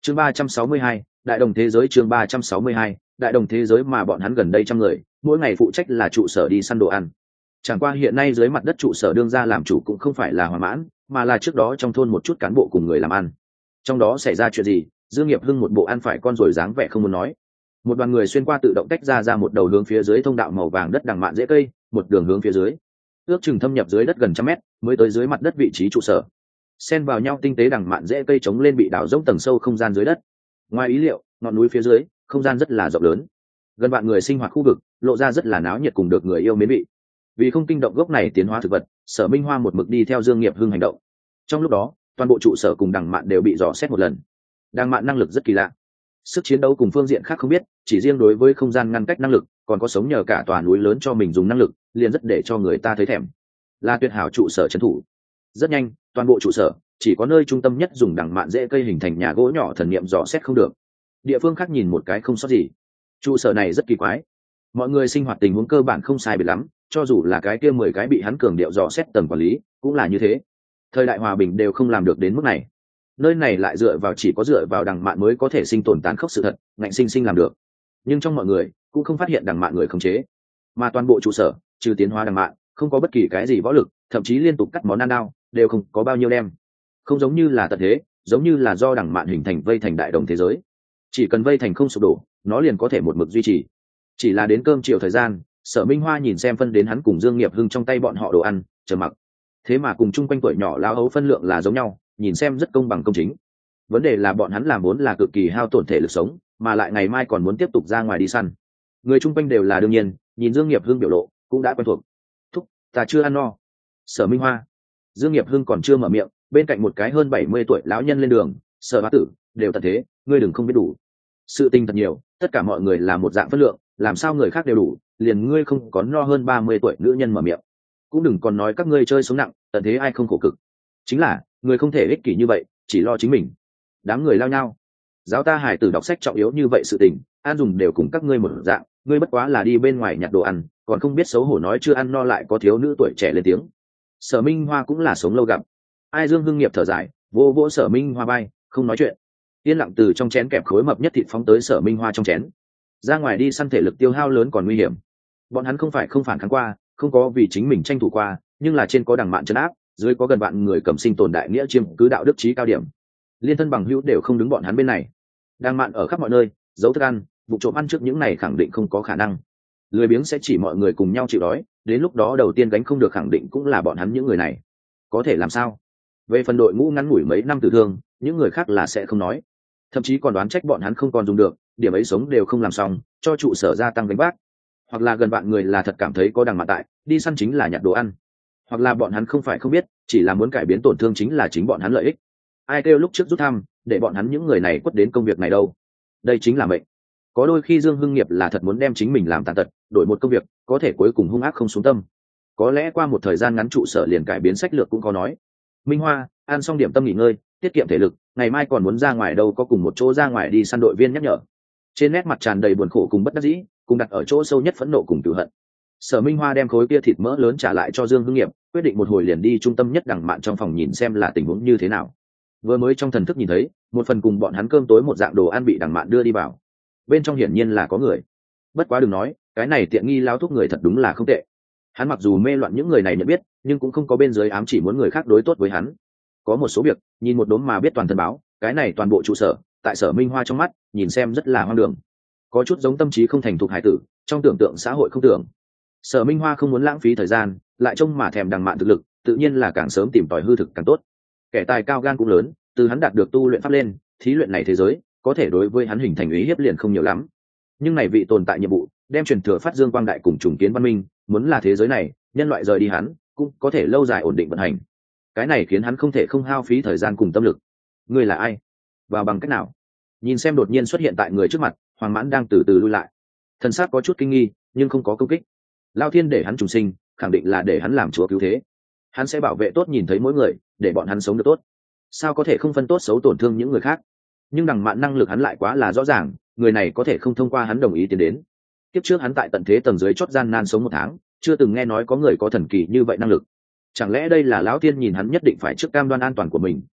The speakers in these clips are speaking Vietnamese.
chương 362, đại đồng thế giới. chương 362, đại đồng thế giới. Mà bọn hắn gần đây 100 người, mỗi ngày phụ trách là trụ sở đi săn đồ ăn. Chẳng qua hiện nay dưới mặt đất trụ sở đương ra làm chủ cũng không phải là hòa mãn, mà là trước đó trong thôn một chút cán bộ cùng người làm ăn. Trong đó xảy ra chuyện gì, Dương Nghiệp Hưng một bộ ăn phải con rồi dáng vẻ không muốn nói. Một đoàn người xuyên qua tự động tách ra một đầu hướng phía dưới thông đạo màu vàng đất đằng mạn dễ cây, một đường hướng phía dưới, ước chừng thâm nhập dưới đất gần 100 mét mới tới dưới mặt đất vị trí trụ sở. Xen vào nhau tinh tế đằng mạn dễ cây chống lên bị đào rỗng tầng sâu không gian dưới đất. Ngoài ý liệu, ngọn núi phía dưới không gian rất là rộng lớn, gần vạn người sinh hoạt khu vực lộ ra rất là náo nhiệt cùng được người yêu mến vị. Vì không kinh động gốc này tiến hóa thực vật, Sở Minh Hoa một mực đi theo Dương Nghiệp Hưng hành động. Trong lúc đó, toàn bộ trụ sở cùng đằng mạn đều bị dò xét một lần. Đằng mạn năng lực rất kỳ lạ, sức chiến đấu cùng phương diện khác không biết, chỉ riêng đối với không gian ngăn cách năng lực, còn có sống nhờ cả tòa núi lớn cho mình dùng năng lực, liền rất để cho người ta thấy thèm. Là tuyệt hảo trụ sở trấn thủ. Rất nhanh, toàn bộ trụ sở chỉ có nơi trung tâm nhất dùng đằng mạn dễ cây hình thành nhà gỗ nhỏ thần niệm dò xét không được. Địa phương khác nhìn một cái không sót gì. Trụ sở này rất kỳ quái. Mọi người sinh hoạt tình huống cơ bản không sai biệt lắm, cho dù là cái kia 10 cái bị hắn cường điệu dò xét tầng quản lý, cũng là như thế. Thời đại hòa bình đều không làm được đến mức này. Nơi này lại chỉ có dựa vào đằng mạn mới có thể sinh tồn tàn khốc sự thật, ngạnh sinh làm được. Nhưng trong mọi người cũng không phát hiện đằng mạn người khống chế, mà toàn bộ trụ sở trừ tiến hóa đằng mạn, không có bất kỳ cái gì võ lực, thậm chí liên tục cắt món ăn đao đều không có bao nhiêu đem. Không giống như là tận thế, giống như là do đằng mạn hình thành vây thành đại đồng thế giới. Chỉ cần vây thành không sụp đổ, nó liền có thể một mực duy trì. Chỉ là đến cơm chiều thời gian, Sở Minh Hoa nhìn xem phân đến hắn cùng Dương Nghiệp Hưng trong tay bọn họ đồ ăn, trầm mặc. Thế mà cùng chung quanh tuổi nhỏ lão ấu phân lượng là giống nhau, nhìn xem rất công bằng công chính. Vấn đề là bọn hắn làm muốn là cực kỳ hao tổn thể lực sống, mà lại ngày mai còn muốn tiếp tục ra ngoài đi săn. Người chung quanh đều là đương nhiên, nhìn Dương Nghiệp Hưng biểu lộ cũng đã quen thuộc. Thúc, ta chưa ăn no. Sở Minh Hoa. Dương Nghiệp Hưng còn chưa mở miệng, bên cạnh một cái hơn 70 tuổi lão nhân lên đường, Sở bá tử, đều tận thế, ngươi đừng không biết đủ. Sự tình thật nhiều, tất cả mọi người là một dạng phân lượng, làm sao người khác đều đủ, liền ngươi không có no hơn 30 tuổi nữ nhân mở miệng. Cũng đừng còn nói các ngươi chơi sống nặng, tận thế ai không khổ cực. Chính là, người không thể ích kỷ như vậy, chỉ lo chính mình. Đám người lao nhau. Giáo ta hải tử đọc sách trọng yếu như vậy sự tình, an dùng đều cùng các ngươi một dạng, ngươi bất quá là đi bên ngoài nhặt đồ ăn, còn không biết xấu hổ nói chưa ăn no lại có thiếu nữ tuổi trẻ lên tiếng. Sở Minh Hoa cũng là sống lâu gặp. Ai Dương Hưng nghiệp thở dài, vô vỗ Sở Minh Hoa bay, không nói chuyện. Yên lặng từ trong chén kẹp khối mập nhất thịt phóng tới Sở Minh Hoa trong chén. Ra ngoài đi săn thể lực tiêu hao lớn còn nguy hiểm. Bọn hắn không phải không phản kháng qua, không có vì chính mình tranh thủ qua, nhưng là trên có đằng mạn trấn áp, dưới có gần vạn người cầm sinh tồn đại nghĩa chiêm cứ đạo đức chí cao điểm. Liên thân bằng hữu đều không đứng bọn hắn bên này. Đằng mạn ở khắp mọi nơi, giấu thức ăn, vụ trộm ăn trước những này khẳng định không có khả năng. Lười biếng sẽ chỉ mọi người cùng nhau chịu đói, đến lúc đó đầu tiên gánh không được khẳng định cũng là bọn hắn những người này. Có thể làm sao? Về phần đội ngũ ngắn ngủi mấy năm tử thương, những người khác là sẽ không nói, thậm chí còn đoán trách bọn hắn không còn dùng được, điểm ấy sống đều không làm xong, cho trụ sở gia tăng gánh vác. Hoặc là gần bạn người là thật cảm thấy có đằng mạn tại, đi săn chính là nhặt đồ ăn. Hoặc là bọn hắn không phải không biết, chỉ là muốn cải biến tổn thương chính là chính bọn hắn lợi ích. Ai kêu lúc trước rút thăm, để bọn hắn những người này quất đến công việc này đâu. Đây chính là mệnh. Có đôi khi Dương Hưng nghiệp là thật muốn đem chính mình làm tàn tật, đổi một công việc, có thể cuối cùng hung ác không xuống tâm. Có lẽ qua một thời gian ngắn trụ sở liền cải biến sách lược cũng có nói. Minh Hoa, ăn xong điểm tâm nghỉ ngơi, tiết kiệm thể lực, ngày mai còn muốn ra ngoài đâu có cùng một chỗ ra ngoài đi săn đội viên nhắc nhở. Trên nét mặt tràn đầy buồn khổ cùng bất đắc dĩ, cùng đặt ở chỗ sâu nhất phẫn nộ cùng cừu hận. Sở Minh Hoa đem khối kia thịt mỡ lớn trả lại cho Dương Hưng nghiệp, quyết định một hồi liền đi trung tâm nhất đằng mạn trong phòng nhìn xem là tình huống như thế nào. Vừa mới trong thần thức nhìn thấy, một phần cùng bọn hắn cơm tối một dạng đồ ăn bị đằng mạn đưa đi vào. Bên trong hiển nhiên là có người. Bất quá đừng nói, cái này tiện nghi lao thúc người thật đúng là không tệ. Hắn mặc dù mê loạn những người này nhận biết, nhưng cũng không có bên dưới ám chỉ muốn người khác đối tốt với hắn. Có một số việc, nhìn một đốm mà biết toàn thân báo, cái này toàn bộ trụ sở, tại Sở Minh Hoa trong mắt, nhìn xem rất là hoang đường. Có chút giống tâm trí không thành thục hải tử, trong tưởng tượng xã hội không tưởng. Sở Minh Hoa không muốn lãng phí thời gian, lại trông mà thèm đằng mạn thực lực, tự nhiên là càng sớm tìm tòi hư thực càng tốt. Kẻ tài cao gan cũng lớn, từ hắn đạt được tu luyện pháp lên, thí luyện này thế giới, có thể đối với hắn hình thành ý hiếp liền không nhiều lắm. Nhưng này vị tồn tại nhiệm vụ, đem truyền thừa phát dương quang đại cùng trùng kiến văn minh, muốn là thế giới này, nhân loại rời đi hắn, cũng có thể lâu dài ổn định vận hành. Cái này khiến hắn không thể không hao phí thời gian cùng tâm lực. Ngươi là ai? Vào bằng cách nào? Nhìn xem đột nhiên xuất hiện tại người trước mặt, Hoàng Mãn đang từ từ lui lại. Thần sắc có chút kinh nghi, nhưng không có công kích. Lao Thiên để hắn trùng sinh, khẳng định là để hắn làm chúa cứu thế. Hắn sẽ bảo vệ tốt nhìn thấy mỗi người, để bọn hắn sống được tốt. Sao có thể không phân tốt xấu tổn thương những người khác? Nhưng đằng mạn năng lực hắn lại quá là rõ ràng, người này có thể không thông qua hắn đồng ý tiến đến. Kiếp trước hắn tại tận thế tầng dưới chót gian nan sống 1 tháng, chưa từng nghe nói có người có thần kỳ như vậy năng lực. Chẳng lẽ đây là lão tiên nhìn hắn nhất định phải trước cam đoan an toàn của mình,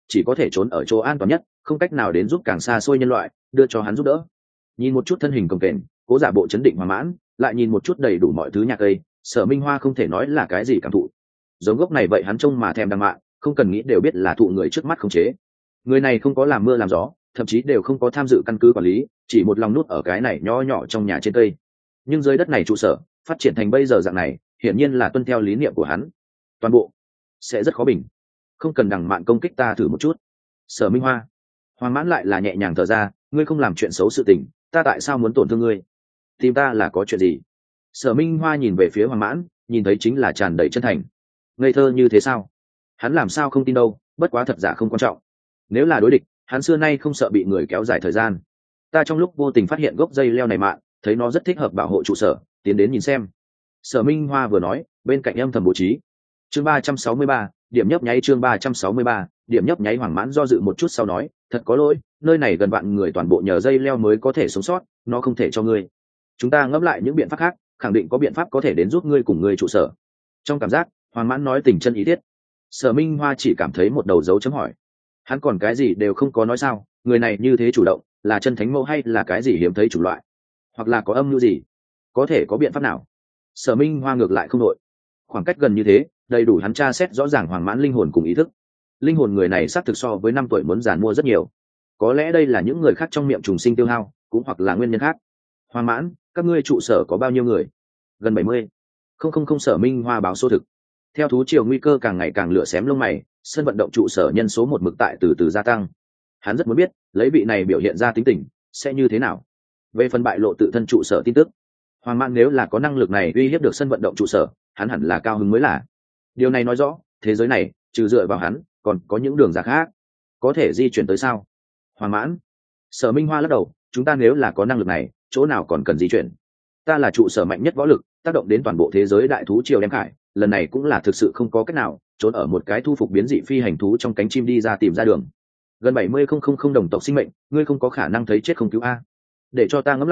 chỉ có thể trốn ở chỗ an toàn nhất, không cách nào đến giúp càng xa xôi nhân loại đưa cho hắn giúp đỡ. Nhìn một chút thân hình cồng kềnh, cố giả bộ chấn định hòa mãn, lại nhìn một chút đầy đủ mọi thứ nhạc cây, Sở Minh Hoa không thể nói là cái gì cảm thụ. Giống gốc này vậy hắn trông mà thèm đằng mạn, không cần nghĩ đều biết là thụ người trước mắt khống chế. Người này không có làm mưa làm gió, thậm chí đều không có tham dự căn cứ quản lý, chỉ một lòng nút ở cái này nho nhỏ trong nhà trên cây. Nhưng dưới đất này trụ sở phát triển thành bây giờ dạng này, hiển nhiên là tuân theo lý niệm của hắn. Toàn bộ sẽ rất khó bình. Không cần đằng mạn công kích ta thử một chút. Sở Minh Hoa, Hoàng Mãn lại là nhẹ nhàng thở ra, ngươi không làm chuyện xấu sự tình, ta tại sao muốn tổn thương ngươi? Tìm ta là có chuyện gì? Sở Minh Hoa nhìn về phía Hoàng Mãn, nhìn thấy chính là tràn đầy chân thành. Ngây thơ như thế sao? Hắn làm sao không tin đâu, bất quá thật giả không quan trọng. Nếu là đối địch, hắn xưa nay không sợ bị người kéo dài thời gian. Ta trong lúc vô tình phát hiện gốc dây leo này mạn, thấy nó rất thích hợp bảo hộ trụ sở, tiến đến nhìn xem. Sở Minh Hoa vừa nói, bên cạnh âm thầm bố trí. Chương 363, điểm nhấp nháy. Chương 363, điểm nhấp nháy. Hoàng Mãn do dự một chút sau nói, thật có lỗi, nơi này gần vạn người toàn bộ nhờ dây leo mới có thể sống sót, nó không thể cho ngươi. Chúng ta ngẫm lại những biện pháp khác, khẳng định có biện pháp có thể đến giúp ngươi cùng ngươi trụ sở. Trong cảm giác, Hoàng Mãn nói tình chân ý thiết. Sở Minh Hoa chỉ cảm thấy một đầu dấu chấm hỏi. Hắn còn cái gì đều không có nói sao? Người này như thế chủ động, là chân thánh mẫu hay là cái gì hiếm thấy chủng loại, hoặc là có âm mưu gì? Có thể có biện pháp nào? Sở Minh Hoa ngược lại không đội. Khoảng cách gần như thế, đầy đủ hắn tra xét rõ ràng Hoàng Mãn linh hồn cùng ý thức. Linh hồn người này xác thực so với 5 tuổi muốn giàn mua rất nhiều. Có lẽ đây là những người khác trong miệng trùng sinh tiêu hao, cũng hoặc là nguyên nhân khác. Hoàng Mãn, các ngươi trụ sở có bao nhiêu người? Gần 70. Không. Sở Minh Hoa báo số thực. Theo thú triều nguy cơ càng ngày càng lửa xém lông mày, sân vận động trụ sở nhân số một mực tại từ từ gia tăng. Hắn rất muốn biết, lấy vị này biểu hiện ra tính tình sẽ như thế nào. Về phần bại lộ tự thân trụ sở tin tức, Hoàng Mãn nếu là có năng lực này uy hiếp được sân vận động trụ sở, hắn hẳn là cao hứng mới là. Điều này nói rõ, thế giới này trừ dựa vào hắn, còn có những đường ra khác. Có thể di chuyển tới sao? Hoàng Mãn. Sở Minh Hoa lắc đầu, chúng ta nếu là có năng lực này, chỗ nào còn cần di chuyển? Ta là trụ sở mạnh nhất võ lực, tác động đến toàn bộ thế giới đại thú triều đem khải, lần này cũng là thực sự không có cách nào, trốn ở một cái thu phục biến dị phi hành thú trong cánh chim đi ra tìm ra đường. Gần 70,000 đồng tộc sinh mệnh, ngươi không có khả năng thấy chết không cứu a. Để cho ta ngẫm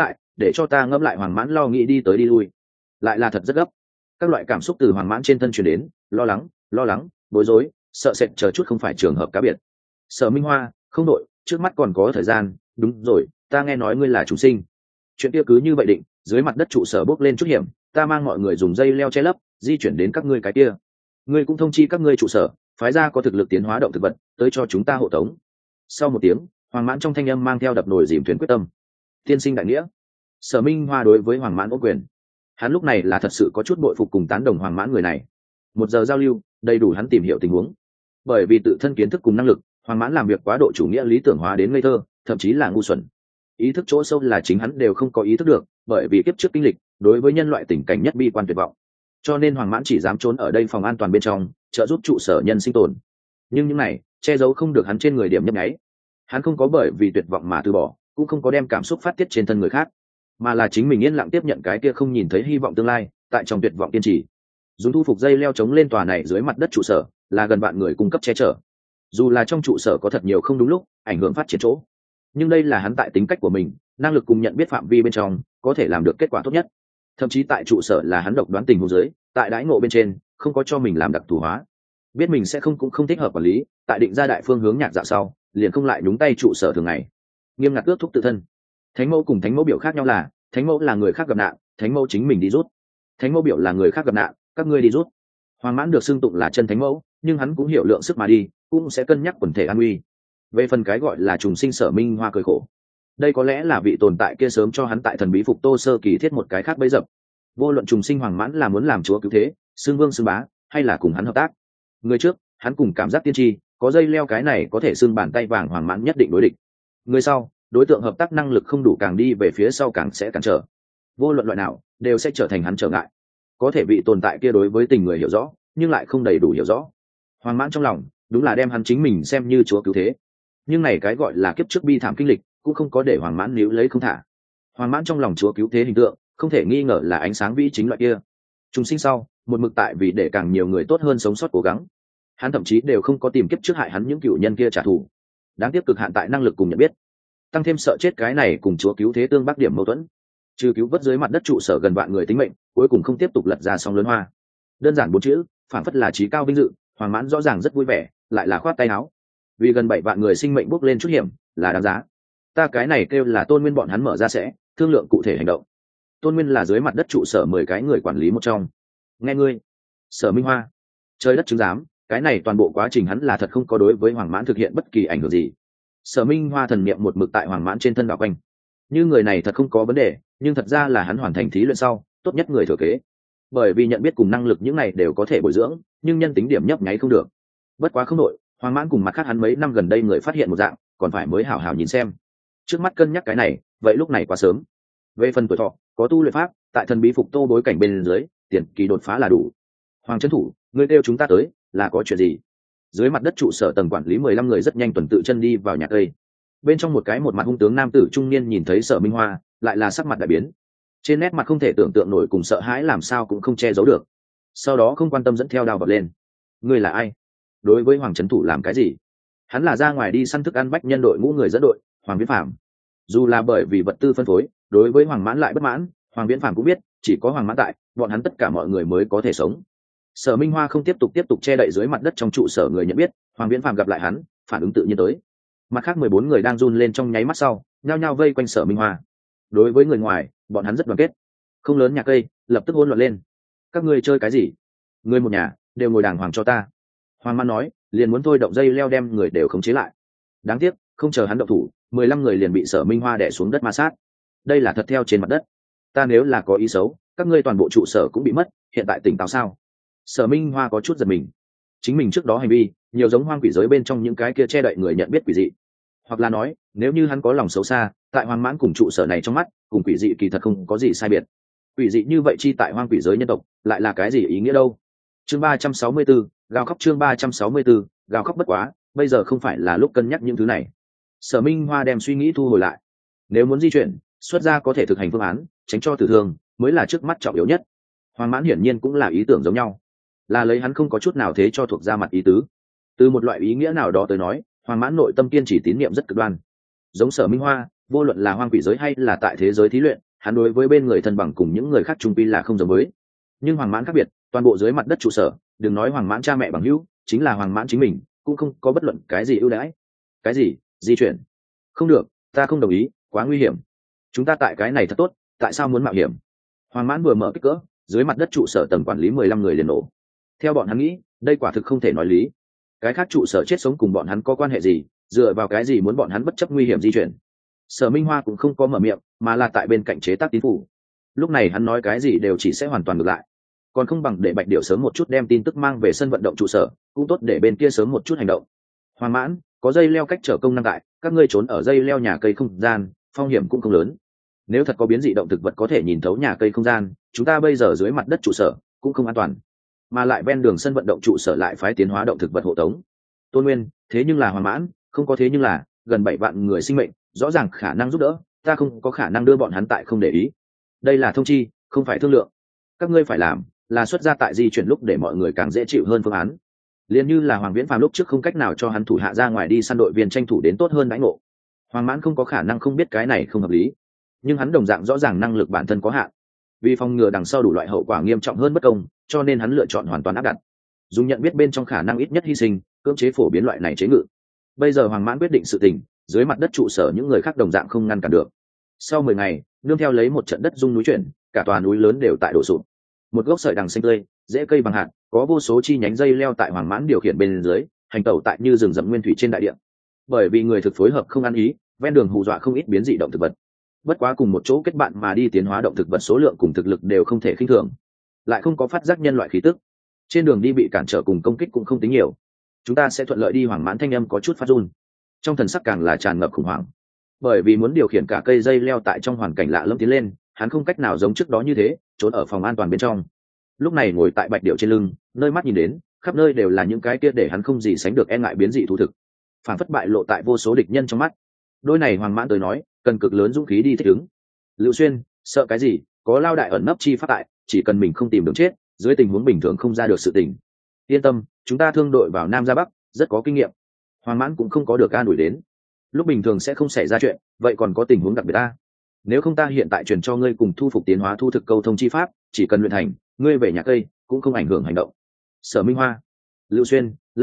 lại. Hoàng Mãn lo nghĩ đi tới đi lui, lại là thật rất gấp. Các loại cảm xúc từ Hoàng Mãn trên thân truyền đến, lo lắng, bối rối, sợ sệt chờ chút không phải trường hợp cá biệt. Sở Minh Hoa, không đội, trước mắt còn có thời gian. Đúng rồi, ta nghe nói ngươi là chủ sinh. Chuyện kia cứ như vậy định, dưới mặt đất trụ sở bước lên chút hiểm, ta mang mọi người dùng dây leo che lấp, di chuyển đến các ngươi cái kia. Ngươi cũng thông chi các ngươi trụ sở, phái ra có thực lực tiến hóa động thực vật tới cho chúng ta hộ tống. Sau một tiếng, Hoàng Mãn trong thanh âm mang theo đập nồi dìm thuyền quyết tâm. Tiên sinh đại nghĩa. Sở Minh Hoa đối với Hoàng Mãn ôm quyền. Hắn lúc này là thật sự có chút bội phục cùng tán đồng Hoàng Mãn người này. 1 giờ giao lưu, đầy đủ hắn tìm hiểu tình huống. Bởi vì tự thân kiến thức cùng năng lực, Hoàng Mãn làm việc quá độ chủ nghĩa lý tưởng hóa đến ngây thơ, thậm chí là ngu xuẩn. Ý thức chỗ sâu là chính hắn đều không có ý thức được, bởi vì kiếp trước kinh lịch, đối với nhân loại tình cảnh nhất bi quan tuyệt vọng. Cho nên Hoàng Mãn chỉ dám trốn ở đây phòng an toàn bên trong, trợ giúp trụ sở nhân sinh tồn. Nhưng những này che giấu không được hắn trên người điểm nhấp nháy. Hắn không có bởi vì tuyệt vọng mà từ bỏ, cũng không có đem cảm xúc phát tiết trên thân người khác, mà là chính mình yên lặng tiếp nhận cái kia không nhìn thấy hy vọng tương lai, tại trong tuyệt vọng kiên trì. Dùng thu phục dây leo chống lên tòa này dưới mặt đất trụ sở, là gần vạn người cung cấp che chở. Dù là trong trụ sở có thật nhiều không đúng lúc, ảnh hưởng phát triển chỗ, nhưng đây là hắn tại tính cách của mình, năng lực cùng nhận biết phạm vi bên trong, có thể làm được kết quả tốt nhất. Thậm chí tại trụ sở là hắn độc đoán tình huống dưới, tại đãi ngộ bên trên, không có cho mình làm đặc thù hóa. Biết mình sẽ không cũng không thích hợp quản lý, tại định ra đại phương hướng nhạc dạo sau, liền không lại nhúng tay trụ sở thường ngày. Nghiêm ngặt ước thúc tự thân. Thánh mẫu cùng thánh mẫu biểu khác nhau là, thánh mẫu là người khác gặp nạn, thánh mẫu chính mình đi rút. Thánh mẫu biểu là người khác gặp nạn, các ngươi đi rút. Hoàng Mãn được xưng tụng là chân thánh mẫu, nhưng hắn cũng hiểu lượng sức mà đi, cũng sẽ cân nhắc quần thể an nguy. Về phần cái gọi là trùng sinh Sở Minh Hoa cười khổ, đây có lẽ là vị tồn tại kia sớm cho hắn tại thần bí phục Tô Sơ Kỳ thiết một cái khác bấy dập. Vô luận trùng sinh Hoàng Mãn là muốn làm chúa cứu thế, xưng vương xưng bá, hay là cùng hắn hợp tác. Người trước, hắn cùng cảm giác tiên tri, có dây leo cái này có thể xưng bàn tay vàng Hoàng Mãn nhất định đối địch. Người sau, đối tượng hợp tác năng lực không đủ, càng đi về phía sau càng sẽ cản trở. Vô luận loại nào, đều sẽ trở thành hắn trở ngại. Có thể vị tồn tại kia đối với tình người hiểu rõ, nhưng lại không đầy đủ hiểu rõ. Hoàng Mãn trong lòng, đúng là đem hắn chính mình xem như chúa cứu thế. Nhưng này cái gọi là kiếp trước bi thảm kinh lịch, cũng không có để Hoàng Mãn níu lấy không thả. Hoàng Mãn trong lòng chúa cứu thế hình tượng, không thể nghi ngờ là ánh sáng vĩ chính loại kia. Trùng sinh sau, một mực tại vì để càng nhiều người tốt hơn sống sót cố gắng. Hắn thậm chí đều không có tìm kiếp trước hại hắn những cựu nhân kia trả thù. Đáng tiếc cực hạn tại năng lực cùng nhận biết, tăng thêm sợ chết cái này cùng chúa cứu thế tương bắc điểm mâu thuẫn. Trừ cứu vớt dưới mặt đất trụ sở gần vạn người tính mệnh, cuối cùng không tiếp tục lật ra sóng lớn hoa. Đơn giản 4 chữ, phản phất là trí cao vinh dự. Hoàng Mãn rõ ràng rất vui vẻ, lại là khoát tay áo. vì gần 7 vạn người sinh mệnh bốc lên chút hiểm là đáng giá. Ta cái này kêu là Tôn Nguyên bọn hắn mở ra sẽ thương lượng cụ thể hành động. Tôn Nguyên là dưới mặt đất trụ sở 10 cái người quản lý một trong. Nghe ngươi, Sở Minh Hoa, trời đất chứng giám, cái này toàn bộ quá trình hắn là thật không có đối với Hoàng Mãn thực hiện bất kỳ ảnh hưởng gì. Sở Minh Hoa thần niệm một mực tại Hoàng Mãn trên thân đảo quanh, như người này thật không có vấn đề, nhưng thật ra là hắn hoàn thành thí luyện sau tốt nhất người thừa kế, bởi vì nhận biết cùng năng lực những này đều có thể bồi dưỡng, nhưng nhân tính điểm nhấp nháy không được. Bất quá không đội, Hoàng Mãn cùng mặt khác hắn mấy năm gần đây người phát hiện một dạng, còn phải mới hảo hảo nhìn xem. Trước mắt cân nhắc cái này, vậy lúc này quá sớm. Về phần tuổi thọ, có tu luyện pháp, tại thần bí phục tô bối cảnh bên dưới, tiền kỳ đột phá là đủ. Hoàng trấn thủ, ngươi kêu chúng ta tới, là có chuyện gì? Dưới mặt đất trụ sở tầng quản lý 15 người rất nhanh tuần tự chân đi vào nhà cây. Bên trong một mặt hung tướng nam tử trung niên nhìn thấy Sở Minh Hoa, lại là sắc mặt đại biến. Trên nét mặt không thể tưởng tượng nổi cùng sợ hãi làm sao cũng không che giấu được. Sau đó không quan tâm dẫn theo đao vọt lên. Ngươi là ai? Đối với Hoàng trấn thủ làm cái gì? Hắn là ra ngoài đi săn thức ăn bách nhân đội ngũ người dẫn đội, Hoàng Viễn Phàm. Dù là bởi vì vật tư phân phối, đối với Hoàng Mãn lại bất mãn, Hoàng Viễn Phàm cũng biết, chỉ có Hoàng Mãn tại, bọn hắn tất cả mọi người mới có thể sống. Sở Minh Hoa không tiếp tục che đậy dưới mặt đất trong trụ sở người nhận biết, Hoàng Viễn Phàm gặp lại hắn, phản ứng tự nhiên tới. Mặt khác 14 người đang run lên trong nháy mắt sau, nhao nhao vây quanh Sở Minh Hoa. Đối với người ngoài, bọn hắn rất đoàn kết. Không lớn nhà cây, lập tức hỗn loạn lên. Các ngươi chơi cái gì? Người một nhà, đều ngồi đàng hoàng cho ta. Hoàng Mãn nói, liền muốn thôi động dây leo đem người đều khống chế lại. Đáng tiếc, không chờ hắn động thủ, 15 người liền bị Sở Minh Hoa đè xuống đất ma sát. Đây là thật theo trên mặt đất. Ta nếu là có ý xấu, các ngươi toàn bộ trụ sở cũng bị mất, hiện tại tỉnh táo sao? Sở Minh Hoa có chút giật mình. Chính mình trước đó hành vi nhiều giống hoang quỷ giới bên trong những cái kia che đậy người nhận biết quỷ dị, hoặc là nói nếu như hắn có lòng xấu xa, tại Hoàng Mãn cùng trụ sở này trong mắt cùng quỷ dị kỳ thật không có gì sai biệt. Quỷ dị như vậy chi tại hoang quỷ giới nhân tộc lại là cái gì ý nghĩa đâu? Chương 364, gào khóc. Chương 364, gào khóc. Bất quá bây giờ không phải là lúc cân nhắc những thứ này. Sở Minh Hoa đem suy nghĩ thu hồi lại. Nếu muốn di chuyển, xuất ra có thể thực hành phương án, tránh cho tử thương mới là trước mắt trọng yếu nhất. Hoàng Mãn hiển nhiên cũng là ý tưởng giống nhau, là lấy hắn không có chút nào thế cho thuộc ra mặt ý tứ. Từ một loại ý nghĩa nào đó tới nói, Hoàng Mãn nội tâm kiên trì tín niệm rất cực đoan. Giống Sở Minh Hoa, vô luận là hoang quỷ giới hay là tại thế giới thí luyện, hắn đối với bên người thân bằng cùng những người khác trung quy là không giống với. Nhưng Hoàng Mãn khác biệt, toàn bộ dưới mặt đất trụ sở, đừng nói Hoàng Mãn cha mẹ bằng hữu, chính là Hoàng Mãn chính mình cũng không có bất luận cái gì ưu đãi. Cái gì? Di chuyển? Không được, ta không đồng ý, quá nguy hiểm. Chúng ta tại cái này thật tốt, tại sao muốn mạo hiểm? Hoàng Mãn vừa mở kích cỡ, dưới mặt đất trụ sở tầng quản lý 15 người liền nổ. Theo bọn hắn nghĩ, đây quả thực không thể nói lý. Cái khác trụ sở chết sống cùng bọn hắn có quan hệ gì, dựa vào cái gì muốn bọn hắn bất chấp nguy hiểm di chuyển? Sở Minh Hoa cũng không có mở miệng, mà là tại bên cạnh chế tác tín phủ. Lúc này hắn nói cái gì đều chỉ sẽ hoàn toàn ngược lại, còn không bằng để Bạch Điểu sớm một chút đem tin tức mang về sân vận động trụ sở, cũng tốt để bên kia sớm một chút hành động. Hoàng Mãn, có dây leo cách trở công năng tại, các ngươi trốn ở dây leo nhà cây không gian, phong hiểm cũng không lớn. Nếu thật có biến dị động thực vật có thể nhìn thấu nhà cây không gian, chúng ta bây giờ dưới mặt đất trụ sở cũng không an toàn, mà lại ven đường sân vận động trụ sở lại phái tiến hóa động thực vật hộ tống. Tôn Nguyên, thế nhưng là Hoàng Mãn, không có thế nhưng là gần 7 vạn người sinh mệnh, rõ ràng khả năng giúp đỡ, ta không có khả năng đưa bọn hắn tại không để ý. Đây là thông chi, không phải thương lượng. Các ngươi phải làm là xuất ra tại di chuyển lúc để mọi người càng dễ chịu hơn phương án. Liên như là Hoàng Viễn Phàm lúc trước không cách nào cho hắn thủ hạ ra ngoài đi săn đội viên tranh thủ đến tốt hơn đãi ngộ. Hoàng Mãn không có khả năng không biết cái này không hợp lý, nhưng hắn đồng dạng rõ ràng năng lực bản thân có hạn. Vì phòng ngừa đằng sau đủ loại hậu quả nghiêm trọng hơn bất công, cho nên hắn lựa chọn hoàn toàn áp đặt, dùng nhận biết bên trong khả năng ít nhất hy sinh, cưỡng chế phổ biến loại này chế ngự. Bây giờ Hoàng Mãn quyết định sự tình, dưới mặt đất trụ sở những người khác đồng dạng không ngăn cản được. Sau 10 ngày, nương theo lấy một trận đất rung núi chuyển, cả tòa núi lớn đều tại đổ sụp. Một gốc sợi đằng xanh tươi, rễ cây bằng hạt, có vô số chi nhánh dây leo tại Hoàng Mãn điều khiển bên dưới, hành tẩu tại như rừng rậm nguyên thủy trên đại địa. Bởi vì người thực phối hợp không ăn ý, ven đường hù dọa không ít biến dị động thực vật. Bất quá cùng một chỗ kết bạn mà đi tiến hóa động thực vật số lượng cùng thực lực đều không thể khinh thường, lại không có phát giác nhân loại khí tức, trên đường đi bị cản trở cùng công kích cũng không tính nhiều. Chúng ta sẽ thuận lợi đi. Hoàng Mãn thanh âm có chút phát run, trong thần sắc càng là tràn ngập khủng hoảng, bởi vì muốn điều khiển cả cây dây leo tại trong hoàn cảnh lạ lẫm tiến lên, hắn không cách nào giống trước đó như thế trốn ở phòng an toàn bên trong. Lúc này ngồi tại Bạch Điểu trên lưng, nơi mắt nhìn đến khắp nơi đều là những cái kia để hắn không gì sánh được e ngại biến dị thú thực, phản phất bại lộ tại vô số địch nhân trong mắt. Đôi này Hoàng Mãn tới nói cần cực lớn dũng khí đi thích ứng. Lưu Xuyên, sợ cái gì, có lao đại ẩn nấp chi pháp tại, chỉ cần mình không tìm đường chết, dưới tình huống bình thường không ra được sự tình. Yên tâm, chúng ta thương đội vào Nam ra Bắc rất có kinh nghiệm. Hoàng Mãn cũng không có được an ủi đến. Lúc bình thường sẽ không xảy ra chuyện, vậy còn có tình huống đặc biệt ta. Nếu không ta hiện tại truyền cho ngươi cùng thu phục tiến hóa thu thực câu thông chi pháp, chỉ cần luyện thành, ngươi về nhà cây cũng không ảnh hưởng hành động. Sở Minh Hoa, Lưu Xuyên, lão đại,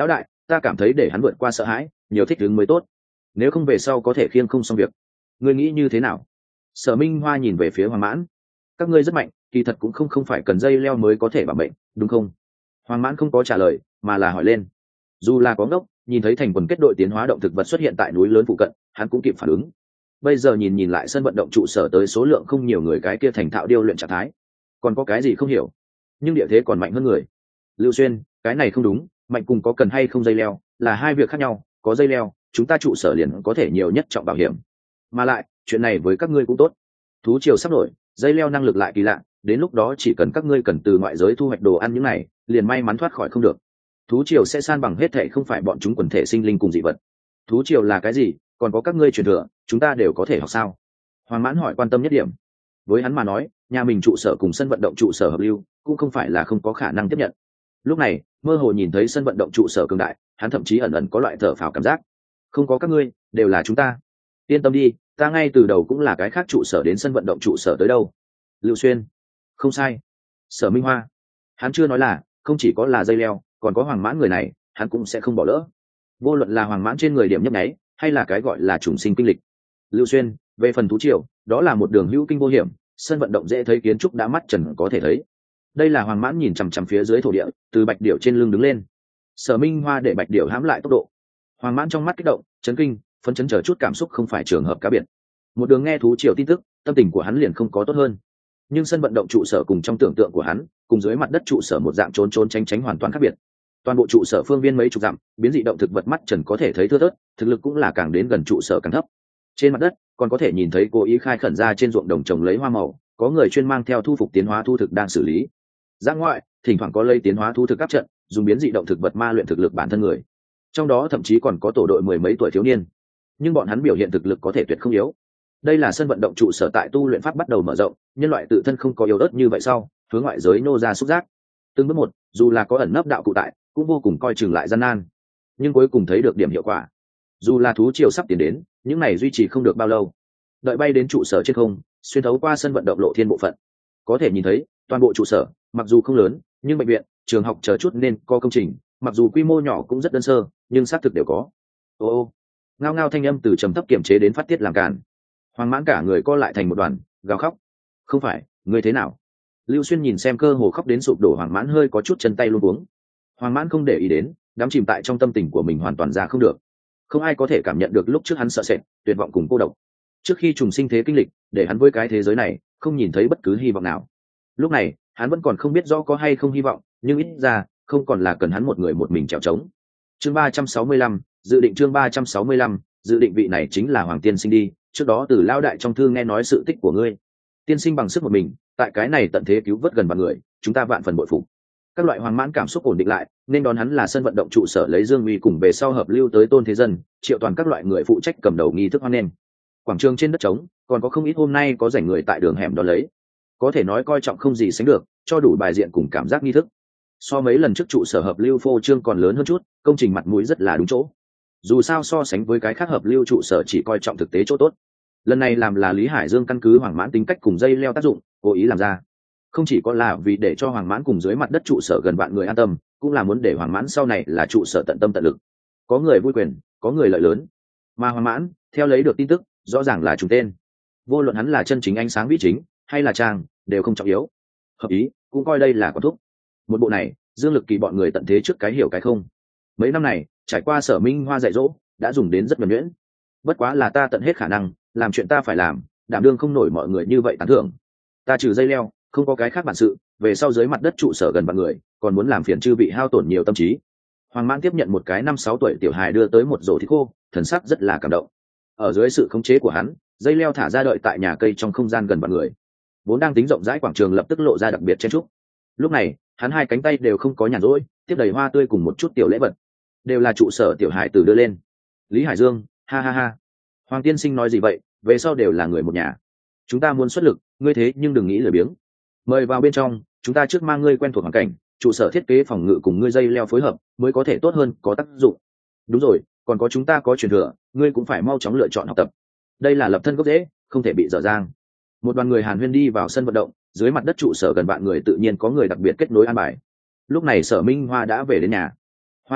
ta cảm thấy để hắn vượt qua sợ hãi, nhiều thích ứng mới tốt, nếu không về sau có thể khiêng không xong việc. Ngươi nghĩ như thế nào? Sở Minh Hoa nhìn về phía Hoàng Mãn. Các ngươi rất mạnh, kỳ thật cũng không phải cần dây leo mới có thể bảo mệnh, đúng không? Hoàng Mãn không có trả lời, mà là hỏi lên. Dù là có ngốc, nhìn thấy thành quần kết đội tiến hóa động thực vật xuất hiện tại núi lớn phụ cận, hắn cũng kịp phản ứng. Bây giờ nhìn lại sân vận động trụ sở tới số lượng không nhiều người, cái kia thành thạo điêu luyện trạng thái, còn có cái gì không hiểu? Nhưng địa thế còn mạnh hơn người. Lưu Xuyên, cái này không đúng, mạnh cùng có cần hay không dây leo là hai việc khác nhau. Có dây leo, chúng ta trụ sở liền có thể nhiều nhất trọng bảo hiểm. Mà lại, chuyện này với các ngươi cũng tốt. Thú triều sắp nổi, dây leo năng lực lại kỳ lạ, đến lúc đó chỉ cần các ngươi cần từ ngoại giới thu hoạch đồ ăn những này, liền may mắn thoát khỏi không được. Thú triều sẽ san bằng hết thảy, không phải bọn chúng quần thể sinh linh cùng dị vật. Thú triều là cái gì, còn có các ngươi truyền thừa, chúng ta đều có thể học sao? Hoàng Mãn hỏi quan tâm nhất điểm. Với hắn mà nói, nhà mình trụ sở cùng sân vận động trụ sở hợp lưu, cũng không phải là không có khả năng tiếp nhận. Lúc này, mơ hồ nhìn thấy sân vận động trụ sở cường đại, hắn thậm chí ẩn ẩn có loại thở phào cảm giác. Không có các ngươi, đều là chúng ta. Yên tâm đi, ta ngay từ đầu cũng là cái khác trụ sở đến sân vận động trụ sở tới đâu. Lưu Xuyên, không sai. Sở Minh Hoa, hắn chưa nói là không chỉ có là dây leo, còn có Hoàng Mãn người này, hắn cũng sẽ không bỏ lỡ. Vô luận là Hoàng Mãn trên người điểm nhấp nháy, hay là cái gọi là trùng sinh kinh lịch. Lưu Xuyên, về phần thú triều, đó là một đường hữu kinh vô hiểm, sân vận động dễ thấy kiến trúc đã mắt trần có thể thấy. Đây là Hoàng Mãn nhìn chằm chằm phía dưới thổ địa, từ bạch điểu trên lưng đứng lên. Sở Minh Hoa để bạch điểu hãm lại tốc độ. Hoàng Mãn trong mắt kích động, chấn kinh, phấn chấn, chờ chút cảm xúc không phải trường hợp cá biệt. Một đường nghe thú triều tin tức, tâm tình của hắn liền không có tốt hơn. Nhưng sân vận động trụ sở cùng trong tưởng tượng của hắn, cùng dưới mặt đất trụ sở một dạng trốn trốn tránh tránh hoàn toàn khác biệt. Toàn bộ trụ sở phương viên mấy chục dặm, biến dị động thực vật mắt trần có thể thấy thưa thớt, thực lực cũng là càng đến gần trụ sở càng thấp. Trên mặt đất còn có thể nhìn thấy cố ý khai khẩn ra trên ruộng đồng trồng lấy hoa màu, có người chuyên mang theo thu phục tiến hóa thu thực đang xử lý. Ra ngoại, thỉnh thoảng có lây tiến hóa thu thực áp trận, dùng biến dị động thực vật ma luyện thực lực bản thân người. Trong đó thậm chí còn có tổ đội mười mấy tuổi thiếu niên, nhưng bọn hắn biểu hiện thực lực có thể tuyệt không yếu. Đây là sân vận động trụ sở tại tu luyện pháp bắt đầu mở rộng, nhân loại tự thân không có yếu ớt như vậy sau, hướng ngoại giới nô ra xúc giác. Từng bước một, dù là có ẩn nấp đạo cụ tại, cũng vô cùng coi chừng lại gian nan. Nhưng cuối cùng thấy được điểm hiệu quả. Dù là thú triều sắp tiến đến, những này duy trì không được bao lâu. Đợi bay đến trụ sở trên không, xuyên thấu qua sân vận động lộ thiên bộ phận, có thể nhìn thấy toàn bộ trụ sở, mặc dù không lớn, nhưng bệnh viện, trường học chờ chút nên có công trình, mặc dù quy mô nhỏ cũng rất đơn sơ, nhưng xác thực đều có. Ô, ngao ngao thanh âm từ trầm thấp kiềm chế đến phát tiết làm cản. Hoàng Mãn cả người co lại thành một đoàn, gào khóc. Không phải, ngươi thế nào? Lưu Xuyên nhìn xem cơ hồ khóc đến sụp đổ Hoàng Mãn, hơi có chút chân tay luống cuống. Hoàng Mãn không để ý đến, đắm chìm tại trong tâm tình của mình hoàn toàn ra không được. Không ai có thể cảm nhận được lúc trước hắn sợ sệt, tuyệt vọng cùng cô độc. Trước khi trùng sinh thế kinh lịch, để hắn với cái thế giới này không nhìn thấy bất cứ hy vọng nào. Lúc này, hắn vẫn còn không biết rõ có hay không hy vọng, nhưng ít ra không còn là cần hắn một người một mình trèo trống. Chương 365, dự định chương 365, dự định vị này chính là Hoàng Tiên Sinh đi, trước đó từ lao đại trong thư nghe nói sự tích của ngươi. Tiên sinh bằng sức một mình, tại cái này tận thế cứu vớt gần vạn người, chúng ta vạn phần bội phục. Các loại Hoàng Mãn cảm xúc ổn định lại, nên đón hắn là sân vận động trụ sở lấy Dương Uy cùng về sau hợp lưu tới Tôn Thế Dân, triệu toàn các loại người phụ trách cầm đầu nghi thức hoan nghênh. Quảng trường trên đất trống, còn có không ít hôm nay có rảnh người tại đường hẻm đón lấy. Có thể nói coi trọng không gì sánh được, cho đủ bài diện cùng cảm giác nghi thức. So mấy lần trước trụ sở hợp lưu phô trương còn lớn hơn chút, công trình mặt mũi rất là đúng chỗ. Dù sao so sánh với cái khác hợp lưu trụ sở chỉ coi trọng thực tế chỗ tốt. Lần này làm là Lý Hải Dương căn cứ Hoàng Mãn tính cách cùng dây leo tác dụng, cố ý làm ra. Không chỉ có là vì để cho Hoàng Mãn cùng dưới mặt đất trụ sở gần vạn người an tâm, cũng là muốn để Hoàng Mãn sau này là trụ sở tận tâm tận lực. Có người vui quyền, có người lợi lớn. Mà Hoàng Mãn, theo lấy được tin tức, rõ ràng là trùng tên. Vô luận hắn là chân chính ánh sáng vĩ chính, hay là trang, đều không trọng yếu. Hợp ý, cũng coi đây là con thúc. Một bộ này, Dương Lực Kỳ bọn người tận thế trước cái hiểu cái không. Mấy năm này, trải qua Sở Minh Hoa dạy dỗ, đã dùng đến rất nhuần nhuyễn. Bất quá là ta tận hết khả năng, làm chuyện ta phải làm, đảm đương không nổi mọi người như vậy tán thưởng. Ta trừ dây leo, không có cái khác bản sự, về sau dưới mặt đất trụ sở gần vạn người, còn muốn làm phiền chư bị hao tổn nhiều tâm trí. Hoàng Mãn tiếp nhận một cái 5-6 tuổi tiểu hài đưa tới một rổ thịt khô, thần sắc rất là cảm động. Ở dưới sự khống chế của hắn, dây leo thả ra đợi tại nhà cây trong không gian gần vạn người. Vốn đang tính rộng rãi quảng trường lập tức lộ ra đặc biệt chen trúc. Lúc này, hắn hai cánh tay đều không có nhàn rỗi, tiếp đầy hoa tươi cùng một chút tiểu lễ vật, đều là trụ sở tiểu hài tử đưa lên. Lý Hải Dương, ha ha ha. Hoàng Tiên Sinh nói gì vậy, về sau đều là người một nhà. Chúng ta muốn xuất lực, ngươi thế nhưng đừng nghĩ lười biếng. Mời vào bên trong, chúng ta trước mang ngươi quen thuộc hoàn cảnh, trụ sở thiết kế phòng ngự cùng ngươi dây leo phối hợp, mới có thể tốt hơn, có tác dụng. Đúng rồi, còn có chúng ta có truyền thừa, ngươi cũng phải mau chóng lựa chọn học tập. Đây là lập thân gốc rễ, không thể bị dở dang. Một đoàn người Hàn Huyên đi vào sân vận động, dưới mặt đất trụ sở gần vạn người tự nhiên có người đặc biệt kết nối an bài. Lúc này Sở Minh Hoa đã về đến nhà. Hoa Nhi,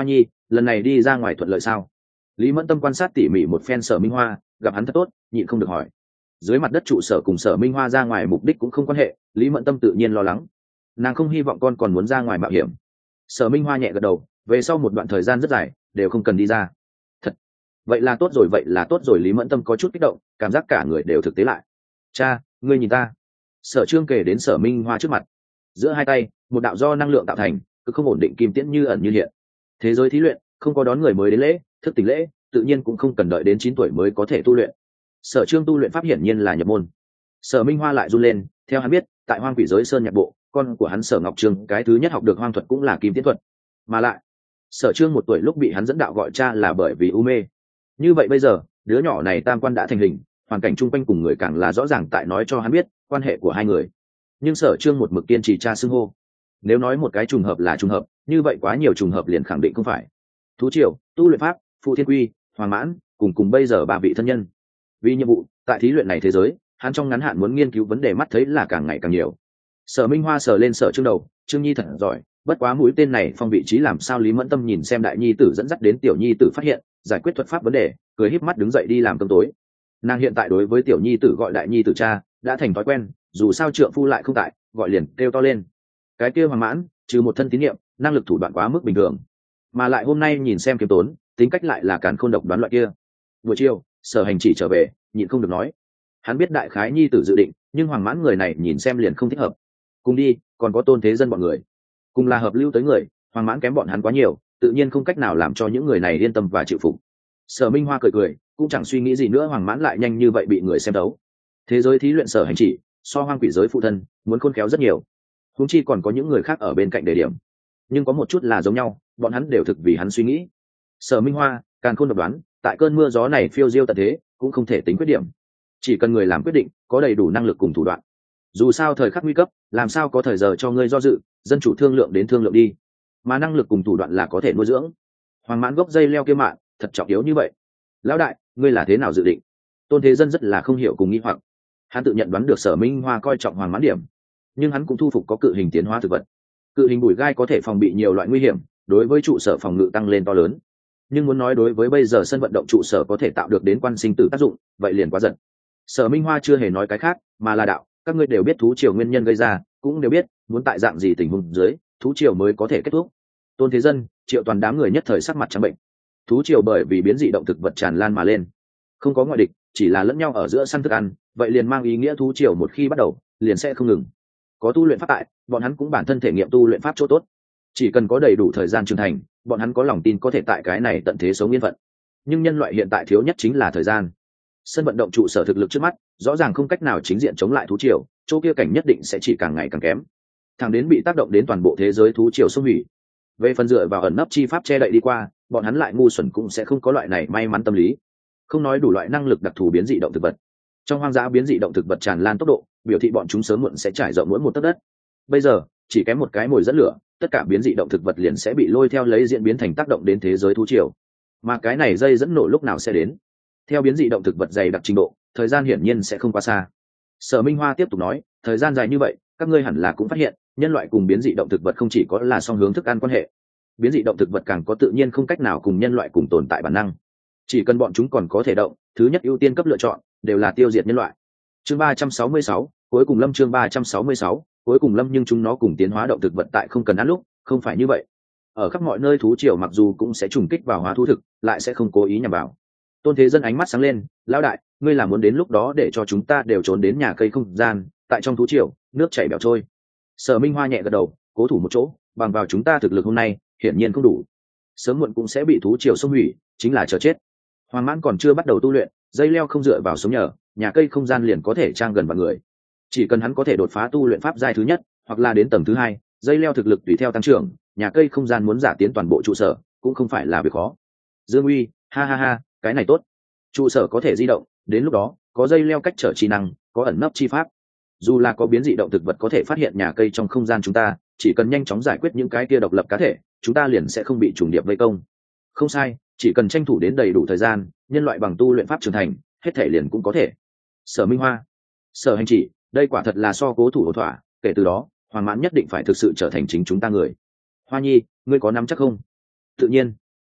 lần này đi ra ngoài thuận lợi sao? Lý Mẫn Tâm quan sát tỉ mỉ một phen Sở Minh Hoa, gặp hắn thật tốt, nhịn không được hỏi. Dưới mặt đất trụ sở cùng Sở Minh Hoa ra ngoài mục đích cũng không quan hệ, Lý Mẫn Tâm tự nhiên lo lắng. Nàng không hy vọng con còn muốn ra ngoài mạo hiểm. Sở Minh Hoa nhẹ gật đầu, về sau một đoạn thời gian rất dài đều không cần đi ra. Thật, vậy là tốt rồi, vậy là tốt rồi. Lý Mẫn Tâm có chút kích động, cảm giác cả người đều thực tế lại. Cha, ngươi nhìn ta. Sở Trương kể đến Sở Minh Hoa trước mặt, giữa hai tay một đạo do năng lượng tạo thành, cứ không ổn định kim tiễn như ẩn như hiện. Thế giới thí luyện không có đón người mới đến lễ, thức tỉnh lễ tự nhiên cũng không cần đợi đến 9 tuổi mới có thể tu luyện. Sở Trương tu luyện pháp hiển nhiên là nhập môn. Sở Minh Hoa lại run lên, theo hắn biết, tại Hoang Quỷ giới Sơn Nhạc Bộ, con của hắn Sở Ngọc Trương cái thứ nhất học được hoang thuật cũng là kim tiễn thuật. Mà lại, Sở Trương 1 tuổi lúc bị hắn dẫn đạo gọi cha là bởi vì u mê. Như vậy bây giờ, đứa nhỏ này tam quan đã thành hình, hoàn cảnh chung quanh cùng người càng là rõ ràng tại nói cho hắn biết quan hệ của hai người. Nhưng Sở Trương một mực kiên trì cha xưng hô. Nếu nói một cái trùng hợp là trùng hợp, như vậy quá nhiều trùng hợp liền khẳng định không phải. Thú triều, tu luyện pháp, Phụ Thiên Quy, Hoàng Mãn, cùng bây giờ 3 vị thân nhân. Vì nhiệm vụ, tại thí luyện này thế giới, hắn trong ngắn hạn muốn nghiên cứu vấn đề mắt thấy là càng ngày càng nhiều. Sở Minh Hoa sờ lên Sở Trương đầu, Trương Nhi thật giỏi, bất quá mũi tên này phong vị trí làm sao? Lý Mẫn Tâm nhìn xem đại nhi tử dẫn dắt đến tiểu nhi tử phát hiện, giải quyết thuật pháp vấn đề, cười híp mắt đứng dậy đi làm cơm tối. Nàng hiện tại đối với tiểu nhi tử gọi đại nhi tử cha đã thành thói quen, dù sao trượng phu lại không tại, gọi liền kêu to lên. Cái kia Hoàng Mãn, trừ một thân tín nhiệm, năng lực thủ đoạn quá mức bình thường, mà lại hôm nay nhìn xem kiếm tốn, tính cách lại là càn khôn độc đoán loại kia. Buổi chiều, Sở Hành chỉ trở về, nhịn không được nói, hắn biết đại khái nhi tử dự định, nhưng Hoàng Mãn người này nhìn xem liền không thích hợp. Cùng đi, còn có Tôn Thế Dân bọn người, cùng là hợp lưu tới người, Hoàng Mãn kém bọn hắn quá nhiều, tự nhiên không cách nào làm cho những người này yên tâm và chịu phục. Sở Minh Hoa cười cười, cũng chẳng suy nghĩ gì nữa. Hoàng Mãn lại nhanh như vậy bị người xem đấu. Thế giới thí luyện Sở Hành chỉ so Hoang Quỷ giới phụ thân muốn khôn khéo rất nhiều, huống chi còn có những người khác ở bên cạnh đề điểm. Nhưng có một chút là giống nhau, bọn hắn đều thực vì hắn suy nghĩ. Sở Minh Hoa càng khôn độc đoán, tại cơn mưa gió này phiêu diêu tận thế cũng không thể tính quyết điểm, chỉ cần người làm quyết định có đầy đủ năng lực cùng thủ đoạn. Dù sao thời khắc nguy cấp, làm sao có thời giờ cho ngươi do dự, dân chủ thương lượng đến thương lượng đi, mà năng lực cùng thủ đoạn là có thể nuôi dưỡng. Hoàng Mãn gốc dây leo kia mạng thật trọng yếu như vậy. Lão đại, ngươi là thế nào dự định? Tôn Thế Dân rất là không hiểu cùng nghi hoặc. Hắn tự nhận đoán được Sở Minh Hoa coi trọng Hoàng Mãn điểm, nhưng hắn cũng thu phục có cự hình tiến hóa thực vật. Cự hình bụi gai có thể phòng bị nhiều loại nguy hiểm, đối với trụ sở phòng ngự tăng lên to lớn. Nhưng muốn nói đối với bây giờ sân vận động trụ sở có thể tạo được đến quan sinh tử tác dụng, vậy liền quá giận. Sở Minh Hoa chưa hề nói cái khác, mà là đạo, các ngươi đều biết thú triều nguyên nhân gây ra, cũng đều biết muốn tại dạng gì tình huống dưới thú triều mới có thể kết thúc. Tôn Thế Dân, Triệu Toàn đám người nhất thời sắc mặt trắng bệnh. Thú triều bởi vì biến dị động thực vật tràn lan mà lên, không có ngoại địch, chỉ là lẫn nhau ở giữa săn thức ăn, vậy liền mang ý nghĩa thú triều một khi bắt đầu liền sẽ không ngừng. Có tu luyện pháp tại, bọn hắn cũng bản thân thể nghiệm tu luyện pháp chỗ tốt, chỉ cần có đầy đủ thời gian trưởng thành, bọn hắn có lòng tin có thể tại cái này tận thế sống yên phận. Nhưng nhân loại hiện tại thiếu nhất chính là thời gian. Sân vận động trụ sở thực lực trước mắt rõ ràng không cách nào chính diện chống lại thú triều, chỗ kia cảnh nhất định sẽ chỉ càng ngày càng kém, thẳng đến bị tác động đến toàn bộ thế giới thú triều xâm hủy. Về phần dựa vào ẩn nấp chi pháp che đậy đi qua, bọn hắn lại ngu xuẩn cũng sẽ không có loại này may mắn tâm lý. Không nói đủ loại năng lực đặc thù biến dị động thực vật, trong hoang dã biến dị động thực vật tràn lan tốc độ biểu thị bọn chúng sớm muộn sẽ trải rộng mỗi một tấc đất. Bây giờ chỉ kém một cái mồi dẫn lửa, tất cả biến dị động thực vật liền sẽ bị lôi theo lấy diễn biến thành tác động đến thế giới thú triều. Mà cái này dây dẫn nổ lúc nào sẽ đến? Theo biến dị động thực vật dày đặc trình độ, thời gian hiển nhiên sẽ không quá xa. Sở Minh Hoa tiếp tục nói, thời gian dài như vậy, các ngươi hẳn là cũng phát hiện, nhân loại cùng biến dị động thực vật không chỉ có là song hướng thức ăn quan hệ. Biến dị động thực vật càng có tự nhiên không cách nào cùng nhân loại cùng tồn tại bản năng. Chỉ cần bọn chúng còn có thể động, thứ nhất ưu tiên cấp lựa chọn đều là tiêu diệt nhân loại. Chương 366, cuối cùng lâm. Chương 366, cuối cùng lâm. Nhưng chúng nó cùng tiến hóa động thực vật tại không cần ăn lúc, không phải như vậy. Ở khắp mọi nơi thú triều mặc dù cũng sẽ trùng kích vào hóa thú thực, lại sẽ không cố ý nhằm vào. Tôn Thế Dân ánh mắt sáng lên, lão đại, ngươi là muốn đến lúc đó để cho chúng ta đều trốn đến nhà cây không gian, tại trong thú triều nước chảy bẻo trôi. Sở Minh Hoa nhẹ gật đầu, cố thủ một chỗ, bằng vào chúng ta thực lực hôm nay hiển nhiên không đủ, sớm muộn cũng sẽ bị thú triều xâm hủy, chính là chờ chết. Hoàng Mãn còn chưa bắt đầu tu luyện, dây leo không dựa vào sống nhờ, nhà cây không gian liền có thể trang gần vào người. Chỉ cần hắn có thể đột phá tu luyện pháp giai thứ nhất, hoặc là đến tầng thứ hai, dây leo thực lực tùy theo tăng trưởng, nhà cây không gian muốn giả tiến toàn bộ trụ sở cũng không phải là việc khó. Dương Uy, ha ha ha, cái này tốt. Trụ sở có thể di động, đến lúc đó có dây leo cách trở chi năng, có ẩn nấp chi pháp. Dù là có biến dị động thực vật có thể phát hiện nhà cây trong không gian chúng ta, chỉ cần nhanh chóng giải quyết những cái kia độc lập cá thể, chúng ta liền sẽ không bị trùng điệp vây công. Không sai, chỉ cần tranh thủ đến đầy đủ thời gian, nhân loại bằng tu luyện pháp trưởng thành, hết thể liền cũng có thể. Sở Minh Hoa, Sở Hành chỉ, đây quả thật là so cố thủ ổn thỏa, kể từ đó, Hoàng Mãn nhất định phải thực sự trở thành chính chúng ta người. Hoa Nhi, ngươi có nắm chắc không? Tự nhiên.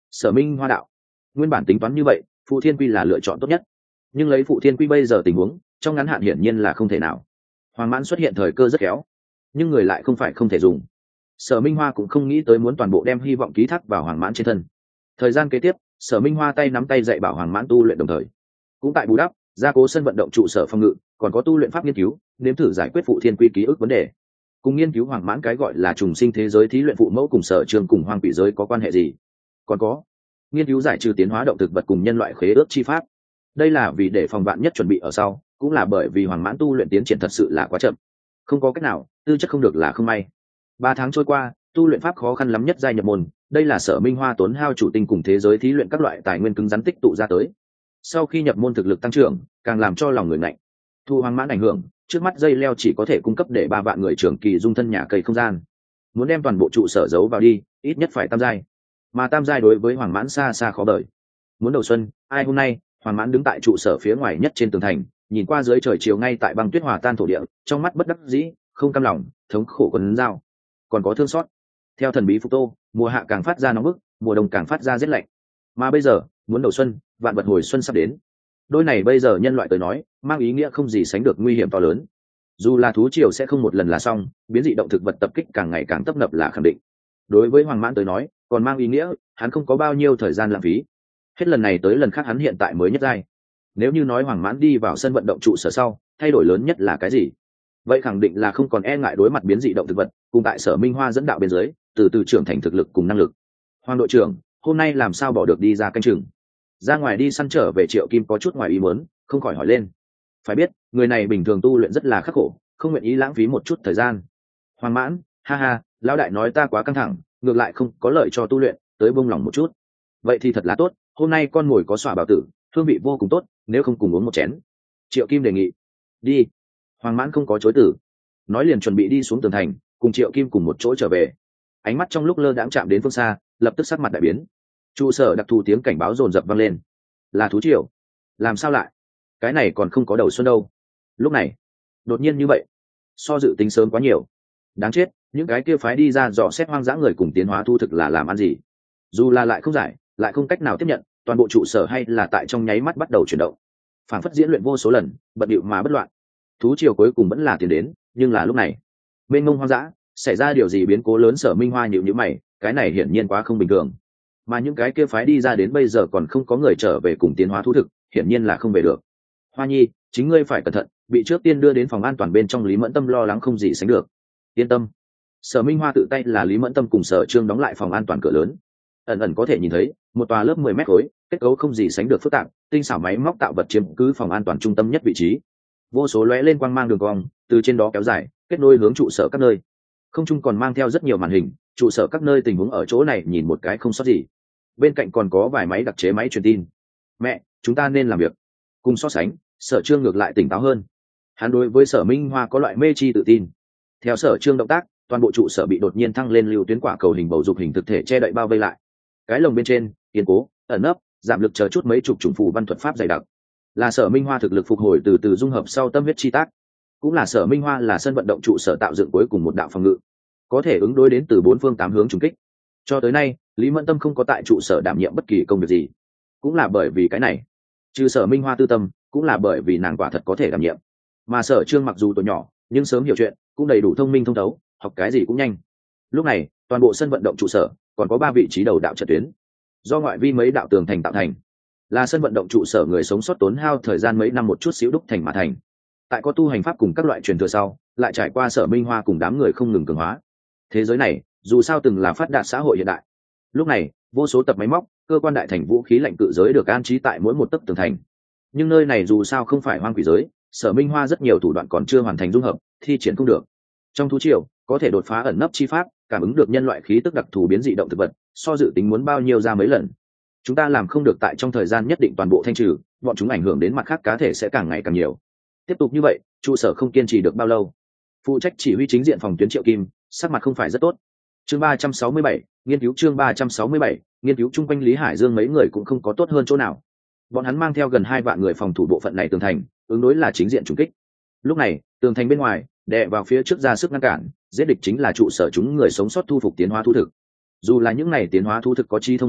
Sở Minh Hoa đạo: nguyên bản tính toán như vậy, Phụ Thiên Quy là lựa chọn tốt nhất, nhưng lấy Phụ Thiên Quy bây giờ tình huống, trong ngắn hạn hiển nhiên là không thể nào. Hoàng Mãn xuất hiện thời cơ rất khéo, nhưng người lại không phải không thể dùng. Sở Minh Hoa cũng không nghĩ tới muốn toàn bộ đem hy vọng ký thác vào Hoàng Mãn trên thân. Thời gian kế tiếp, Sở Minh Hoa tay nắm tay dạy bảo Hoàng Mãn tu luyện, đồng thời cũng tại bù đắp gia cố sân vận động trụ sở phòng ngự, còn có tu luyện pháp nghiên cứu, nếm thử giải quyết Phụ Thiên Quy ký ức vấn đề, cùng nghiên cứu Hoàng Mãn cái gọi là trùng sinh thế giới thí luyện phụ mẫu cùng Sở Trường cùng Hoang Quỷ giới có quan hệ gì, còn có nghiên cứu giải trừ tiến hóa động thực vật cùng nhân loại khế ước chi pháp. Đây là vì để phòng vạn nhất chuẩn bị ở sau, cũng là bởi vì Hoàng Mãn tu luyện tiến triển thật sự là quá chậm, không có cách nào, tư chất không được là không may. 3 tháng trôi qua, tu luyện pháp khó khăn lắm nhất giai nhập môn, đây là Sở Minh Hoa tốn hao chủ tinh cùng thế giới thí luyện các loại tài nguyên cứng rắn tích tụ ra tới. Sau khi nhập môn thực lực tăng trưởng, càng làm cho lòng người ngạnh. Thu Hoàng Mãn ảnh hưởng, trước mắt dây leo chỉ có thể cung cấp để 3 vạn người trưởng kỳ dung thân nhà cây không gian. Muốn đem toàn bộ trụ sở giấu vào đi, ít nhất phải tam giai. Mà tam giai đối với Hoàng Mãn xa xa khó đợi. Muốn đầu xuân, ai hôm nay, Hoàng Mãn đứng tại trụ sở phía ngoài nhất trên tường thành, nhìn qua dưới trời chiều ngay tại băng tuyết hòa tan thổ địa, trong mắt bất đắc dĩ, không cam lòng, thống khổ quấn dao, còn có thương xót. Theo thần bí Phục Tô, mùa hạ càng phát ra nóng bức, mùa đông càng phát ra rét lạnh. Mà bây giờ, muốn đầu xuân, vạn vật hồi xuân sắp đến. Đôi này bây giờ nhân loại tới nói, mang ý nghĩa không gì sánh được nguy hiểm to lớn. Dù là thú triều sẽ không một lần là xong, biến dị động thực vật tập kích càng ngày càng tấp nập là khẳng định. Đối với Hoàng Mãn tới nói, còn mang ý nghĩa, hắn không có bao nhiêu thời gian lãng phí. Hết lần này tới lần khác hắn hiện tại mới nhất giai. Nếu như nói Hoàng Mãn đi vào sân vận động trụ sở sau, thay đổi lớn nhất là cái gì? Vậy khẳng định là không còn e ngại đối mặt biến dị động thực vật, cùng tại Sở Minh Hoa dẫn đạo bên dưới, từ từ trưởng thành thực lực cùng năng lực. Hoàng đội trưởng, hôm nay làm sao bỏ được đi ra canh chừng? Ra ngoài đi săn trở về Triệu Kim có chút ngoài ý muốn, không khỏi hỏi lên. Phải biết, người này bình thường tu luyện rất là khắc khổ, không nguyện ý lãng phí một chút thời gian. Hoàng Mãn, ha ha, lão đại nói ta quá căng thẳng, ngược lại không có lợi cho tu luyện, tới buông lòng một chút. Vậy thì thật là tốt, hôm nay con mồi có xoả bảo tử, hương vị vô cùng tốt, nếu không cùng uống một chén. Triệu Kim đề nghị. Đi. Hoàng Mãn không có chối từ, nói liền chuẩn bị đi xuống tường thành, cùng Triệu Kim cùng một chỗ trở về. Ánh mắt trong lúc lơ đãng chạm đến phương xa, lập tức sắc mặt đại biến. Trụ sở đặc thù tiếng cảnh báo dồn dập vang lên. Là thú triều. Làm sao lại? Cái này còn không có đầu xuân đâu. Lúc này, đột nhiên như vậy, so dự tính sớm quá nhiều. Đáng chết, những cái kia phái đi ra dò xét hoang dã người cùng tiến hóa thu thực là làm ăn gì? Dù là lại không giải, lại không cách nào tiếp nhận, toàn bộ trụ sở hay là tại trong nháy mắt bắt đầu chuyển động. Phản phất diễn luyện vô số lần, bận điệu mà bất loạn. Thú triều cuối cùng vẫn là tiền đến, nhưng là lúc này, bên ngông hoang dã, xảy ra điều gì biến cố lớn? Sở Minh Hoa nhíu nhíu mày, cái này hiển nhiên quá không bình thường. Mà những cái kia phái đi ra đến bây giờ còn không có người trở về cùng tiến hóa thú thực, hiển nhiên là không về được. Hoa Nhi, chính ngươi phải cẩn thận, bị trước tiên đưa đến phòng an toàn bên trong. Lý Mẫn Tâm lo lắng không gì sánh được. Yên tâm. Sở Minh Hoa tự tay là Lý Mẫn Tâm cùng Sở Trương đóng lại phòng an toàn cửa lớn. Ẩn ẩn có thể nhìn thấy một tòa lớp 10 mét khối, kết cấu không gì sánh được phức tạp, tinh xảo máy móc tạo vật chiếm cứ phòng an toàn trung tâm nhất vị trí. Vô số lóe lên quang mang đường cong từ trên đó kéo dài, kết nối hướng trụ sở các nơi. Không trung còn mang theo rất nhiều màn hình, trụ sở các nơi tình huống ở chỗ này nhìn một cái không sót gì. Bên cạnh còn có vài máy đặc chế máy truyền tin. Mẹ, chúng ta nên làm việc. Cùng so sánh, Sở Trương ngược lại tỉnh táo hơn. Hắn đối với Sở Minh Hoa có loại mê chi tự tin. Theo Sở Trương động tác, toàn bộ trụ sở bị đột nhiên thăng lên lưu tuyến quả cầu hình bầu dục hình thực thể che đậy bao vây lại. Cái lồng bên trên, kiên cố, ẩn nấp, giảm lực chờ chút mấy chục chủng phù văn thuật pháp dày đặc. Là Sở Minh Hoa thực lực phục hồi từ từ dung hợp sau tâm huyết chi tác. Cũng là Sở Minh Hoa là sân vận động trụ sở tạo dựng cuối cùng một đạo phòng ngự, có thể ứng đối đến từ 4 phương 8 hướng trùng kích. Cho tới nay, Lý Mẫn Tâm không có tại trụ sở đảm nhiệm bất kỳ công việc gì, cũng là bởi vì cái này. Trừ Sở Minh Hoa tư tâm, cũng là bởi vì nàng quả thật có thể đảm nhiệm. Mà Sở Trương mặc dù tuổi nhỏ, nhưng sớm hiểu chuyện, cũng đầy đủ thông minh thông thấu, học cái gì cũng nhanh. Lúc này, toàn bộ sân vận động trụ sở còn có 3 vị trí đầu đạo trận tuyến, do ngoại vi mấy đạo tường thành tạo thành. Là sân vận động trụ sở người sống sót tốn hao thời gian mấy năm một chút xíu đúc thành mà thành. Tại có tu hành pháp cùng các loại truyền thừa sau, lại trải qua Sở Minh Hoa cùng đám người không ngừng cường hóa. Thế giới này, dù sao từng là phát đạt xã hội hiện đại. Lúc này, vô số tập máy móc, cơ quan đại thành vũ khí lạnh cự giới được an trí tại mỗi một tấc tường thành. Nhưng nơi này dù sao không phải hoang quỷ giới, Sở Minh Hoa rất nhiều thủ đoạn còn chưa hoàn thành dung hợp, thi triển không được. Trong thú triều, có thể đột phá ẩn nấp chi pháp, cảm ứng được nhân loại khí tức đặc thù biến dị động thực vật, so dự tính muốn bao nhiêu ra mấy lần. Chúng ta làm không được tại trong thời gian nhất định toàn bộ thanh trừ, bọn chúng ảnh hưởng đến mặt khác cá thể sẽ càng ngày càng nhiều. Tiếp tục như vậy, trụ sở không kiên trì được bao lâu. Phụ trách chỉ huy chính diện phòng tuyến Triệu Kim, sắc mặt không phải rất tốt. Chương 367, nghiên cứu chương 367, nghiên cứu chung quanh Lý Hải Dương mấy người cũng không có tốt hơn chỗ nào. Bọn hắn mang theo gần 2 vạn người phòng thủ bộ phận này tường thành, ứng đối là chính diện trùng kích. Lúc này, tường thành bên ngoài, đè vào phía trước ra sức ngăn cản, giết địch chính là trụ sở chúng người sống sót thu phục tiến hóa thu thực. Dù là những này tiến hóa thu thực có trí thông minh,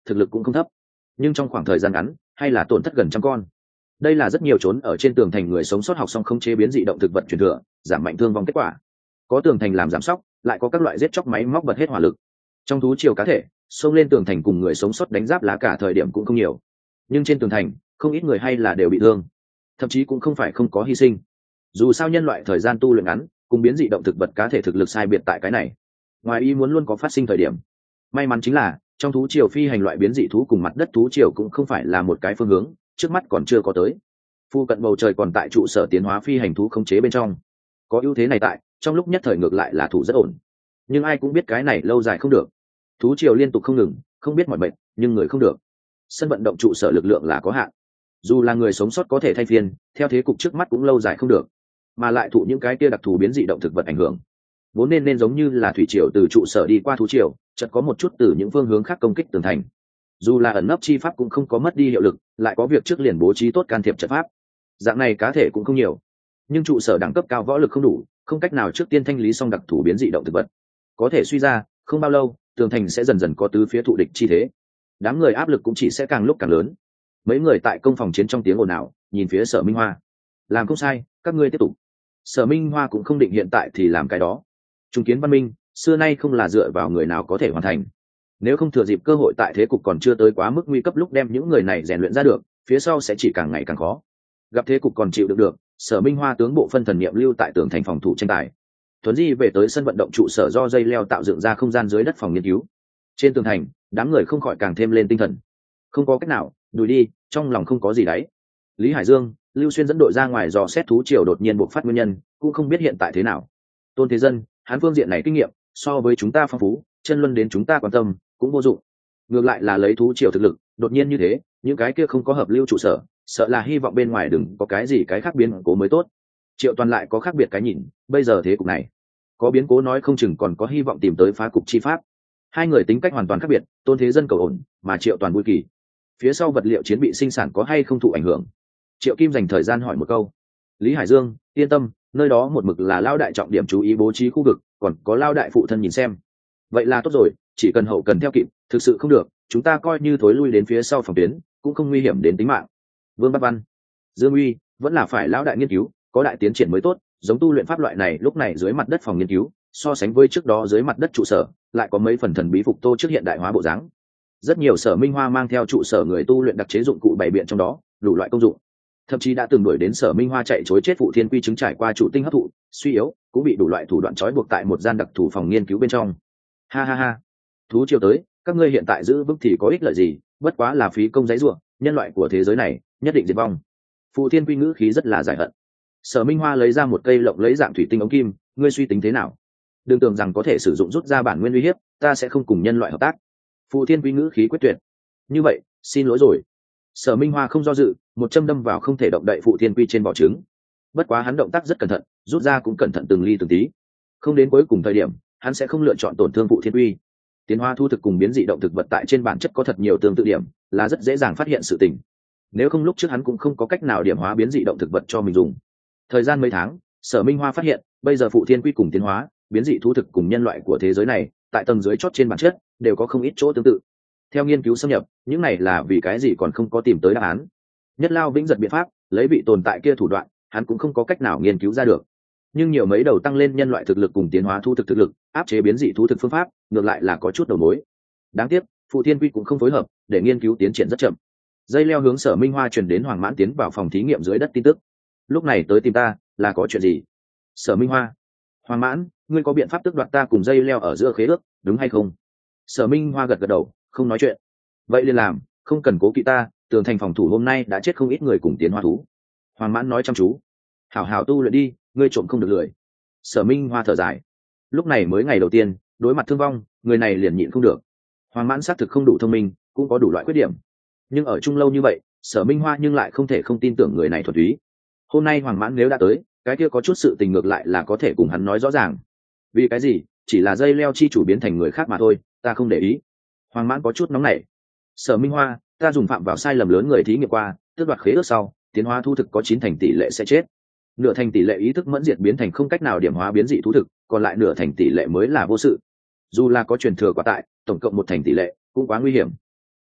thực lực cũng không thấp, nhưng trong khoảng thời gian ngắn hay là tổn thất gần trăm con. Đây là rất nhiều trốn ở trên tường thành người sống sót học xong không chế biến dị động thực vật truyền thừa, giảm mạnh thương vong kết quả. Có tường thành làm giảm sóc, lại có các loại giết chóc máy móc bật hết hỏa lực. Trong thú triều cá thể xông lên tường thành cùng người sống sót đánh giáp lá cả thời điểm cũng không nhiều, nhưng trên tường thành không ít người hay là đều bị thương, thậm chí cũng không phải không có hy sinh. Dù sao nhân loại thời gian tu luyện ngắn, cùng biến dị động thực vật cá thể thực lực sai biệt tại cái này, ngoài ý muốn luôn có phát sinh thời điểm. May mắn chính là trong thú triều phi hành loại biến dị thú cùng mặt đất thú triều cũng không phải là một cái phương hướng, trước mắt còn chưa có tới. Phu cận bầu trời còn tại trụ sở tiến hóa phi hành thú khống chế bên trong, có ưu thế này tại, trong lúc nhất thời ngược lại là thủ rất ổn. Nhưng ai cũng biết cái này lâu dài không được, thú triều liên tục không ngừng, không biết mọi mệnh, nhưng người không được. Sân vận động trụ sở lực lượng là có hạn, dù là người sống sót có thể thay phiên, theo thế cục trước mắt cũng lâu dài không được, mà lại thụ những cái kia đặc thù biến dị động thực vật ảnh hưởng, vốn nên giống như là thủy triều từ trụ sở đi qua thú triều, chợt có một chút từ những phương hướng khác công kích tường thành. Dù là ẩn nấp chi pháp cũng không có mất đi hiệu lực, lại có việc trước liền bố trí tốt can thiệp trận pháp. Dạng này cá thể cũng không nhiều, nhưng trụ sở đẳng cấp cao võ lực không đủ, không cách nào trước tiên thanh lý xong đặc thù biến dị động thực vật. Có thể suy ra, không bao lâu, tường thành sẽ dần dần có tứ phía thụ địch chi thế. Đám người áp lực cũng chỉ sẽ càng lúc càng lớn. Mấy người tại công phòng chiến trong tiếng ồn ào, nhìn phía Sở Minh Hoa. Làm không sai, các ngươi tiếp tục. Sở Minh Hoa cũng không định hiện tại thì làm cái đó. Trung kiến văn minh, xưa nay không là dựa vào người nào có thể hoàn thành. Nếu không thừa dịp cơ hội tại thế cục còn chưa tới quá mức nguy cấp lúc đem những người này rèn luyện ra được, phía sau sẽ chỉ càng ngày càng khó. Gặp thế cục còn chịu đựng được, Sở Minh Hoa tướng bộ phân thần niệm lưu tại tường thành phòng thủ tranh tài. Thuấn di về tới sân vận động trụ sở do dây leo tạo dựng ra không gian dưới đất phòng nghiên cứu. Trên tường thành, đám người không khỏi càng thêm lên tinh thần. Không có cách nào, đuổi đi, trong lòng không có gì đấy. Lý Hải Dương, Lưu Xuyên dẫn đội ra ngoài dò xét thú triều đột nhiên bộc phát nguyên nhân, cũng không biết hiện tại thế nào. Tôn Thế Dân, hắn phương diện này kinh nghiệm so với chúng ta phong phú, chân luân đến chúng ta quan tâm cũng vô dụng. Ngược lại là lấy thú triều thực lực, đột nhiên như thế, những cái kia không có hợp lưu trụ sở, sợ là hy vọng bên ngoài đừng có cái gì cái khác biến cố mới tốt. Triệu Toàn lại có khác biệt cái nhìn, bây giờ thế cục này, có biến cố nói không chừng còn có hy vọng tìm tới phá cục chi pháp. Hai người tính cách hoàn toàn khác biệt, Tôn Thế Dân cầu ổn, mà Triệu Toàn vui kỳ. Phía sau vật liệu chiến bị sinh sản có hay không thụ ảnh hưởng? Triệu Kim dành thời gian hỏi một câu. Lý Hải Dương, yên tâm, nơi đó một mực là lao đại trọng điểm chú ý bố trí khu vực, còn có lao đại phụ thân nhìn xem. Vậy là tốt rồi, chỉ cần hậu cần theo kịp, thực sự không được, chúng ta coi như thối lui đến phía sau phòng tuyến, cũng không nguy hiểm đến tính mạng. Vương Bắc Văn, Dương Uy, vẫn là phải lao đại nghiên cứu, có đại tiến triển mới tốt, giống tu luyện pháp loại này lúc này dưới mặt đất phòng nghiên cứu, so sánh với trước đó dưới mặt đất trụ sở, lại có mấy phần thần bí phục tô trước hiện đại hóa bộ dáng. Rất nhiều Sở Minh Hoa mang theo trụ sở người tu luyện đặc chế dụng cụ bày biện trong đó, đủ loại công dụng. Thậm chí đã từng đuổi đến Sở Minh Hoa chạy chối chết phụ thiên quy chứng trải qua trụ tinh hấp thụ, suy yếu, cũng bị đủ loại thủ đoạn trói buộc tại một gian đặc thù phòng nghiên cứu bên trong. Ha ha ha, thú chiều tới, các ngươi hiện tại giữ vững thì có ích lợi gì, bất quá là phí công giấy ruộng, nhân loại của thế giới này nhất định diệt vong. Phụ thiên quy ngữ khí rất là giải hận. Sở Minh Hoa lấy ra một cây lộng lấy dạng thủy tinh ống kim, ngươi suy tính thế nào? Đừng tưởng rằng có thể sử dụng rút ra bản nguyên uy hiếp, ta sẽ không cùng nhân loại hợp tác. Phụ thiên quy ngữ khí quyết tuyệt. Như vậy, xin lỗi rồi. Sở Minh Hoa không do dự, một châm đâm vào không thể động đậy phụ thiên quy trên vỏ trứng. Bất quá hắn động tác rất cẩn thận, rút ra cũng cẩn thận từng ly từng tí. Không đến cuối cùng thời điểm, hắn sẽ không lựa chọn tổn thương phụ thiên quy. Tiến hóa thu thực cùng biến dị động thực vật tại trên bản chất có thật nhiều tương tự điểm, là rất dễ dàng phát hiện sự tình. Nếu không lúc trước hắn cũng không có cách nào điểm hóa biến dị động thực vật cho mình dùng. Thời gian mấy tháng, Sở Minh Hoa phát hiện, bây giờ phụ thiên quy cùng tiến hóa, biến dị thú thực cùng nhân loại của thế giới này, tại tầng dưới chót trên bản chất, đều có không ít chỗ tương tự. Theo nghiên cứu xâm nhập, những này là vì cái gì còn không có tìm tới đáp án. Nhất Lao Vĩnh giật biện pháp, lấy vị tồn tại kia thủ đoạn, hắn cũng không có cách nào nghiên cứu ra được. Nhưng nhiều mấy đầu tăng lên nhân loại thực lực cùng tiến hóa thú thực thực lực, áp chế biến dị thú thực phương pháp, ngược lại là có chút đầu mối. Đáng tiếc, phụ thiên quy cũng không phối hợp, để nghiên cứu tiến triển rất chậm. Dây leo hướng Sở Minh Hoa truyền đến Hoàng Mãn tiến vào phòng thí nghiệm dưới đất tin tức. Lúc này tới tìm ta, là có chuyện gì? Sở Minh Hoa, Hoàng Mãn, ngươi có biện pháp tước đoạt ta cùng dây leo ở giữa khế ước, đúng hay không? Sở Minh Hoa gật gật đầu, không nói chuyện. Vậy liền làm, không cần cố kỵ ta, tường thành phòng thủ hôm nay đã chết không ít người cùng tiến hóa thú. Hoàng Mãn nói chăm chú. Hảo hảo tu luyện đi, ngươi trộm không được lười. Sở Minh Hoa thở dài. Lúc này mới ngày đầu tiên, đối mặt thương vong, người này liền nhịn không được. Hoàng Mãn xác thực không đủ thông minh, cũng có đủ loại khuyết điểm. Nhưng ở chung lâu như vậy, Sở Minh Hoa nhưng lại không thể không tin tưởng người này thuần túy. Hôm nay Hoàng Mãn nếu đã tới, cái kia có chút sự tình ngược lại là có thể cùng hắn nói rõ ràng. Vì cái gì? Chỉ là dây leo chi chủ biến thành người khác mà thôi, ta không để ý. Hoàng Mãn có chút nóng nảy. Sở Minh Hoa, ta dùng phạm vào sai lầm lớn người thí nghiệm qua, tước đoạt khế ước sau, tiến hóa thu thực có 9 thành tỷ lệ sẽ chết. Nửa thành tỷ lệ ý thức mẫn diệt biến thành không cách nào điểm hóa biến dị thú thực, còn lại nửa thành tỷ lệ mới là vô sự. Dù là có truyền thừa quả tại, tổng cộng 1 thành tỷ lệ cũng quá nguy hiểm.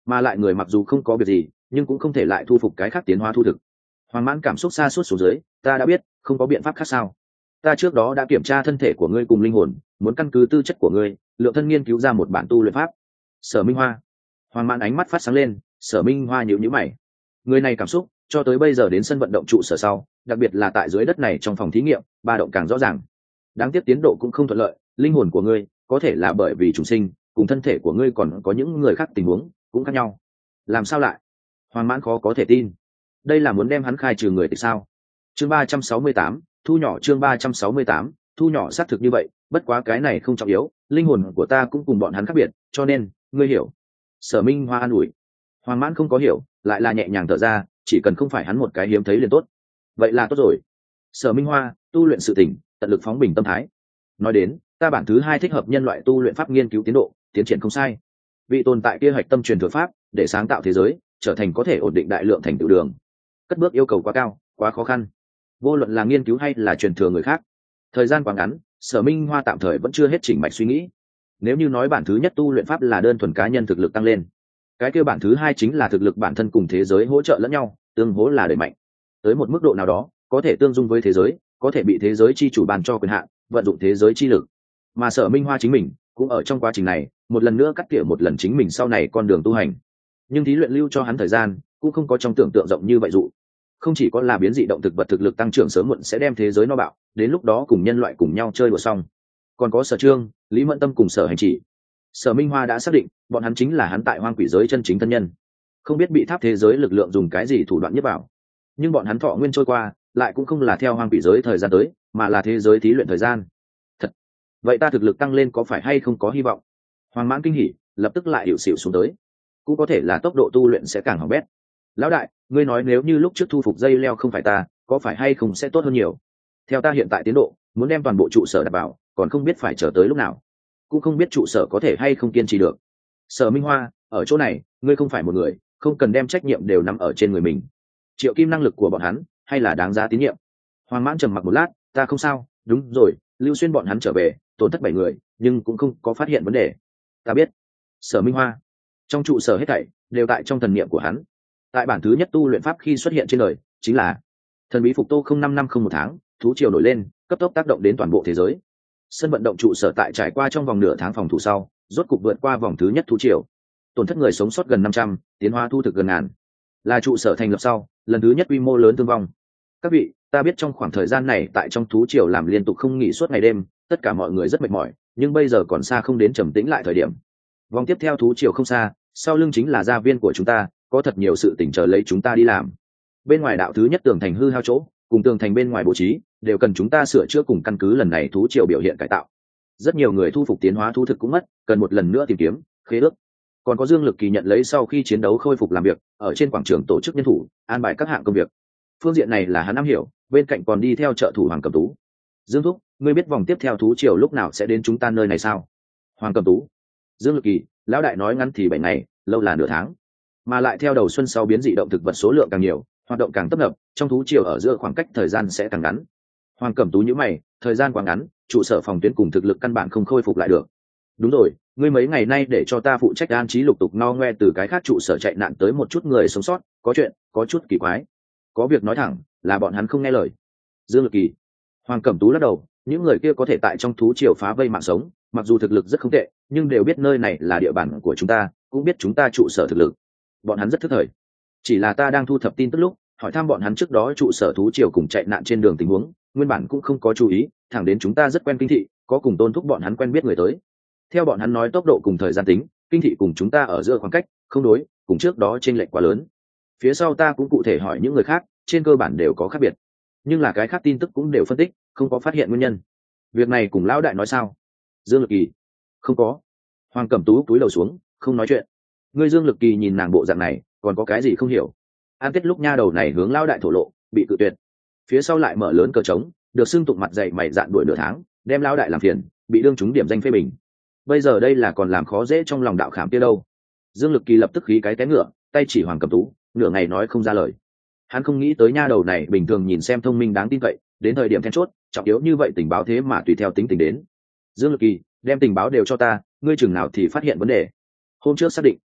mà lại người mặc dù không có việc gì nhưng cũng không thể lại thu phục cái khác tiến hóa thu thực. Hoàng Mãn cảm xúc xa suốt xuống dưới, ta đã biết, không có biện pháp khác sao? Ta trước đó đã kiểm tra thân thể của ngươi cùng linh hồn, muốn căn cứ tư chất của ngươi lượng thân nghiên cứu ra một bản tu luyện pháp. Sở Minh Hoa. Hoàng Mãn ánh mắt phát sáng lên. Sở Minh Hoa nhíu nhíu mày. Người này cảm xúc cho tới bây giờ đến sân vận động trụ sở sau, đặc biệt là tại dưới đất này trong phòng thí nghiệm, ba động càng rõ ràng. Đáng tiếc tiến độ cũng không thuận lợi, linh hồn của ngươi có thể là bởi vì trùng sinh, cùng thân thể của ngươi còn có những người khác tình huống cũng khác nhau. Làm sao lại? Hoàng Mãn khó có thể tin. Đây là muốn đem hắn khai trừ người thì sao? Chương 368, thu nhỏ. Chương 368, thu nhỏ. Xác thực như vậy, bất quá cái này không trọng yếu, linh hồn của ta cũng cùng bọn hắn khác biệt, cho nên ngươi hiểu. Sở Minh Hoa an ủi. Hoàng Mãn không có hiểu, lại là nhẹ nhàng thở ra, chỉ cần không phải hắn một cái hiếm thấy liền tốt. Vậy là tốt rồi. Sở Minh Hoa, tu luyện sự tỉnh, tận lực phóng bình tâm thái. Nói đến, ta bản thứ 2 thích hợp nhân loại tu luyện pháp nghiên cứu tiến độ, tiến triển không sai. Vị tồn tại kia hạch tâm truyền thừa pháp, để sáng tạo thế giới, trở thành có thể ổn định đại lượng thành tựu đường. Cất bước yêu cầu quá cao, quá khó khăn. Vô luận là nghiên cứu hay là truyền thừa người khác, thời gian quá ngắn, Sở Minh Hoa tạm thời vẫn chưa hết chỉnh mạch suy nghĩ. Nếu như nói bản thứ nhất tu luyện pháp là đơn thuần cá nhân thực lực tăng lên, cái kia bản thứ 2 chính là thực lực bản thân cùng thế giới hỗ trợ lẫn nhau, tương hỗ là đẩy mạnh. Tới một mức độ nào đó, có thể tương dung với thế giới, có thể bị thế giới chi chủ ban cho quyền hạn, vận dụng thế giới chi lực. Mà Sở Minh Hoa chính mình cũng ở trong quá trình này, một lần nữa cắt tỉa một lần chính mình sau này con đường tu hành. Nhưng thí luyện lưu cho hắn thời gian, cũng không có trong tưởng tượng rộng như vậy dụ. Không chỉ có là biến dị động thực vật thực lực tăng trưởng sớm muộn sẽ đem thế giới no bạo, đến lúc đó cùng nhân loại cùng nhau chơi đùa xong. Còn có Sở Trương, Lý Mẫn Tâm cùng Sở Hành Chỉ. Sở Minh Hoa đã xác định, bọn hắn chính là hắn tại hoang quỷ giới chân chính thân nhân. Không biết bị tháp thế giới lực lượng dùng cái gì thủ đoạn nhất bảo, nhưng bọn hắn thọ nguyên trôi qua, lại cũng không là theo hoang quỷ giới thời gian tới, mà là thế giới thí luyện thời gian. Thật, vậy ta thực lực tăng lên có phải hay không có hy vọng? Hoàng Mãn kinh hỉ, lập tức lại hiệu xịu xuống tới. Cũng có thể là tốc độ tu luyện sẽ càng hỏng bét. Lão đại, ngươi nói nếu như lúc trước thu phục dây leo không phải ta, có phải hay không sẽ tốt hơn nhiều? Theo ta hiện tại tiến độ, muốn đem toàn bộ trụ sở đặt vào, còn không biết phải chờ tới lúc nào, cũng không biết trụ sở có thể hay không kiên trì được. Sở Minh Hoa, ở chỗ này, ngươi không phải một người, không cần đem trách nhiệm đều nằm ở trên người mình. Triệu Kim năng lực của bọn hắn, hay là đáng giá tín nhiệm. Hoàng Mãn trầm mặc một lát, ta không sao, đúng rồi, Lưu Xuyên bọn hắn trở về, tổn thất 7 người, nhưng cũng không có phát hiện vấn đề. Ta biết. Sở Minh Hoa, trong trụ sở hết thảy đều tại trong thần niệm của hắn. Tại bản thứ nhất tu luyện pháp khi xuất hiện trên đời, chính là thần bí phục tô 0550 một tháng, thú triều nổi lên, cấp tốc tác động đến toàn bộ thế giới. Sân vận động trụ sở tại trải qua trong vòng nửa tháng phòng thủ sau, rốt cục vượt qua vòng thứ nhất thú triều. Tổn thất người sống sót gần 500, tiến hóa thu thực gần ngàn. Là trụ sở thành lập sau, lần thứ nhất quy mô lớn thương vong. Các vị, ta biết trong khoảng thời gian này tại trong thú triều làm liên tục không nghỉ suốt ngày đêm, tất cả mọi người rất mệt mỏi, nhưng bây giờ còn xa không đến trầm tĩnh lại thời điểm. Vòng tiếp theo thú triều không xa, sau lưng chính là gia viên của chúng ta, có thật nhiều sự tỉnh chờ lấy chúng ta đi làm. Bên ngoài đạo thứ nhất tường thành hư hao chỗ, cùng tường thành bên ngoài bố trí, đều cần chúng ta sửa chữa cùng căn cứ lần này thú triều biểu hiện cải tạo. Rất nhiều người thu phục tiến hóa thú thực cũng mất, cần một lần nữa tìm kiếm, khế ước. Còn có Dương Lực Kỳ nhận lấy sau khi chiến đấu khôi phục làm việc, ở trên quảng trường tổ chức nhân thủ, an bài các hạng công việc. Phương diện này là hắn am hiểu, bên cạnh còn đi theo trợ thủ Hoàng Cẩm Tú. Dương thúc, ngươi biết vòng tiếp theo thú triều lúc nào sẽ đến chúng ta nơi này sao? Hoàng Cẩm Tú. Dương Lực Kỳ, lão đại nói ngắn thì 7 ngày, lâu là nửa tháng. Mà lại theo đầu xuân sau biến dị động thực vật số lượng càng nhiều, hoạt động càng tấp nập, trong thú triều ở giữa khoảng cách thời gian sẽ càng ngắn. Hoàng Cẩm Tú nhíu mày, thời gian quá ngắn, trụ sở phòng tuyến cùng thực lực căn bản không khôi phục lại được. Đúng rồi, ngươi mấy ngày nay để cho ta phụ trách an trí lục tục no ngoe từ cái khác trụ sở chạy nạn tới một chút người sống sót, có chuyện, có chút kỳ quái. Có việc nói thẳng, là bọn hắn không nghe lời. Dương Lực Kỳ. Hoàng Cẩm Tú lắc đầu, những người kia có thể tại trong thú triều phá vây mạng sống, mặc dù thực lực rất không tệ, nhưng đều biết nơi này là địa bàn của chúng ta, cũng biết chúng ta trụ sở thực lực. Bọn hắn rất thức thời. Chỉ là ta đang thu thập tin tức lúc, hỏi thăm bọn hắn trước đó trụ sở thú triều cùng chạy nạn trên đường tình huống, nguyên bản cũng không có chú ý, thẳng đến chúng ta rất quen kinh thị, có cùng Tôn thúc bọn hắn quen biết người tới. Theo bọn hắn nói tốc độ cùng thời gian tính, kinh thị cùng chúng ta ở giữa khoảng cách không đối, cùng trước đó chênh lệch quá lớn. Phía sau ta cũng cụ thể hỏi những người khác, trên cơ bản đều có khác biệt, nhưng là cái khác tin tức cũng đều phân tích, không có phát hiện nguyên nhân. Việc này cùng lão đại nói sao? Dương Lực Kỳ. Không có. Hoàng Cẩm Tú cúi đầu xuống, không nói chuyện. Ngươi Dương Lực Kỳ nhìn nàng bộ dạng này, còn có cái gì không hiểu? An Tết lúc nha đầu này hướng lão đại thổ lộ, bị cự tuyệt. Phía sau lại mở lớn cờ trống, được xưng tụng mặt dày mày dạn đuổi nửa tháng, đem lão đại làm phiền, bị đương chúng điểm danh phê bình. Bây giờ đây là còn làm khó dễ trong lòng đạo khảm kia đâu. Dương Lực Kỳ lập tức khí cái té ngựa, tay chỉ Hoàng Cẩm Tú, nửa ngày nói không ra lời. Hắn không nghĩ tới nha đầu này bình thường nhìn xem thông minh đáng tin cậy, đến thời điểm then chốt trọng yếu như vậy tình báo thế mà tùy theo tính tình đến. Dương Lực Kỳ, đem tình báo đều cho ta, ngươi chừng nào thì phát hiện vấn đề. Hôm trước xác định.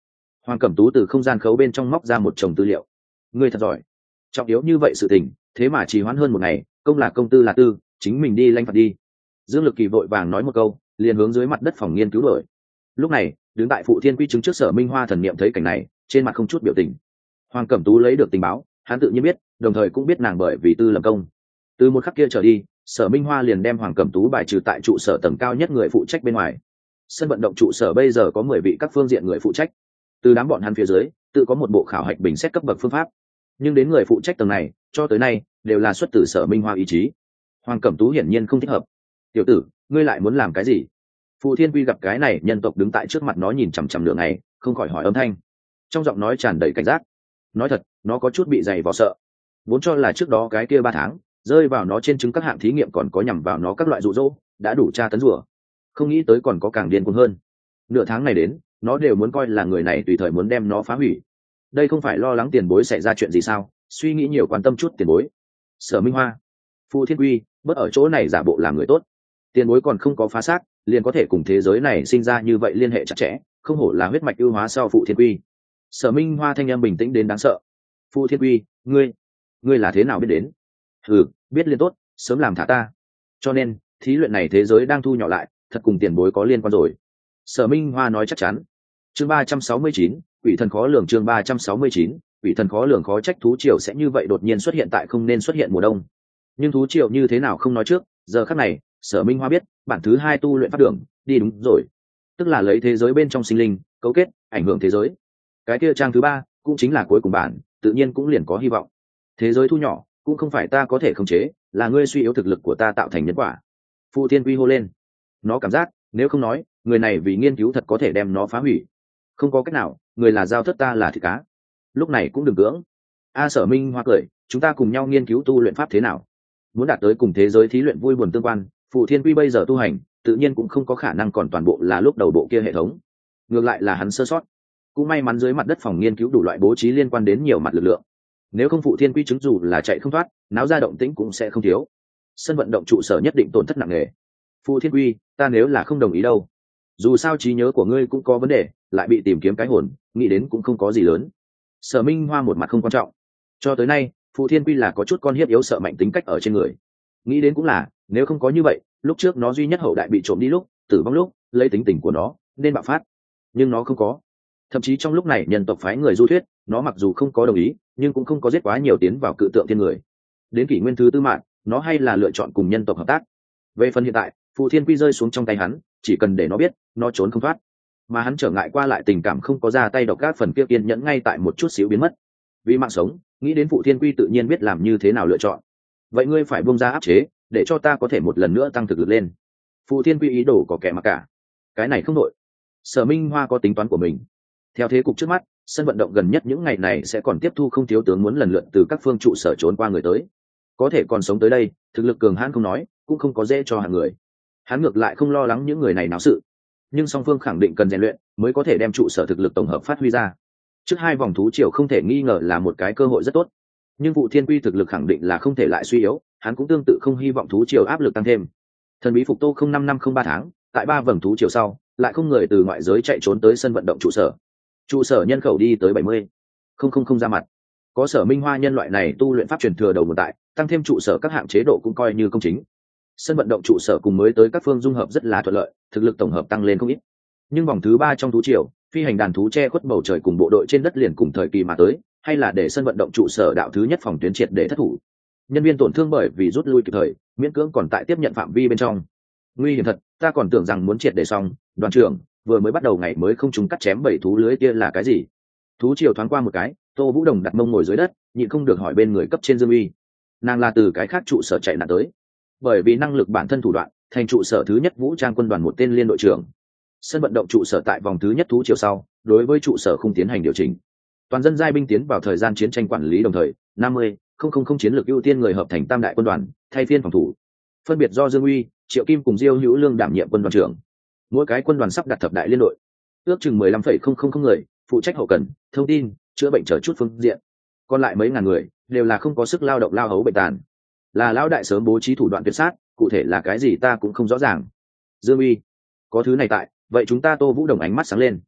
Hoàng Cẩm Tú từ không gian khấu bên trong móc ra một chồng tư liệu. Ngươi thật giỏi, trọng yếu như vậy sự tình, thế mà trì hoãn hơn một ngày, công là công, tư là tư, chính mình đi lãnh phạt đi. Dương Lực Kỳ vội vàng nói một câu, liền hướng dưới mặt đất phòng nghiên cứu đổi. Lúc này, đứng tại Phụ Thiên Quy chứng trước Sở Minh Hoa thần niệm thấy cảnh này, trên mặt không chút biểu tình. Hoàng Cẩm Tú lấy được tình báo, hắn tự nhiên biết, đồng thời cũng biết nàng bởi vì tư làm công. Từ một khắc kia trở đi, Sở Minh Hoa liền đem Hoàng Cẩm Tú bài trừ tại trụ sở tầng cao nhất người phụ trách bên ngoài. Sân vận động trụ sở bây giờ có 10 vị các phương diện người phụ trách. Từ đám bọn hắn phía dưới, tự có một bộ khảo hạch bình xét cấp bậc phương pháp. Nhưng đến người phụ trách tầng này, cho tới nay đều là xuất từ Sở Minh Hoa ý chí. Hoàng Cẩm Tú hiển nhiên không thích hợp. "Tiểu tử, ngươi lại muốn làm cái gì?" Phụ Thiên Quy gặp cái này nhân tộc đứng tại trước mặt nó nhìn chằm chằm nửa ngày, không khỏi hỏi âm thanh. Trong giọng nói tràn đầy cảnh giác. Nói thật, nó có chút bị dày vò sợ. Vốn cho là trước đó cái kia 3 tháng, rơi vào nó trên chứng các hạng thí nghiệm còn có nhằm vào nó các loại dụ dỗ, đã đủ tra tấn rủa. Không nghĩ tới còn có càng điên cuồng hơn. Nửa tháng này đến, nó đều muốn coi là người này tùy thời muốn đem nó phá hủy. Đây không phải lo lắng tiền bối xảy ra chuyện gì sao? Suy nghĩ nhiều, quan tâm chút tiền bối. Sở Minh Hoa, Phụ Thiên Quy, bớt ở chỗ này giả bộ làm người tốt. Tiền bối còn không có phá xác, liền có thể cùng thế giới này sinh ra như vậy liên hệ chặt chẽ, không hổ là huyết mạch ưu hóa sau Phụ Thiên Quy. Sở Minh Hoa thanh âm bình tĩnh đến đáng sợ. Phụ Thiên Quy, ngươi là thế nào biết đến? Ừ, biết liên tốt, sớm làm thả ta. Cho nên, thí luyện này thế giới đang thu nhỏ lại, thật cùng tiền bối có liên quan rồi. Sở Minh Hoa nói chắc chắn. Chương 369, quỷ thần khó lường. Chương 369, quỷ thần khó lường. Khó trách thú triều sẽ như vậy đột nhiên xuất hiện tại không nên xuất hiện mùa đông. Nhưng thú triều như thế nào không nói trước, giờ khắc này, Sở Minh Hoa biết, bản thứ 2 tu luyện pháp đường, đi đúng rồi. Tức là lấy thế giới bên trong sinh linh, cấu kết, ảnh hưởng thế giới. Cái kia trang thứ 3, cũng chính là cuối cùng bản, tự nhiên cũng liền có hy vọng. Thế giới thu nhỏ, cũng không phải ta có thể khống chế, là ngươi suy yếu thực lực của ta tạo thành nhân quả. Phụ Thiên Quy hô lên. Nó cảm giác, nếu không nói, người này vì nghiên cứu thật có thể đem nó phá hủy. Không có cách nào, người là dao thất, ta là thịt cá. Lúc này cũng đừng cưỡng. Sở Minh Hoa cười, chúng ta cùng nhau nghiên cứu tu luyện pháp thế nào. Muốn đạt tới cùng thế giới thí luyện vui buồn tương quan, Phụ Thiên Quy bây giờ tu hành, tự nhiên cũng không có khả năng còn toàn bộ là lúc đầu bộ kia hệ thống. Ngược lại là hắn sơ sót. Cũng may mắn dưới mặt đất phòng nghiên cứu đủ loại bố trí liên quan đến nhiều mặt lực lượng. Nếu không Phụ Thiên Quy chứng dù là chạy không thoát, náo ra động tĩnh cũng sẽ không thiếu. Sân vận động trụ sở nhất định tổn thất nặng nề. Phụ Thiên Quy, ta nếu là không đồng ý đâu. Dù sao trí nhớ của ngươi cũng có vấn đề, lại bị tìm kiếm cái hồn, nghĩ đến cũng không có gì lớn. Sở Minh Hoa một mặt không quan trọng. Cho tới nay, Phụ Thiên Quy là có chút con hiếp yếu sợ mạnh tính cách ở trên người. Nghĩ đến cũng là, nếu không có như vậy, lúc trước nó duy nhất hậu đại bị trộm đi lúc, tử vong lúc, lấy tính tình của nó, nên bạo phát. Nhưng nó không có. Thậm chí trong lúc này nhân tộc phái người du thuyết, nó mặc dù không có đồng ý, nhưng cũng không có giết quá nhiều tiến vào cự tượng thiên người. Đến kỷ nguyên thứ tư mạng, nó hay là lựa chọn cùng nhân tộc hợp tác. Về phần hiện tại, Phụ Thiên Quy rơi xuống trong tay hắn, chỉ cần để nó biết, nó trốn không thoát. Mà hắn trở ngại qua lại tình cảm không có ra tay độc các phần kia kiên nhẫn ngay tại một chút xíu biến mất. Vì mạng sống, nghĩ đến Phụ Thiên Quy tự nhiên biết làm như thế nào lựa chọn. Vậy ngươi phải buông ra áp chế, để cho ta có thể một lần nữa tăng thực lực lên. Phụ Thiên Quy ý đồ có kẻ mặc cả. Cái này không nội. Sở Minh Hoa có tính toán của mình. Theo thế cục trước mắt, sân vận động gần nhất những ngày này sẽ còn tiếp thu không thiếu tướng muốn lần lượt từ các phương trụ sở trốn qua người tới. Có thể còn sống tới đây, thực lực cường hãn không nói, cũng không có dễ cho hàng người. Hắn ngược lại không lo lắng những người này náo sự, nhưng song phương khẳng định cần rèn luyện mới có thể đem trụ sở thực lực tổng hợp phát huy ra. Trước 2 vòng thú triều không thể nghi ngờ là một cái cơ hội rất tốt, nhưng Vụ Thiên Quy thực lực khẳng định là không thể lại suy yếu, hắn cũng tương tự không hy vọng thú triều áp lực tăng thêm. Thần bí phục tô không 5 năm không 3 tháng, tại 3 vòng thú triều sau, lại không người từ ngoại giới chạy trốn tới sân vận động trụ sở. Trụ sở nhân khẩu đi tới 70. Không ra mặt. Có Sở Minh Hoa nhân loại này tu luyện pháp truyền thừa đầu nguồn tại, tăng thêm trụ sở các hạng chế độ cũng coi như công chính. Sân vận động trụ sở cùng mới tới các phương dung hợp rất là thuận lợi, thực lực tổng hợp tăng lên không ít. Nhưng vòng thứ 3 trong thú triều, phi hành đàn thú che khuất bầu trời cùng bộ đội trên đất liền cùng thời kỳ mà tới, hay là để sân vận động trụ sở đạo thứ nhất phòng tuyến triệt để thất thủ. Nhân viên tổn thương bởi vì rút lui kịp thời, miễn cưỡng còn tại tiếp nhận phạm vi bên trong. Nguy hiểm thật, ta còn tưởng rằng muốn triệt để xong. Đoàn trưởng, vừa mới bắt đầu ngày mới không trúng cắt chém 7 thú lưới kia là cái gì? Thú triều thoáng qua một cái, Tô Vũ Đồng đặt mông ngồi dưới đất, nhịn không được hỏi bên người cấp trên Dương Uy. Nàng là từ cái khác trụ sở chạy nạn tới, bởi vì năng lực bản thân thủ đoạn, thành trụ sở thứ nhất vũ trang quân đoàn một tên liên đội trưởng. Sân vận động trụ sở tại vòng thứ nhất thú triều sau, đối với trụ sở không tiến hành điều chỉnh. Toàn dân giai binh tiến vào thời gian chiến tranh quản lý đồng thời, 50 chiến lược ưu tiên người hợp thành tam đại quân đoàn, thay phiên phòng thủ. Phân biệt do Dương Uy, Triệu Kim cùng Diêu Hữu Lương đảm nhiệm quân đoàn trưởng. Mỗi cái quân đoàn sắp đặt thập đại liên đội, ước chừng 15,000 người, phụ trách hậu cần, thông tin, chữa bệnh chờ chút phương diện. Còn lại mấy ngàn người đều là không có sức lao động lao hấu bệnh tàn. Là lão đại sớm bố trí thủ đoạn tuyệt sát, cụ thể là cái gì ta cũng không rõ ràng. Dương Uy, có thứ này tại, vậy chúng ta Tô Vũ Đồng ánh mắt sáng lên.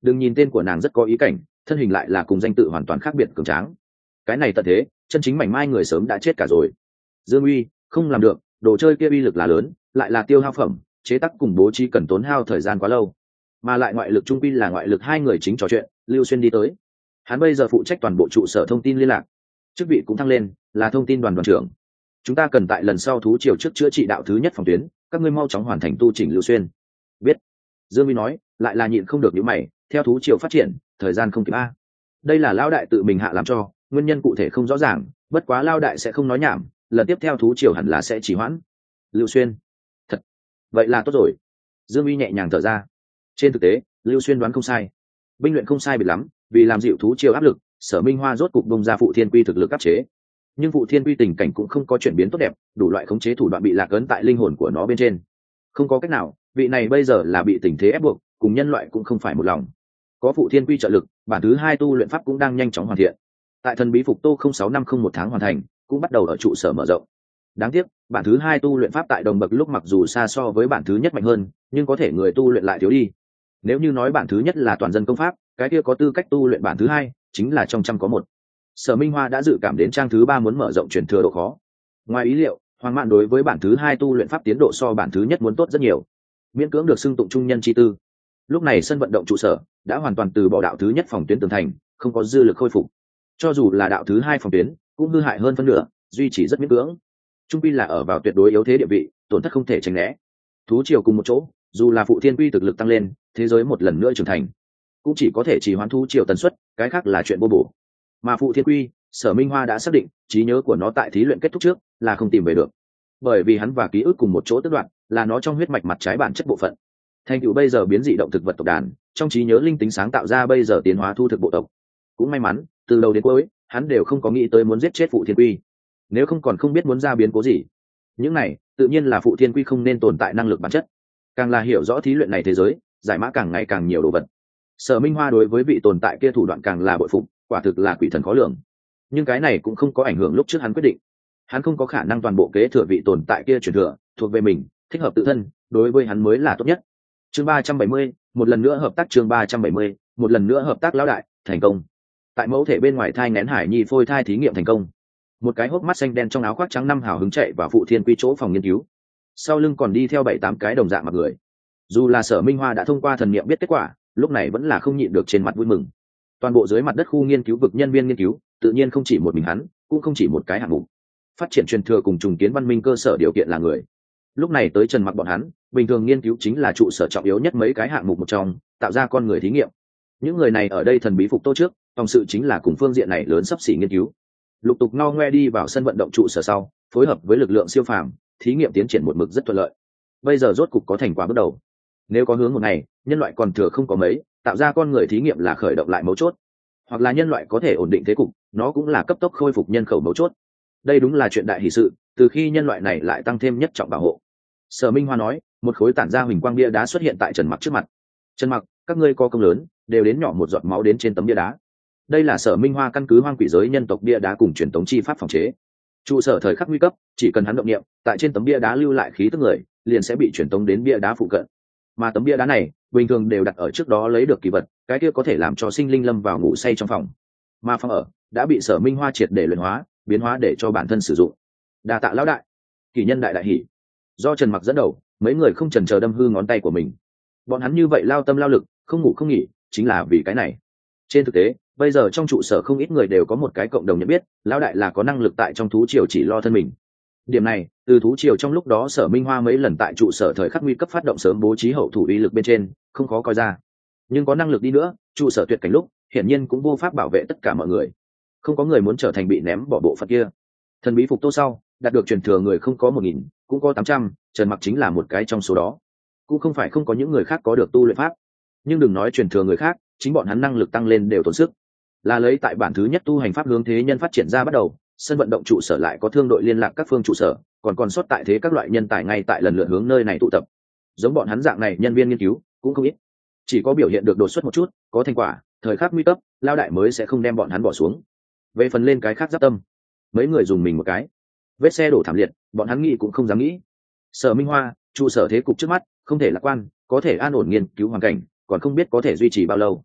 đừng nhìn tên của nàng rất có ý cảnh, thân hình lại là cùng danh tự hoàn toàn khác biệt cường tráng. Cái này tận thế, chân chính mảnh mai người sớm đã chết cả rồi. Dương Uy, không làm được, đồ chơi kia uy lực là lớn, lại là tiêu hao phẩm, chế tác cùng bố trí cần tốn hao thời gian quá lâu, mà lại ngoại lực trung quy là ngoại lực. Hai người chính trò chuyện, Lưu Xuyên đi tới. Hắn bây giờ phụ trách toàn bộ trụ sở thông tin liên lạc, chức vị cũng thăng lên, là thông tin đoàn đoàn trưởng. Chúng ta cần tại lần sau thú triều trước chữa trị đạo thứ nhất phòng tuyến, các ngươi mau chóng hoàn thành tu chỉnh. Lưu Xuyên biết. Dương Uy nói, lại là nhịn không được những mày, theo thú triều phát triển, thời gian không kịp a. Đây là Lao đại tự mình hạ làm cho, nguyên nhân cụ thể không rõ ràng, bất quá Lao đại sẽ không nói nhảm, lần tiếp theo thú triều hẳn là sẽ trì hoãn. Lưu Xuyên, thật, vậy là tốt rồi. Dương Uy nhẹ nhàng thở ra. Trên thực tế, Lưu Xuyên đoán không sai, binh luyện không sai biệt lắm, vì làm dịu thú triều áp lực, Sở Minh Hoa rốt cục bông ra Phụ Thiên Quy thực lực áp chế. Nhưng Phụ Thiên Quy tình cảnh cũng không có chuyển biến tốt đẹp, đủ loại khống chế thủ đoạn bị lạc ấn tại linh hồn của nó bên trên. Không có cách nào, vị này bây giờ là bị tình thế ép buộc, cùng nhân loại cũng không phải một lòng. Có Phụ Thiên Quy trợ lực, bản thứ hai tu luyện pháp cũng đang nhanh chóng hoàn thiện. Tại thần bí phục tô 0650 một tháng hoàn thành, cũng bắt đầu ở trụ sở mở rộng. Đáng tiếc, bản thứ hai tu luyện pháp tại đồng bậc lúc mặc dù xa so với bản thứ nhất mạnh hơn, nhưng có thể người tu luyện lại thiếu đi. Nếu như nói bản thứ nhất là toàn dân công pháp, cái kia có tư cách tu luyện bản thứ hai chính là trong trăm có một. Sở Minh Hoa đã dự cảm đến trang thứ ba muốn mở rộng truyền thừa độ khó. Ngoài ý liệu, Hoàng Mạn đối với bản thứ hai tu luyện pháp tiến độ so bản thứ nhất muốn tốt rất nhiều, miễn cưỡng được xưng tụng trung nhân chi tư. Lúc này sân vận động trụ sở đã hoàn toàn từ bỏ đạo thứ nhất phòng tuyến tường thành, không có dư lực khôi phục. Cho dù là đạo thứ hai phòng tuyến, cũng hư hại hơn phân nửa, duy trì rất miễn cưỡng. Trung quy là ở vào tuyệt đối yếu thế địa vị, tổn thất không thể tránh né. Thú triều cùng một chỗ, dù là Phụ Thiên Quy thực lực tăng lên, thế giới một lần nữa trưởng thành, cũng chỉ có thể trì hoãn thú triều tần suất, cái khác là chuyện vô bổ. Mà Phụ Thiên Quy, Sở Minh Hoa đã xác định, trí nhớ của nó tại thí luyện kết thúc trước là không tìm về được, bởi vì hắn và ký ức cùng một chỗ tước đoạt, là nó trong huyết mạch mặt trái bản chất bộ phận. Thành tựu bây giờ biến dị động thực vật tộc đàn, trong trí nhớ linh tính sáng tạo ra bây giờ tiến hóa thu thực bộ tộc. Cũng may mắn, từ đầu đến cuối, hắn đều không có nghĩ tới muốn giết chết Phụ Thiên Quy, nếu không còn không biết muốn ra biến cố gì. Những này tự nhiên là Phụ Thiên Quy không nên tồn tại năng lực bản chất. Càng là hiểu rõ thí luyện này thế giới, giải mã càng ngày càng nhiều đồ vật. Sở Minh Hoa đối với vị tồn tại kia thủ đoạn càng là bội phục, quả thực là quỷ thần khó lường. Nhưng cái này cũng không có ảnh hưởng lúc trước hắn quyết định. Hắn không có khả năng toàn bộ kế thừa vị tồn tại kia truyền thừa, thuộc về mình, thích hợp tự thân, đối với hắn mới là tốt nhất. Chương 370, một lần nữa hợp tác. Chương 370, một lần nữa hợp tác. Lão đại, thành công. Tại mẫu thể bên ngoài thai nghén hải nhi phôi thai thí nghiệm thành công. Một cái hốc mắt xanh đen trong áo khoác trắng năm hào hứng chạy vào Phụ Thiên Quy chỗ phòng nghiên cứu, sau lưng còn đi theo 7-8 cái đồng dạng mặc người. Dù là Sở Minh Hoa đã thông qua thần niệm biết kết quả, lúc này vẫn là không nhịn được trên mặt vui mừng. Toàn bộ dưới mặt đất khu nghiên cứu vực nhân viên nghiên cứu, tự nhiên không chỉ một mình hắn, cũng không chỉ một cái hạng mục. Phát triển truyền thừa cùng trùng kiến văn minh cơ sở điều kiện là người. Lúc này tới Trần Mặc bọn hắn, bình thường nghiên cứu chính là trụ sở trọng yếu nhất mấy cái hạng mục một trong, tạo ra con người thí nghiệm. Những người này ở đây thần bí phục tô trước, phòng sự chính là cùng phương diện này lớn sắp xỉ nghiên cứu. Lục tục no ngoe đi vào sân vận động trụ sở sau, phối hợp với lực lượng siêu phàm, thí nghiệm tiến triển một mực rất thuận lợi. Bây giờ rốt cục có thành quả bước đầu. Nếu có hướng một ngày, nhân loại còn thừa không có mấy, tạo ra con người thí nghiệm là khởi động lại mấu chốt. Hoặc là nhân loại có thể ổn định thế cục, nó cũng là cấp tốc khôi phục nhân khẩu mấu chốt. Đây đúng là chuyện đại hỷ sự, từ khi nhân loại này lại tăng thêm nhất trọng bảo hộ. Sở Minh Hoa nói, một khối tản ra huỳnh quang bia đá xuất hiện tại Trần Mặc trước mặt. Trần Mặc, các ngươi có công lớn, đều đến nhỏ một giọt máu đến trên tấm bia đá. Đây là Sở Minh Hoa căn cứ hoang quỷ giới nhân tộc bia đá cùng truyền thống chi pháp phòng chế. Trụ sở thời khắc nguy cấp, chỉ cần hắn động niệm, tại trên tấm bia đá lưu lại khí tức người, liền sẽ bị truyền tống đến bia đá phụ cận. Mà tấm bia đá này, bình thường đều đặt ở trước đó lấy được kỳ vật, cái kia có thể làm cho sinh linh lâm vào ngủ say trong phòng. Mà phòng ở đã bị Sở Minh Hoa triệt để luyện hóa, biến hóa để cho bản thân sử dụng. Đa tạ lão đại. Kỷ nhân đại đại hỉ. Do Trần Mặc dẫn đầu, mấy người không chần chờ đâm hư ngón tay của mình. Bọn hắn như vậy lao tâm lao lực, không ngủ không nghỉ, chính là vì cái này. Trên thực tế, bây giờ trong trụ sở không ít người đều có một cái cộng đồng nhận biết, lão đại là có năng lực tại trong thú triều chỉ lo thân mình. Điểm này, từ thú triều trong lúc đó Sở Minh Hoa mấy lần tại trụ sở thời khắc nguy cấp phát động sớm bố trí hậu thủ uy lực bên trên, không khó coi ra. Nhưng có năng lực đi nữa, trụ sở tuyệt cảnh lúc, hiển nhiên cũng vô pháp bảo vệ tất cả mọi người. Không có người muốn trở thành bị ném bỏ bộ phận kia. Thần bí phục tô sau, đạt được truyền thừa người không có 1000, cũng có 800, Trần Mặc chính là một cái trong số đó. Cũng không phải không có những người khác có được tu luyện pháp, nhưng đừng nói truyền thừa người khác, chính bọn hắn năng lực tăng lên đều tốn sức. Là lấy tại bản thứ nhất tu hành pháp hướng thế nhân phát triển ra bắt đầu, sân vận động trụ sở lại có thương đội liên lạc các phương trụ sở, còn sót tại thế các loại nhân tài ngay tại lần lượt hướng nơi này tụ tập. Giống bọn hắn dạng này nhân viên nghiên cứu cũng không ít, chỉ có biểu hiện được đột xuất một chút, có thành quả, thời khắc nguy cấp, lao đại mới sẽ không đem bọn hắn bỏ xuống. Về phần lên cái khác giáp tâm, mấy người dùng mình một cái, vết xe đổ thảm liệt, bọn hắn nghĩ cũng không dám nghĩ. Sở Minh Hoa, trụ sở thế cục trước mắt không thể lạc quan, có thể an ổn nghiên cứu hoàn cảnh, còn không biết có thể duy trì bao lâu.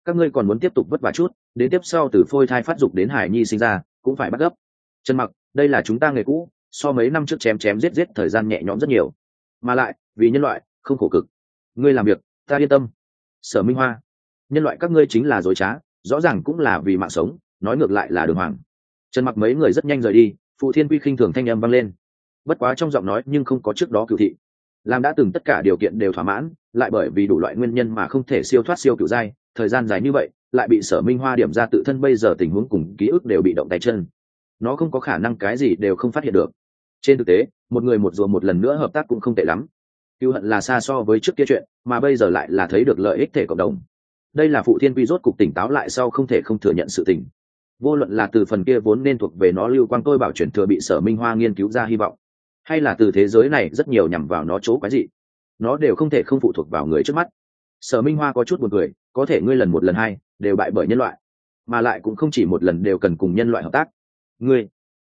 các ngươi còn muốn tiếp tục vất vả chút, đến tiếp sau từ phôi thai phát dục đến hải nhi sinh ra cũng phải bắt gấp. Trần Mặc, đây là chúng ta nghề cũ, so mấy năm trước chém chém giết giết thời gian nhẹ nhõm rất nhiều, mà lại vì nhân loại không khổ cực. Ngươi làm việc ta yên tâm. Sở Minh Hoa, nhân loại các ngươi chính là dối trá, rõ ràng cũng là vì mạng sống, nói ngược lại là đường hoàng. Trần Mặc mấy người rất nhanh rời đi, Phụ Thiên Quy khinh thường thanh âm vang lên, bất quá trong giọng nói nhưng không có trước đó cửu thị. Làm đã từng tất cả điều kiện đều thỏa mãn, lại bởi vì đủ loại nguyên nhân mà không thể siêu thoát siêu cửu giai, thời gian dài như vậy lại bị Sở Minh Hoa điểm ra tự thân bây giờ tình huống cùng ký ức đều bị động tay chân, nó không có khả năng cái gì đều không phát hiện được. Trên thực tế một người một rùa một lần nữa hợp tác cũng không tệ lắm, cựu hận là xa so với trước kia chuyện, mà bây giờ lại là thấy được lợi ích thể cộng đồng. Đây là Phụ Thiên Quy rốt cục tỉnh táo lại sau không thể không thừa nhận sự tình. Vô luận là từ phần kia vốn nên thuộc về nó lưu quang tôi bảo chuyển thừa bị Sở Minh Hoa nghiên cứu ra hy vọng, hay là từ thế giới này rất nhiều nhằm vào nó chỗ quái dị, nó đều không thể không phụ thuộc vào người trước mắt. Sở Minh Hoa có chút buồn cười, có thể ngươi lần một lần hai đều bại bởi nhân loại, mà lại cũng không chỉ một lần đều cần cùng nhân loại hợp tác. Ngươi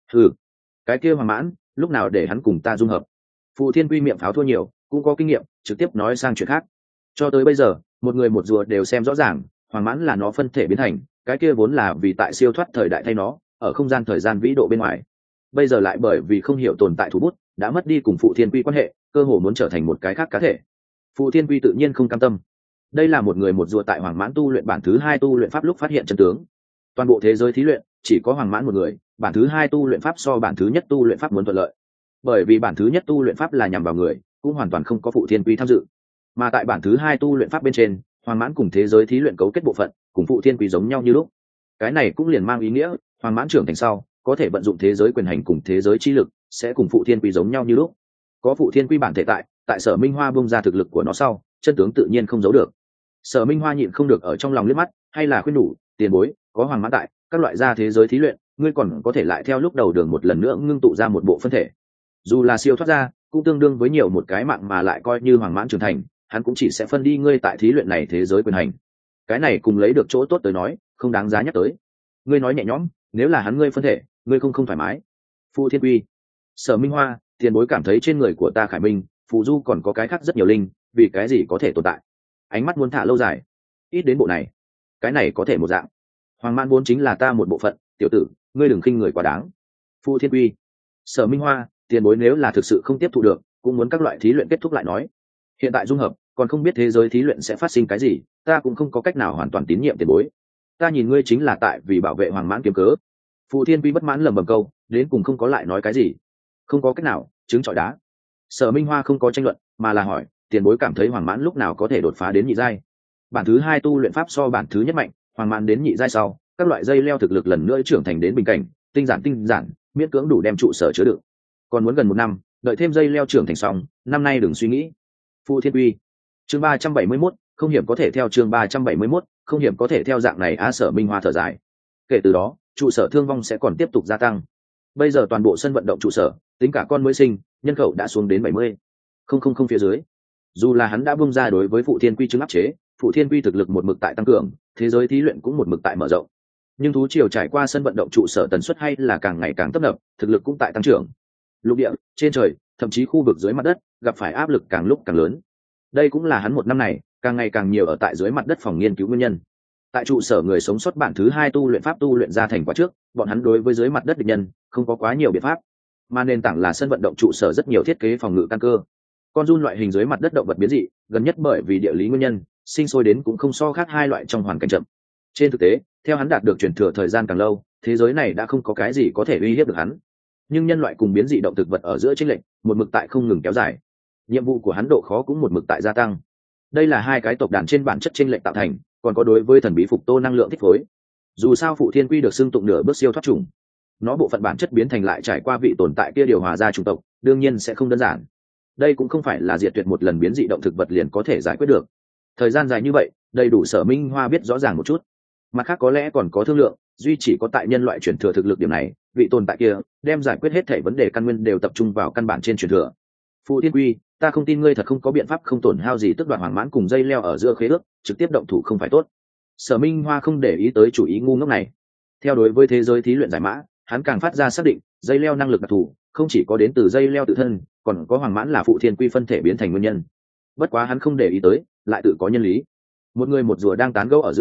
cái kia Hoàng Mãn lúc nào để hắn cùng ta dung hợp? Phụ Thiên Quy miệng pháo thua nhiều, cũng có kinh nghiệm, trực tiếp nói sang chuyện khác. Cho tới bây giờ một người một rùa đều xem rõ ràng, Hoàng Mãn là nó phân thể biến thành, cái kia vốn là vì tại siêu thoát thời đại thay nó ở không gian thời gian vĩ độ bên ngoài, bây giờ lại bởi vì không hiểu tồn tại thủ bút đã mất đi cùng Phụ Thiên Quy quan hệ, cơ hồ muốn trở thành một cái khác cá thể. Phụ Thiên Quy tự nhiên không cam tâm. Đây là một người một rùa tại Hoàng Mãn tu luyện bản thứ hai tu luyện pháp lúc phát hiện chân tướng. Toàn bộ thế giới thí luyện chỉ có Hoàng Mãn một người, bản thứ hai tu luyện pháp so bản thứ nhất tu luyện pháp muốn thuận lợi, bởi vì bản thứ nhất tu luyện pháp là nhằm vào người, cũng hoàn toàn không có Phụ Thiên Quy tham dự. Mà tại bản thứ hai tu luyện pháp bên trên, Hoàng Mãn cùng thế giới thí luyện cấu kết bộ phận cùng Phụ Thiên Quy giống nhau như lúc. Cái này cũng liền mang ý nghĩa Hoàng Mãn trưởng thành sau có thể vận dụng thế giới quyền hành cùng thế giới chi lực sẽ cùng Phụ Thiên Quy giống nhau như lúc. Có Phụ Thiên Quy bản thể tại Sở Minh Hoa bung ra thực lực của nó sau, chân tướng tự nhiên không giấu được. Sở Minh Hoa nhịn không được ở trong lòng liếc mắt, hay là khuyên nhủ, tiền bối, có Hoàng Mãn tại, các loại gia thế giới thí luyện, ngươi còn có thể lại theo lúc đầu đường một lần nữa ngưng tụ ra một bộ phân thể. Dù là siêu thoát ra, cũng tương đương với nhiều một cái mạng, mà lại coi như Hoàng Mãn trưởng thành, hắn cũng chỉ sẽ phân đi ngươi tại thí luyện này thế giới quyền hành. Cái này cùng lấy được chỗ tốt tới nói, không đáng giá nhắc tới. Ngươi nói nhẹ nhõm, nếu là hắn ngươi phân thể, ngươi không thoải mái. Phụ Thiên Quy, Sở Minh Hoa, tiền bối cảm thấy trên người của ta Khải Minh, phù du còn có cái khác rất nhiều linh, vì cái gì có thể tồn tại? Ánh mắt muốn thả lâu dài, ít đến bộ này, cái này có thể một dạng. Hoàng Mãn vốn chính là ta một bộ phận, tiểu tử, ngươi đừng khinh người quá đáng. Phụ Thiên Quy, Sở Minh Hoa, tiền bối nếu là thực sự không tiếp thu được, cũng muốn các loại thí luyện kết thúc lại nói. Hiện tại dung hợp, còn không biết thế giới thí luyện sẽ phát sinh cái gì, ta cũng không có cách nào hoàn toàn tín nhiệm tiền bối. Ta nhìn ngươi chính là tại vì bảo vệ Hoàng Mãn kiếm cớ. Phụ Thiên Quy bất mãn lẩm bẩm câu, đến cùng không có lại nói cái gì. Không có cách nào, trứng trọi đá. Sở Minh Hoa không có tranh luận, mà là hỏi, tiền bối cảm thấy Hoàng Mãn lúc nào có thể đột phá đến nhị giai? Bản thứ hai tu luyện pháp so bản thứ nhất mạnh, Hoàng Mãn đến nhị giai sau, các loại dây leo thực lực lần nữa trưởng thành đến bình cảnh, tinh giản, miễn cưỡng đủ đem trụ sở chứa đựng. Còn muốn gần một năm, đợi thêm dây leo trưởng thành xong, năm nay đừng suy nghĩ. Phụ Thiên Quy, chương 371, không hiểm có thể theo chương 371, không hiểm có thể theo dạng này. Sở Minh Hoa thở dài. Kể từ đó, trụ sở thương vong sẽ còn tiếp tục gia tăng. Bây giờ toàn bộ sân vận động trụ sở, tính cả con mới sinh, nhân khẩu đã xuống đến 70. Không phía dưới. Dù là hắn đã bung ra đối với Phụ Thiên Quy chứng áp chế, Phụ Thiên Quy thực lực một mực tại tăng cường, thế giới thí luyện cũng một mực tại mở rộng. Nhưng thú triều trải qua sân vận động trụ sở tần suất hay là càng ngày càng tấp nập, thực lực cũng tại tăng trưởng. Lục địa, trên trời, thậm chí khu vực dưới mặt đất, gặp phải áp lực càng lúc càng lớn. Đây cũng là hắn một năm này càng ngày càng nhiều ở tại dưới mặt đất phòng nghiên cứu nguyên nhân. Tại trụ sở người sống sót bản thứ hai tu luyện pháp tu luyện ra thành quả trước, bọn hắn đối với dưới mặt đất địch nhân không có quá nhiều biện pháp, mà nền tảng là sân vận động trụ sở rất nhiều thiết kế phòng ngự căn cơ. Con giun loại hình dưới mặt đất động vật biến dị, gần nhất bởi vì địa lý nguyên nhân, sinh sôi đến cũng không so khác hai loại trong hoàn cảnh chậm. Trên thực tế, theo hắn đạt được truyền thừa thời gian càng lâu, thế giới này đã không có cái gì có thể uy hiếp được hắn. Nhưng nhân loại cùng biến dị động thực vật ở giữa chênh lệch một mực tại không ngừng kéo dài. Nhiệm vụ của hắn độ khó cũng một mực tại gia tăng. Đây là hai cái tộc đàn trên bản chất chênh lệch tạo thành, còn có đối với thần bí phục tô năng lượng thích phối. Dù sao Phụ Thiên Quy được xưng tụng nửa bước siêu thoát chủng, nó bộ phận bản chất biến thành lại trải qua vị tồn tại kia điều hòa ra chủng tộc, đương nhiên sẽ không đơn giản. Đây cũng không phải là diệt tuyệt một lần biến dị động thực vật liền có thể giải quyết được. Thời gian dài như vậy, đầy đủ Sở Minh Hoa biết rõ ràng một chút. Mặt khác có lẽ còn có thương lượng, duy chỉ có tại nhân loại truyền thừa thực lực điểm này, vị tồn tại kia đem giải quyết hết thảy vấn đề căn nguyên đều tập trung vào căn bản trên truyền thừa. Phụ Thiên Quy, ta không tin ngươi thật không có biện pháp không tổn hao gì tức đoạt Hoàng Mãn cùng dây leo ở giữa khế ước, trực tiếp động thủ không phải tốt. Sở Minh Hoa không để ý tới chủ ý ngu ngốc này. Theo đối với thế giới thí luyện giải mã, hắn càng phát ra xác định dây leo năng lực đặc thù không chỉ có đến từ dây leo tự thân, còn có Hoàng Mãn là Phụ Thiên Quy phân thể biến thành nguyên nhân. Bất quá hắn không để ý tới, lại tự có nhân lý. Một người một rùa đang tán gẫu ở giữa,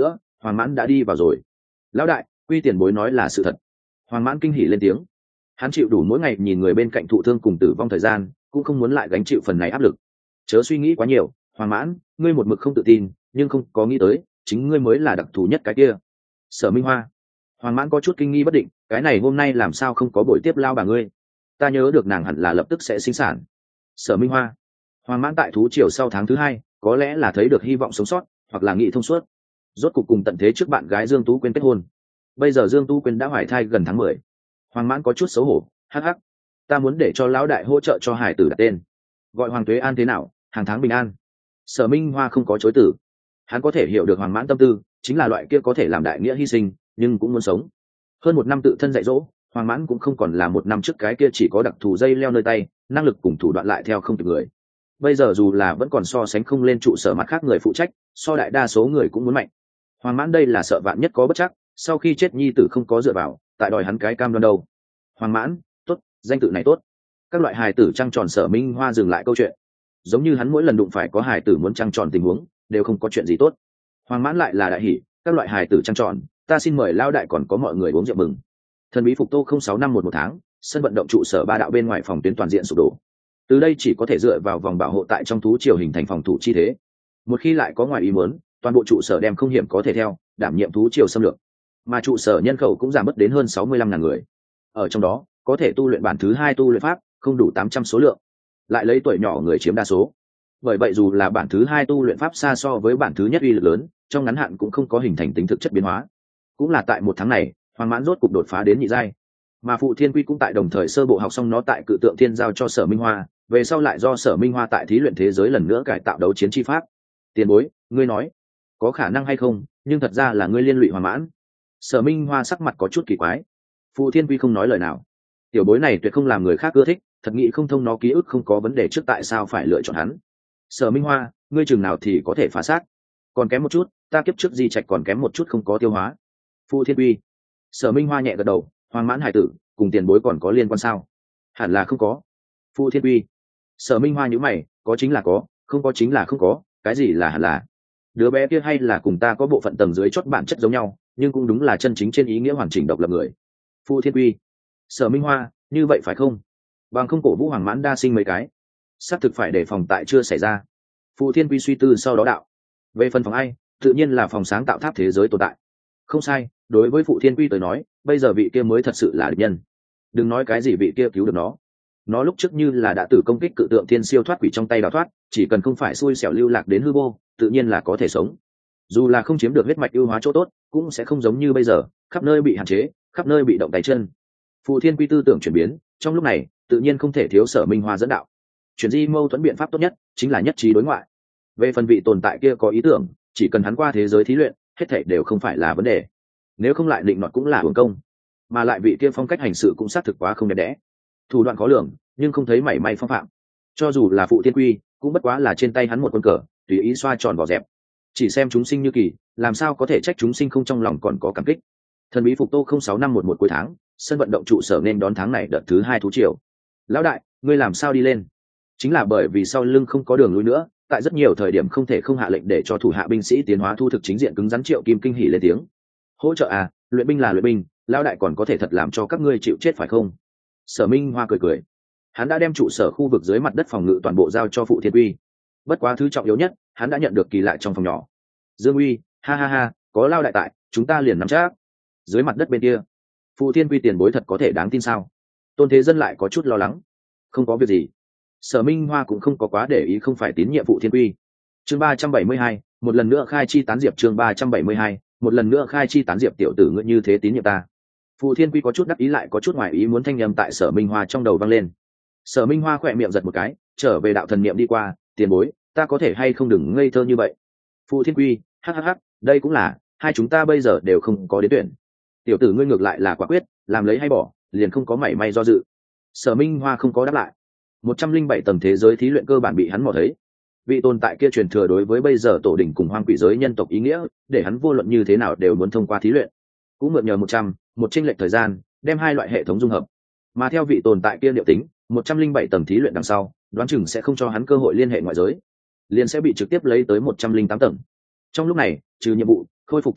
Hoàng Mãn đã đi vào rồi. Lão đại, Quy tiền bối nói là sự thật. Hoàng Mãn kinh hỉ lên tiếng. Hắn chịu đủ mỗi ngày nhìn người bên cạnh thụ thương cùng tử vong thời gian, cũng không muốn lại gánh chịu phần này áp lực. Chớ suy nghĩ quá nhiều, Hoàng Mãn, ngươi một mực không tự tin, nhưng không có nghĩ tới chính ngươi mới là đặc thù nhất cái kia. Sở Minh Hoa. Hoàng Mãn có chút kinh nghi bất định, cái này hôm nay làm sao không có buổi tiếp lao bà ngươi? Ta nhớ được nàng hẳn là lập tức sẽ sinh sản. Sở Minh Hoa. Hoàng Mãn tại thú triều sau tháng thứ 2, có lẽ là thấy được hy vọng sống sót, hoặc là nghĩ thông suốt. Rốt cuộc cùng tận thế trước bạn gái Dương Tú Quyên kết hôn. Bây giờ Dương Tú Quyên đã hoài thai gần tháng 10. Hoàng Mãn có chút xấu hổ, hắc hắc. Ta muốn để cho lão đại hỗ trợ cho hải tử đặt tên. Gọi Hoàng Tuế An thế nào, hàng tháng bình an. Sở Minh Hoa không có chối từ. Hắn có thể hiểu được Hoàng Mãn tâm tư, chính là loại kia có thể làm đại nghĩa hy sinh, nhưng cũng muốn sống. Hơn một năm tự thân dạy dỗ, Hoàng Mãn cũng không còn là một năm trước cái kia chỉ có đặc thù dây leo nơi tay, năng lực cùng thủ đoạn lại theo không kịp người. Bây giờ dù là vẫn còn so sánh không lên trụ sở mặt khác người phụ trách, so đại đa số người cũng muốn mạnh. Hoàng Mãn đây là sợ vạn nhất có bất chắc, sau khi chết nhi tử không có dựa vào, tại đòi hắn cái cam đoan đâu. Hoàng Mãn, tốt, danh tự này tốt. Các loại hài tử trăng tròn. Sở Minh Hoa dừng lại câu chuyện. Giống như hắn mỗi lần đụng phải có hài tử muốn trăng tròn tình huống, đều không có chuyện gì tốt. Hoàng Mãn lại là đại hỉ, các loại hài tử trăng tròn, ta xin mời lao đại còn có mọi người uống rượu mừng. Thần bí phục tô 0651 một tháng, sân vận động trụ sở ba đạo bên ngoài phòng tuyến toàn diện sụp đổ. Từ đây chỉ có thể dựa vào vòng bảo hộ tại trong thú triều hình thành phòng thủ chi thế. Một khi lại có ngoài ý muốn, toàn bộ trụ sở đem không hiểm có thể theo, đảm nhiệm thú triều xâm lược. Mà trụ sở nhân khẩu cũng giảm mất đến hơn 65.000 người. Ở trong đó, có thể tu luyện bản thứ 2 tu luyện pháp, không đủ 800 số lượng. Lại lấy tuổi nhỏ người chiếm đa số. Bởi vậy dù là bản thứ 2 tu luyện pháp xa so với bản thứ nhất uy lực lớn, trong ngắn hạn cũng không có hình thành tính thực chất biến hóa. Cũng là tại một tháng này, Hoàng Mãn rốt cục đột phá đến nhị giai. Mà Phụ Thiên Quy cũng tại đồng thời sơ bộ học xong nó tại Cự Tượng Thiên giao cho Sở Minh Hoa, về sau lại do Sở Minh Hoa tại thí luyện thế giới lần nữa cải tạo đấu chiến chi pháp. Tiền bối, ngươi nói, có khả năng hay không, nhưng thật ra là ngươi liên lụy Hoàng Mãn. Sở Minh Hoa sắc mặt có chút kỳ quái. Phụ Thiên Quy không nói lời nào. Tiểu bối này tuyệt không làm người khác ưa thích, thật nghĩ không thông nó ký ức không có vấn đề trước tại sao phải lựa chọn hắn. Sở Minh Hoa, ngươi chừng nào thì có thể phá xác? Còn kém một chút, ta kiếp trước di trạch còn kém một chút không có tiêu hóa. Phụ Thiên Quy. Sở Minh Hoa nhẹ gật đầu, Hoàng Mãn hải tử cùng tiền bối còn có liên quan sao? Hẳn là không có. Phụ Thiên Quy. Sở Minh Hoa nhíu mày, có chính là có, không có chính là không có, cái gì là hẳn là? Đứa bé kia hay là cùng ta có bộ phận tầng dưới chót bản chất giống nhau, nhưng cũng đúng là chân chính trên ý nghĩa hoàn chỉnh độc lập người. Phụ Thiên Quy. Sở Minh Hoa, như vậy phải không? Bằng không cổ vũ Hoàng Mãn đa sinh mấy cái, xác thực phải đề phòng tại chưa xảy ra. Phụ Thiên Quy suy tư sau đó đạo. Về phần phòng ai, tự nhiên là phòng sáng tạo tháp thế giới tồn tại. Không sai, đối với Phụ Thiên Quy tới nói, bây giờ vị kia mới thật sự là địch nhân. Đừng nói cái gì vị kia cứu được nó lúc trước như là đã tử công kích Cự Tượng Thiên siêu thoát quỷ trong tay đào thoát, chỉ cần không phải xui xẻo lưu lạc đến hư vô, tự nhiên là có thể sống. Dù là không chiếm được huyết mạch ưu hóa chỗ tốt, cũng sẽ không giống như bây giờ, khắp nơi bị hạn chế, khắp nơi bị động tay chân. Phụ Thiên Quy tư tưởng chuyển biến, trong lúc này, tự nhiên không thể thiếu Sở Minh Hoa dẫn đạo. Chuyển di mâu thuẫn biện pháp tốt nhất chính là nhất trí đối ngoại. Về phần vị tồn tại kia có ý tưởng, chỉ cần hắn qua thế giới thí luyện, hết thảy đều không phải là vấn đề. Nếu không lại định nọt cũng là uổng công. Mà lại vị kia phong cách hành sự cũng xác thực quá không đẹp đẽ, thủ đoạn khó lường, nhưng không thấy mảy may phong phạm. Cho dù là Phụ Thiên Quy, cũng bất quá là trên tay hắn một quân cờ, tùy ý xoa tròn vỏ dẹp. Chỉ xem chúng sinh như kỳ, làm sao có thể trách chúng sinh không trong lòng còn có cảm kích. Thần bí phục tô 0651 cuối tháng, sân vận động trụ sở nên đón tháng này đợt thứ 2 thú triều. Lão đại, ngươi làm sao đi lên? Chính là bởi vì sau lưng không có đường lui nữa, tại rất nhiều thời điểm không thể không hạ lệnh để cho thủ hạ binh sĩ tiến hóa thu thực chính diện cứng rắn. Triệu Kim kinh hỉ lên tiếng. Hỗ trợ à, luyện binh là luyện binh, lão đại còn có thể thật làm cho các ngươi chịu chết phải không? Sở Minh Hoa cười cười. Hắn đã đem trụ sở khu vực dưới mặt đất phòng ngự toàn bộ giao cho Phụ Thiên Uy. Bất quá thứ trọng yếu nhất, hắn đã nhận được kỳ lạ trong phòng nhỏ. Dương Uy, ha ha ha, có lao đại tại, chúng ta liền nắm chắc. Dưới mặt đất bên kia, Phụ Thiên Uy tiền bối thật có thể đáng tin sao? Tôn Thế Dân lại có chút lo lắng. Không có việc gì. Sở Minh Hoa cũng không có quá để ý, không phải tín nhiệm Phụ Thiên Uy. Chương 372, một lần nữa khai chi tán diệp. Chương 372, một lần nữa khai chi tán diệp. Tiểu tử ngươi như thế tín nhiệm ta? Phụ Thiên Quy có chút đắc ý lại có chút ngoài ý muốn, thanh nhầm tại Sở Minh Hoa trong đầu vang lên. Sở Minh Hoa khỏe miệng giật một cái, trở về đạo thần niệm đi qua. Tiền bối, ta có thể hay không đừng ngây thơ như vậy? Phụ Thiên Quy, hắc, đây cũng là, hai chúng ta bây giờ đều không có đến tuyển. Tiểu tử ngươi ngược lại là quả quyết, làm lấy hay bỏ, liền không có mảy may do dự. Sở Minh Hoa không có đáp lại. 107 tầng thế giới thí luyện cơ bản bị hắn mò thấy. Vị tồn tại kia truyền thừa đối với bây giờ tổ đỉnh cùng hoang quỷ giới nhân tộc ý nghĩa, để hắn vô luận như thế nào đều muốn thông qua thí luyện. Cũng mượn nhờ một chênh lệch thời gian, đem hai loại hệ thống dung hợp. Mà theo vị tồn tại kia liệu tính, 107 tầng thí luyện đằng sau, đoán chừng sẽ không cho hắn cơ hội liên hệ ngoại giới, liền sẽ bị trực tiếp lấy tới 108 tầng. Trong lúc này, trừ nhiệm vụ khôi phục thực lực,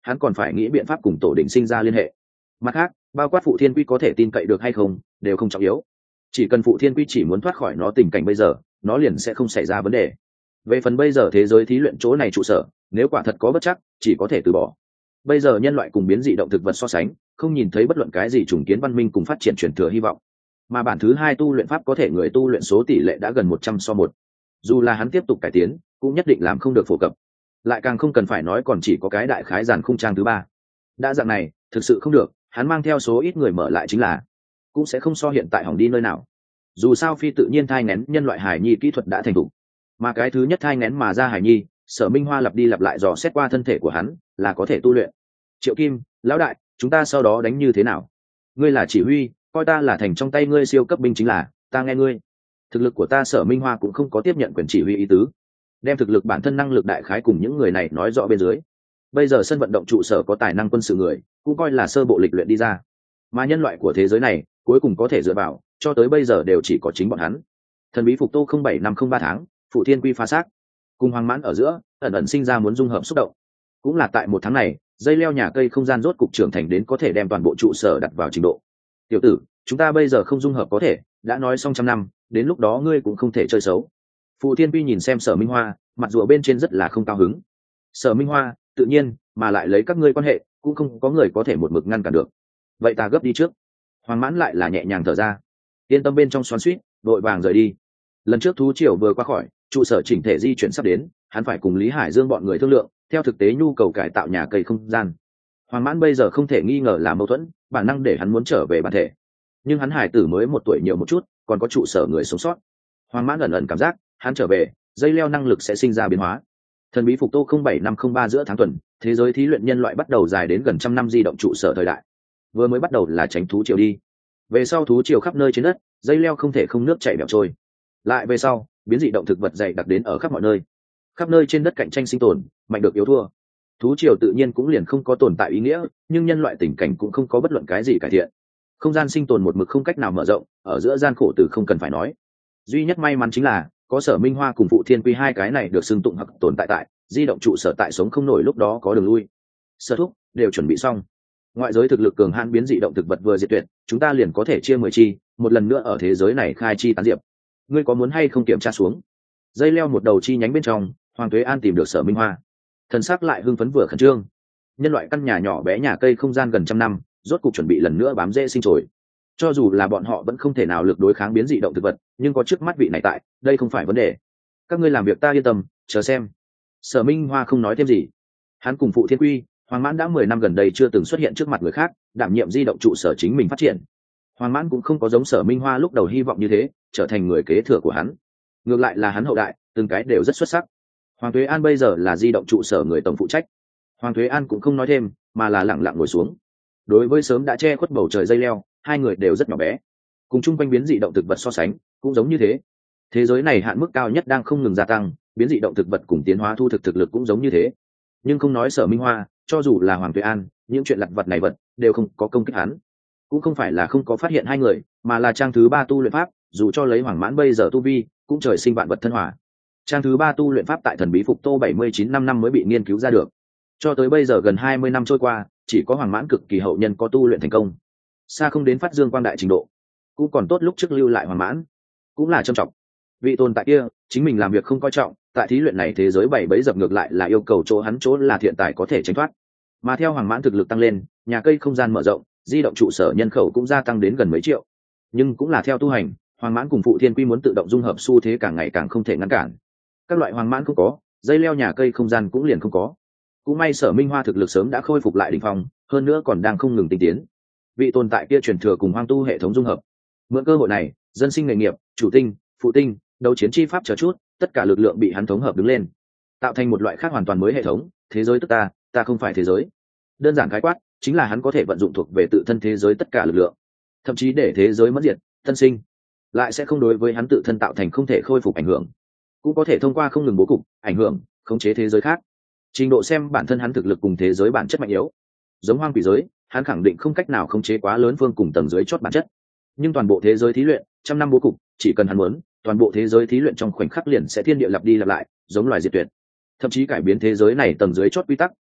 hắn còn phải nghĩ biện pháp cùng tổ đỉnh sinh ra liên hệ. Mặt khác, bao quát phụ thiên quy có thể tin cậy được hay không đều không trọng yếu, chỉ cần phụ thiên quy chỉ muốn thoát khỏi nó tình cảnh bây giờ, nó liền sẽ không xảy ra vấn đề. Về phần bây giờ thế giới thí luyện chỗ này trụ sở, nếu quả thật có bất chắc, chỉ có thể từ bỏ. Bây giờ nhân loại cùng biến dị động thực vật so sánh, không nhìn thấy bất luận cái gì trùng kiến văn minh cùng phát triển truyền thừa hy vọng. Mà bản thứ 2 tu luyện pháp có thể người tu luyện số tỷ lệ đã gần 100:1. Dù là hắn tiếp tục cải tiến, cũng nhất định làm không được phổ cập. Lại càng không cần phải nói còn chỉ có cái đại khái giàn khung trang thứ 3. Đã dạng này, thực sự không được, hắn mang theo số ít người mở lại chính là, cũng sẽ không so hiện tại hỏng đi nơi nào. Dù sao phi tự nhiên thai nghén nhân loại hài nhi kỹ thuật đã thành thục, mà cái thứ nhất thai nghén mà ra hài nhi, Sở Minh Hoa lặp đi lặp lại dò xét qua thân thể của hắn, là có thể tu luyện. Triệu Kim, lão đại, chúng ta sau đó đánh như thế nào? Ngươi là chỉ huy, coi ta là thành trong tay ngươi siêu cấp binh chính là, ta nghe ngươi. Thực lực của ta Sở Minh Hoa cũng không có tiếp nhận quyền chỉ huy ý tứ, đem thực lực bản thân năng lực đại khái cùng những người này nói rõ bên dưới. Bây giờ sân vận động trụ sở có tài năng quân sự người, cũng coi là sơ bộ lịch luyện đi ra, mà nhân loại của thế giới này cuối cùng có thể dựa vào, cho tới bây giờ đều chỉ có chính bọn hắn. Thần bí phục tô 07 năm 03 tháng, phụ thiên quy phá xác, cùng Hoàng Mãn ở giữa ẩn ẩn sinh ra muốn dung hợp xúc động. Cũng là tại một tháng này, dây leo nhà cây không gian rốt cục trưởng thành đến có thể đem toàn bộ trụ sở đặt vào trình độ. Tiểu tử, chúng ta bây giờ không dung hợp có thể, đã nói xong 100 năm, đến lúc đó ngươi cũng không thể chơi xấu. Phụ thiên quy nhìn xem Sở Minh Hoa, mặt rùa bên trên rất là không cao hứng. Sở Minh Hoa, tự nhiên, mà lại lấy các ngươi quan hệ, cũng không có người có thể một mực ngăn cản được. Vậy ta gấp đi trước. Hoàng Mãn lại là nhẹ nhàng thở ra, yên tâm bên trong xoắn xuýt, đội vàng rời đi. Lần trước thú triều vừa qua khỏi, trụ sở chỉnh thể di chuyển sắp đến, hắn phải cùng Lý Hải Dương bọn người thương lượng, theo thực tế nhu cầu cải tạo nhà cây không gian. Hoàng Mãn bây giờ không thể nghi ngờ là mâu thuẫn, bản năng để hắn muốn trở về bản thể. Nhưng hắn hải tử mới 1 tuổi nhiều một chút, còn có trụ sở người sống sót. Hoàng Mãn ẩn ẩn cảm giác, hắn trở về, dây leo năng lực sẽ sinh ra biến hóa. Thần bí phục tô 07 năm 03 giữa tháng tuần, thế giới thí luyện nhân loại bắt đầu dài đến gần 100 năm di động trụ sở thời đại. Vừa mới bắt đầu là tránh thú triều đi, về sau thú triều khắp nơi trên đất, dây leo không thể không nước chảy bẹo trôi. Lại về sau, biến dị động thực vật dày đặc đến ở khắp mọi nơi. Khắp nơi trên đất cạnh tranh sinh tồn, mạnh được yếu thua. Thú triều tự nhiên cũng liền không có tồn tại ý nghĩa, nhưng nhân loại tình cảnh cũng không có bất luận cái gì cải thiện. Không gian sinh tồn một mực không cách nào mở rộng, ở giữa gian khổ từ không cần phải nói. Duy nhất may mắn chính là có Sở Minh Hoa cùng Phụ Thiên Quy hai cái này được xưng tụng hoặc tồn tại di động trụ sở tại sống không nổi lúc đó có đường lui. Sở thúc đều chuẩn bị xong. Ngoại giới thực lực cường hãn biến dị động thực vật vừa diệt tuyệt, chúng ta liền có thể chia 10 chi, một lần nữa ở thế giới này khai chi tán diệp. Ngươi có muốn hay không kiểm tra xuống? Dây leo một đầu chi nhánh bên trong, Hoàng Tuế An tìm được Sở Minh Hoa, thần sắc lại hưng phấn vừa khẩn trương. Nhân loại căn nhà nhỏ bé nhà cây không gian gần 100 năm, rốt cục chuẩn bị lần nữa bám rễ sinh trồi. Cho dù là bọn họ vẫn không thể nào lực đối kháng biến dị động thực vật, nhưng có trước mắt vị này tại, đây không phải vấn đề. Các ngươi làm việc ta yên tâm, chờ xem. Sở Minh Hoa không nói thêm gì. Hắn cùng Phụ Thiên Quy, Hoàng Mãn đã 10 năm gần đây chưa từng xuất hiện trước mặt người khác, đảm nhiệm di động trụ sở chính mình phát triển. Hoàng Mãn cũng không có giống Sở Minh Hoa lúc đầu hy vọng như thế, trở thành người kế thừa của hắn. Ngược lại là hắn hậu đại, từng cái đều rất xuất sắc. Hoàng Tuế An bây giờ là di động trụ sở người tổng phụ trách. Hoàng Tuế An cũng không nói thêm, mà là lặng lặng ngồi xuống. Đối với sớm đã che khuất bầu trời dây leo, hai người đều rất nhỏ bé. Cùng chung quanh biến dị động thực vật so sánh, cũng giống như thế. Thế giới này hạn mức cao nhất đang không ngừng gia tăng, biến dị động thực vật cùng tiến hóa thu thực lực cũng giống như thế. Nhưng không nói Sở Minh Hoa, cho dù là Hoàng Tuế An, những chuyện lặt vặt này vật đều không có công kích hắn. Cũng không phải là không có phát hiện hai người, mà là trang thứ 3 tu luyện pháp, dù cho lấy Hoàng Mãn bây giờ tu vi, cũng trời sinh vạn vật thân hòa. Trang thứ 3 tu luyện pháp tại thần bí phục tô 79 năm mới bị nghiên cứu ra được. Cho tới bây giờ gần 20 năm trôi qua, chỉ có Hoàng Mãn cực kỳ hậu nhân có tu luyện thành công. Xa không đến phát dương quang đại trình độ, cũng còn tốt lúc trước lưu lại Hoàng Mãn, cũng là trân trọng. Vị tồn tại kia, chính mình làm việc không coi trọng, tại thí luyện này thế giới bảy bấy dập ngược lại là yêu cầu chỗ hắn chỗ là thiện tài có thể tránh thoát. Mà theo Hoàng Mãn thực lực tăng lên, nhà cây không gian mở rộng, di động trụ sở nhân khẩu cũng gia tăng đến gần mấy triệu. Nhưng cũng là theo tu hành, Hoàng Mãn cùng Phụ Thiên Quy muốn tự động dung hợp xu thế càng ngày càng không thể ngăn cản. Các loại Hoàng Mãn không có, dây leo nhà cây không gian cũng liền không có. Cũng may Sở Minh Hoa thực lực sớm đã khôi phục lại đỉnh phong, hơn nữa còn đang không ngừng tinh tiến. Vị tồn tại kia truyền thừa cùng hoang tu hệ thống dung hợp. Mượn cơ hội này, dân sinh nghề nghiệp, chủ tinh, phụ tinh, đấu chiến chi pháp chờ chút, tất cả lực lượng bị hắn thống hợp đứng lên, tạo thành một loại khác hoàn toàn mới hệ thống. Thế giới tức ta, ta không phải thế giới. Đơn giản khái quát, chính là hắn có thể vận dụng thuộc về tự thân thế giới tất cả lực lượng, thậm chí để thế giới mất diệt, tân sinh, lại sẽ không đối với hắn tự thân tạo thành không thể khôi phục ảnh hưởng. Cũng có thể thông qua không ngừng bố cục, ảnh hưởng, khống chế thế giới khác. Trình độ xem bản thân hắn thực lực cùng thế giới bản chất mạnh yếu. Giống hoang quỷ giới, hắn khẳng định không cách nào khống chế quá lớn phương cùng tầng dưới chót bản chất. Nhưng toàn bộ thế giới thí luyện, 100 năm bố cục, chỉ cần hắn muốn, toàn bộ thế giới thí luyện trong khoảnh khắc liền sẽ thiên địa lặp đi lặp lại, giống loài diệt tuyệt. Thậm chí cải biến thế giới này tầng dưới chót quy tắc,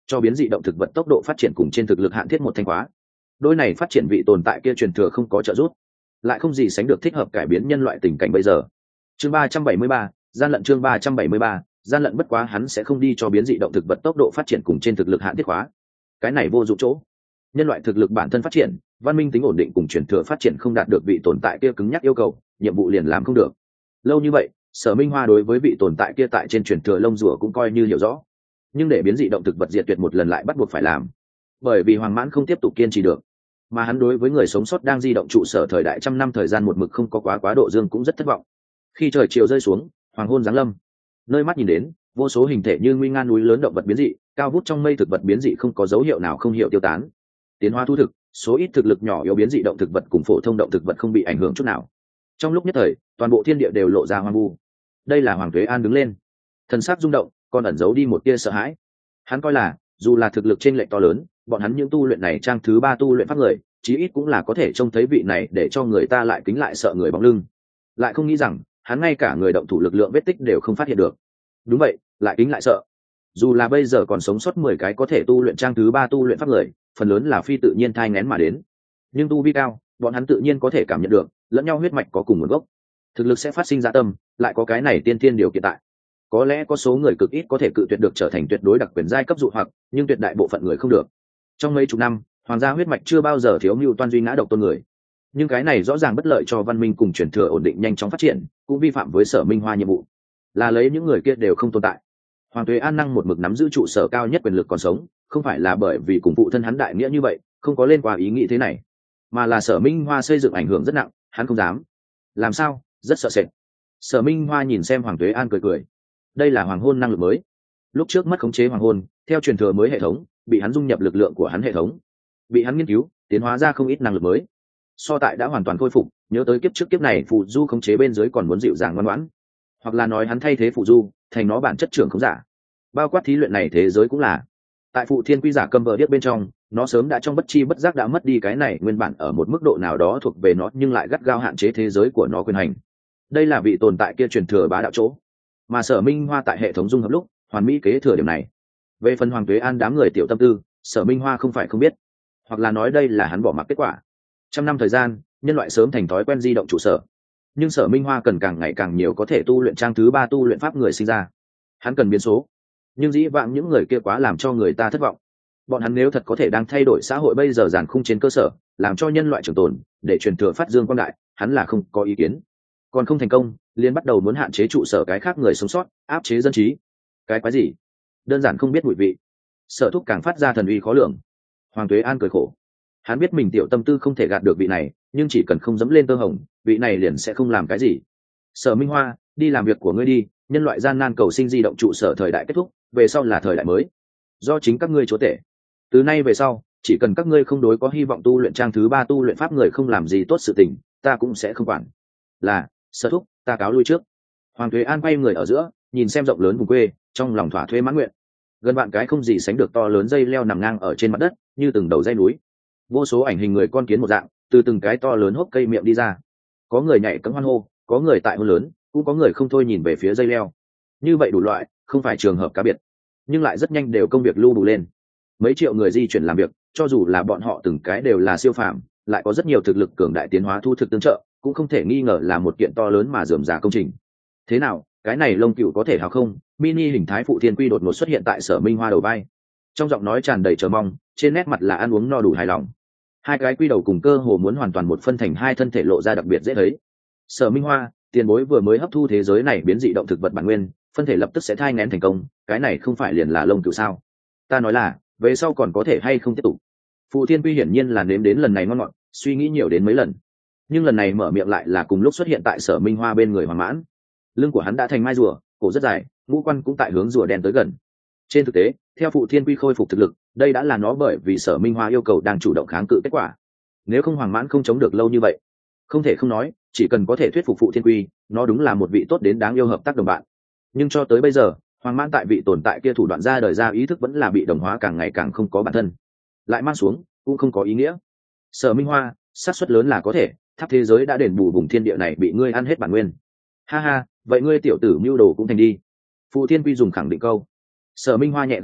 cho biến dị động thực vật tốc độ phát triển cùng trên thực lực hạn thiết một thanh khóa. Đôi này phát triển vị tồn tại kia truyền thừa không có trợ giúp, lại không gì sánh được thích hợp cải biến nhân loại tình cảnh bây giờ. Chương 373, gian lận. Chương 373, gian lận. Bất quá hắn sẽ không đi cho biến dị động thực vật tốc độ phát triển cùng trên thực lực hạn thiết khóa, cái này vô dụng chỗ. Nhân loại thực lực bản thân phát triển, văn minh tính ổn định cùng truyền thừa phát triển không đạt được vị tồn tại kia cứng nhắc yêu cầu, nhiệm vụ liền làm không được. Lâu như vậy, Sở Minh Hoa đối với vị tồn tại kia tại trên truyền thừa lông rùa cũng coi như hiểu rõ, nhưng để biến dị động thực vật diệt tuyệt một lần lại bắt buộc phải làm, bởi vì Hoàng Mãn không tiếp tục kiên trì được, mà hắn đối với người sống sót đang di động trụ sở thời đại trăm năm thời gian một mực không có quá độ dương cũng rất thất vọng. Khi trời chiều rơi xuống, hoàng hôn giáng lâm, nơi mắt nhìn đến vô số hình thể như nguy nga núi lớn động vật biến dị, cao vút trong mây thực vật biến dị không có dấu hiệu nào không hiểu tiêu tán, tiến hóa thu thực, số ít thực lực nhỏ yếu biến dị động thực vật cùng phổ thông động thực vật không bị ảnh hưởng chút nào. Trong lúc nhất thời, toàn bộ thiên địa đều lộ ra hoang vu. Đây là Hoàng Tuế An đứng lên, thần sắc rung động, còn ẩn giấu đi một tia sợ hãi. Hắn coi là dù là thực lực trên lệch to lớn, bọn hắn những tu luyện này trang thứ 3 tu luyện pháp người, chí ít cũng là có thể trông thấy vị này để cho người ta lại kính lại sợ người bóng lưng. Lại không nghĩ rằng hắn ngay cả người động thủ lực lượng vết tích đều không phát hiện được. Đúng vậy, lại kính lại sợ. Dù là bây giờ còn sống sót 10 cái có thể tu luyện trang thứ 3 tu luyện pháp người, phần lớn là phi tự nhiên thai nghén mà đến, nhưng tu vi cao, bọn hắn tự nhiên có thể cảm nhận được lẫn nhau huyết mạch có cùng nguồn gốc, thực lực sẽ phát sinh dạ tâm, lại có cái này tiên thiên điều kiện tại. Có lẽ có số người cực ít có thể cự tuyệt được trở thành tuyệt đối đặc quyền giai cấp dụ hoặc, nhưng tuyệt đại bộ phận người không được. Trong mấy chục năm, hoàng gia huyết mạch chưa bao giờ thiếu mưu toan duy ngã độc tôn người, nhưng cái này rõ ràng bất lợi cho văn minh cùng truyền thừa ổn định nhanh chóng phát triển, cũng vi phạm với Sở Minh Hoa nhiệm vụ, là lấy những người kia đều không tồn tại. Hoàng Tuế An năng một mực nắm giữ trụ sở cao nhất quyền lực còn sống, không phải là bởi vì cùng phụ thân hắn đại nghĩa như vậy, không có lên qua ý nghĩ thế này, mà là Sở Minh Hoa xây dựng ảnh hưởng rất nặng, hắn không dám. Làm sao? Rất sợ sệt. Sở Minh Hoa nhìn xem Hoàng Tuế An cười cười. Đây là hoàng hôn năng lực mới. Lúc trước mất khống chế hoàng hôn, theo truyền thừa mới hệ thống, bị hắn dung nhập lực lượng của hắn hệ thống, bị hắn nghiên cứu, tiến hóa ra không ít năng lực mới. So tại đã hoàn toàn khôi phục, nhớ tới kiếp trước kiếp này phù du khống chế bên dưới còn muốn dịu dàng ngoan ngoãn, hoặc là nói hắn thay thế phù du, thành nó bản chất trưởng không giả. Bao quát thí luyện này thế giới cũng là. Tại phụ thiên quy giả cầm vợ điếc bên trong, nó sớm đã trong bất chi bất giác đã mất đi cái này nguyên bản ở một mức độ nào đó thuộc về nó nhưng lại gắt gao hạn chế thế giới của nó quyền hành. Đây là vị tồn tại kia truyền thừa bá đạo chỗ, mà Sở Minh Hoa tại hệ thống dung hợp lúc hoàn mỹ kế thừa điểm này. Về phần Hoàng Tuế An đám người tiểu tâm tư, Sở Minh Hoa không phải không biết, hoặc là nói đây là hắn bỏ mặc kết quả. Trăm năm thời gian, nhân loại sớm thành thói quen di động trụ sở, nhưng Sở Minh Hoa cần càng ngày càng nhiều có thể tu luyện trang thứ 3 tu luyện pháp người sinh ra. Hắn cần biến số, nhưng dĩ vãng những người kia quá làm cho người ta thất vọng. Bọn hắn nếu thật có thể đang thay đổi xã hội bây giờ giàn khung trên cơ sở, làm cho nhân loại trường tồn, để truyền thừa phát dương quang đại, hắn là không có ý kiến. Còn không thành công, liền bắt đầu muốn hạn chế trụ sở cái khác người sống sót, áp chế dân trí. Cái quái gì? Đơn giản không biết mùi vị. Sở Thúc càng phát ra thần uy khó lường. Hoàng Tuế An cười khổ. Hắn biết mình tiểu tâm tư không thể gạt được vị này, nhưng chỉ cần không dẫm lên tơ hồng, vị này liền sẽ không làm cái gì. Sở Minh Hoa, đi làm việc của ngươi đi, nhân loại gian nan cầu sinh di động trụ sở thời đại kết thúc, về sau là thời đại mới, do chính các ngươi chúa tể. Từ nay về sau, chỉ cần các ngươi không đối có hy vọng tu luyện trang thứ 3 tu luyện pháp người không làm gì tốt sự tình, ta cũng sẽ không quản. Là, Sở Thúc, ta cáo lui trước. Hoàng Tuế An quay người ở giữa, nhìn xem rộng lớn vùng quê, trong lòng thỏa thuê mãn nguyện. Gần bạn cái không gì sánh được to lớn dây leo nằm ngang ở trên mặt đất, như từng đầu dây núi. Vô số ảnh hình người con kiến một dạng, từ từng cái to lớn hốc cây miệng đi ra. Có người nhảy cẫng hoan hô, có người tại hô lớn, cũng có người không thôi nhìn về phía dây leo. Như vậy đủ loại, không phải trường hợp cá biệt, nhưng lại rất nhanh đều công việc lưu đủ lên. Mấy triệu người di chuyển làm việc, cho dù là bọn họ từng cái đều là siêu phàm, lại có rất nhiều thực lực cường đại tiến hóa thu thực tương trợ, cũng không thể nghi ngờ là một kiện to lớn mà rườm rà công trình. Thế nào, cái này lông cựu có thể hào không? Mini hình thái phụ thiên quy đột ngột xuất hiện tại Sở Minh Hoa đầu vai, trong giọng nói tràn đầy chờ mong, trên nét mặt là ăn uống no đủ hài lòng. Hai cái quy đầu cùng cơ hồ muốn hoàn toàn một phân thành hai thân thể lộ ra đặc biệt dễ thấy. Sở Minh Hoa, tiền bối vừa mới hấp thu thế giới này biến dị động thực vật bản nguyên, phân thể lập tức sẽ thai nghén thành công, cái này không phải liền là lông cựu sao? Ta nói là, về sau còn có thể hay không tiếp tục? Phụ thiên quy hiển nhiên là nếm đến lần này ngon ngọt, suy nghĩ nhiều đến mấy lần, nhưng lần này mở miệng lại là cùng lúc xuất hiện tại Sở Minh Hoa bên người Hoàng Mãn. Lưng của hắn đã thành mai rùa, cổ rất dài, ngũ quan cũng tại hướng rùa đen tới gần. Trên thực tế, theo phụ thiên quy khôi phục thực lực, đây đã là nó bởi vì Sở Minh Hoa yêu cầu đang chủ động kháng cự kết quả. Nếu không Hoàng Mãn không chống được lâu như vậy. Không thể không nói, chỉ cần có thể thuyết phục phụ thiên quy, nó đúng là một vị tốt đến đáng yêu hợp tác đồng bạn. Nhưng cho tới bây giờ, Hoàng Mãn tại vị tồn tại kia thủ đoạn ra đời ra ý thức vẫn là bị đồng hóa càng ngày càng không có bản thân, lại mang xuống cũng không có ý nghĩa. Sở Minh Hoa, xác suất lớn là có thể, tháp thế giới đã đền bù vùng thiên địa này bị ngươi ăn hết bản nguyên. Ha ha, vậy ngươi tiểu tử mưu đồ cũng thành đi. Phụ thiên quy dùng khẳng định câu. Sở Minh Hoa nhẹ gật đầu,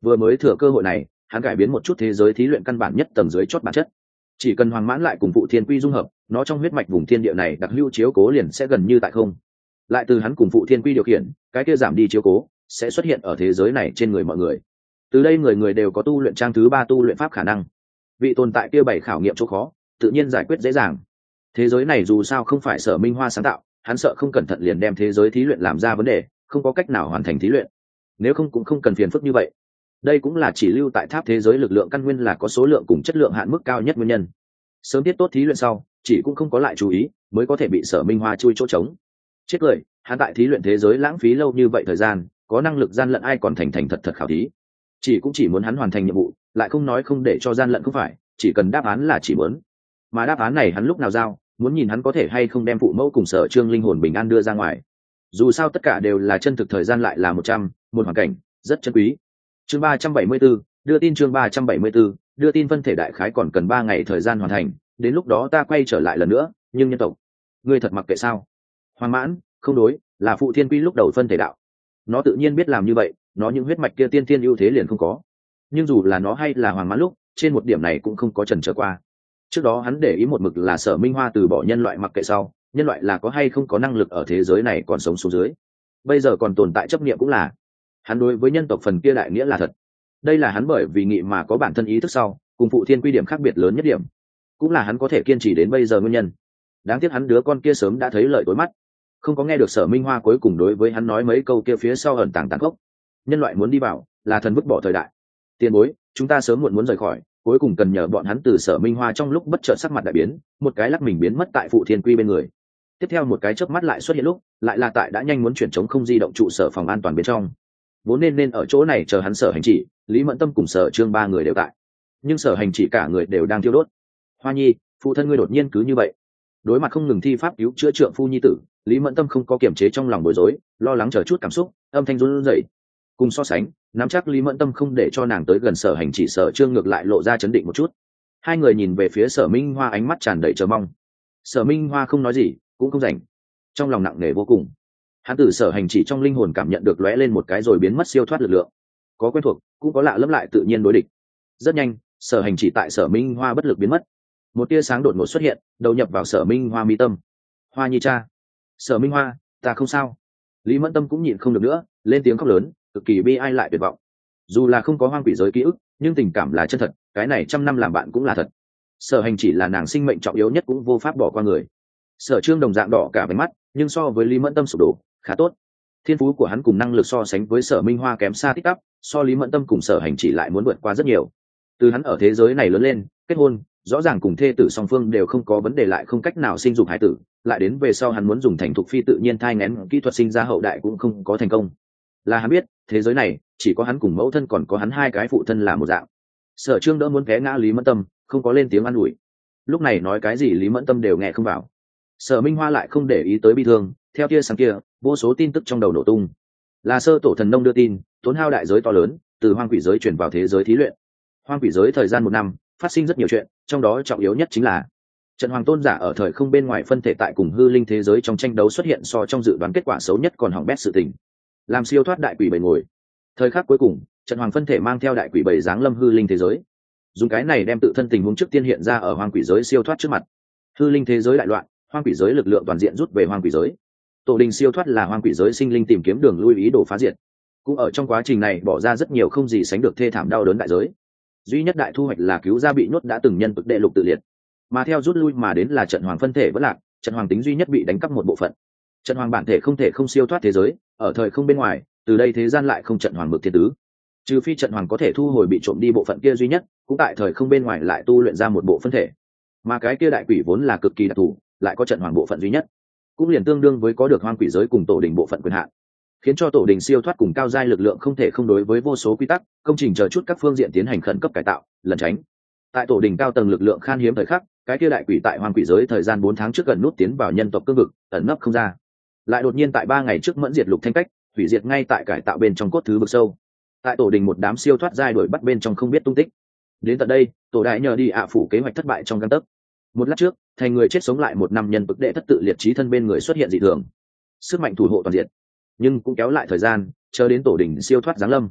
Vừa mới thừa cơ hội này, hắn cải biến một chút thế giới thí luyện căn bản nhất tầng dưới chót bản chất. Chỉ cần Hoàng Mãn lại cùng Phụ Thiên Quy dung hợp, nó trong huyết mạch vùng thiên địa này đặc hữu chiếu cố liền sẽ gần như tại không. Lại từ hắn cùng Phụ Thiên Quy điều khiển, cái kia giảm đi chiếu cố sẽ xuất hiện ở thế giới này trên người mọi người. Từ đây người người đều có tu luyện trang thứ 3 tu luyện pháp khả năng. Vị tồn tại kia 7 khảo nghiệm chỗ khó, tự nhiên giải quyết dễ dàng. Thế giới này dù sao không phải Sở Minh Hoa sáng tạo, hắn sợ không cẩn thận liền đem thế giới thí luyện làm ra vấn đề, không có cách nào hoàn thành thí luyện. Nếu không cũng không cần phiền phức như vậy. Đây cũng là chỉ lưu tại tháp thế giới lực lượng căn nguyên là có số lượng cùng chất lượng hạn mức cao nhất nguyên nhân. Sớm tiết tốt thí luyện sau, chỉ cũng không có lại chú ý, mới có thể bị Sở Minh Hoa chui chỗ trống. Chết cười, hắn tại thí luyện thế giới lãng phí lâu như vậy thời gian, có năng lực gian lận ai còn thành thành thật thật khảo thí. Chỉ muốn hắn hoàn thành nhiệm vụ, lại không nói không để cho gian lận không phải, chỉ cần đáp án là chỉ muốn. Mà đáp án này hắn lúc nào giao, muốn nhìn hắn có thể hay không đem phụ mẫu cùng Sở Trương linh hồn bình an đưa ra ngoài. Dù sao tất cả đều là chân thực, thời gian lại là 100, một hoàn cảnh rất chân quý. Chương 374, đưa tin. Chương 374, đưa tin. Phân thể đại khái còn cần 3 ngày thời gian hoàn thành, đến lúc đó ta quay trở lại lần nữa, nhưng nhân tộc ngươi thật mặc kệ sao? Hoàng Mãn, không đối, là Phụ Thiên Quy lúc đầu phân thể đạo. Nó tự nhiên biết làm như vậy, nó những huyết mạch kia tiên tiên ưu thế liền không có. Nhưng dù là nó hay là Hoàng Mãn lúc, trên một điểm này cũng không có chần chờ qua. Trước đó hắn để ý một mực là Sở Minh Hoa từ bỏ nhân loại mặc kệ sau, nhân loại là có hay không có năng lực ở thế giới này còn sống xuống dưới. Bây giờ còn tồn tại chấp niệm cũng là. Hắn đối với nhân tộc phần kia đại nghĩa là thật. Đây là hắn bởi vì nghị mà có bản thân ý thức sau, cùng Phụ Thiên Quy điểm khác biệt lớn nhất điểm, cũng là hắn có thể kiên trì đến bây giờ nguyên nhân. Đáng tiếc hắn đứa con kia sớm đã thấy lợi tối mắt, không có nghe được Sở Minh Hoa cuối cùng đối với hắn nói mấy câu kia phía sau ẩn tàng tàn khốc. Nhân loại muốn đi vào, là thần vứt bỏ thời đại. Tiền bối, chúng ta sớm muộn muốn rời khỏi, cuối cùng cần nhờ bọn hắn từ Sở Minh Hoa trong lúc bất chợt sắc mặt đại biến, một cái lắc mình biến mất tại Phụ Thiên Quy bên người. Tiếp theo một cái chớp mắt lại xuất hiện lúc, lại là tại đã nhanh muốn chuyển chống không di động trụ sở phòng an toàn bên trong. Vốn nên ở chỗ này chờ hắn Sở Hành Chỉ, Lý Mẫn Tâm cùng Sở Trương 3 người đều tại, nhưng Sở Hành Chỉ cả người đều đang thiêu đốt. Hoa Nhi, phụ thân ngươi đột nhiên cứ như vậy. Đối mặt không ngừng thi pháp cứu chữa trượng phu nhi tử, Lý Mẫn Tâm không có kiềm chế trong lòng bối rối, lo lắng chờ chút cảm xúc, âm thanh run rẩy. Cùng so sánh, nắm chắc Lý Mẫn Tâm không để cho nàng tới gần Sở Hành Chỉ, Sở Trương ngược lại lộ ra chấn định một chút. Hai người nhìn về phía Sở Minh Hoa, ánh mắt tràn đầy chờ mong. Sở Minh Hoa không nói gì, cũng không rảnh, trong lòng nặng nề vô cùng. Hắn từ Sở Hành Chỉ trong linh hồn cảm nhận được lóe lên một cái rồi biến mất siêu thoát lực lượng, có quen thuộc, cũng có lạ lẫm lại tự nhiên đối địch. Rất nhanh, Sở Hành Chỉ tại Sở Minh Hoa bất lực biến mất, một tia sáng đột ngột xuất hiện, đầu nhập vào Sở Minh Hoa mi tâm. Hoa Nhi cha. Sở Minh Hoa, ta không sao. Lý Mẫn Tâm cũng nhịn không được nữa, lên tiếng khóc lớn, cực kỳ bi ai lại tuyệt vọng. Dù là không có hoang quỷ giới ký ức, nhưng tình cảm là chân thật, cái này trăm năm làm bạn cũng là thật. Sở Hành Chỉ là nàng sinh mệnh trọng yếu nhất, cũng vô pháp bỏ qua người. Sở Trương đồng dạng đỏ cả váy mắt, nhưng so với Lý Mẫn Tâm sụp đổ khá tốt. Thiên phú của hắn cùng năng lực so sánh với Sở Minh Hoa kém xa tích tắp, so Lý Mẫn Tâm cùng Sở Hành Chỉ lại muốn vượt qua rất nhiều. Từ hắn ở thế giới này lớn lên, kết hôn, rõ ràng cùng thê tử song phương đều không có vấn đề, lại không cách nào sinh dục hải tử, lại đến về sau hắn muốn dùng thành thục phi tự nhiên thai nghén kỹ thuật sinh ra hậu đại cũng không có thành công. Là hắn biết, thế giới này chỉ có hắn cùng mẫu thân, còn có hắn 2 cái phụ thân là một dạng. Sở Trương đỡ muốn té ngã Lý Mẫn Tâm, không có lên tiếng an ủi. Lúc này nói cái gì Lý Mẫn Tâm đều nghe không vào. Sở Minh Hoa lại không để ý tới bi thương, theo tia sáng kia, vô số tin tức trong đầu nổ tung. Là Sơ Tổ Thần Nông đưa tin, tốn hao đại giới to lớn, từ hoang quỷ giới chuyển vào thế giới thí luyện. Hoang quỷ giới thời gian 1 năm, phát sinh rất nhiều chuyện, trong đó trọng yếu nhất chính là trận hoàng tôn giả ở thời không bên ngoài phân thể tại cùng hư linh thế giới trong tranh đấu xuất hiện so trong dự đoán kết quả xấu nhất còn hỏng bét sự tình, làm siêu thoát đại quỷ bầy ngồi. Thời khắc cuối cùng, trận hoàng phân thể mang theo đại quỷ bầy giáng lâm hư linh thế giới, dùng cái này đem tự thân tình huống trước tiên hiện ra ở hoang quỷ giới siêu thoát trước mặt. Hư linh thế giới đại loạn, hoang quỷ giới lực lượng toàn diện rút về hoang quỷ giới. Tổ đình siêu thoát là hoang quỷ giới sinh linh tìm kiếm đường lui, ý đồ phá diệt, cũng ở trong quá trình này bỏ ra rất nhiều không gì sánh được thê thảm đau đớn đại giới. Duy nhất đại thu hoạch là cứu ra bị nhốt đã từng nhân cực đệ lục tự liệt, mà theo rút lui mà đến là trận hoàng phân thể vỡ lạc, trận hoàng tính duy nhất bị đánh cắp một bộ phận. Trận hoàng bản thể không thể không siêu thoát thế giới, ở thời không bên ngoài, từ đây thế gian lại không trận hoàng mực thiên tứ. Trừ phi trận hoàng có thể thu hồi bị trộm đi bộ phận kia duy nhất, cũng tại thời không bên ngoài lại tu luyện ra một bộ phân thể. Mà cái kia đại quỷ vốn là cực kỳ đặc thù, lại có trận hoàng bộ phận duy nhất, cũng liền tương đương với có được hoang quỷ giới cùng tổ đình bộ phận quyền hạn, khiến cho tổ đình siêu thoát cùng cao giai lực lượng không thể không đối với vô số quy tắc, công trình chờ chút các phương diện tiến hành khẩn cấp cải tạo, lẩn tránh. Tại tổ đình cao tầng lực lượng khan hiếm thời khắc, cái kia đại quỷ tại hoang quỷ giới thời gian 4 tháng trước gần nút tiến vào nhân tộc cương vực, ẩn nấp không ra. Lại đột nhiên tại 3 ngày trước mẫn diệt lục thanh cách, hủy diệt ngay tại cải tạo bên trong cốt thứ vực sâu. Tại tổ đình một đám siêu thoát giai đuổi bắt bên trong không biết tung tích. Đến tận đây, tổ đại nhờ đi phủ kế hoạch thất bại trong gang tấc. Một lát trước, thành người chết sống lại một năm nhân bực đệ thất tự liệt trí thân bên người xuất hiện dị thường, sức mạnh thủ hộ toàn diện, nhưng cũng kéo lại thời gian, chờ đến tổ đình siêu thoát giáng lâm.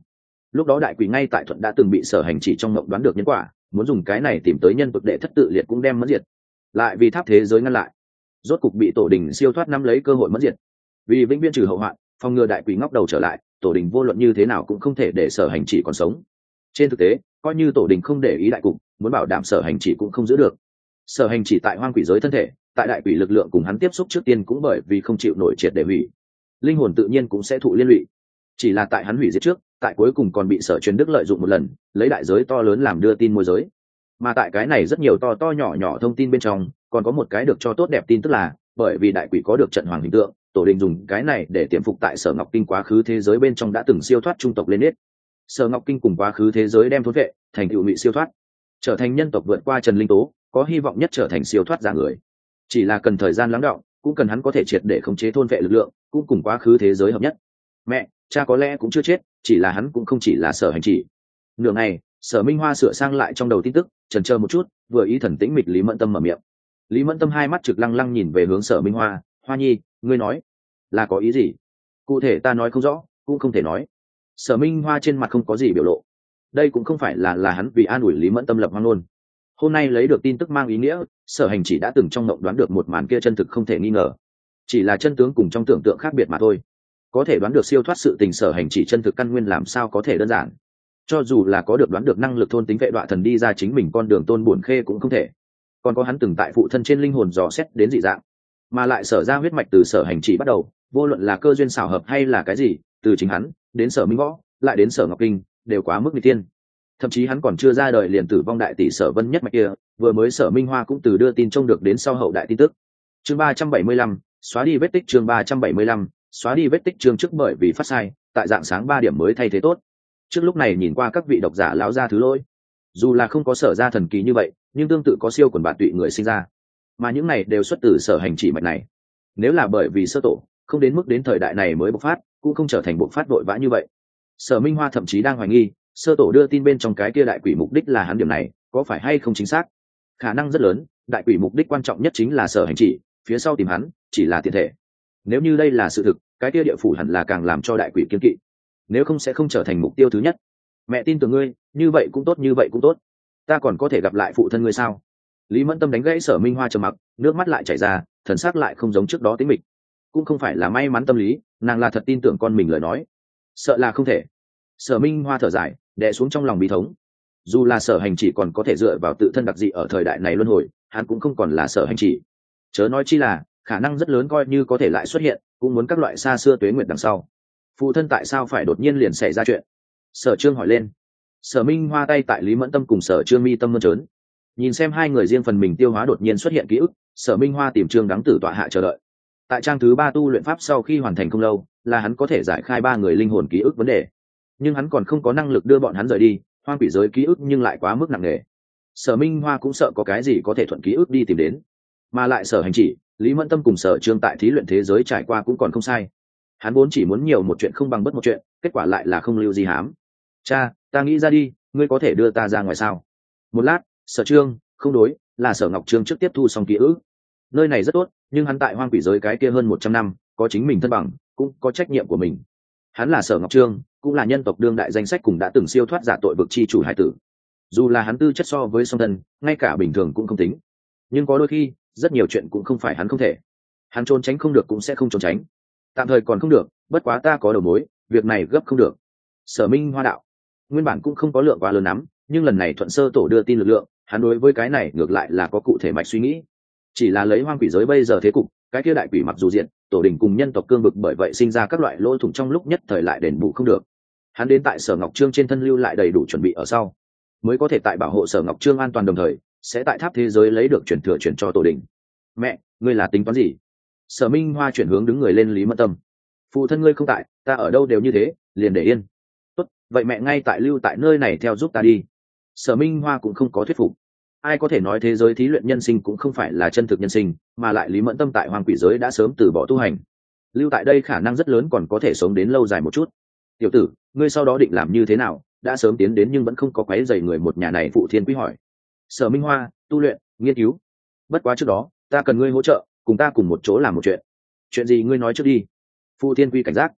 lúc đó đại quỷ ngay tại thuận đã từng bị sở hành chỉ trong mộng đoán được nhân quả, muốn dùng cái này tìm tới nhân vực đệ thất tự liệt cũng đem mất diệt, lại vì tháp thế giới ngăn lại, rốt cục bị tổ đình siêu thoát nắm lấy cơ hội mất diệt. Vì vĩnh viễn trừ hậu hoạn, phòng ngừa đại quỷ ngóc đầu trở lại, tổ đình vô luận như thế nào cũng không thể để sở hành chỉ còn sống. Trên thực tế, coi như tổ đình không để ý đại cục, muốn bảo đảm sở hành chỉ cũng không giữ được. Sở hành chỉ tại hoang quỷ giới thân thể, tại đại quỷ lực lượng cùng hắn tiếp xúc trước tiên cũng bởi vì không chịu nổi triệt để hủy, linh hồn tự nhiên cũng sẽ thụ liên lụy. Chỉ là tại hắn hủy diệt trước, tại cuối cùng còn bị sở truyền đức lợi dụng một lần, lấy đại giới to lớn làm đưa tin môi giới. Mà tại cái này rất nhiều to to nhỏ nhỏ thông tin bên trong, còn có một cái được cho tốt đẹp tin tức là, bởi vì đại quỷ có được trận hoàng hình tượng, tổ đình dùng cái này để tiềm phục tại sở ngọc kinh quá khứ thế giới bên trong đã từng siêu thoát trung tộc lên nết. Sở ngọc kinh cùng quá khứ thế giới đem thốn vệ thành tựu bị siêu thoát, trở thành nhân tộc vượt qua trần linh tố, có hy vọng nhất trở thành siêu thoát giả người. Chỉ là cần thời gian lắng đọng, cũng cần hắn có thể triệt để khống chế thôn vệ lực lượng, cũng cùng quá khứ thế giới hợp nhất. Mẹ, cha có lẽ cũng chưa chết, chỉ là hắn cũng không chỉ là sở hành chỉ. Nửa ngày, sở minh hoa sửa sang lại trong đầu tin tức, chần chờ một chút, vừa ý thần tĩnh mịch Lý Mẫn Tâm mở miệng. Lý Mẫn Tâm hai mắt trực lăng lăng nhìn về hướng sở minh hoa. Hoa nhi, ngươi nói là có ý gì? Cụ thể ta nói không rõ, cũng không thể nói. Sở minh hoa trên mặt không có gì biểu lộ. Đây cũng không phải là hắn vì an ủi Lý Mẫn Tâm lập hoang luôn. Hôm nay lấy được tin tức mang ý nghĩa, sở hành chỉ đã từng trong mộng đoán được một màn kia chân thực không thể nghi ngờ, chỉ là chân tướng cùng trong tưởng tượng khác biệt mà thôi. Có thể đoán được siêu thoát sự tình sở hành chỉ chân thực căn nguyên làm sao có thể đơn giản. Cho dù là có được đoán được năng lực thôn tính vệ đoạ thần đi ra chính mình con đường tôn bổn khê cũng không thể. Còn có hắn từng tại phụ thân trên linh hồn dò xét đến dị dạng, mà lại sở ra huyết mạch từ sở hành chỉ bắt đầu, vô luận là cơ duyên xảo hợp hay là cái gì, từ chính hắn đến sở minh võ lại đến sở ngọc kinh, đều quá mức nguy tiên. Thậm chí hắn còn chưa ra đời liền tử vong đại tỷ sở vân nhất mạch kia, vừa mới sở minh hoa cũng từ đưa tin trông được đến sau hậu đại tin tức. Chương 375, xóa đi vết tích. Chương 375, xóa đi vết tích. Chương trước bởi vì phát sai, tại dạng sáng 3 điểm mới thay thế tốt. Trước lúc này nhìn qua các vị độc giả lão ra thứ lỗi, dù là không có sở ra thần kỳ như vậy, nhưng tương tự có siêu quần bạn tụy người sinh ra, mà những này đều xuất từ sở hành chỉ mạch này. Nếu là bởi vì sơ tổ, không đến mức đến thời đại này mới bộc phát, cũng không trở thành bộc phát vội vã như vậy. Sở minh hoa thậm chí đang hoài nghi, sơ tổ đưa tin bên trong cái kia đại quỷ mục đích là hắn, điểm này có phải hay không chính xác. Khả năng rất lớn, đại quỷ mục đích quan trọng nhất chính là sở hành chỉ, phía sau tìm hắn chỉ là tiền thể. Nếu như đây là sự thực, cái kia địa phủ hẳn là càng làm cho đại quỷ kiên kỵ, nếu không sẽ không trở thành mục tiêu thứ nhất. Mẹ tin tưởng ngươi, như vậy cũng tốt, như vậy cũng tốt. Ta còn có thể gặp lại phụ thân ngươi sao? Lý Mẫn Tâm đánh gãy sở minh hoa trầm mặc, nước mắt lại chảy ra, thần sắc lại không giống trước đó tĩnh mịch. Cũng không phải là may mắn tâm lý, nàng là thật tin tưởng con mình lời nói. Sợ là không thể. Sở minh hoa thở dài, đè xuống trong lòng bi thống. Dù là sở hành chỉ còn có thể dựa vào tự thân đặc dị ở thời đại này luân hồi, hắn cũng không còn là sở hành chỉ. Chớ nói chi là khả năng rất lớn coi như có thể lại xuất hiện, cũng muốn các loại xa xưa tuế nguyệt đằng sau. Phụ thân tại sao phải đột nhiên liền xảy ra chuyện? Sở Trương hỏi lên. Sở minh hoa tay tại Lý Mẫn Tâm cùng sở Trương mi tâm mơn trớn, nhìn xem hai người riêng phần mình tiêu hóa đột nhiên xuất hiện ký ức. Sở minh hoa tìm Trương Đắng Tử tọa hạ chờ đợi. Tại trang thứ 3 tu luyện pháp sau khi hoàn thành không lâu, là hắn có thể giải khai 3 người linh hồn ký ức vấn đề, nhưng hắn còn không có năng lực đưa bọn hắn rời đi hoang quỷ giới ký ức, nhưng lại quá mức nặng nề. Sở minh hoa cũng sợ có cái gì có thể thuận ký ức đi tìm đến, mà lại sở hành chỉ, Lý Mẫn Tâm cùng sở Trương tại thí luyện thế giới trải qua cũng còn không sai. Hắn vốn chỉ muốn nhiều một chuyện không bằng bất một chuyện, kết quả lại là không lưu gì hám. Cha, ta nghĩ ra đi, ngươi có thể đưa ta ra ngoài sao? Một lát, sở Trương, không đối, là sở Ngọc Trương trước tiếp thu xong ký ức. Nơi này rất tốt, nhưng hắn tại hoang quỷ giới cái kia hơn 100 năm, có chính mình thân bằng, cũng có trách nhiệm của mình. Hắn là sở Ngọc Trương, cũng là nhân tộc đương đại danh sách cùng đã từng siêu thoát giả tội vực chi chủ hải tử. Dù là hắn tư chất so với song thân, ngay cả bình thường cũng không tính, nhưng có đôi khi rất nhiều chuyện cũng không phải hắn không thể. Hắn trốn tránh không được cũng sẽ không trốn tránh. Tạm thời còn không được, bất quá ta có đầu mối, việc này gấp không được. Sở minh hoa đạo. Nguyên bản cũng không có lượng quá lớn lắm, nhưng lần này thuận sơ tổ đưa tin lực lượng, hắn đối với cái này ngược lại là có cụ thể mạch suy nghĩ. Chỉ là lấy hoang quỷ giới bây giờ thế cục, cái kia đại quỷ mặc dù diện, tổ đình cùng nhân tộc cương vực bởi vậy sinh ra các loại lỗ thủng trong lúc nhất thời lại đền bù không được. Hắn đến tại sở Ngọc Trương trên thân lưu lại đầy đủ chuẩn bị ở sau, mới có thể tại bảo hộ sở Ngọc Trương an toàn, đồng thời sẽ tại tháp thế giới lấy được truyền thừa chuyển cho tổ đình. Mẹ, ngươi là tính toán gì? Sở minh hoa chuyển hướng đứng người lên Lý Mẫn Tâm. Phụ thân ngươi không tại, ta ở đâu đều như thế, liền để yên. Tốt, vậy mẹ ngay tại lưu tại nơi này theo giúp ta đi. Sở minh hoa cũng không có thuyết phục. Ai có thể nói thế giới thí luyện nhân sinh cũng không phải là chân thực nhân sinh, mà lại Lý Mẫn Tâm tại hoang quỷ giới đã sớm từ bỏ tu hành, lưu tại đây khả năng rất lớn còn có thể sống đến lâu dài một chút. Tiểu tử, ngươi sau đó định làm như thế nào? Đã sớm tiến đến nhưng vẫn không có quấy rầy người một nhà này. Phụ Thiên Quý hỏi. Sở minh hoa, tu luyện, nghiên cứu. Bất quá trước đó ta cần ngươi hỗ trợ, cùng ta cùng một chỗ làm một chuyện. Chuyện gì ngươi nói trước đi. Phụ Thiên Quý cảnh giác.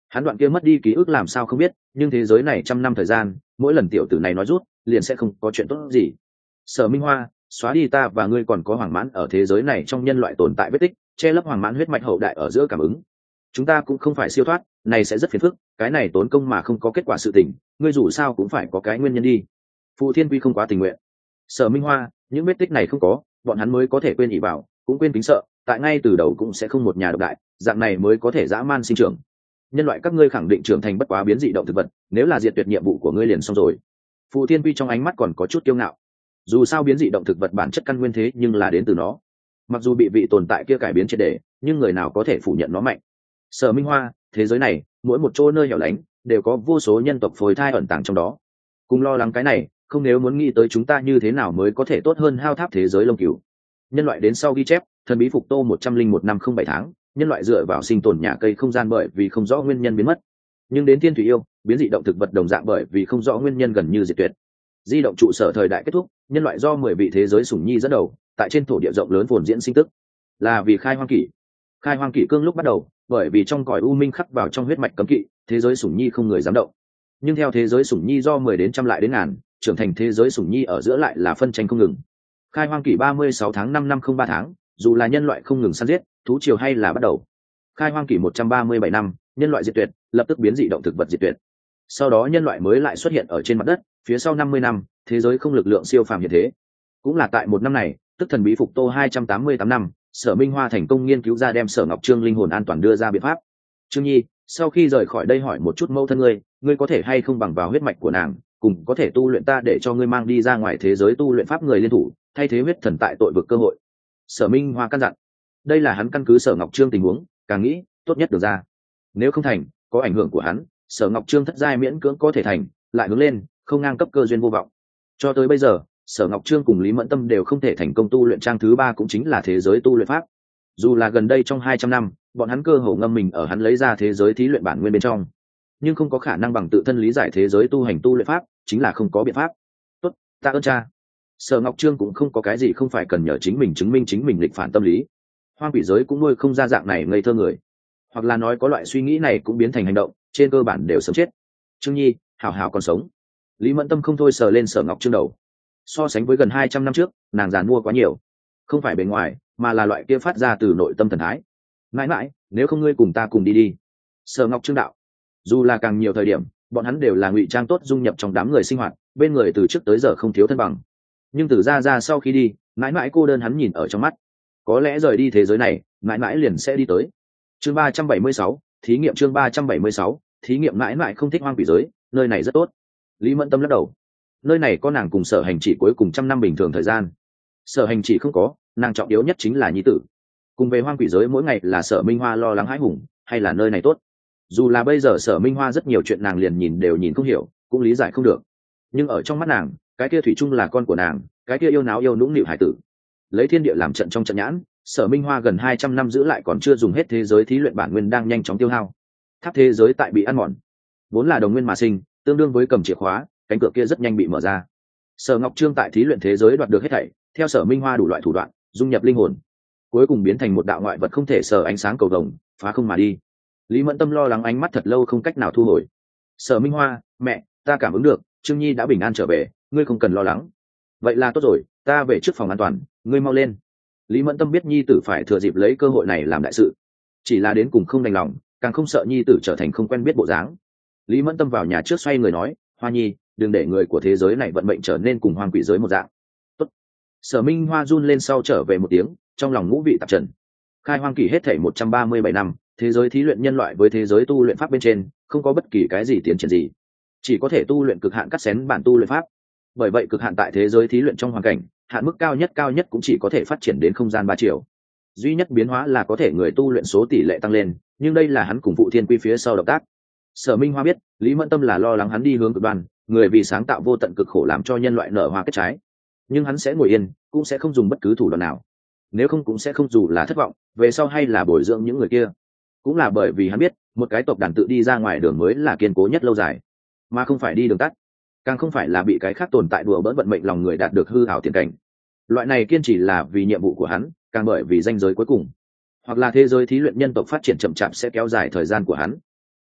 Hắn đoạn kia mất đi ký ức làm sao không biết, nhưng thế giới này trăm năm thời gian, mỗi lần tiểu tử này nói rút liền sẽ không có chuyện tốt gì. Sở Minh Hoa, xóa đi ta và ngươi còn có Hoàng Mãn ở thế giới này trong nhân loại tồn tại vết tích, che lấp Hoàng Mãn huyết mạch hậu đại ở giữa cảm ứng. Chúng ta cũng không phải siêu thoát, này sẽ rất phiền phức, cái này tốn công mà không có kết quả sự tình, ngươi dù sao cũng phải có cái nguyên nhân đi. Phụ Thiên Quy không quá tình nguyện. Sở Minh Hoa, những vết tích này không có, bọn hắn mới có thể quên ỷ bảo, cũng quên kính sợ, tại ngay từ đầu cũng sẽ không một nhà độc đại, dạng này mới có thể dã man sinh trưởng. Nhân loại các ngươi khẳng định trưởng thành bất quá biến dị động thực vật, nếu là diệt tuyệt nhiệm vụ của ngươi liền xong rồi. Phụ Thiên Quy trong ánh mắt còn có chút kiêu ngạo. Dù sao biến dị động thực vật bản chất căn nguyên thế nhưng là đến từ nó. Mặc dù bị vị tồn tại kia cải biến triệt để, nhưng người nào có thể phủ nhận nó mạnh. Sở Minh Hoa, thế giới này, mỗi một chỗ nơi hẻo lánh đều có vô số nhân tộc phôi thai ẩn tàng trong đó. Cùng lo lắng cái này, không nếu muốn nghĩ tới chúng ta như thế nào mới có thể tốt hơn hao tháp thế giới lông cừu. Nhân loại đến sau ghi chép, thần bí phục tô 101 năm không 7 tháng, nhân loại dựa vào sinh tồn nhà cây không gian bởi vì không rõ nguyên nhân biến mất. Nhưng đến thiên thủy yêu, biến dị động thực vật đồng dạng bởi vì không rõ nguyên nhân gần như diệt tuyệt. Di động trụ sở thời đại kết thúc, nhân loại do 10 vị thế giới sủng nhi dẫn đầu, tại trên thổ địa rộng lớn phồn diễn sinh tức, là vì khai hoang kỷ. Khai hoang kỷ cương lúc bắt đầu, bởi vì trong cõi u minh khắc vào trong huyết mạch cấm kỵ, thế giới sủng nhi không người dám động. Nhưng theo thế giới sủng nhi do 10 đến trăm lại đến ngàn, trưởng thành thế giới sủng nhi ở giữa lại là phân tranh không ngừng. Khai hoang kỷ 36 tháng 5 năm không 3 tháng, dù là nhân loại không ngừng săn giết, thú triều hay là bắt đầu. Khai hoang kỷ 137 năm, nhân loại diệt tuyệt, lập tức biến dị động thực vật diệt tuyệt. Sau đó nhân loại mới lại xuất hiện ở trên mặt đất, phía sau 50 năm, thế giới không lực lượng siêu phàm hiện thế. Cũng là tại một năm này, tức thần bí phục tô 288 năm, Sở Minh Hoa thành công nghiên cứu ra đem Sở Ngọc Trương linh hồn an toàn đưa ra biện pháp. Trương Nhi, sau khi rời khỏi đây hỏi một chút mẫu thân ngươi có thể hay không bằng vào huyết mạch của nàng, cùng có thể tu luyện ta để cho ngươi mang đi ra ngoài thế giới tu luyện pháp người liên thủ, thay thế huyết thần tại tội vực cơ hội. Sở Minh Hoa căn dặn. Đây là hắn căn cứ Sở Ngọc Trương tình huống, càng nghĩ, tốt nhất được ra. Nếu không thành, có ảnh hưởng của hắn, Sở Ngọc Trương thất giai miễn cưỡng có thể thành, lại hướng lên, không ngang cấp cơ duyên vô vọng. Cho tới bây giờ, Sở Ngọc Trương cùng Lý Mẫn Tâm đều không thể thành công tu luyện trang thứ 3 cũng chính là thế giới tu luyện pháp. Dù là gần đây trong 200 năm, bọn hắn cơ hồ ngâm mình ở hắn lấy ra thế giới thí luyện bản nguyên bên trong, nhưng không có khả năng bằng tự thân lý giải thế giới tu hành tu luyện pháp, chính là không có biện pháp. Tốt, ta ơn cha. Sở Ngọc Trương cũng không có cái gì không phải cần nhờ chính mình chứng minh chính mình lịch phản tâm lý. Hoang quỷ giới cũng nuôi không ra dạng này ngây thơ người, hoặc là nói có loại suy nghĩ này cũng biến thành hành động, trên cơ bản đều sớm chết. Trương Nhi, hảo hảo còn sống. Lý Mẫn Tâm không thôi sờ lên Sở Ngọc Trương đầu. So sánh với gần 200 năm trước, nàng giàn mua quá nhiều, không phải bề ngoài, mà là loại kia phát ra từ nội tâm thần thái. Mãi mãi, nếu không ngươi cùng ta cùng đi đi. Sở Ngọc Trương đạo. Dù là càng nhiều thời điểm, bọn hắn đều là ngụy trang tốt dung nhập trong đám người sinh hoạt, bên người từ trước tới giờ không thiếu thân bằng. Nhưng từ ra sau khi đi, mãi mãi cô đơn hắn nhìn ở trong mắt. Có lẽ rời đi thế giới này, mãi mãi liền sẽ đi tới. Chương 376, thí nghiệm chương 376, thí nghiệm mãi mãi không thích hoang quỷ giới, nơi này rất tốt. Lý Mẫn Tâm lắc đầu. Nơi này có nàng cùng Sở Hành Chỉ cuối cùng trăm năm bình thường thời gian. Sở Hành Chỉ không có, nàng trọng yếu nhất chính là nhi tử. Cùng về hoang quỷ giới mỗi ngày là Sở Minh Hoa lo lắng hãi hùng, hay là nơi này tốt. Dù là bây giờ Sở Minh Hoa rất nhiều chuyện nàng liền nhìn đều nhìn không hiểu, cũng lý giải không được. Nhưng ở trong mắt nàng, cái kia thủy chung là con của nàng, cái kia yêu náo yêu nũng nịu hải tử. Lấy thiên địa làm trận trong trận nhãn, Sở Minh Hoa gần 200 năm giữ lại còn chưa dùng hết thế giới thí luyện bản nguyên đang nhanh chóng tiêu hao. Tháp thế giới tại bị ăn mòn, vốn là đồng nguyên mà sinh, tương đương với cầm chìa khóa, cánh cửa kia rất nhanh bị mở ra. Sở Ngọc Trương tại thí luyện thế giới đoạt được hết thảy, theo Sở Minh Hoa đủ loại thủ đoạn, dung nhập linh hồn, cuối cùng biến thành một đạo ngoại vật không thể sờ ánh sáng cầu vồng, phá không mà đi. Lý Mẫn Tâm lo lắng ánh mắt thật lâu không cách nào thu hồi. Sở Minh Hoa, mẹ, ta cảm ứng được, Trương Nhi đã bình an trở về, ngươi không cần lo lắng. Vậy là tốt rồi, ta về trước phòng an toàn, ngươi mau lên. Lý Mẫn Tâm biết nhi tử phải thừa dịp lấy cơ hội này làm đại sự, chỉ là đến cùng không đành lòng, càng không sợ nhi tử trở thành không quen biết bộ dáng. Lý Mẫn Tâm vào nhà trước xoay người nói, Hoa Nhi, đừng để người của thế giới này vận mệnh trở nên cùng hoang quỷ giới một dạng. Tốt. Sở Minh Hoa run lên sau trở về một tiếng, trong lòng ngũ vị tạp trần. Khai hoang kỷ hết thảy 137 năm, thế giới thí luyện nhân loại với thế giới tu luyện pháp bên trên không có bất kỳ cái gì tiến triển gì, chỉ có thể tu luyện cực hạn cắt xén bản tu luyện pháp. Bởi vậy cực hạn tại thế giới thí luyện trong hoàn cảnh, hạn mức cao nhất cũng chỉ có thể phát triển đến không gian 3 chiều. Duy nhất biến hóa là có thể người tu luyện số tỷ lệ tăng lên, nhưng đây là hắn cùng phụ thiên quy phía sau động tác. Sở Minh Hoa biết, Lý Mẫn Tâm là lo lắng hắn đi hướng cực đoan, người vì sáng tạo vô tận cực khổ làm cho nhân loại nở hoa kết trái. Nhưng hắn sẽ ngồi yên, cũng sẽ không dùng bất cứ thủ đoạn nào. Nếu không cũng sẽ không dù là thất vọng, về sau hay là bồi dưỡng những người kia. Cũng là bởi vì hắn biết, một cái tộc đàn tự đi ra ngoài đường mới là kiên cố nhất lâu dài, mà không phải đi đường tắt, càng không phải là bị cái khác tồn tại đùa bỡn vận mệnh lòng người đạt được hư ảo tiền cảnh. Loại này kiên trì là vì nhiệm vụ của hắn, càng bởi vì ranh giới cuối cùng, hoặc là thế giới thí luyện nhân tộc phát triển chậm chạp sẽ kéo dài thời gian của hắn.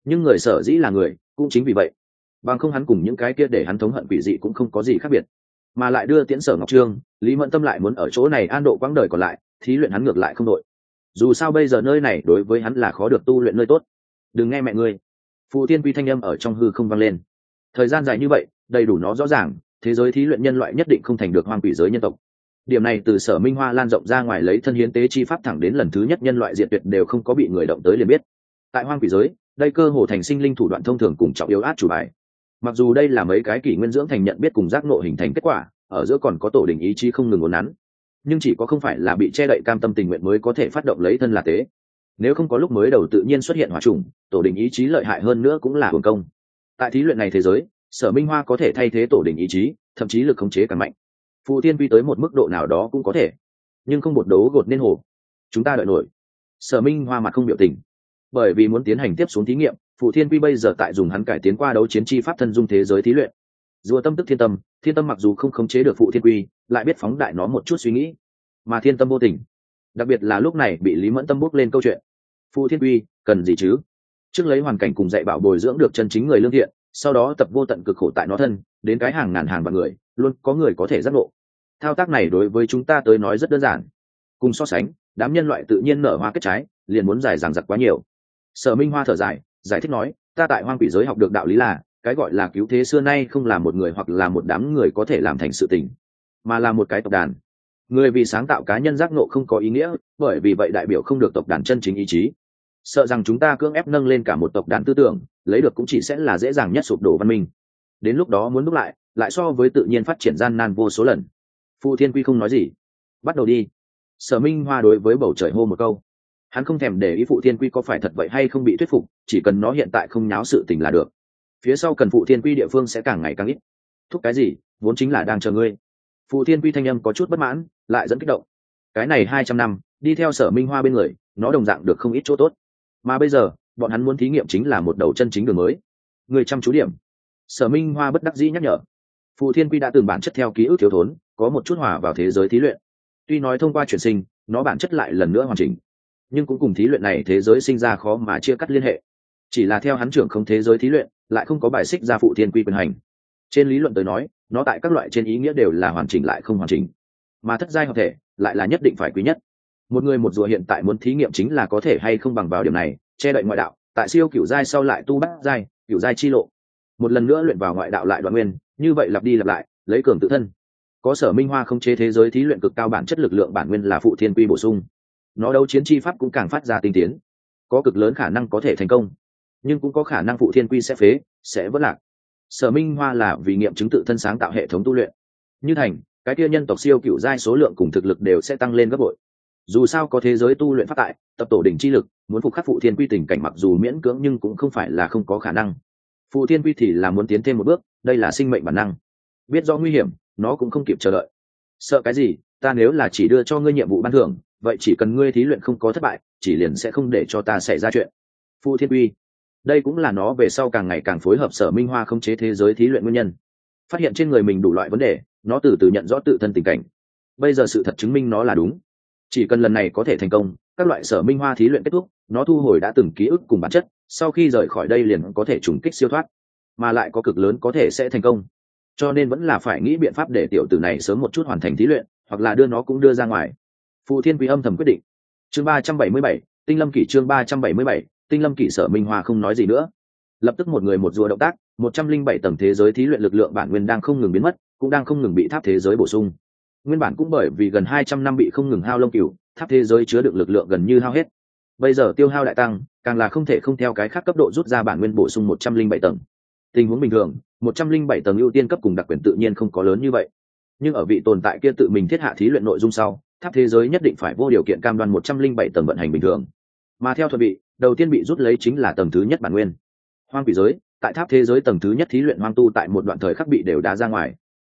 nhưng người sở dĩ là người cũng chính vì vậy bằng không hắn cùng những cái kia để hắn thống hận quỷ dị cũng không có gì khác biệt. Mà lại đưa tiễn Sở Ngọc Trương, Lý Mẫn Tâm lại muốn ở chỗ này an độ quãng đời còn lại, thí luyện hắn ngược lại không đội. Dù sao bây giờ nơi này đối với hắn là khó được tu luyện nơi tốt. Đừng nghe mẹ ngươi. Phù Thiên Quy thanh âm ở trong hư không vang lên. Thời gian dài như vậy, đầy đủ nó rõ ràng, thế giới thí luyện nhân loại nhất định không thành được hoang quỷ giới nhân tộc. Điểm này từ Sở Minh Hoa lan rộng ra ngoài lấy thân hiến tế chi pháp thẳng đến lần thứ nhất nhân loại diệt tuyệt đều không có bị người động tới liền biết. Tại hoang quỷ giới, đây cơ hồ thành sinh linh thủ đoạn thông thường cùng trọng yếu át chủ bài. Mặc dù đây là mấy cái kỷ nguyên dưỡng thành nhận biết cùng giác ngộ hình thành kết quả, ở giữa còn có tổ đình ý chí không ngừng uốn nắn, nhưng chỉ có không phải là bị che đậy cam tâm tình nguyện mới có thể phát động lấy thân là tế. Nếu không có lúc mới đầu tự nhiên xuất hiện hỏa trùng, tổ đình ý chí lợi hại hơn nữa cũng là hưởng công. Tại thí luyện này thế giới, Sở Minh Hoa có thể thay thế tổ đình ý chí, thậm chí lực khống chế càng mạnh. Phù Thiên Quy tới một mức độ nào đó cũng có thể, nhưng không bột đấu gột nên hồ. Chúng ta đợi nổi. Sở Minh Hoa mặt không biểu tình, bởi vì muốn tiến hành tiếp xuống thí nghiệm, Phù Thiên Quy bây giờ tại dùng hắn cải tiến qua đấu chiến chi pháp thân dung thế giới thí luyện. Rùa tâm tức thiên tâm, thiên tâm mặc dù không khống chế được Phù Thiên Quy, lại biết phóng đại nó một chút suy nghĩ, mà thiên tâm vô tình. Đặc biệt là lúc này bị Lý Mẫn Tâm bước lên câu chuyện. Phù Thiên Quy cần gì chứ? Trước lấy hoàn cảnh cùng dạy bảo bồi dưỡng được chân chính người lương thiện, sau đó tập vô tận cực khổ tại nó thân, đến cái hàng ngàn hàng vạn người, luôn có người có thể giác ngộ. Thao tác này đối với chúng ta tới nói rất đơn giản. Cùng so sánh, đám nhân loại tự nhiên nở hoa kết trái, liền muốn dài dằng dặc quá nhiều. Sở Minh Hoa thở dài, giải thích nói, ta tại hoang quỷ giới học được đạo lý là, cái gọi là cứu thế xưa nay không là một người hoặc là một đám người có thể làm thành sự tình, mà là một cái tộc đàn. Người vì sáng tạo cá nhân giác ngộ không có ý nghĩa, bởi vì vậy đại biểu không được tộc đàn chân chính ý chí. Sợ rằng chúng ta cưỡng ép nâng lên cả một tộc đàn tư tưởng, lấy được cũng chỉ sẽ là dễ dàng nhất sụp đổ văn minh. Đến lúc đó muốn đúc lại so với tự nhiên phát triển gian nan vô số lần. Phù Thiên Quy không nói gì. Bắt đầu đi. Sở Minh Hoa đối với bầu trời hô một câu. Hắn không thèm để ý Phù Thiên Quy có phải thật vậy hay không bị thuyết phục, chỉ cần nó hiện tại không nháo sự tình là được. Phía sau cần Phù Thiên Quy địa phương sẽ càng ngày càng ít. Thúc cái gì, vốn chính là đang chờ ngươi. Phù Thiên Quy thanh âm có chút bất mãn, lại dẫn kích động. Cái này 200 năm, đi theo Sở Minh Hoa bên người, nó đồng dạng được không ít chỗ tốt. Mà bây giờ, bọn hắn muốn thí nghiệm chính là một đầu chân chính đường mới. Người chăm chú điểm. Sở Minh Hoa bất đắc dĩ nhắc nhở. Phù Thiên Quy đã từng bản chất theo ký ức thiếu thốn, có một chút hòa vào thế giới thí luyện. Tuy nói thông qua chuyển sinh, nó bản chất lại lần nữa hoàn chỉnh, nhưng cũng cùng thí luyện này thế giới sinh ra khó mà chia cắt liên hệ. Chỉ là theo hắn trưởng không thế giới thí luyện, lại không có bài xích ra Phù Thiên Quy quyền hành. Trên lý luận tới nói, nó tại các loại trên ý nghĩa đều là hoàn chỉnh lại không hoàn chỉnh, mà thất giai hợp thể lại là nhất định phải quý nhất. Một người một rùa hiện tại muốn thí nghiệm chính là có thể hay không bằng vào điểm này che đậy ngoại đạo, tại siêu cửu giai sau lại tu bát giai, cửu giai chi lộ, một lần nữa luyện vào ngoại đạo lại đoạn nguyên, như vậy lặp đi lặp lại, lấy cường tự thân. Có Sở Minh Hoa không chế thế giới thí luyện cực cao bản chất lực lượng bản nguyên là Phù Thiên Quy bổ sung, nó đấu chiến chi pháp cũng càng phát ra tinh tiến, có cực lớn khả năng có thể thành công, nhưng cũng có khả năng Phù Thiên Quy sẽ phế, sẽ vỡ lạc. Sở Minh Hoa là vì nghiệm chứng tự thân sáng tạo hệ thống tu luyện, như thành cái kia nhân tộc siêu cửu giai số lượng cùng thực lực đều sẽ tăng lên gấp bội. Dù sao có thế giới tu luyện phát tại, tập tổ đỉnh chi lực, muốn phục khắc Phù Thiên Quy tình cảnh mặc dù miễn cưỡng nhưng cũng không phải là không có khả năng. Phù Thiên Quy thì là muốn tiến thêm một bước, đây là sinh mệnh bản năng. Biết rõ nguy hiểm, nó cũng không kịp chờ đợi. Sợ cái gì, ta nếu là chỉ đưa cho ngươi nhiệm vụ ban thưởng, vậy chỉ cần ngươi thí luyện không có thất bại, chỉ liền sẽ không để cho ta xảy ra chuyện. Phù Thiên Quy, đây cũng là nó về sau càng ngày càng phối hợp Sở Minh Hoa khống chế thế giới thí luyện nguyên nhân. Phát hiện trên người mình đủ loại vấn đề, nó từ từ nhận rõ tự thân tình cảnh. Bây giờ sự thật chứng minh nó là đúng. Chỉ cần lần này có thể thành công, các loại Sở Minh Hoa thí luyện kết thúc, nó thu hồi đã từng ký ức cùng bản chất, sau khi rời khỏi đây liền có thể trùng kích siêu thoát, mà lại có cực lớn có thể sẽ thành công. Cho nên vẫn là phải nghĩ biện pháp để tiểu tử này sớm một chút hoàn thành thí luyện, hoặc là đưa nó cũng đưa ra ngoài. Phù Thiên Quý âm thầm quyết định. Chương 377, Tinh Lâm Kỷ chương 377, Tinh Lâm Kỷ. Sở Minh Hoa không nói gì nữa. Lập tức một người một rùa động tác, 107 tầng thế giới thí luyện lực lượng bản nguyên đang không ngừng biến mất, cũng đang không ngừng bị tháp thế giới bổ sung. Nguyên bản cũng bởi vì gần 200 năm bị không ngừng hao lông cừu, tháp thế giới chứa đựng lực lượng gần như hao hết. Bây giờ tiêu hao đại tăng, càng là không thể không theo cái khác cấp độ rút ra bản nguyên bổ sung 107 tầng. Tình huống bình thường, 107 tầng ưu tiên cấp cùng đặc quyền tự nhiên không có lớn như vậy. Nhưng ở vị tồn tại kia tự mình thiết hạ thí luyện nội dung sau, tháp thế giới nhất định phải vô điều kiện cam đoan 107 tầng vận hành bình thường. Mà theo thuật bị, đầu tiên bị rút lấy chính là tầng thứ nhất bản nguyên. Hoang quỷ giới, tại tháp thế giới tầng thứ nhất thí luyện hoang tu tại một đoạn thời khắc bị đều đá ra ngoài.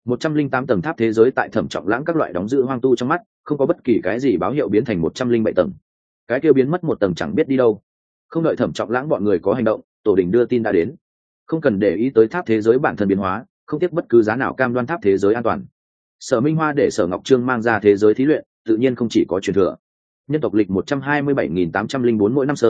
108 tầng tháp thế giới tại Thẩm Trọng Lãng các loại đóng giữ hoang tu trong mắt, không có bất kỳ cái gì báo hiệu biến thành 107 tầng. Cái kia biến mất một tầng chẳng biết đi đâu. Không đợi Thẩm Trọng Lãng bọn người có hành động, tổ đình đưa tin đã đến. Không cần để ý tới tháp thế giới bản thân biến hóa, không tiếc bất cứ giá nào cam đoan tháp thế giới an toàn. Sở Minh Hoa để Sở Ngọc Trương mang ra thế giới thí luyện, tự nhiên không chỉ có truyền thừa. Nhân tộc lịch 127.804 mỗi năm sơ,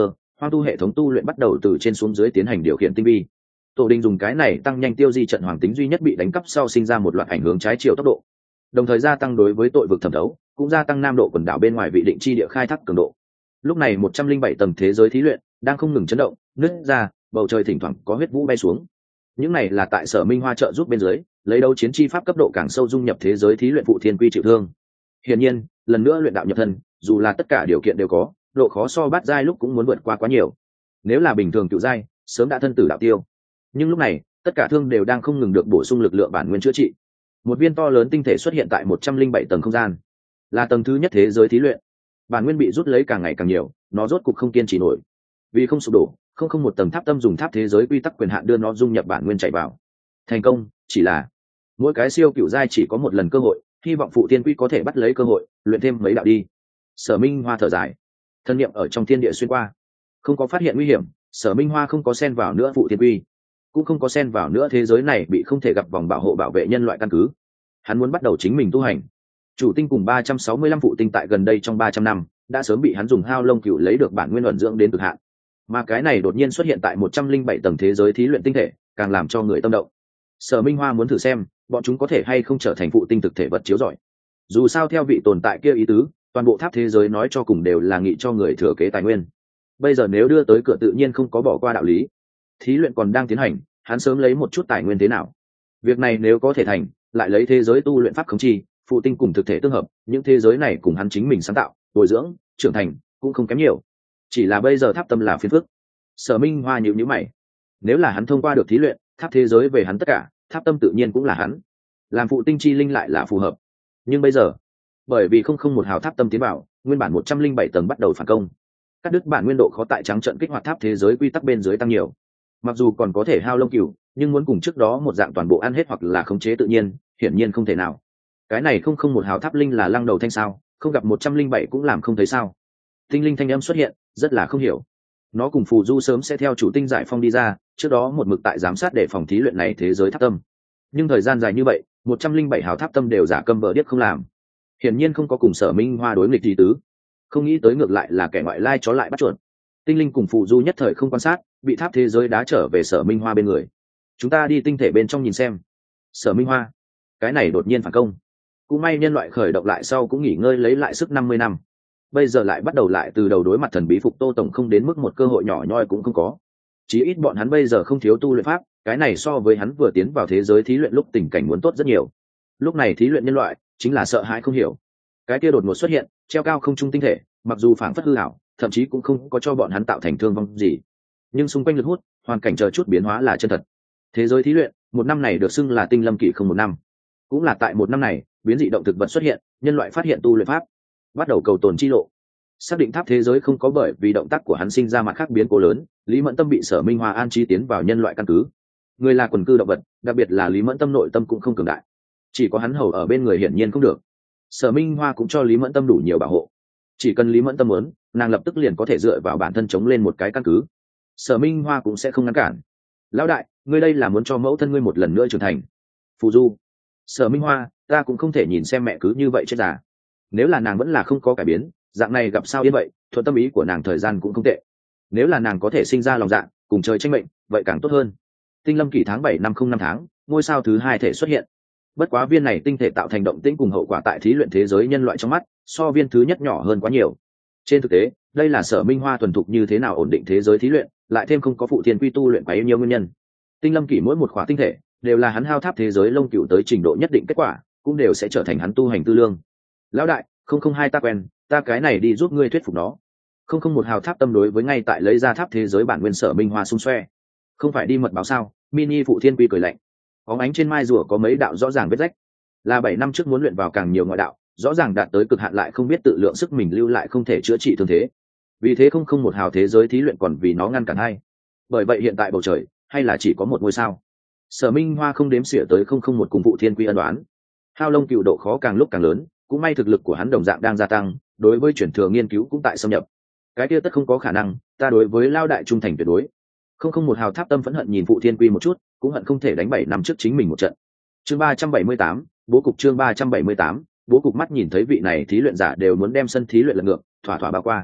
hoang tu hệ thống tu luyện bắt đầu từ trên xuống dưới tiến hành điều khiển tinh vi. Tổ đình dùng cái này tăng nhanh tiêu di trận hoàng tính duy nhất bị đánh cắp sau sinh ra một loạt ảnh hướng trái chiều tốc độ, đồng thời gia tăng đối với tội vực thẩm thấu, cũng gia tăng nam độ quần đảo bên ngoài vị định chi địa khai thác cường độ. Lúc này 107 tầng thế giới thí luyện đang không ngừng chấn động, nứt ra, bầu trời thỉnh thoảng có huyết vũ bay xuống. Những này là tại Sở Minh Hoa trợ giúp bên dưới, lấy đấu chiến chi pháp cấp độ càng sâu dung nhập thế giới thí luyện phụ thiên quy chịu thương. Hiển nhiên, lần nữa luyện đạo nhập thân, dù là tất cả điều kiện đều có, độ khó so bát giai lúc cũng muốn vượt qua quá nhiều. Nếu là bình thường cựu giai, sớm đã thân tử đạo tiêu. Nhưng lúc này, tất cả thương đều đang không ngừng được bổ sung lực lượng bản nguyên chữa trị. Một viên to lớn tinh thể xuất hiện tại 107 tầng không gian, là tầng thứ nhất thế giới thí luyện. Bản nguyên bị rút lấy càng ngày càng nhiều, nó rốt cục không kiên trì nổi. Vì không sụp đổ, không một tầng tháp tâm dùng tháp thế giới quy tắc quyền hạn đưa nó dung nhập bản nguyên chạy vào. Thành công, chỉ là mỗi cái siêu cựu giai chỉ có một lần cơ hội, hy vọng phụ thiên quy có thể bắt lấy cơ hội, luyện thêm mấy đạo đi. Sở Minh Hoa thở dài, thân niệm ở trong thiên địa xuyên qua, không có phát hiện nguy hiểm. Sở Minh Hoa không có xen vào nữa phụ thiên quy, cũng không có xen vào nữa thế giới này bị không thể gặp vòng bảo hộ bảo vệ nhân loại căn cứ. Hắn muốn bắt đầu chính mình tu hành. Chủ tinh cùng 365 phụ tinh tại gần đây trong 300 năm đã sớm bị hắn dùng hao lông cựu lấy được bản nguyên ẩn dưỡng đến cực hạn, mà cái này đột nhiên xuất hiện tại 107 tầng thế giới thí luyện tinh thể, càng làm cho người tâm động. Sở Minh Hoa muốn thử xem bọn chúng có thể hay không trở thành phụ tinh thực thể vật chiếu giỏi. Dù sao theo vị tồn tại kia ý tứ, toàn bộ tháp thế giới nói cho cùng đều là nghị cho người thừa kế tài nguyên. Bây giờ nếu đưa tới cửa tự nhiên không có bỏ qua đạo lý. Thí luyện còn đang tiến hành, hắn sớm lấy một chút tài nguyên thế nào. Việc này nếu có thể thành, lại lấy thế giới tu luyện pháp khống chi, phụ tinh cùng thực thể tương hợp, những thế giới này cùng hắn chính mình sáng tạo, bồi dưỡng, trưởng thành cũng không kém nhiều. Chỉ là bây giờ tháp tâm là phiền phức. Sở Minh Hoa nhíu mày. Nếu là hắn thông qua được thí luyện, tháp thế giới về hắn tất cả, tháp tâm tự nhiên cũng là hắn. Làm phụ tinh chi linh lại là phù hợp. Nhưng bây giờ, bởi vì không một hào tháp tâm tiến vào, nguyên bản 107 tầng bắt đầu phản công. Cắt đứt bản nguyên độ khó tại trắng trận kích hoạt tháp thế giới quy tắc bên dưới tăng nhiều. Mặc dù còn có thể hao lông cừu, nhưng muốn cùng trước đó một dạng toàn bộ ăn hết hoặc là khống chế tự nhiên, hiển nhiên không thể nào. Cái này không một hào tháp linh là lăng đầu thanh sao, không gặp 107 cũng làm không thấy sao. Tinh linh thanh âm xuất hiện, rất là không hiểu. Nó cùng phù du sớm sẽ theo chủ tinh giải phong đi ra, trước đó một mực tại giám sát để phòng thí luyện này thế giới tháp tâm. Nhưng thời gian dài như vậy, 107 hào tháp tâm đều giả câm vờ điếc không làm. Hiển nhiên không có cùng Sở Minh Hoa đối nghịch gì tứ. Không nghĩ tới ngược lại là kẻ ngoại lai chó lại bắt chuột. Tinh linh cùng phù du nhất thời không quan sát, bị tháp thế giới đá trở về Sở Minh Hoa bên người. Chúng ta đi tinh thể bên trong nhìn xem. Sở Minh Hoa, cái này đột nhiên phản công. Cũng may nhân loại khởi động lại sau cũng nghỉ ngơi lấy lại sức 50 năm. Bây giờ lại bắt đầu lại từ đầu đối mặt thần bí phục Tô tổng không đến mức một cơ hội nhỏ nhoi cũng không có. Chí ít bọn hắn bây giờ không thiếu tu luyện pháp, cái này so với hắn vừa tiến vào thế giới thí luyện lúc tình cảnh muốn tốt rất nhiều. Lúc này thí luyện nhân loại chính là sợ hãi không hiểu. Cái kia đột ngột xuất hiện, treo cao không trung tinh thể, mặc dù phảng phất hư ảo, thậm chí cũng không có cho bọn hắn tạo thành thương vong gì. Nhưng xung quanh lực hút, hoàn cảnh chờ chút biến hóa là chân thật. Thế giới thí luyện, một năm này được xưng là tinh lâm kỷ không một năm. Cũng là tại một năm này, biến dị động thực vật xuất hiện, nhân loại phát hiện tu luyện pháp, bắt đầu cầu tồn chi lộ. Xác định tháp thế giới không có bởi vì động tác của hắn sinh ra mặt khác biến cố lớn, Lý Mẫn Tâm bị Sở Minh Hoa an trí tiến vào nhân loại căn cứ. Người là quần cư động vật, đặc biệt là Lý Mẫn Tâm nội tâm cũng không cường đại, chỉ có hắn hầu ở bên người hiển nhiên không được. Sở Minh Hoa cũng cho Lý Mẫn Tâm đủ nhiều bảo hộ, chỉ cần Lý Mẫn Tâm muốn, nàng lập tức liền có thể dựa vào bản thân chống lên một cái căn cứ. Sở Minh Hoa cũng sẽ không ngăn cản. Lão đại, ngươi đây là muốn cho mẫu thân ngươi một lần nữa trưởng thành. Phù du, Sở Minh Hoa, ta cũng không thể nhìn xem mẹ cứ như vậy chết già. Nếu là nàng vẫn là không có cải biến, dạng này gặp sao yên vậy, thuận tâm ý của nàng thời gian cũng không tệ. Nếu là nàng có thể sinh ra lòng dạ, cùng trời tranh mệnh, vậy càng tốt hơn. Tinh lâm kỷ tháng 7 năm 05 tháng, ngôi sao thứ 2 thể xuất hiện. Bất quá viên này tinh thể tạo thành động tĩnh cùng hậu quả tại thí luyện thế giới nhân loại trong mắt, so viên thứ nhất nhỏ hơn quá nhiều. Trên thực tế, đây là Sở Minh Hoa thuần thục như thế nào ổn định thế giới thí luyện, lại thêm không có phụ thiên quy tu luyện quá nhiều nguyên nhân. Tinh lâm kỷ mỗi một khóa tinh thể đều là hắn hao tháp thế giới lông cựu tới trình độ nhất định kết quả, cũng đều sẽ trở thành hắn tu hành tư lương. Lão đại, 002 ta quen, ta cái này đi giúp ngươi thuyết phục nó. 001 hào tháp tâm đối với ngay tại lấy ra tháp thế giới bản nguyên Sở Minh Hoa xung xoe. Không phải đi mật báo sao? Mini phụ thiên quy cười lạnh. Bóng ánh trên mai rùa có mấy đạo rõ ràng vết rách. Là 7 năm trước muốn luyện vào càng nhiều ngoại đạo, rõ ràng đạt tới cực hạn lại không biết tự lượng sức mình lưu lại không thể chữa trị thương thế. Vì thế 001 hào thế giới thí luyện còn vì nó ngăn cản hay. Bởi vậy hiện tại bầu trời hay là chỉ có một ngôi sao. Sở Minh Hoa không đếm xỉa tới 001 cùng phụ thiên quy ân đoán. Hao lông cựu độ khó càng lúc càng lớn, cũng may thực lực của hắn đồng dạng đang gia tăng, đối với chuyển thừa nghiên cứu cũng tại xâm nhập. Cái kia tất không có khả năng, ta đối với lao đại trung thành tuyệt đối. 001 hào tháp tâm phẫn hận nhìn phụ thiên quy một chút, cũng hận không thể đánh 7 năm trước chính mình một trận. Chương 378, bố cục chương 378, bố cục mắt nhìn thấy vị này thí luyện giả đều muốn đem sân thí luyện lật ngược, thỏa thỏa bao qua.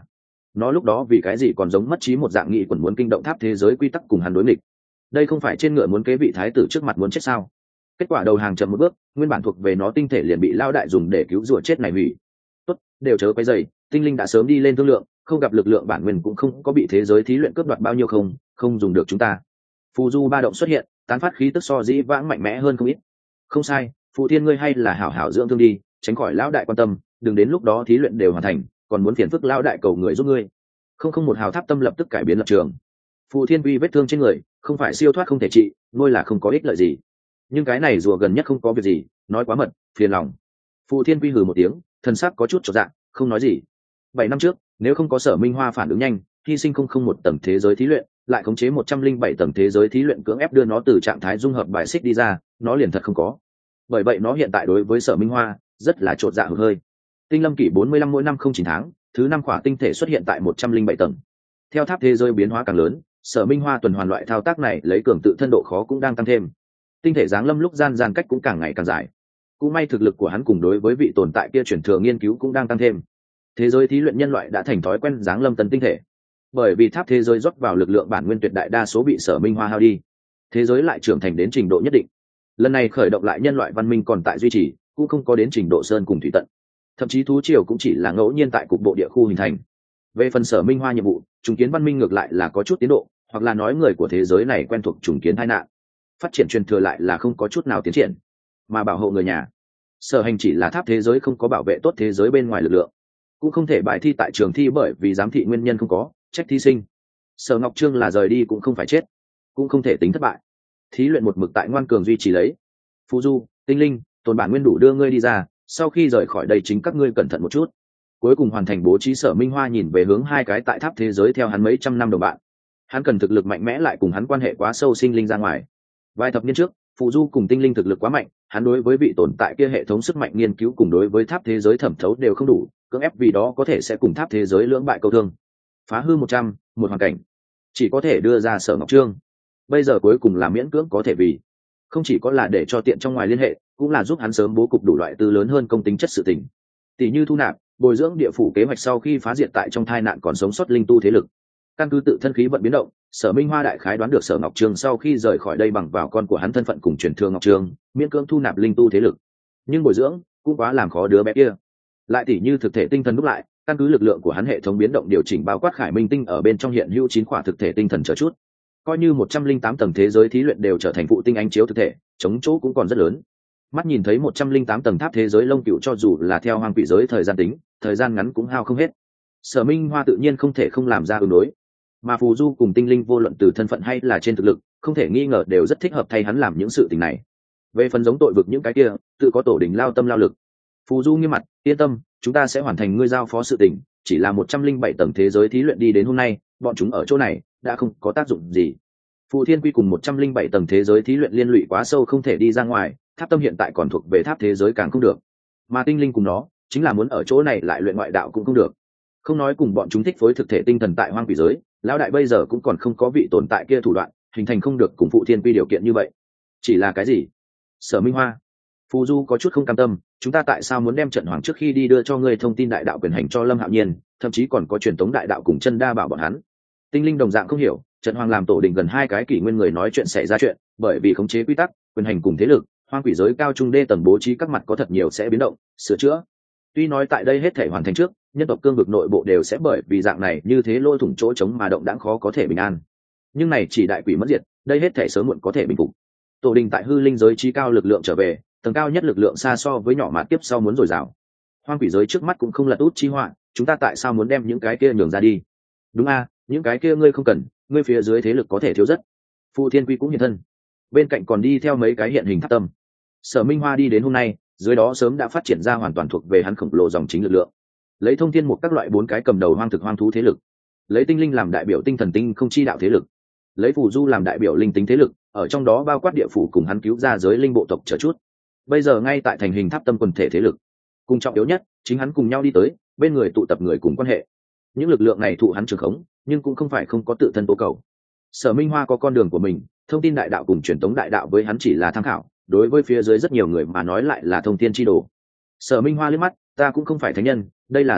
nó lúc đó vì cái gì còn giống mất trí một dạng nghị quần muốn kinh động tháp thế giới quy tắc cùng hắn đối nghịch. Đây không phải trên ngựa muốn kế vị thái tử trước mặt muốn chết sao? Kết quả đầu hàng chậm một bước, nguyên bản thuộc về nó tinh thể liền bị lao đại dùng để cứu rủa chết này hủy. Tốt, đều chớ quấy rầy, tinh linh đã sớm đi lên thương lượng, không gặp lực lượng bản nguyên cũng không có bị thế giới thí luyện cướp đoạt bao nhiêu không dùng được chúng ta. Phù du ba động xuất hiện, tán phát khí tức so dĩ vãng mạnh mẽ hơn không ít. Không sai, phụ thiên ngươi hay là hảo hảo dưỡng thương đi, tránh khỏi lão đại quan tâm, đừng đến lúc đó thí luyện đều hoàn thành, còn muốn phiền phức lão đại cầu người giúp ngươi. Không một hào tháp tâm lập tức cải biến lập trường. Phụ thiên uy vết thương trên người, không phải siêu thoát không thể trị, nuôi là không có ích lợi gì. Nhưng cái này rùa gần nhất không có việc gì, nói quá mật, phiền lòng. Phụ thiên quy hừ một tiếng, thần sắc có chút chột dạ, không nói gì. 7 năm trước, nếu không có Sở Minh Hoa phản ứng nhanh, hy sinh một tầng thế giới thí luyện, lại khống chế 107 tầng thế giới thí luyện cưỡng ép đưa nó từ trạng thái dung hợp bài xích đi ra, nó liền thật không có. Bởi vậy nó hiện tại đối với Sở Minh Hoa rất là chột dạ hụt hơi. Tinh lâm kỷ 45 mỗi năm không 9 tháng, thứ 5 khỏa tinh thể xuất hiện tại 107 tầng. Theo tháp thế giới biến hóa càng lớn, Sở Minh Hoa tuần hoàn loại thao tác này lấy cường tự thân độ khó cũng đang tăng thêm. Tinh thể giáng lâm lúc gian cách cũng càng ngày càng dài. Cũng may thực lực của hắn cùng đối với vị tồn tại kia chuyển thừa nghiên cứu cũng đang tăng thêm. Thế giới thí luyện nhân loại đã thành thói quen giáng lâm tân tinh thể. Bởi vì tháp thế giới rót vào lực lượng bản nguyên tuyệt đại đa số bị Sở Minh Hoa hao đi, thế giới lại trưởng thành đến trình độ nhất định. Lần này khởi động lại nhân loại văn minh còn tại duy trì, cũng không có đến trình độ sơn cùng thủy tận. Thậm chí thú triều cũng chỉ là ngẫu nhiên tại cục bộ địa khu hình thành. Về phần Sở Minh Hoa nhiệm vụ, trùng kiến văn minh ngược lại là có chút tiến độ, hoặc là nói người của thế giới này quen thuộc trùng kiến tai nạn. Phát triển truyền thừa lại là không có chút nào tiến triển, mà bảo hộ người nhà. Sở Hành chỉ là tháp thế giới không có bảo vệ tốt thế giới bên ngoài lực lượng, cũng không thể bài thi tại trường thi bởi vì giám thị nguyên nhân không có, trách thí sinh. Sở Ngọc Trương là rời đi cũng không phải chết, cũng không thể tính thất bại. Thí luyện một mực tại ngoan cường duy trì lấy. Phù du, tinh linh, tồn bản nguyên đủ đưa ngươi đi ra, sau khi rời khỏi đây chính các ngươi cẩn thận một chút. Cuối cùng hoàn thành bố trí. Sở Minh Hoa nhìn về hướng hai cái tại tháp thế giới theo hắn mấy trăm năm đồng bạn. Hắn cần thực lực mạnh mẽ lại cùng hắn quan hệ quá sâu sinh linh ra ngoài. Vài thập niên trước, Phù du cùng tinh linh thực lực quá mạnh, hắn đối với vị tồn tại kia hệ thống sức mạnh nghiên cứu cùng đối với tháp thế giới thẩm thấu đều không đủ, cưỡng ép vì đó có thể sẽ cùng tháp thế giới lưỡng bại câu thương. Phá hư 100, một hoàn cảnh, chỉ có thể đưa ra Sở Ngọc Trương. Bây giờ cuối cùng là miễn cưỡng có thể vì, không chỉ có là để cho tiện trong ngoài liên hệ, cũng là giúp hắn sớm bố cục đủ loại tư lớn hơn công tính chất sự tình. Tỷ như thu nạp, bồi dưỡng địa phủ kế hoạch sau khi phá diệt tại trong tai nạn còn sống sót linh tu thế lực. Căn cứ tự thân khí vận biến động, Sở Minh Hoa đại khái đoán được Sở Ngọc Trương sau khi rời khỏi đây bằng vào con của hắn thân phận cùng truyền thừa Ngọc Trương, miễn cưỡng thu nạp linh tu thế lực. Nhưng bồi dưỡng cũng quá làm khó đứa bé kia. Lại tỷ như thực thể tinh thần đúc lại, căn cứ lực lượng của hắn hệ thống biến động điều chỉnh bao quát Khải Minh tinh ở bên trong hiện hữu 9 khỏa thực thể tinh thần chờ chút. Coi như 108 tầng thế giới thí luyện đều trở thành phụ tinh ánh chiếu thực thể, chống chỗ cũng còn rất lớn. Mắt nhìn thấy 108 tầng tháp thế giới lông cựu cho dù là theo hoang quỷ giới thời gian tính, thời gian ngắn cũng hao không hết. Sở Minh Hoa tự nhiên không thể không làm ra ứng đối. Mà Phù du cùng tinh linh vô luận từ thân phận hay là trên thực lực, không thể nghi ngờ đều rất thích hợp thay hắn làm những sự tình này. Về phần giống tội vực những cái kia, tự có tổ đình lao tâm lao lực. Phù du nghiêm mặt, yên tâm, chúng ta sẽ hoàn thành ngươi giao phó sự tình, chỉ là 107 tầng thế giới thí luyện đi đến hôm nay, bọn chúng ở chỗ này đã không có tác dụng gì. Phù Thiên Quy cùng 107 tầng thế giới thí luyện liên lụy quá sâu không thể đi ra ngoài, tháp tâm hiện tại còn thuộc về tháp thế giới càng không được. Mà tinh linh cùng nó, chính là muốn ở chỗ này lại luyện ngoại đạo cũng không được. Không nói cùng bọn chúng thích phối thực thể tinh thần tại hoang quỷ giới, lão đại bây giờ cũng còn không có vị tồn tại kia thủ đoạn, hình thành không được cùng Phụ Thiên Quy điều kiện như vậy. Chỉ là cái gì? Sở Minh Hoa, Phù Du có chút không cam tâm, chúng ta tại sao muốn đem trận hoàng trước khi đi đưa cho ngươi thông tin đại đạo quyền hành cho Lâm Hạo Nhiên, thậm chí còn có truyền tống đại đạo cùng chân đa bảo bọn hắn. Tinh linh đồng dạng không hiểu, trận hoàng làm tổ đình gần 2 cái kỷ nguyên người nói chuyện xảy ra chuyện, bởi vì khống chế quy tắc, quyền hành cùng thế lực, hoang quỷ giới cao trung đê tầng bố trí các mặt có thật nhiều sẽ biến động, sửa chữa. Tuy nói tại đây hết thể hoàn thành trước, nhân tộc cương vực nội bộ đều sẽ bởi vì dạng này như thế lôi thủng chỗ trống mà động đãng khó có thể bình an. Nhưng này chỉ đại quỷ mất diệt, đây hết thể sớm muộn có thể bình phục. Tổ đình tại hư linh giới trí cao lực lượng trở về, tầng cao nhất lực lượng xa so với nhỏ mạt tiếp sau muốn dồi dào. Hoang quỷ giới trước mắt cũng không lật út chi họa, chúng ta tại sao muốn đem những cái kia nhường ra đi? Đúng a, những cái kia ngươi không cần, ngươi phía dưới thế lực có thể thiếu rất. Phụ Thiên Quy cũng hiện thân, bên cạnh còn đi theo mấy cái hiện hình tháp tâm. Sở Minh Hoa đi đến hôm nay, dưới đó sớm đã phát triển ra hoàn toàn thuộc về hắn khổng lồ dòng chính lực lượng. Lấy thông thiên một các loại 4 cái cầm đầu hoang thực hoang thú thế lực, lấy tinh linh làm đại biểu tinh thần tinh không chi đạo thế lực, lấy phù du làm đại biểu linh tính thế lực, ở trong đó bao quát địa phủ cùng hắn cứu ra giới linh bộ tộc chờ chút. Bây giờ ngay tại thành hình tháp tâm quần thể thế lực, cùng trọng yếu nhất chính hắn cùng nhau đi tới, bên người tụ tập người cùng quan hệ. Những lực lượng này thụ hắn trường khống, nhưng cũng không phải không có tự thân tố cầu. Sở Minh Hoa có con đường của mình, thông tin đại đạo cùng truyền tống đại đạo với hắn chỉ là tham khảo, đối với phía dưới rất nhiều người mà nói lại là thông thiên chi đồ. Sở Minh Hoa liếc mắt, ta cũng không phải thánh nhân, đây là giao dịch,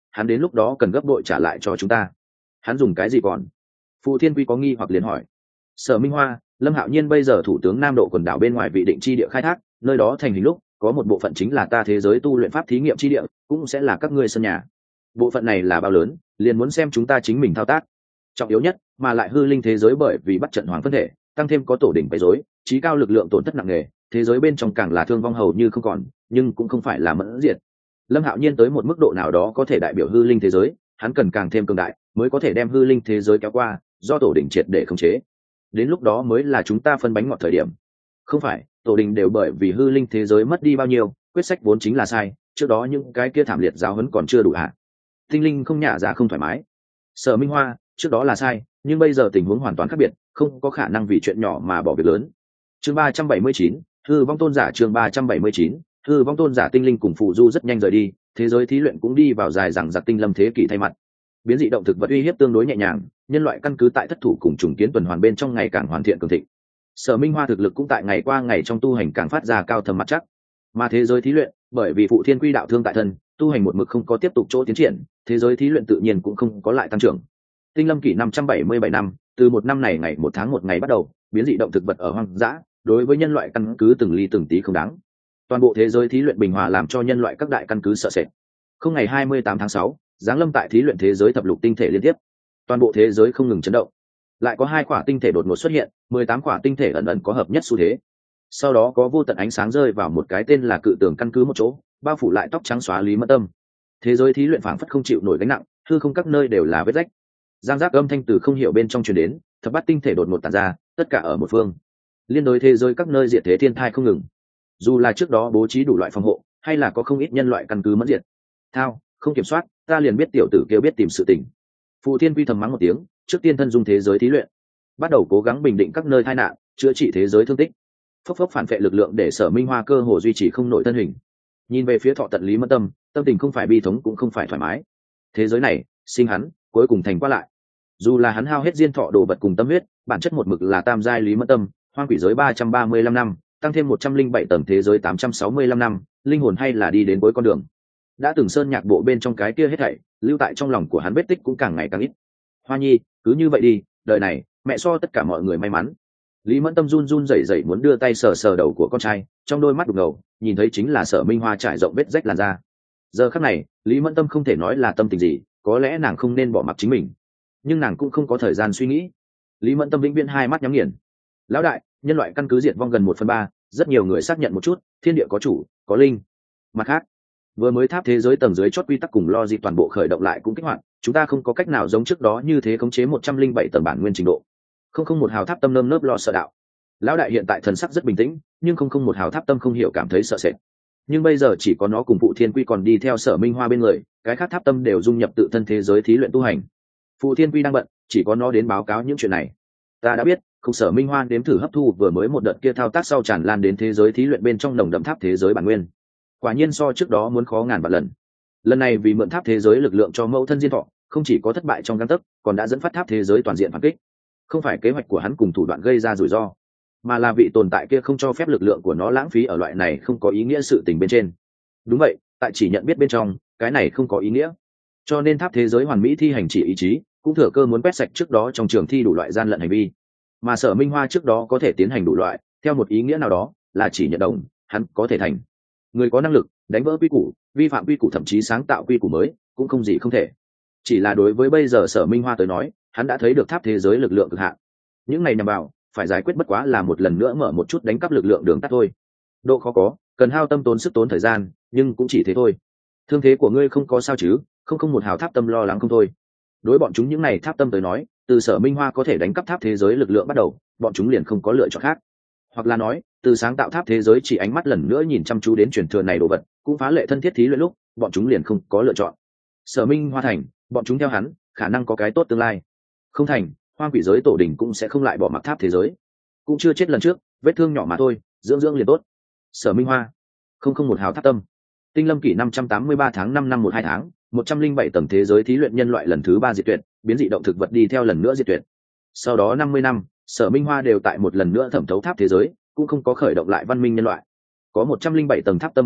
hắn đến lúc đó cần gấp đội trả lại cho chúng ta. Hắn dùng cái gì còn? Phù Thiên Quy có nghi hoặc liền hỏi. Sở Minh Hoa, Lâm Hạo Nhiên bây giờ thủ tướng Nam Độ quần đảo bên ngoài vị định chi địa khai thác, nơi đó thành hình lúc có một bộ phận chính là ta thế giới tu luyện pháp thí nghiệm chi địa, cũng sẽ là các ngươi sân nhà. Bộ phận này là bao lớn, liền muốn xem chúng ta chính mình thao tác. Trọng yếu nhất, mà lại hư linh thế giới bởi vì bắt trận hoàng phân thể, tăng thêm có tổ đỉnh bày rối, trí cao lực lượng tổn thất nặng nề, thế giới bên trong càng là thương vong hầu như không còn, nhưng cũng không phải là mẫn diệt. Lâm Hạo Nhiên tới một mức độ nào đó có thể đại biểu hư linh thế giới, hắn cần càng thêm cường đại, mới có thể đem hư linh thế giới kéo qua, do tổ đỉnh triệt để khống chế. Đến lúc đó mới là chúng ta phân bánh ngọt thời điểm. Không phải, tổ đình đều bởi vì hư linh thế giới mất đi bao nhiêu, quyết sách vốn chính là sai, trước đó những cái kia thảm liệt giáo huấn còn chưa đủ hả? Tinh linh không nhả ra không thoải mái. Sở Minh Hoa, trước đó là sai, nhưng bây giờ tình huống hoàn toàn khác biệt, không có khả năng vì chuyện nhỏ mà bỏ việc lớn. Chương 379, hư vong tôn giả. Chương 379, hư vong tôn giả. Tinh linh cùng phụ du rất nhanh rời đi, thế giới thí luyện cũng đi vào dài dằng dặc tinh lâm thế kỷ thay mặt. Biến dị động thực vật uy hiếp tương đối nhẹ nhàng, nhân loại căn cứ tại thất thủ cùng trùng kiến tuần hoàn bên trong ngày càng hoàn thiện cường thịnh. Sở Minh Hoa thực lực cũng tại ngày qua ngày trong tu hành càng phát ra cao thâm mặt chắc. Mà thế giới thí luyện, bởi vì phụ thiên quy đạo thương tại thân, tu hành một mực không có tiếp tục chỗ tiến triển, thế giới thí luyện tự nhiên cũng không có lại tăng trưởng. Tinh lâm kỷ 577 năm, từ một năm này ngày 1 tháng 1 ngày bắt đầu, biến dị động thực vật ở hoang dã, đối với nhân loại căn cứ từng ly từng tí không đáng. Toàn bộ thế giới thí luyện bình hòa làm cho nhân loại các đại căn cứ sợ sệt. Không ngày 28 tháng 6, giáng lâm tại thí luyện thế giới thập lục tinh thể liên tiếp, toàn bộ thế giới không ngừng chấn động. Lại có 2 quả tinh thể đột ngột xuất hiện, 18 quả tinh thể ẩn ẩn có hợp nhất xu thế. Sau đó có vô tận ánh sáng rơi vào một cái tên là cự tường căn cứ một chỗ, bao phủ lại tóc trắng xóa Lý Mẫn Tâm. Thế giới thí luyện phảng phất không chịu nổi gánh nặng, hư không các nơi đều là vết rách. Giang giác âm thanh từ không hiểu bên trong truyền đến, thập bát tinh thể đột ngột tản ra, tất cả ở một phương. Liên đối thế giới các nơi diệt thế thiên thai không ngừng. Dù là trước đó bố trí đủ loại phòng hộ, hay là có không ít nhân loại căn cứ mất diệt. Thao, không kiểm soát, ta liền biết tiểu tử kêu biết tìm sự tình. Phù Thiên Quy thầm mắng một tiếng, trước tiên thân dung thế giới thí luyện, bắt đầu cố gắng bình định các nơi tai nạn, chữa trị thế giới thương tích. Phốc phốc phản vệ lực lượng để Sở Minh Hoa cơ hồ duy trì không nổi thân hình. Nhìn về phía Thọ Tận Lý Mẫn Tâm, tâm tình không phải bi thống cũng không phải thoải mái. Thế giới này, sinh hắn, cuối cùng thành qua lại. Dù là hắn hao hết diên thọ đồ vật cùng tâm huyết, bản chất một mực là tam giai Lý Mẫn Tâm, hoang quỷ giới 335 năm, tăng thêm 107 tầng thế giới 865 năm, linh hồn hay là đi đến cuối con đường. Đã từng sơn nhạc bộ bên trong cái kia hết thảy, lưu tại trong lòng của hắn vết tích cũng càng ngày càng ít. Hoa Nhi, cứ như vậy đi, đời này, mẹ so tất cả mọi người may mắn. Lý Mẫn Tâm run run rẩy rẩy muốn đưa tay sờ sờ đầu của con trai, trong đôi mắt đục ngầu, nhìn thấy chính là Sở Minh Hoa trải rộng vết rách làn da. Giờ khắc này, Lý Mẫn Tâm không thể nói là tâm tình gì, có lẽ nàng không nên bỏ mặc chính mình, nhưng nàng cũng không có thời gian suy nghĩ. Lý Mẫn Tâm vĩnh viễn hai mắt nhắm nghiền. Lão đại, nhân loại căn cứ diệt vong gần 1/3, rất nhiều người xác nhận một chút, thiên địa có chủ, có linh. Mặt khác, vừa mới tháp thế giới tầng dưới chót quy tắc cùng logic toàn bộ khởi động lại cũng kích hoạt, chúng ta không có cách nào giống trước đó như thế khống chế 107 tầng bản nguyên trình độ. Không một hào tháp tâm nơm nớp lo sợ đạo. Lão đại hiện tại thần sắc rất bình tĩnh, nhưng không một hào tháp tâm không hiểu cảm thấy sợ sệt. Nhưng bây giờ chỉ có nó cùng Phụ Thiên Quy còn đi theo Sở Minh Hoa bên người, cái khác tháp tâm đều dung nhập tự thân thế giới thí luyện tu hành. Phụ Thiên Quy đang bận, chỉ có nó đến báo cáo những chuyện này. Ta đã biết, không. Sở Minh Hoa đếm thử hấp thu vừa mới một đợt kia thao tác sau tràn lan đến thế giới thí luyện bên trong nồng đậm tháp thế giới bản nguyên. Quả nhiên so trước đó muốn khó ngàn vạn lần. Lần này vì mượn tháp thế giới lực lượng cho mẫu thân diên thọ, không chỉ có thất bại trong gang tấc, còn đã dẫn phát tháp thế giới toàn diện phản kích. Không phải kế hoạch của hắn cùng thủ đoạn gây ra rủi ro, mà là vị tồn tại kia không cho phép lực lượng của nó lãng phí ở loại này không có ý nghĩa sự tình bên trên. Đúng vậy, tại chỉ nhận biết bên trong, cái này không có ý nghĩa. Cho nên tháp thế giới hoàn mỹ thi hành chỉ ý chí, cũng thừa cơ muốn quét sạch trước đó trong trường thi đủ loại gian lận hành vi. Mà Sở Minh Hoa trước đó có thể tiến hành đủ loại, theo một ý nghĩa nào đó, là chỉ nhận đồng, hắn có thể thành người có năng lực đánh vỡ quy củ, vi phạm quy củ, thậm chí sáng tạo quy củ mới, cũng không gì không thể. Chỉ là đối với bây giờ Sở Minh Hoa tới nói, hắn đã thấy được tháp thế giới lực lượng cực hạn. Những ngày nhằm vào, phải giải quyết bất quá là một lần nữa mở một chút đánh cắp lực lượng đường tắt thôi. Độ khó có, cần hao tâm tốn sức tốn thời gian, nhưng cũng chỉ thế thôi. Thương thế của ngươi không có sao chứ? Không một hào tháp tâm lo lắng không thôi. Đối bọn chúng những ngày tháp tâm tới nói, từ Sở Minh Hoa có thể đánh cắp tháp thế giới lực lượng bắt đầu, bọn chúng liền không có lựa chọn khác. Hoặc là nói, từ sáng tạo tháp thế giới chỉ ánh mắt lần nữa nhìn chăm chú đến truyền thừa này đồ vật, cũng phá lệ thân thiết thí luyện lúc, bọn chúng liền không có lựa chọn. Sở Minh Hoa thành, bọn chúng theo hắn, khả năng có cái tốt tương lai. Không thành, hoang quỷ giới tổ đình cũng sẽ không lại bỏ mặc tháp thế giới. Cũng chưa chết lần trước, vết thương nhỏ mà thôi, dưỡng dưỡng liền tốt. Sở Minh Hoa, không một hào tháp tâm. Tinh lâm kỷ 583 tháng 5 năm 12 tháng, 107 tầng thế giới thí luyện nhân loại lần thứ 3 diệt tuyệt, biến dị động thực vật đi theo lần nữa diệt tuyệt. Sau đó 50 năm, Sở Minh Hoa đều tại một lần nữa thẩm thấu tháp thế giới, cũng không có khởi động lại văn minh nhân loại. Có 107 tầng tháp tâm bỏ mặc,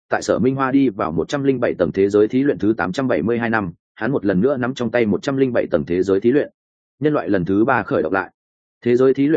tại Sở Minh Hoa đi vào 107 tầng thế giới thí luyện thứ 872 năm, hắn một lần nữa nắm trong tay 107 tầng thế giới thí luyện. Nhân loại lần thứ 3 khởi động lại. Thế giới thí luyện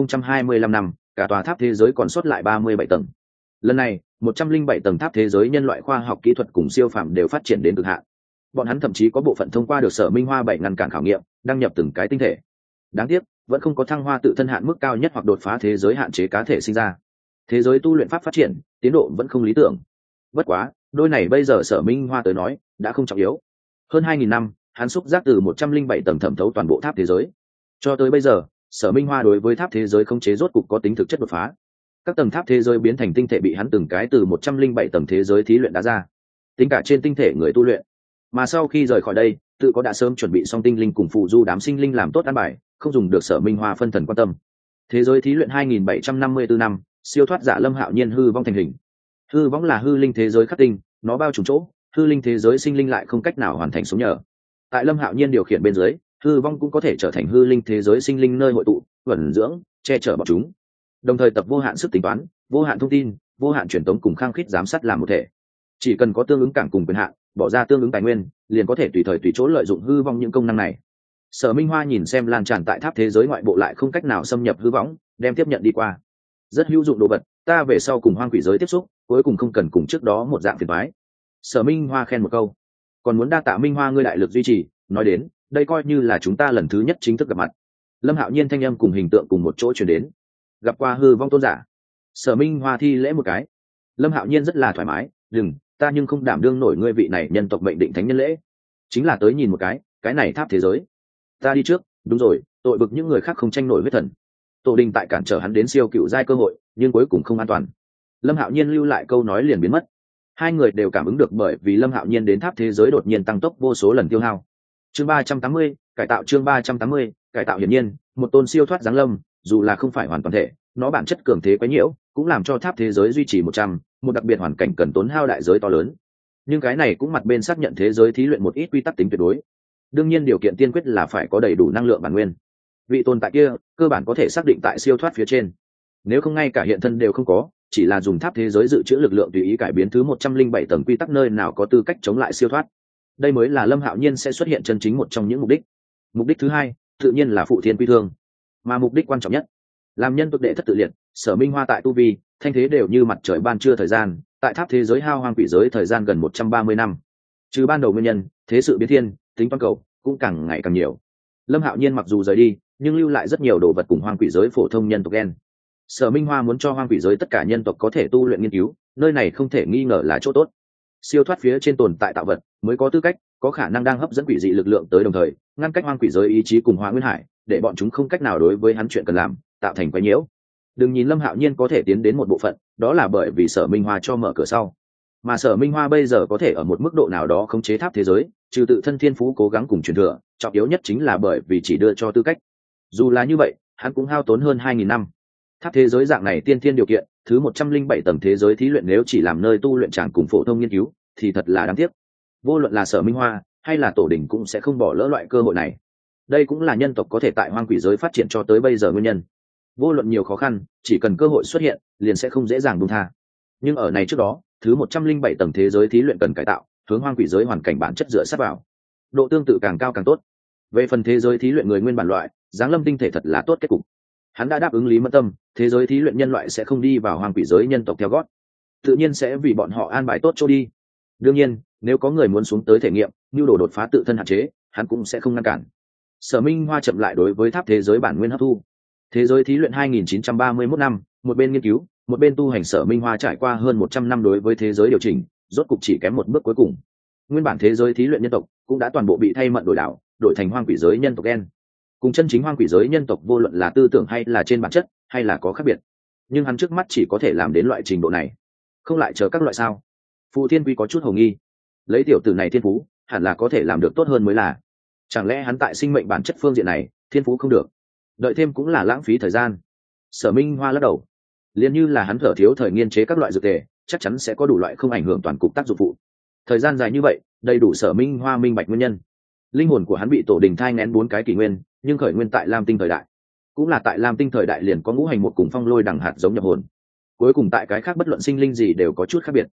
2025 năm, cả tòa tháp thế giới còn sót lại 37 tầng. Lần này, 107 tầng tháp thế giới nhân loại khoa học kỹ thuật cùng siêu phàm đều phát triển đến cực hạn. Bọn hắn thậm chí có bộ phận thông qua được Sở Minh Hoa 7 ngăn cản khảo nghiệm, đăng nhập từng cái tinh thể. Đáng tiếc, vẫn không có thăng hoa tự thân hạn mức cao nhất hoặc đột phá thế giới hạn chế cá thể sinh ra. Thế giới tu luyện pháp phát triển, tiến độ vẫn không lý tưởng. Bất quá, đôi này bây giờ Sở Minh Hoa tới nói, đã không trọng yếu. Hơn 2000 năm, hắn xúc giác từ 107 tầng thẩm thấu toàn bộ tháp thế giới. Cho tới bây giờ, Sở Minh Hoa đối với tháp thế giới khống chế rốt cục có tính thực chất đột phá. Các tầng tháp thế giới biến thành tinh thể bị hắn từng cái từ 107 tầng thế giới thí luyện đá ra. Tính cả trên tinh thể người tu luyện. Mà sau khi rời khỏi đây, tự có đã sớm chuẩn bị xong tinh linh cùng phụ du đám sinh linh làm tốt an bài, không dùng được Sở Minh Hoa phân thần quan tâm. Thế giới thí luyện 2754 năm, siêu thoát giả Lâm Hạo Nhiên hư vong thành hình. Hư vong là hư linh thế giới khắc tinh, nó bao trùm chỗ, hư linh thế giới sinh linh lại không cách nào hoàn thành sống nhờ. Tại Lâm Hạo Nhiên điều khiển bên dưới, hư vong cũng có thể trở thành hư linh thế giới sinh linh nơi hội tụ, vẩn dưỡng, che chở bọn chúng. Đồng thời tập vô hạn sức tính toán, vô hạn thông tin, vô hạn truyền tống cùng khăng khít giám sát làm một thể. Chỉ cần có tương ứng cảng cùng quyền hạn, bỏ ra tương ứng tài nguyên, liền có thể tùy thời tùy chỗ lợi dụng hư vong những công năng này. Sở Minh Hoa nhìn xem lan tràn tại tháp thế giới ngoại bộ lại không cách nào xâm nhập hư võng, đem tiếp nhận đi qua. Rất hữu dụng đồ vật, ta về sau cùng hoang quỷ giới tiếp xúc, cuối cùng không cần cùng trước đó một dạng phiền toái. Sở Minh Hoa khen một câu, còn muốn đa tạ Minh Hoa ngươi đại lực duy trì, nói đến, đây coi như là chúng ta lần thứ nhất chính thức gặp mặt. Lâm Hạo Nhiên thanh âm cùng hình tượng cùng một chỗ truyền đến. Gặp qua hư vong tôn giả. Sở Minh Hoa thi lễ một cái. Lâm Hạo Nhiên rất là thoải mái, đừng, ta nhưng không đảm đương nổi ngươi vị này nhân tộc mệnh định thánh nhân lễ, chính là tới nhìn một cái này tháp thế giới. Ta đi trước, đúng rồi, tội bực những người khác không tranh nổi huyết thần. Tổ Đình tại cản trở hắn đến siêu cựu giai cơ hội, nhưng cuối cùng không an toàn. Lâm Hạo Nhiên lưu lại câu nói liền biến mất. Hai người đều cảm ứng được bởi vì Lâm Hạo Nhiên đến tháp thế giới đột nhiên tăng tốc vô số lần tiêu hao. Chương 380, cải tạo chương 380, cải tạo hiển nhiên, một tôn siêu thoát giáng lâm, dù là không phải hoàn toàn thể, nó bản chất cường thế quá nhiễu, cũng làm cho tháp thế giới duy trì 100, một đặc biệt hoàn cảnh cần tốn hao đại giới to lớn. Nhưng cái này cũng mặt bên xác nhận thế giới thí luyện một ít quy tắc tính tuyệt đối. Đương nhiên điều kiện tiên quyết là phải có đầy đủ năng lượng bản nguyên. Vị tồn tại kia, cơ bản có thể xác định tại siêu thoát phía trên. Nếu không ngay cả hiện thân đều không có, chỉ là dùng tháp thế giới dự trữ lực lượng tùy ý cải biến thứ 107 tầng quy tắc nơi nào có tư cách chống lại siêu thoát. Đây mới là Lâm Hạo Nhiên sẽ xuất hiện chân chính một trong những mục đích. Mục đích thứ hai, tự nhiên là phụ thiên quy thương, mà mục đích quan trọng nhất, làm nhân tộc đệ thất tự liệt, Sở Minh Hoa tại tu vi, thanh thế đều như mặt trời ban trưa thời gian, tại tháp thế giới hao hoang quỷ giới thời gian gần 130 năm. Trừ ban đầu nguyên nhân, thế sự biến thiên, tính toán cầu cũng càng ngày càng nhiều. Lâm Hạo Nhiên mặc dù rời đi, nhưng lưu lại rất nhiều đồ vật cùng hoang quỷ giới phổ thông nhân tộc gen. Sở Minh Hoa muốn cho hoang quỷ giới tất cả nhân tộc có thể tu luyện nghiên cứu, nơi này không thể nghi ngờ là chỗ tốt. Siêu thoát phía trên tồn tại tạo vật mới có tư cách, có khả năng đang hấp dẫn quỷ dị lực lượng tới, đồng thời ngăn cách hoang quỷ giới ý chí cùng Hoa Nguyên Hải, để bọn chúng không cách nào đối với hắn chuyện cần làm, tạo thành quái nhiễu. Đừng nhìn Lâm Hạo Nhiên có thể tiến đến một bộ phận, đó là bởi vì Sở Minh Hoa cho mở cửa sau. Mà Sở Minh Hoa bây giờ có thể ở một mức độ nào đó khống chế tháp thế giới, trừ tự thân thiên phú cố gắng cùng truyền thừa, trọng yếu nhất chính là bởi vì chỉ đưa cho tư cách. Dù là như vậy, hắn cũng hao tốn hơn 2000 năm. Tháp thế giới dạng này tiên thiên điều kiện, thứ 107 tầng thế giới thí luyện nếu chỉ làm nơi tu luyện chẳng cùng phổ thông nghiên cứu, thì thật là đáng tiếc. Vô luận là Sở Minh Hoa hay là Tổ Đình cũng sẽ không bỏ lỡ loại cơ hội này. Đây cũng là nhân tộc có thể tại hoang quỷ giới phát triển cho tới bây giờ nguyên nhân. Vô luận nhiều khó khăn, chỉ cần cơ hội xuất hiện, liền sẽ không dễ dàng buông tha. Nhưng ở này trước đó, thứ 107 tầng thế giới thí luyện cần cải tạo, hướng hoang quỷ giới hoàn cảnh bản chất dựa sát vào. Độ tương tự càng cao càng tốt. Về phần thế giới thí luyện người nguyên bản loại, giáng lâm tinh thể thật là tốt kết cục. Hắn đã đáp ứng Lý Mẫn Tâm, thế giới thí luyện nhân loại sẽ không đi vào hoang quỷ giới nhân tộc theo gót, tự nhiên sẽ vì bọn họ an bài tốt chỗ đi. Đương nhiên, nếu có người muốn xuống tới thể nghiệm, nhu đồ đột phá tự thân hạn chế, hắn cũng sẽ không ngăn cản. Sở Minh Hoa chậm lại đối với tháp thế giới bản nguyên hấp thu. Thế giới thí luyện 2931 năm, một bên nghiên cứu, một bên tu hành. Sở Minh Hoa trải qua hơn 100 năm đối với thế giới điều chỉnh, rốt cục chỉ kém một bước cuối cùng. Nguyên bản thế giới thí luyện nhân tộc cũng đã toàn bộ bị thay mận đổi đảo, đổi thành hoang quỷ giới nhân tộc gen. Cùng chân chính hoang quỷ giới nhân tộc vô luận là tư tưởng hay là trên bản chất, hay là có khác biệt. Nhưng hắn trước mắt chỉ có thể làm đến loại trình độ này, không lại chờ các loại sao? Phù Thiên Quy có chút hồ nghi, lấy tiểu tử này thiên phú, hẳn là có thể làm được tốt hơn mới là. Chẳng lẽ hắn tại sinh mệnh bản chất phương diện này, thiên phú không được? Đợi thêm cũng là lãng phí thời gian. Sở Minh Hoa lắc đầu, liền như là hắn thở thiếu thời nghiên chế các loại dược tề, chắc chắn sẽ có đủ loại không ảnh hưởng toàn cục tác dụng phụ. Thời gian dài như vậy, đầy đủ Sở Minh Hoa minh bạch nguyên nhân. Linh hồn của hắn bị Tổ Đình thai nghén 4 cái kỷ nguyên, nhưng khởi nguyên tại Lam Tinh thời đại, cũng là tại Lam Tinh thời đại liền có ngũ hành một cùng phong lôi đằng hạt giống nhập hồn. Cuối cùng tại cái khác bất luận sinh linh gì đều có chút khác biệt.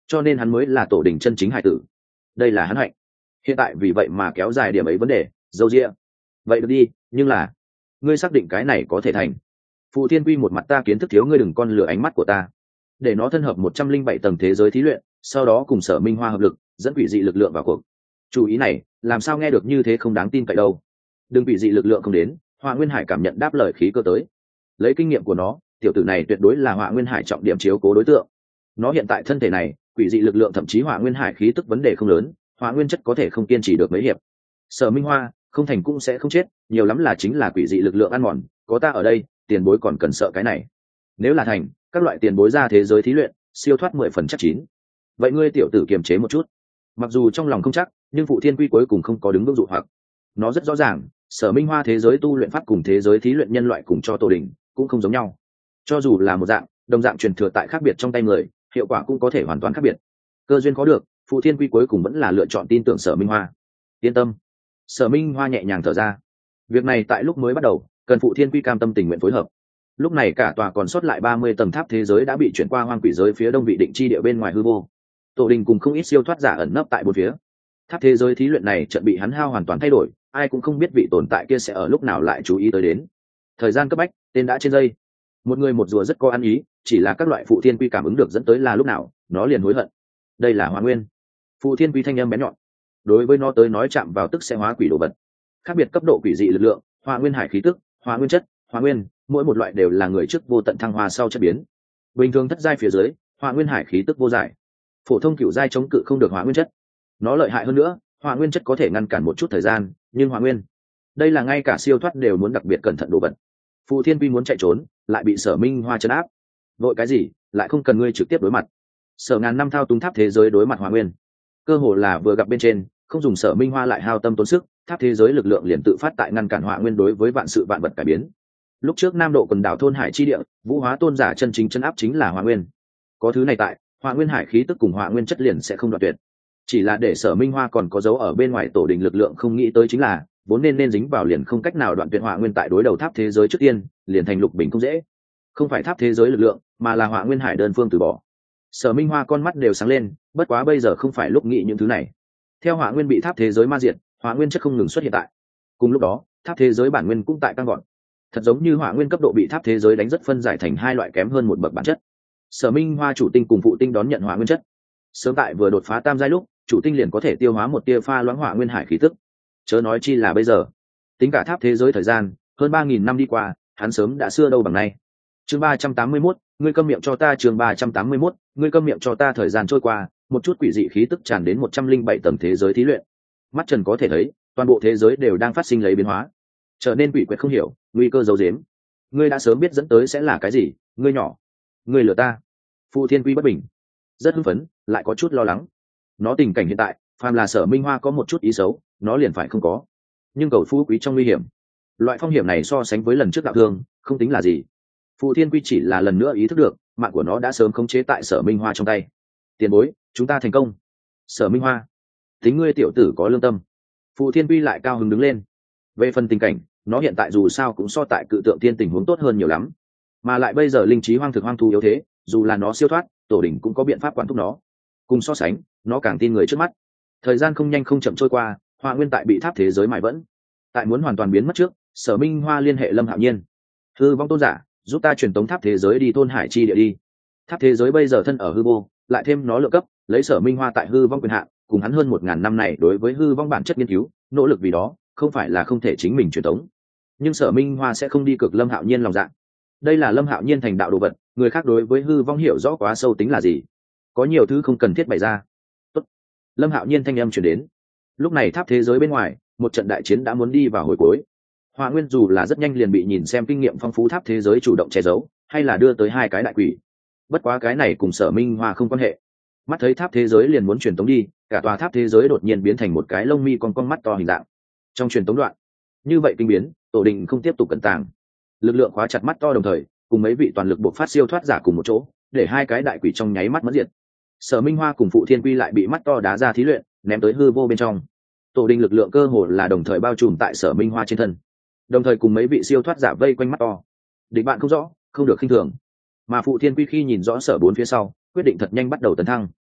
cho nên hắn mới là tổ đình chân chính hải tử. Đây là hắn hạnh. Hiện tại vì vậy mà kéo dài điểm ấy vấn đề dâu dịa. Vậy được đi, nhưng là ngươi xác định cái này có thể thành? Phụ Thiên Quy một mặt ta kiến thức thiếu, ngươi đừng con lừa ánh mắt của ta. Để nó thân hợp 107 tầng thế giới thí luyện, sau đó cùng Sở Minh Hoa hợp lực dẫn quỷ dị lực lượng vào cuộc. Chủ ý này làm sao nghe được như thế không đáng tin cậy đâu. Đừng quỷ dị lực lượng không đến, Họa Nguyên Hải cảm nhận đáp lời khí cơ tới. Lấy kinh nghiệm của nó, tiểu tử này tuyệt đối là Họa Nguyên Hải trọng điểm chiếu cố đối tượng. Nó hiện tại thân thể này, quỷ dị lực lượng thậm chí Họa Nguyên Hải khí tức vấn đề không lớn, Họa Nguyên chất có thể không kiên trì được mấy hiệp. Sở Minh Hoa không thành cũng sẽ không chết, nhiều lắm là chính là quỷ dị lực lượng ăn mòn, có ta ở đây, tiền bối còn cần sợ cái này. Nếu là thành, các loại tiền bối ra thế giới thí luyện, siêu thoát 10% chắc chín. Vậy ngươi tiểu tử kiềm chế một chút. Mặc dù trong lòng không chắc, nhưng Phụ Thiên Quy cuối cùng không có đứng vững dụ hoặc. Nó rất rõ ràng, Sở Minh Hoa thế giới tu luyện pháp cùng thế giới thí luyện nhân loại cùng cho tổ đình cũng không giống nhau. Cho dù là một dạng, đồng dạng truyền thừa tại khác biệt trong tay người, hiệu quả cũng có thể hoàn toàn khác biệt. Cơ duyên có được, Phụ Thiên Quy cuối cùng vẫn là lựa chọn tin tưởng Sở Minh Hoa. Yên tâm. Sở Minh Hoa nhẹ nhàng thở ra. Việc này tại lúc mới bắt đầu, cần Phụ Thiên Quy cam tâm tình nguyện phối hợp. Lúc này cả tòa còn sót lại 30 tầng tháp thế giới đã bị chuyển qua hoang quỷ giới phía đông vị định chi địa bên ngoài hư vô. Tổ đình cùng không ít siêu thoát giả ẩn nấp tại bốn phía. Tháp thế giới thí luyện này trận bị hắn hao hoàn toàn thay đổi, ai cũng không biết vị tồn tại kia sẽ ở lúc nào lại chú ý tới đến. Thời gian cấp bách, tên đã trên dây. Một người một rùa rất có ăn ý, chỉ là các loại Phụ Thiên Quy cảm ứng được dẫn tới là lúc nào, nó liền hối hận. Đây là Hỏa Nguyên. Phụ Thiên Quy thanh âm bén nhọn. Đối với nó tới nói chạm vào tức sẽ hóa quỷ đồ vật. Khác biệt cấp độ quỷ dị lực lượng, Hỏa Nguyên hải khí tức, Hỏa Nguyên chất, Hỏa Nguyên, mỗi một loại đều là người trước vô tận thăng hoa sau chất biến. Bình thường thất giai phía dưới, Hỏa Nguyên hải khí tức vô giải. Phổ thông cửu giai chống cự không được Hỏa Nguyên chất. Nó lợi hại hơn nữa, Hỏa Nguyên chất có thể ngăn cản một chút thời gian, nhưng Hỏa Nguyên, đây là ngay cả siêu thoát đều muốn đặc biệt cẩn thận đồ vật. Phụ Thiên Quy muốn chạy trốn, lại bị Sở Minh Hoa trấn áp. Vội cái gì, lại không cần ngươi trực tiếp đối mặt. Sở ngàn năm thao túng tháp thế giới đối mặt Hỏa Nguyên, cơ hồ là vừa gặp bên trên, không dùng Sở Minh Hoa lại hao tâm tốn sức, tháp thế giới lực lượng liền tự phát tại ngăn cản Hỏa Nguyên đối với vạn sự vạn vật cải biến. Lúc trước Nam Độ quần đảo thôn Hải chi địa, Vũ Hóa tôn giả chân chính chân áp chính là Hỏa Nguyên. Có thứ này tại, Hỏa Nguyên hải khí tức cùng Hỏa Nguyên chất liền sẽ không đoạn tuyệt. Chỉ là để Sở Minh Hoa còn có dấu ở bên ngoài tổ đình lực lượng không nghĩ tới chính là, vốn nên dính vào liền không cách nào đoạn tuyệt Hỏa Nguyên tại đối đầu tháp thế giới trước tiên, liền thành lục bình không dễ. Không phải tháp thế giới lực lượng, mà là Hỏa Nguyên hải đơn phương từ bỏ. Sở Minh Hoa con mắt đều sáng lên, bất quá bây giờ không phải lúc nghĩ những thứ này. Theo Hỏa Nguyên bị tháp thế giới ma diệt, Hỏa Nguyên chất không ngừng xuất hiện tại. Cùng lúc đó, tháp thế giới bản nguyên cũng tại tăng gọn. Thật giống như Hỏa Nguyên cấp độ bị tháp thế giới đánh rất phân giải thành hai loại kém hơn một bậc bản chất. Sở Minh Hoa chủ tinh cùng phụ tinh đón nhận Hỏa Nguyên chất. Sớm tại vừa đột phá tam giai lúc, chủ tinh liền có thể tiêu hóa một tia pha loãng Hỏa Nguyên hải khí tức. Chớ nói chi là bây giờ, tính cả tháp thế giới thời gian, hơn 3000 năm đi qua, hắn sớm đã xưa đâu bằng nay. Chương 381, ngươi câm miệng cho ta. Chương 381, ngươi câm miệng cho ta. Thời gian trôi qua, một chút quỷ dị khí tức tràn đến 107 tầng thế giới thí luyện. Mắt trần có thể thấy, toàn bộ thế giới đều đang phát sinh lấy biến hóa, trở nên quỷ quyệt không hiểu, nguy cơ giấu giếm. Ngươi đã sớm biết dẫn tới sẽ là cái gì, ngươi nhỏ, ngươi lừa ta. Phụ Thiên Quy bất bình, rất hưng phấn, lại có chút lo lắng. Nó tình cảnh hiện tại, phàm là Sở Minh Hoa có một chút ý xấu, nó liền phải không có. Nhưng cầu phú quý trong nguy hiểm, loại phong hiểm này so sánh với lần trước đạo thương, không tính là gì. Phụ Thiên Quy chỉ là lần nữa ý thức được, mạng của nó đã sớm khống chế tại Sở Minh Hoa trong tay. Tiền bối, chúng ta thành công. Sở Minh Hoa, tính ngươi tiểu tử có lương tâm. Phụ Thiên Quy lại cao hứng đứng lên. Về phần tình cảnh, nó hiện tại dù sao cũng so tại cự tượng tiên tình huống tốt hơn nhiều lắm. Mà lại bây giờ linh trí hoang thực hoang thú yếu thế, dù là nó siêu thoát, tổ đỉnh cũng có biện pháp quản thúc nó. Cùng so sánh, nó càng tin người trước mắt. Thời gian không nhanh không chậm trôi qua, Hỏa Nguyên tại bị tháp thế giới mãi vẫn. Tại muốn hoàn toàn biến mất trước, Sở Minh Hoa liên hệ Lâm Hạo Nhiên. Hư vong tôn giả, giúp ta truyền tống tháp thế giới đi thôn Hải chi địa đi. Tháp thế giới bây giờ thân ở hư vô, lại thêm nó lượng cấp, lấy Sở Minh Hoa tại hư vong quyền hạn, cùng hắn hơn 1000 năm này đối với hư vong bản chất nghiên cứu, nỗ lực vì đó, không phải là không thể chính mình truyền tống. Nhưng Sở Minh Hoa sẽ không đi cực Lâm Hạo Nhiên lòng dạ. Đây là Lâm Hạo Nhiên thành đạo đồ vật, người khác đối với hư vong hiểu rõ quá sâu tính là gì, có nhiều thứ không cần thiết bày ra. Tốt. Lâm Hạo Nhiên thanh âm truyền đến. Lúc này tháp thế giới bên ngoài, một trận đại chiến đã muốn đi vào hồi cuối. Hỏa Nguyên dù là rất nhanh liền bị nhìn xem kinh nghiệm phong phú tháp thế giới chủ động che giấu, hay là đưa tới hai cái đại quỷ. Bất quá cái này cùng Sở Minh Hoa không quan hệ. Mắt thấy tháp thế giới liền muốn truyền tống đi, cả tòa tháp thế giới đột nhiên biến thành một cái lông mi con mắt to hình dạng. Trong truyền tống đoạn, như vậy kinh biến, tổ đình không tiếp tục cẩn tàng. Lực lượng khóa chặt mắt to đồng thời, cùng mấy vị toàn lực buộc phát siêu thoát giả cùng một chỗ, để hai cái đại quỷ trong nháy mắt mất diệt. Sở Minh Hoa cùng Phụ Thiên Quy lại bị mắt to đá ra thí luyện, ném tới hư vô bên trong. Tổ đình lực lượng cơ hồ là đồng thời bao trùm tại Sở Minh Hoa trên thân, đồng thời cùng mấy vị siêu thoát giả vây quanh mắt to. Địch bạn không rõ, không được khinh thường. Mà Phụ Thiên Quy khi nhìn rõ sở bốn phía sau, quyết định thật nhanh bắt đầu tấn thăng.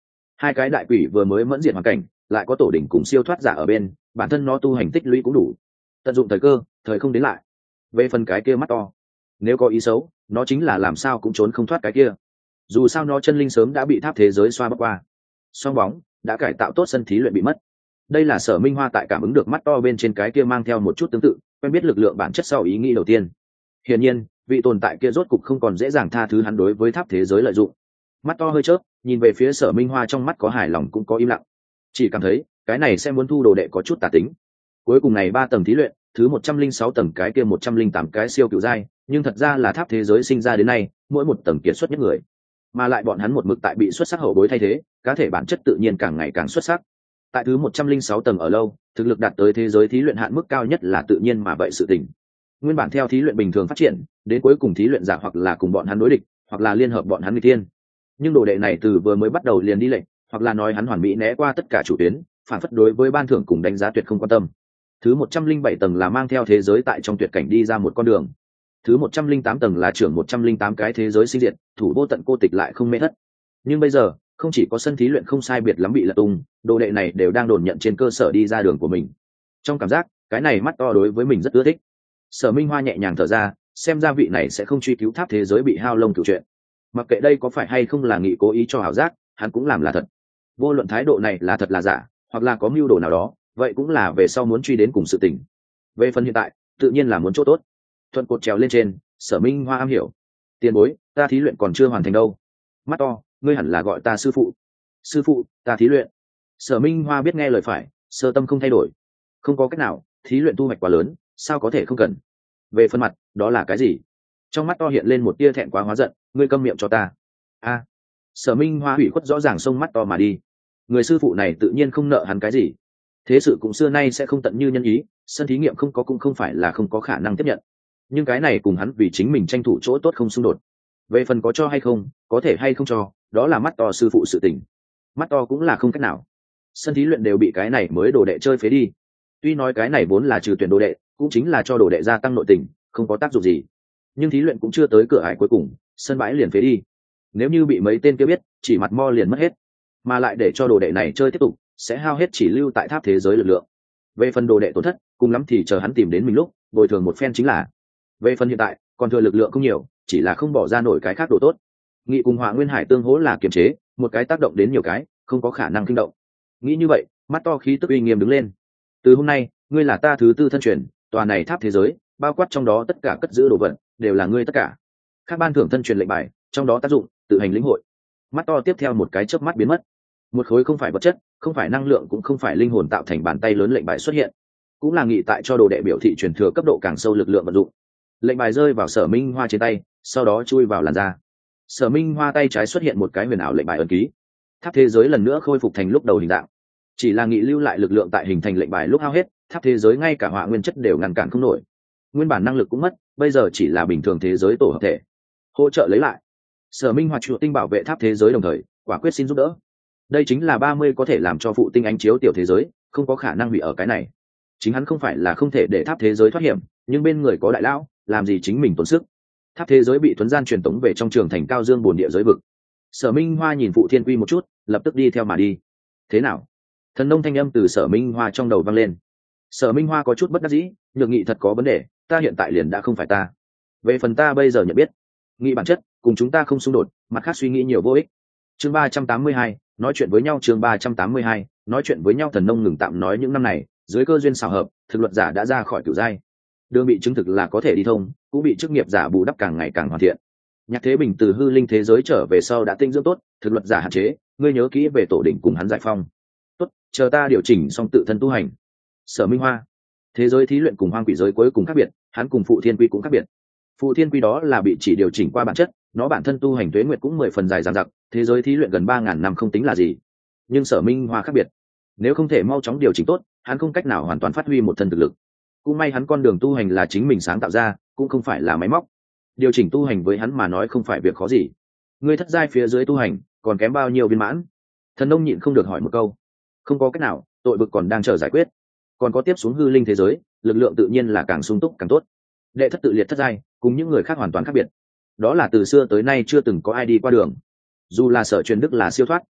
Hai cái đại quỷ vừa mới mẫn diện hoàn cảnh, lại có tổ đỉnh cùng siêu thoát giả ở bên, bản thân nó tu hành tích lũy cũng đủ, tận dụng thời cơ, thời không đến lại. Về phần cái kia mắt to, nếu có ý xấu, nó chính là làm sao cũng trốn không thoát cái kia. Dù sao nó chân linh sớm đã bị tháp thế giới xoa bóc qua, song bóng đã cải tạo tốt sân thí luyện bị mất. Đây là Sở Minh Hoa tại cảm ứng được mắt to bên trên cái kia mang theo một chút tương tự, quen biết lực lượng bản chất sau ý nghĩ đầu tiên. Hiển nhiên, vị tồn tại kia rốt cục không còn dễ dàng tha thứ hắn đối với tháp thế giới lợi dụng. Mắt to hơi chớp, nhìn về phía Sở Minh Hoa, trong mắt có hài lòng cũng có im lặng, chỉ cảm thấy cái này sẽ muốn thu đồ đệ có chút tà tính. Cuối cùng này 3 tầng thí luyện, thứ 106 tầng cái kia 108 cái siêu cựu giai, nhưng thật ra là tháp thế giới sinh ra đến nay, mỗi một tầng kiệt xuất nhất người, mà lại bọn hắn một mực tại bị xuất sắc hậu bối thay thế, cá thể bản chất tự nhiên càng ngày càng xuất sắc. Tại thứ 106 tầng ở lâu, thực lực đạt tới thế giới thí luyện hạn mức cao nhất là tự nhiên mà vậy sự tình. Nguyên bản theo thí luyện bình thường phát triển, đến cuối cùng thí luyện giả hoặc là cùng bọn hắn đối địch, hoặc là liên hợp bọn hắn nghịch tiên. Nhưng đồ đệ này từ vừa mới bắt đầu liền đi lệnh, hoặc là nói hắn hoàn mỹ né qua tất cả chủ tuyến, phản phất đối với ban thưởng cùng đánh giá tuyệt không quan tâm. Thứ 107 tầng là mang theo thế giới tại trong tuyệt cảnh đi ra một con đường. Thứ 108 tầng là trưởng 108 cái thế giới sinh diệt, thủ vô tận cô tịch lại không mê thất. Nhưng bây giờ, không chỉ có sân thí luyện không sai biệt lắm bị lật tung, đồ đệ này đều đang đồn nhận trên cơ sở đi ra đường của mình. Trong cảm giác, cái này mắt to đối với mình rất ưa thích. Sở Minh Hoa nhẹ nhàng thở ra, xem ra vị này sẽ không truy cứu tháp thế giới bị hao lông cửu chuyện. Mặc kệ đây có phải hay không là nghị cố ý cho ảo giác, hắn cũng làm là thật. Vô luận thái độ này là thật là giả, hoặc là có mưu đồ nào đó, vậy cũng là về sau muốn truy đến cùng sự tình. Về phần hiện tại, tự nhiên là muốn chỗ tốt. Thuận cột trèo lên trên, Sở Minh Hoa am hiểu. Tiền bối, ta thí luyện còn chưa hoàn thành đâu. Mắt to, ngươi hẳn là gọi ta sư phụ. Sư phụ, ta thí luyện. Sở Minh Hoa biết nghe lời phải, sơ tâm không thay đổi. Không có cách nào, thí luyện tu hoạch quá lớn, sao có thể không cần. Về phần mặt, đó là cái gì? Trong mắt to hiện lên một tia thẹn quá hóa giận, ngươi câm miệng cho ta. A. Sở Minh Hoa hủy khuất rõ ràng xông mắt to mà đi. Người sư phụ này tự nhiên không nợ hắn cái gì. Thế sự cũng xưa nay sẽ không tận như nhân ý, sân thí nghiệm không có cũng không phải là không có khả năng tiếp nhận. Nhưng cái này cùng hắn vì chính mình tranh thủ chỗ tốt không xung đột. Về phần có cho hay không, có thể hay không cho, đó là mắt to sư phụ sự tình. Mắt to cũng là không cách nào. Sân thí luyện đều bị cái này mới đồ đệ chơi phế đi. Tuy nói cái này vốn là trừ tuyển đồ đệ, cũng chính là cho đồ đệ gia tăng nội tình, không có tác dụng gì. Nhưng thí luyện cũng chưa tới cửa ải cuối cùng, sân bãi liền phế đi. Nếu như bị mấy tên kia biết, chỉ mặt mo liền mất hết. Mà lại để cho đồ đệ này chơi tiếp tục, sẽ hao hết chỉ lưu tại tháp thế giới lực lượng. Về phần đồ đệ tổn thất, cùng lắm thì chờ hắn tìm đến mình lúc bồi thường một phen chính là. Về phần hiện tại, còn thừa lực lượng không nhiều, chỉ là không bỏ ra nổi cái khác đồ tốt. Nghị cùng Hỏa Nguyên Hải tương hỗ là kiềm chế, một cái tác động đến nhiều cái, không có khả năng kinh động. Nghĩ như vậy, mắt to khí tức uy nghiêm đứng lên. Từ hôm nay, ngươi là ta thứ tư thân truyền, tòa này tháp thế giới, bao quát trong đó tất cả cất giữ đồ vật, đều là ngươi tất cả. Các ban thưởng thân truyền lệnh bài, trong đó tác dụng, tự hành lĩnh hội. Mắt to tiếp theo một cái chớp mắt biến mất. Một khối không phải vật chất, không phải năng lượng, cũng không phải linh hồn tạo thành bàn tay lớn lệnh bài xuất hiện, cũng là nghị tại cho đồ đệ biểu thị truyền thừa cấp độ càng sâu lực lượng vận dụng. Lệnh bài rơi vào Sở Minh Hoa trên tay, sau đó chui vào làn da. Sở Minh Hoa tay trái xuất hiện một cái huyền ảo lệnh bài ấn ký. Tháp thế giới lần nữa khôi phục thành lúc đầu hình dạng. Chỉ là nghị lưu lại lực lượng tại hình thành lệnh bài lúc hao hết, tháp thế giới ngay cả hỏa nguyên chất đều ngăn cản không nổi. Nguyên bản năng lực cũng mất, bây giờ chỉ là bình thường thế giới tổ hợp thể. Hỗ trợ lấy lại. Sở Minh Hoa chủ tinh bảo vệ tháp thế giới đồng thời, quả quyết xin giúp đỡ. Đây chính là 30 có thể làm cho phụ tinh ánh chiếu tiểu thế giới, không có khả năng hủy ở cái này. Chính hắn không phải là không thể để tháp thế giới thoát hiểm, nhưng bên người có đại lão, làm gì chính mình tốn sức. Tháp thế giới bị thuấn gian truyền tống về trong trường thành cao dương bồn địa giới vực. Sở Minh Hoa nhìn phụ thiên quy một chút, lập tức đi theo mà đi. Thế nào? Thần nông thanh âm từ Sở Minh Hoa trong đầu vang lên. Sở Minh Hoa có chút bất đắc dĩ, nhược nghị thật có vấn đề, ta hiện tại liền đã không phải ta. Về phần ta bây giờ nhận biết, nghị bản chất cùng chúng ta không xung đột, mặt khác suy nghĩ nhiều vô ích. Chương 382, nói chuyện với nhau. Chương 382, nói chuyện với nhau. Thần nông ngừng tạm nói những năm này, dưới cơ duyên xào hợp, thực luật giả đã ra khỏi cửu giai. Đường bị chứng thực là có thể đi thông, cũng bị chức nghiệp giả bù đắp càng ngày càng hoàn thiện. Nhạc Thế Bình từ hư linh thế giới trở về sau đã tinh dưỡng tốt, thực luật giả hạn chế, ngươi nhớ kỹ về tổ đỉnh cùng hắn giải phong. Tốt, chờ ta điều chỉnh xong tự thân tu hành. Sở Minh Hoa, thế giới thí luyện cùng hoang quỷ giới cuối cùng khác biệt, hắn cùng phụ thiên quy cũng khác biệt. Phụ thiên quy đó là bị chỉ điều chỉnh qua bản chất, nó bản thân tu hành tuế nguyệt cũng 10 phần dài dằng dặc, thế giới thí luyện gần 3000 năm không tính là gì. Nhưng Sở Minh Hoa khác biệt, nếu không thể mau chóng điều chỉnh tốt, hắn không cách nào hoàn toàn phát huy một thân thực lực. Cũng may hắn con đường tu hành là chính mình sáng tạo ra, cũng không phải là máy móc. Điều chỉnh tu hành với hắn mà nói không phải việc khó gì. Ngươi thất giai phía dưới tu hành, còn kém bao nhiêu viên mãn? Thần nông nhịn không được hỏi một câu. Không có cách nào, tội vực còn đang chờ giải quyết. Còn có tiếp xuống hư linh thế giới, lực lượng tự nhiên là càng sung túc càng tốt. Đệ thất tự liệt thất giai, cùng những người khác hoàn toàn khác biệt. Đó là từ xưa tới nay chưa từng có ai đi qua đường. Dù là Sở Truyền Đức là siêu thoát,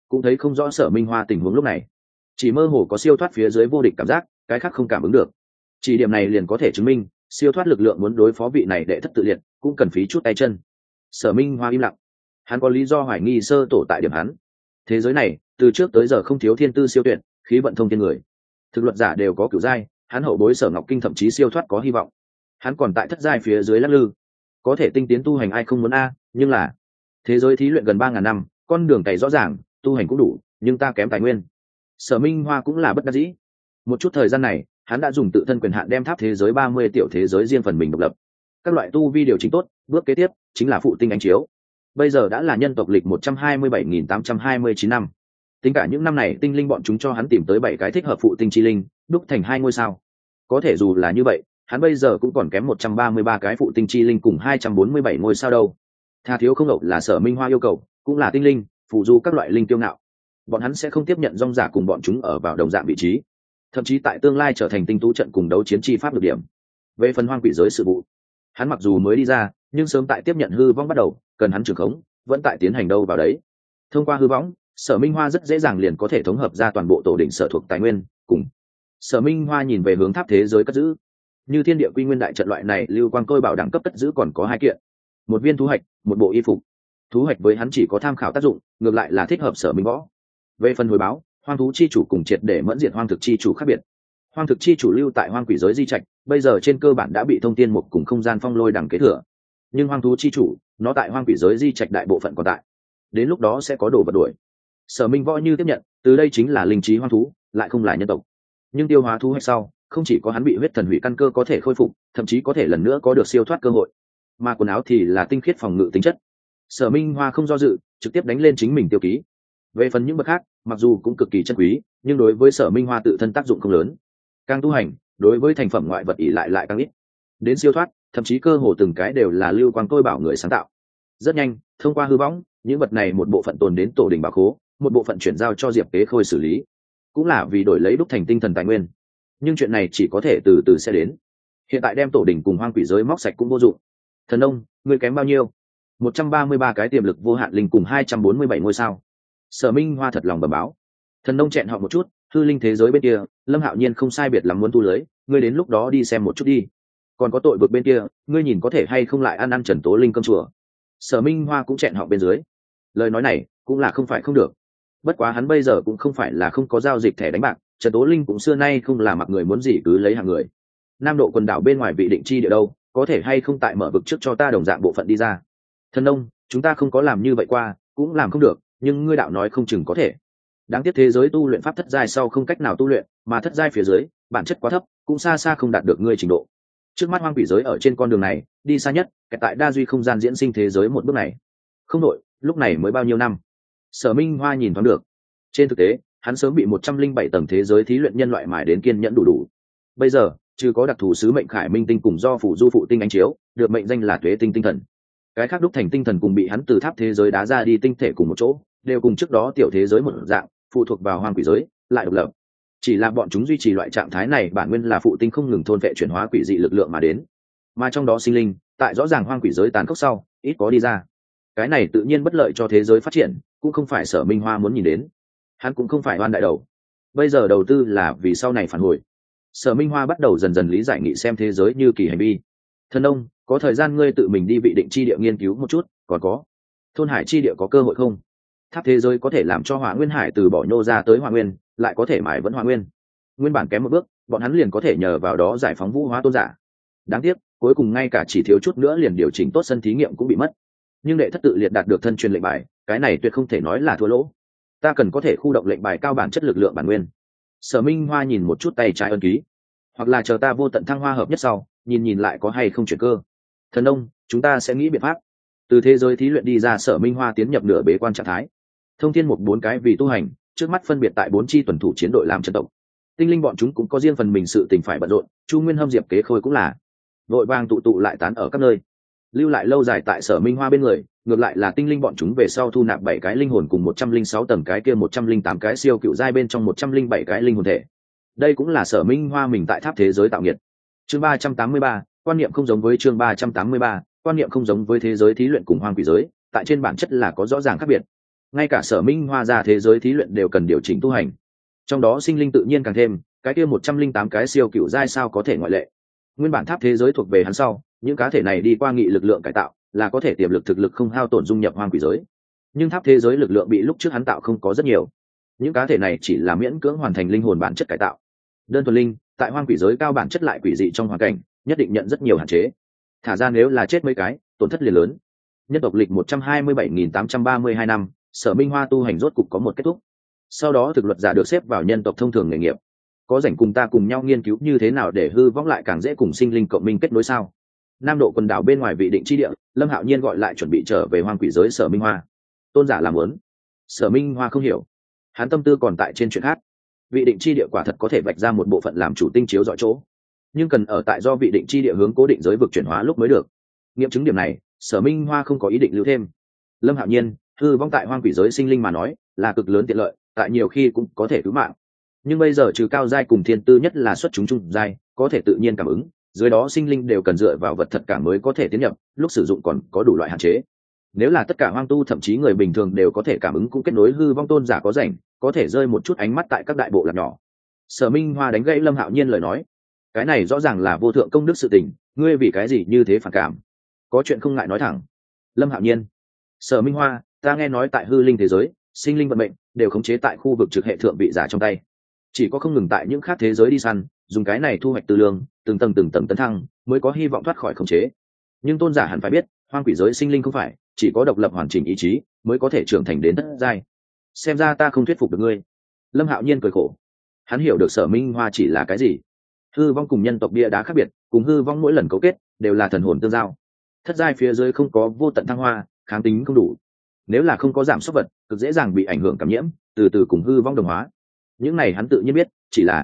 cũng thấy không rõ Sở Minh Hoa tình huống lúc này, chỉ mơ hồ có siêu thoát phía dưới vô địch cảm giác, cái khác không cảm ứng được. Chỉ điểm này liền có thể chứng minh siêu thoát lực lượng muốn đối phó vị này đệ thất tự liệt cũng cần phí chút tay chân. Sở Minh Hoa im lặng, hắn có lý do hoài nghi sơ tổ tại điểm hắn. Thế giới này từ trước tới giờ không thiếu thiên tư siêu tuyệt, khí vận thông thiên người, thực luật giả đều có cửu giai, hắn hậu bối Sở Ngọc Kinh thậm chí siêu thoát có hy vọng. Hắn còn tại thất giai phía dưới lắc lư, có thể tinh tiến tu hành ai không muốn a, nhưng là thế giới thí luyện gần 3.000 năm, con đường cày rõ ràng, tu hành cũng đủ, nhưng ta kém tài nguyên. Sở Minh Hoa cũng là bất đắc dĩ. Một chút thời gian này, hắn đã dùng tự thân quyền hạn đem tháp thế giới 30 tiểu thế giới riêng phần mình độc lập. Các loại tu vi điều chỉnh tốt, bước kế tiếp chính là phụ tinh ánh chiếu. Bây giờ đã là nhân tộc lịch 127.829 năm. Tính cả những năm này tinh linh bọn chúng cho hắn tìm tới 7 cái thích hợp phụ tinh chi linh, đúc thành 2 ngôi sao. Có thể dù là như vậy, hắn bây giờ cũng còn kém 133 cái phụ tinh chi linh cùng 247 ngôi sao đâu. Tha thiếu không ẩu là Sở Minh Hoa yêu cầu, cũng là tinh linh, phụ du các loại linh tiêu ngạo. Bọn hắn sẽ không tiếp nhận rong giả cùng bọn chúng ở vào đồng dạng vị trí, thậm chí tại tương lai trở thành tinh tú trận cùng đấu chiến chi pháp được điểm. Về phần hoang quỷ giới sự vụ, hắn mặc dù mới đi ra, nhưng sớm tại tiếp nhận hư vong bắt đầu, cần hắn trưởng khống, vẫn tại tiến hành đâu vào đấy. Thông qua hư vong, Sở Minh Hoa rất dễ dàng liền có thể thống hợp ra toàn bộ tổ đỉnh sở thuộc tài nguyên, cùng Sở Minh Hoa nhìn về hướng tháp thế giới cất giữ. Như thiên địa quy nguyên đại trận loại này lưu quang tôi bảo đẳng cấp cất giữ còn có 2 kiện, một viên thú hạch, một bộ y phục. Thú hạch với hắn chỉ có tham khảo tác dụng, ngược lại là thích hợp Sở Minh Võ. Về phần hồi báo, hoang thú chi chủ cùng triệt để mẫn diệt hoang thực chi chủ khác biệt. Hoang thực chi chủ lưu tại hoang quỷ giới di trạch, bây giờ trên cơ bản đã bị thông tiên một cùng không gian phong lôi đằng kế thừa. Nhưng hoang thú chi chủ, nó tại hoang quỷ giới di trạch đại bộ phận còn tại. Đến lúc đó sẽ có đồ vật đuổi. Sở Minh Võ như tiếp nhận, từ đây chính là linh trí hoang thú, lại không là nhân tộc. Nhưng tiêu hóa thú hay sau, không chỉ có hắn bị huyết thần hủy căn cơ có thể khôi phục, thậm chí có thể lần nữa có được siêu thoát cơ hội. Mà quần áo thì là tinh khiết phòng ngự tính chất. Sở Minh Hoa không do dự, trực tiếp đánh lên chính mình tiêu ký. Về phần những bậc khác, mặc dù cũng cực kỳ chân quý, nhưng đối với Sở Minh Hoa tự thân tác dụng không lớn. Càng tu hành, đối với thành phẩm ngoại vật ỷ lại càng ít. Đến siêu thoát, thậm chí cơ hồ từng cái đều là lưu quang tôi bảo người sáng tạo. Rất nhanh, thông qua hư võng, những vật này một bộ phận tồn đến tổ đình bảo khố, một bộ phận chuyển giao cho Diệp Kế Khôi xử lý, cũng là vì đổi lấy đúc thành tinh thần tài nguyên. Nhưng chuyện này chỉ có thể từ từ sẽ đến. Hiện tại đem tổ đình cùng hoang quỷ giới móc sạch cũng vô dụng. Thần ông, ngươi kém bao nhiêu? 133 cái tiềm lực vô hạn linh cùng 247 ngôi sao. Sở Minh Hoa thật lòng bẩm báo. Thần nông chẹn họ một chút, hư linh thế giới bên kia, Lâm Hạo Nhiên không sai biệt lắm muốn tu lưới, ngươi đến lúc đó đi xem một chút đi. Còn có tội vực bên kia, ngươi nhìn có thể hay không lại ăn Trần Tố Linh cơm chùa. Sở Minh Hoa cũng chẹn họ bên dưới. Lời nói này cũng là không phải không được. Bất quá hắn bây giờ cũng không phải là không có giao dịch thẻ đánh bạc, Trần Tố Linh cũng xưa nay không là mặc người muốn gì cứ lấy hàng người. Nam độ quần đảo bên ngoài vị định chi địa đâu, có thể hay không tại mở vực trước cho ta đồng dạng bộ phận đi ra. Thần nông, chúng ta không có làm như vậy qua, cũng làm không được, nhưng ngươi đạo nói không chừng có thể. Đáng tiếc thế giới tu luyện pháp thất giai sau không cách nào tu luyện, mà thất giai phía dưới bản chất quá thấp, cũng xa xa không đạt được ngươi trình độ. Trước mắt hoang quỷ giới ở trên con đường này đi xa nhất, kẹt tại đa duy không gian diễn sinh thế giới một bước này. Không đội, lúc này mới bao nhiêu năm. Sở Minh Hoa nhìn thoáng được. Trên thực tế, hắn sớm bị 107 tầng thế giới thí luyện nhân loại mài đến kiên nhẫn đủ đủ. Bây giờ, trừ có đặc thù sứ mệnh khải minh tinh cùng do phủ du phụ tinh ánh chiếu, được mệnh danh là tuế tinh tinh thần. Cái khác đúc thành tinh thần cùng bị hắn từ tháp thế giới đá ra đi tinh thể cùng một chỗ, đều cùng trước đó tiểu thế giới một dạng, phụ thuộc vào hoang quỷ giới, lại độc lập. Chỉ là bọn chúng duy trì loại trạng thái này bản nguyên là phụ tinh không ngừng thôn vệ chuyển hóa quỷ dị lực lượng mà đến. Mà trong đó sinh linh, tại rõ ràng hoang quỷ giới tàn khốc sau, ít có đi ra. Cái này tự nhiên bất lợi cho thế giới phát triển, cũng không phải Sở Minh Hoa muốn nhìn đến. Hắn cũng không phải oan đại đầu. Bây giờ đầu tư là vì sau này phản hồi. Sở Minh Hoa bắt đầu dần dần lý giải nghị xem thế giới như kỳ hành vi. Thần ông, có thời gian ngươi tự mình đi vị định chi địa nghiên cứu một chút, còn có thôn hải chi địa có cơ hội không? Tháp thế giới có thể làm cho hỏa nguyên hải từ bỏ nhô ra tới hỏa nguyên, lại có thể mãi vẫn hỏa nguyên. Nguyên bản kém một bước, bọn hắn liền có thể nhờ vào đó giải phóng vũ hóa tôn giả. Đáng tiếc, cuối cùng ngay cả chỉ thiếu chút nữa liền điều chỉnh tốt sân thí nghiệm cũng bị mất. Nhưng đệ thất tự liệt đạt được thân truyền lệnh bài, cái này tuyệt không thể nói là thua lỗ. Ta cần có thể khu động lệnh bài cao bản chất lực lượng bản nguyên. Sở Minh Hoa nhìn một chút tay trái ân ký, hoặc là chờ ta vô tận thăng hoa hợp nhất sau, nhìn lại có hay không chuyển cơ. Thần ông, chúng ta sẽ nghĩ biện pháp. Từ thế giới thí luyện đi ra, Sở Minh Hoa tiến nhập nửa bế quan trạng thái. Thông thiên một 4 cái vì tu hành, trước mắt phân biệt tại 4 chi tuần thủ chiến đội làm trận tộc. Tinh linh bọn chúng cũng có riêng phần mình sự tình phải bận rộn, Chu Nguyên Hâm Diệp Kế Khôi cũng là vội vàng tụ lại tán ở các nơi, lưu lại lâu dài tại Sở Minh Hoa bên người. Ngược lại là tinh linh bọn chúng về sau thu nạp 7 cái linh hồn cùng 106 tầng cái kia 108 cái siêu cựu giai bên trong 107 cái linh hồn thể. Đây cũng là Sở Minh Hoa mình tại tháp thế giới tạo nghiệt. Chương 383, quan niệm không giống với chương 383, quan niệm không giống với thế giới thí luyện cùng hoang quỷ giới, tại trên bản chất là có rõ ràng khác biệt. ngay cả Sở Minh Hoa ra thế giới thí luyện đều cần điều chỉnh tu hành, trong đó sinh linh tự nhiên càng thêm, cái kia 108 cái siêu cựu giai sao có thể ngoại lệ. Nguyên bản tháp thế giới thuộc về hắn sau, những cá thể này đi qua nghị lực lượng cải tạo, là có thể tiềm lực thực lực không hao tổn dung nhập hoang quỷ giới. Nhưng tháp thế giới lực lượng bị lúc trước hắn tạo không có rất nhiều, những cá thể này chỉ là miễn cưỡng hoàn thành linh hồn bản chất cải tạo. Đơn thuần linh, tại hoang quỷ giới cao bản chất lại quỷ dị trong hoàn cảnh, nhất định nhận rất nhiều hạn chế. Thả ra nếu là chết mấy cái, tổn thất liền lớn. Nhân tộc lịch 127.832 năm, Sở Minh Hoa tu hành rốt cục có một kết thúc. Sau đó thực luật giả được xếp vào nhân tộc thông thường nghề nghiệp. Có rảnh cùng ta cùng nhau nghiên cứu như thế nào để hư vong lại càng dễ cùng sinh linh cộng minh kết nối sao? Nam độ quần đảo bên ngoài vị định chi địa, Lâm Hạo Nhiên gọi lại chuẩn bị trở về hoang quỷ giới Sở Minh Hoa. Tôn giả làm muốn. Sở Minh Hoa không hiểu, hắn tâm tư còn tại trên chuyện khác. Vị định chi địa quả thật có thể vạch ra một bộ phận làm chủ tinh chiếu dọi chỗ, nhưng cần ở tại do vị định chi địa hướng cố định giới vực chuyển hóa lúc mới được. Nghiệm chứng điểm này, Sở Minh Hoa không có ý định lưu thêm. Lâm Hạo Nhiên, hư vong tại hoang quỷ giới sinh linh mà nói là cực lớn tiện lợi, tại nhiều khi cũng có thể cứu mạng. Nhưng bây giờ trừ cao giai cùng thiên tư nhất là xuất chúng trung giai có thể tự nhiên cảm ứng, dưới đó sinh linh đều cần dựa vào vật thật cảm mới có thể tiến nhập, lúc sử dụng còn có đủ loại hạn chế. Nếu là tất cả hoang tu thậm chí người bình thường đều có thể cảm ứng cũng kết nối, hư vong tôn giả có rảnh có thể rơi một chút ánh mắt tại các đại bộ lạc nhỏ. Sở Minh Hoa đánh gãy Lâm Hạo Nhiên lời nói, cái này rõ ràng là vô thượng công đức sự tình, ngươi vì cái gì như thế phản cảm? Có chuyện không ngại nói thẳng. Lâm Hạo Nhiên, Sở Minh Hoa, ta nghe nói tại hư linh thế giới, sinh linh vận mệnh đều khống chế tại khu vực trực hệ thượng vị giả trong tay, chỉ có không ngừng tại những khác thế giới đi săn, dùng cái này thu hoạch tư lương, từng tầng tấn thăng, mới có hy vọng thoát khỏi khống chế. Nhưng tôn giả hẳn phải biết, hoang quỷ giới sinh linh không phải chỉ có độc lập hoàn chỉnh ý chí mới có thể trưởng thành đến thất giai. Xem ra ta không thuyết phục được ngươi. Lâm Hạo Nhiên cười khổ, hắn hiểu được Sở Minh Hoa chỉ là cái gì. Hư vong cùng nhân tộc bia đá khác biệt, cùng hư vong mỗi lần cấu kết đều là thần hồn tương giao. Thất giai phía dưới không có vô tận thăng hoa, kháng tính không đủ. Nếu là không có giảm sốc vật, cực dễ dàng bị ảnh hưởng cảm nhiễm, từ từ cùng hư vong đồng hóa. Những này hắn tự nhiên biết,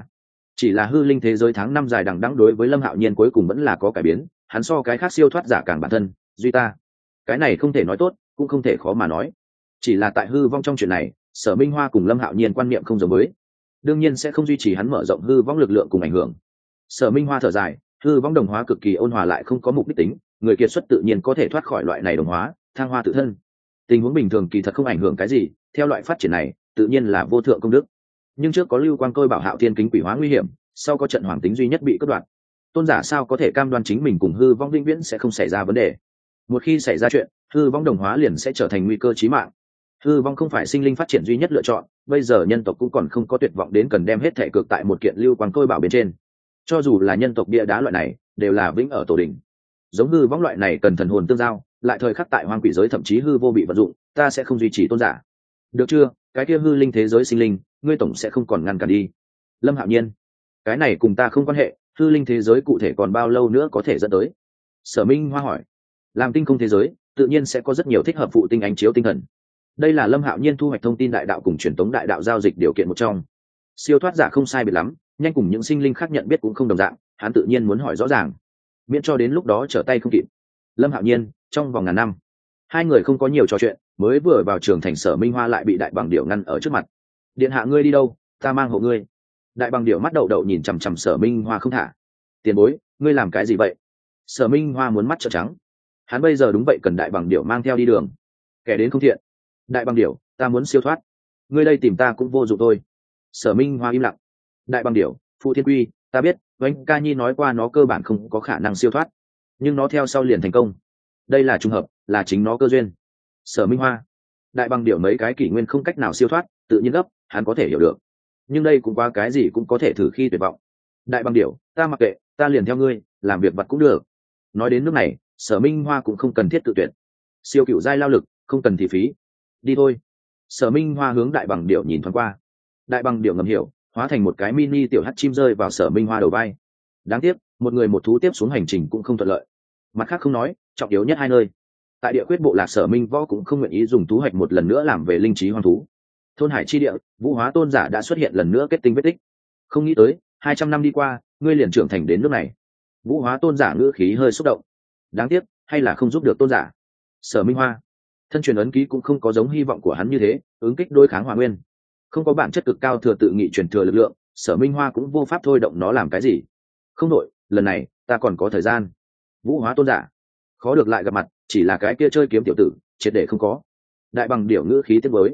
chỉ là hư linh thế giới tháng năm dài đằng đẵng đối với Lâm Hạo Nhiên cuối cùng vẫn là có cải biến, hắn so cái khác siêu thoát giả càng bản thân, duy ta. Cái này không thể nói tốt, cũng không thể khó mà nói. Chỉ là tại hư vong trong chuyện này, Sở Minh Hoa cùng Lâm Hạo Nhiên quan niệm không giống với, đương nhiên sẽ không duy trì hắn mở rộng hư vong lực lượng cùng ảnh hưởng. Sở Minh Hoa thở dài, hư vong đồng hóa cực kỳ ôn hòa lại không có mục đích tính, người kiệt xuất tự nhiên có thể thoát khỏi loại này đồng hóa, thăng hoa tự thân. Tình huống bình thường kỳ thật không ảnh hưởng cái gì, theo loại phát triển này, tự nhiên là vô thượng công đức. Nhưng trước có lưu quang tôi bảo Hạo Thiên kính quỷ hóa nguy hiểm, sau có trận hoàng tính duy nhất bị cắt đoạn. Tôn giả sao có thể cam đoan chính mình cùng hư vong vĩnh viễn sẽ không xảy ra vấn đề? Một khi xảy ra chuyện, hư vong đồng hóa liền sẽ trở thành nguy cơ chí mạng. Hư vong không phải sinh linh phát triển duy nhất lựa chọn, bây giờ nhân tộc cũng còn không có tuyệt vọng đến cần đem hết thể cược tại một kiện lưu quang tôi bảo bên trên. Cho dù là nhân tộc bia đá loại này, đều là vĩnh ở tổ đỉnh. Giống hư vong loại này cần thần hồn tương giao, lại thời khắc tại hoang quỷ giới thậm chí hư vô bị vận dụng, ta sẽ không duy trì tôn giả. Được chưa? Cái kia hư linh thế giới sinh linh, ngươi tổng sẽ không còn ngăn cản đi. Lâm Hạo Nhiên, cái này cùng ta không quan hệ, hư linh thế giới cụ thể còn bao lâu nữa có thể dẫn tới? Sở Minh Hoa hỏi. Làm tinh không thế giới, tự nhiên sẽ có rất nhiều thích hợp phụ tinh ánh chiếu tinh thần. Đây là Lâm Hạo Nhiên thu hoạch thông tin đại đạo cùng truyền tống đại đạo giao dịch điều kiện một trong. Siêu thoát giả không sai biệt lắm, nhanh cùng những sinh linh khác nhận biết cũng không đồng dạng, hắn tự nhiên muốn hỏi rõ ràng, miễn cho đến lúc đó trở tay không kịp. Lâm Hạo Nhiên, trong vòng ngàn năm, hai người không có nhiều trò chuyện, mới vừa vào trường thành, Sở Minh Hoa lại bị đại bằng điểu ngăn ở trước mặt. Điện hạ ngươi đi đâu? Ta mang hộ ngươi. Đại bằng điểu mắt đậu đậu nhìn chằm chằm Sở Minh Hoa không thả. Tiền bối, ngươi làm cái gì vậy? Sở Minh Hoa muốn mắt trợn trắng. Hắn bây giờ đúng vậy cần đại bằng điểu mang theo đi đường. Kẻ đến không thiện. Đại bằng điểu, ta muốn siêu thoát. Ngươi đây tìm ta cũng vô dụng thôi. Sở Minh Hoa im lặng. Đại bằng điểu, phụ thiên quy, ta biết, anh ca nhi nói qua nó cơ bản không có khả năng siêu thoát, nhưng nó theo sau liền thành công. Đây là trùng hợp, là chính nó cơ duyên. Sở Minh Hoa, đại bằng điểu mấy cái kỷ nguyên không cách nào siêu thoát, tự nhiên gấp, hắn có thể hiểu được. Nhưng đây cũng qua cái gì cũng có thể thử khi tuyệt vọng. Đại bằng điểu, ta mặc kệ, ta liền theo ngươi, làm việc vặt cũng được. Nói đến nước này, Sở Minh Hoa cũng không cần thiết tự tuyển. Siêu cựu giai lao lực, không cần thì phí. Đi thôi. Sở Minh Hoa hướng đại bằng điểu nhìn thoáng qua. Đại bằng điểu ngầm hiểu, hóa thành một cái mini tiểu hắc chim rơi vào Sở Minh Hoa đầu vai. Đáng tiếc, một người một thú tiếp xuống hành trình cũng không thuận lợi. Mặt khác không nói, trọng yếu nhất hai nơi. Tại địa quyết bộ lạc, Sở Minh Võ cũng không nguyện ý dùng thú hoạch một lần nữa làm về linh trí hoang thú. Thôn Hải chi địa, Vũ Hóa tôn giả đã xuất hiện lần nữa kết tinh vết tích. Không nghĩ tới, 200 năm đi qua, ngươi liền trưởng thành đến nước này. Vũ Hóa tôn giả ngữ khí hơi xúc động. Đáng tiếc, hay là không giúp được tôn giả. Sở Minh Hoa, thân truyền ấn ký cũng không có giống hy vọng của hắn như thế, ứng kích đối kháng hỏa nguyên. Không có bản chất cực cao thừa tự nghị truyền thừa lực lượng, Sở Minh Hoa cũng vô pháp thôi động nó làm cái gì. Không đội, lần này ta còn có thời gian. Vũ Hóa tôn giả, khó được lại gặp mặt, chỉ là cái kia chơi kiếm tiểu tử, triệt để không có. Đại bằng điểu ngữ khí tiếc với.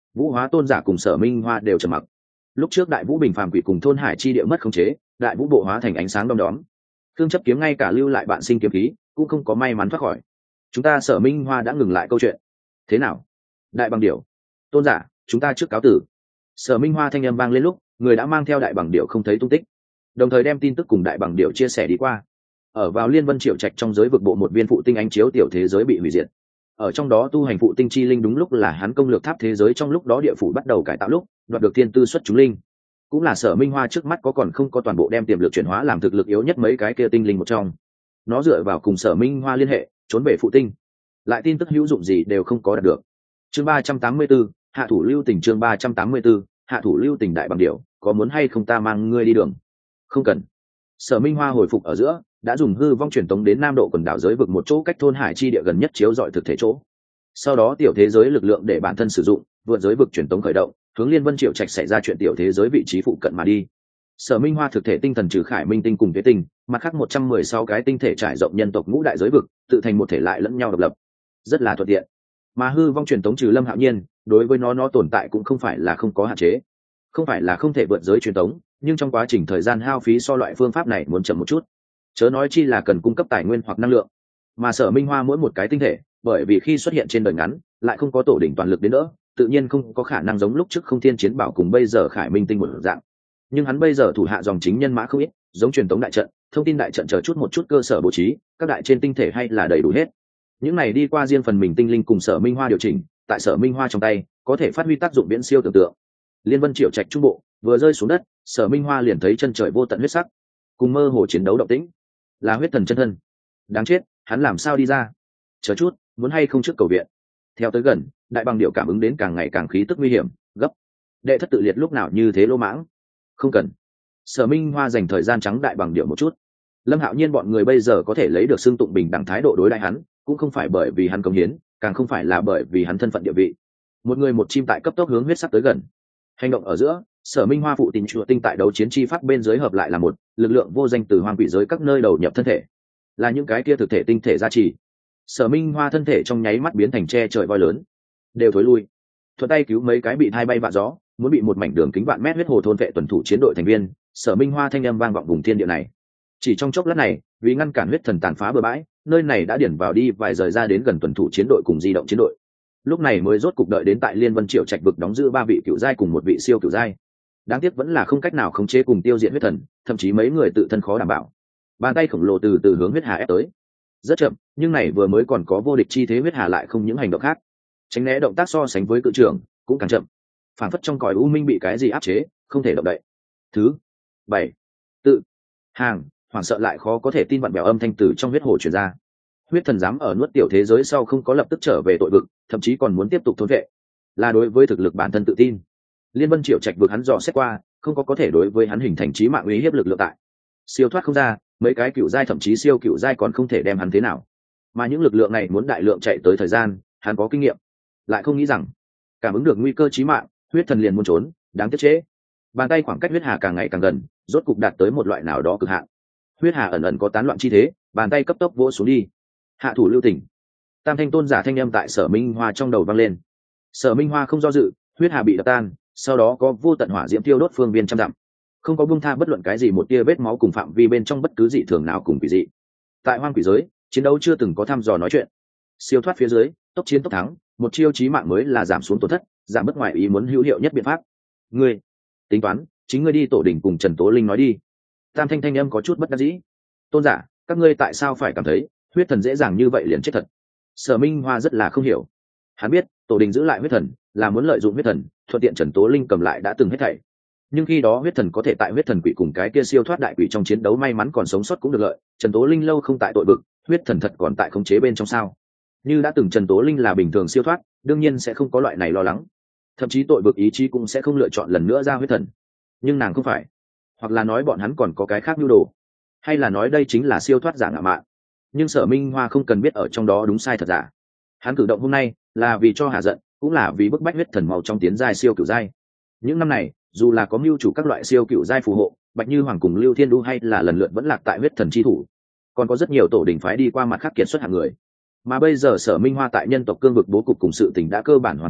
Vũ Hóa tôn giả cùng Sở Minh Hoa đều trầm mặc. Lúc trước Đại Vũ Bình phàm quỷ cùng thôn Hải chi địa mất khống chế, Đại Vũ bộ hóa thành ánh sáng đom đóm. Thương chấp kiếm ngay cả lưu lại bạn sinh kiếm khí, cũng không có may mắn thoát khỏi. Chúng ta Sở Minh Hoa đã ngừng lại câu chuyện. Thế nào? Đại Bằng Điểu, tôn giả, chúng ta trước cáo tử. Sở Minh Hoa thanh âm vang lên lúc, người đã mang theo Đại Bằng Điểu không thấy tung tích, đồng thời đem tin tức cùng Đại Bằng Điểu chia sẻ đi qua. Ở vào Liên Vân Triệu Trạch trong giới vực bộ một viên phụ tinh ánh chiếu tiểu thế giới bị hủy diệt. Ở trong đó tu hành phụ tinh chi linh đúng lúc là hắn công lược tháp thế giới trong lúc đó địa phủ bắt đầu cải tạo lúc đoạt được thiên tư xuất chúng linh, cũng là Sở Minh Hoa trước mắt có còn không có toàn bộ đem tiềm lực chuyển hóa làm thực lực yếu nhất mấy cái kia tinh linh một trong. Nó dựa vào cùng Sở Minh Hoa liên hệ trốn về phụ tinh, lại tin tức hữu dụng gì đều không có đạt được. Chương 384, hạ thủ lưu tình. Chương 384, hạ thủ lưu tình. Đại Bằng Điểu, có muốn hay không ta mang ngươi đi đường? Không cần. Sở Minh Hoa hồi phục ở giữa đã dùng hư vong truyền tống đến nam độ quần đảo giới vực một chỗ cách thôn Hải chi địa gần nhất chiếu dọi thực thể chỗ. Sau đó tiểu thế giới lực lượng để bản thân sử dụng vượt giới vực truyền tống khởi động, hướng Liên Vân Triệu Trạch xảy ra chuyện tiểu thế giới vị trí phụ cận mà đi. Sở Minh Hoa thực thể tinh thần trừ Khải Minh tinh cùng Tuế tinh, mặt khác 116 cái tinh thể trải rộng nhân tộc ngũ đại giới vực, tự thành một thể lại lẫn nhau độc lập, rất là thuận tiện. Mà hư vong truyền tống trừ Lâm Hạo Nhiên, đối với nó tồn tại cũng không phải là không có hạn chế, không phải là không thể vượt giới truyền tống, nhưng trong quá trình thời gian hao phí so loại phương pháp này muốn chậm một chút, chớ nói chi là cần cung cấp tài nguyên hoặc năng lượng. Mà Sở Minh Hoa mỗi một cái tinh thể, bởi vì khi xuất hiện trên đời ngắn lại không có tổ đỉnh toàn lực đến nữa, tự nhiên không có khả năng giống lúc trước Không Thiên Chiến Bảo cùng bây giờ Khải Minh tinh một dạng. Nhưng hắn bây giờ thủ hạ dòng chính nhân mã không ít, giống truyền tống đại trận, thông tin đại trận chờ chút một chút cơ sở bố trí, các đại trên tinh thể hay là đầy đủ hết. Những này đi qua riêng phần mình tinh linh cùng Sở Minh Hoa điều chỉnh, tại Sở Minh Hoa trong tay có thể phát huy tác dụng viễn siêu tưởng tượng. Liên Vân Triệu Trạch trung bộ vừa rơi xuống đất, Sở Minh Hoa liền thấy chân trời vô tận huyết sắc, cùng mơ hồ chiến đấu động tĩnh, là huyết thần chân thân. Đáng chết, hắn làm sao đi ra? Chờ chút, muốn hay không trước cầu viện? Theo tới gần, Đại Bằng Điểu cảm ứng đến càng ngày càng khí tức nguy hiểm, gấp. Đệ thất tự liệt lúc nào như thế lô mãng? Không cần. Sở Minh Hoa dành thời gian trắng Đại Bằng Điểu một chút. Lâm Hạo Nhiên bọn người bây giờ có thể lấy được xưng tụng bình đẳng thái độ đối đãi hắn, cũng không phải bởi vì hắn công hiến, càng không phải là bởi vì hắn thân phận địa vị. Một người một chim tại cấp tốc hướng huyết sắc tới gần. Hành động ở giữa, Sở Minh Hoa phụ tình chùa tinh tại đấu chiến chi pháp bên dưới hợp lại là một lực lượng vô danh từ hoang quỷ giới các nơi đầu nhập thân thể, là những cái kia thực thể tinh thể gia trì. Sở Minh Hoa thân thể trong nháy mắt biến thành tre trời voi lớn, đều thối lui, thuận tay cứu mấy cái bị thai bay vạ gió, muốn bị một mảnh đường kính vạn mét huyết hồ thôn vệ tuần thủ chiến đội thành viên. Sở Minh Hoa thanh âm vang vọng vùng thiên địa này. Chỉ trong chốc lát này, vì ngăn cản huyết thần tàn phá bừa bãi, nơi này đã điển vào đi vài rời ra đến gần tuần thủ chiến đội cùng di động chiến đội. Lúc này mới rốt cục đợi đến tại Liên Vân Triệu Trạch vực đóng giữ 3 vị cựu giai cùng một vị siêu cựu giai. Đáng tiếc vẫn là không cách nào khống chế cùng tiêu diệt huyết thần, thậm chí mấy người tự thân khó đảm bảo. Bàn tay khổng lồ từ từ hướng huyết hà ép tới, rất chậm, nhưng này vừa mới còn có vô địch chi thế huyết hà lại không những hành động khác, tránh né động tác so sánh với cự trưởng cũng càng chậm, phản phất trong cõi u minh bị cái gì áp chế, không thể động đậy. Thứ 7, tự hàng hoảng sợ lại khó có thể tin vặn vẹo âm thanh từ trong huyết hồ truyền ra. Huyết thần dám ở nuốt tiểu thế giới sau không có lập tức trở về tội vực, thậm chí còn muốn tiếp tục thôn vệ, là đối với thực lực bản thân tự tin. Liên Vân Triệu Trạch vực hắn dò xét qua, không có thể đối với hắn hình thành chí mạng uy hiếp lực lượng tại. Siêu thoát không ra, mấy cái cựu giai thậm chí siêu cựu giai còn không thể đem hắn thế nào. Mà những lực lượng này muốn đại lượng chạy tới thời gian, hắn có kinh nghiệm, lại không nghĩ rằng cảm ứng được nguy cơ chí mạng, huyết thần liền muốn trốn, đáng tiếc chế. Bàn tay khoảng cách huyết hà càng ngày càng gần, rốt cục đạt tới một loại nào đó cực hạn. Huyết hà ẩn ẩn có tán loạn chi thế, bàn tay cấp tốc vỗ xuống đi. Hạ thủ lưu tình. Tam thanh tôn giả thanh âm tại Sở Minh Hoa trong đầu vang lên. Sở Minh Hoa không do dự, huyết hà bị đập tan, sau đó có vô tận hỏa diễm tiêu đốt phương viên trăm dặm, không có buông tha bất luận cái gì một tia vết máu cùng phạm vi bên trong bất cứ dị thường nào cùng quỷ dị. Tại hoang quỷ giới, chiến đấu chưa từng có thăm dò nói chuyện, siêu thoát phía dưới, tốc chiến tốc thắng, một chiêu chí mạng mới là giảm xuống tổn thất, giảm bất ngoại ý muốn hữu hiệu nhất biện pháp. Ngươi tính toán, chính ngươi đi tổ đỉnh cùng Trần Tố Linh nói đi. Tam thanh thanh âm có chút bất đắc dĩ. Tôn giả, các ngươi tại sao phải cảm thấy huyết thần dễ dàng như vậy liền chết thật? Sở Minh Hoa rất là không hiểu. Hắn biết tổ đình giữ lại huyết thần là muốn lợi dụng huyết thần, thuận tiện Trần Tố Linh cầm lại đã từng hết thảy. Nhưng khi đó huyết thần có thể tại huyết thần quỷ cùng cái kia siêu thoát đại quỷ trong chiến đấu may mắn còn sống sót cũng được lợi, Trần Tố Linh lâu không tại tội vực, huyết thần thật còn tại khống chế bên trong sao? Như đã từng Trần Tố Linh là bình thường siêu thoát, đương nhiên sẽ không có loại này lo lắng, thậm chí tội vực ý chí cũng sẽ không lựa chọn lần nữa ra huyết thần. Nhưng nàng không phải, hoặc là nói bọn hắn còn có cái khác nhu đồ, hay là nói đây chính là siêu thoát giả ngạo mạn. Nhưng Sở Minh Hoa không cần biết ở trong đó đúng sai thật giả. Hắn cử động hôm nay là vì cho hạ giận, cũng là vì bức bách huyết thần màu trong tiến giai siêu cửu giai. Những năm này, dù là có mưu chủ các loại siêu cửu giai phù hộ, Bạch Như Hoàng cùng Lưu Thiên Đu hay là lần lượt vẫn lạc tại huyết thần chi thủ, còn có rất nhiều tổ đỉnh phái đi qua mặt khắc kiệt xuất hạng người. Mà bây giờ Sở Minh Hoa tại nhân tộc cương vực bố cục cùng sự tình đã cơ bản hoàn thành,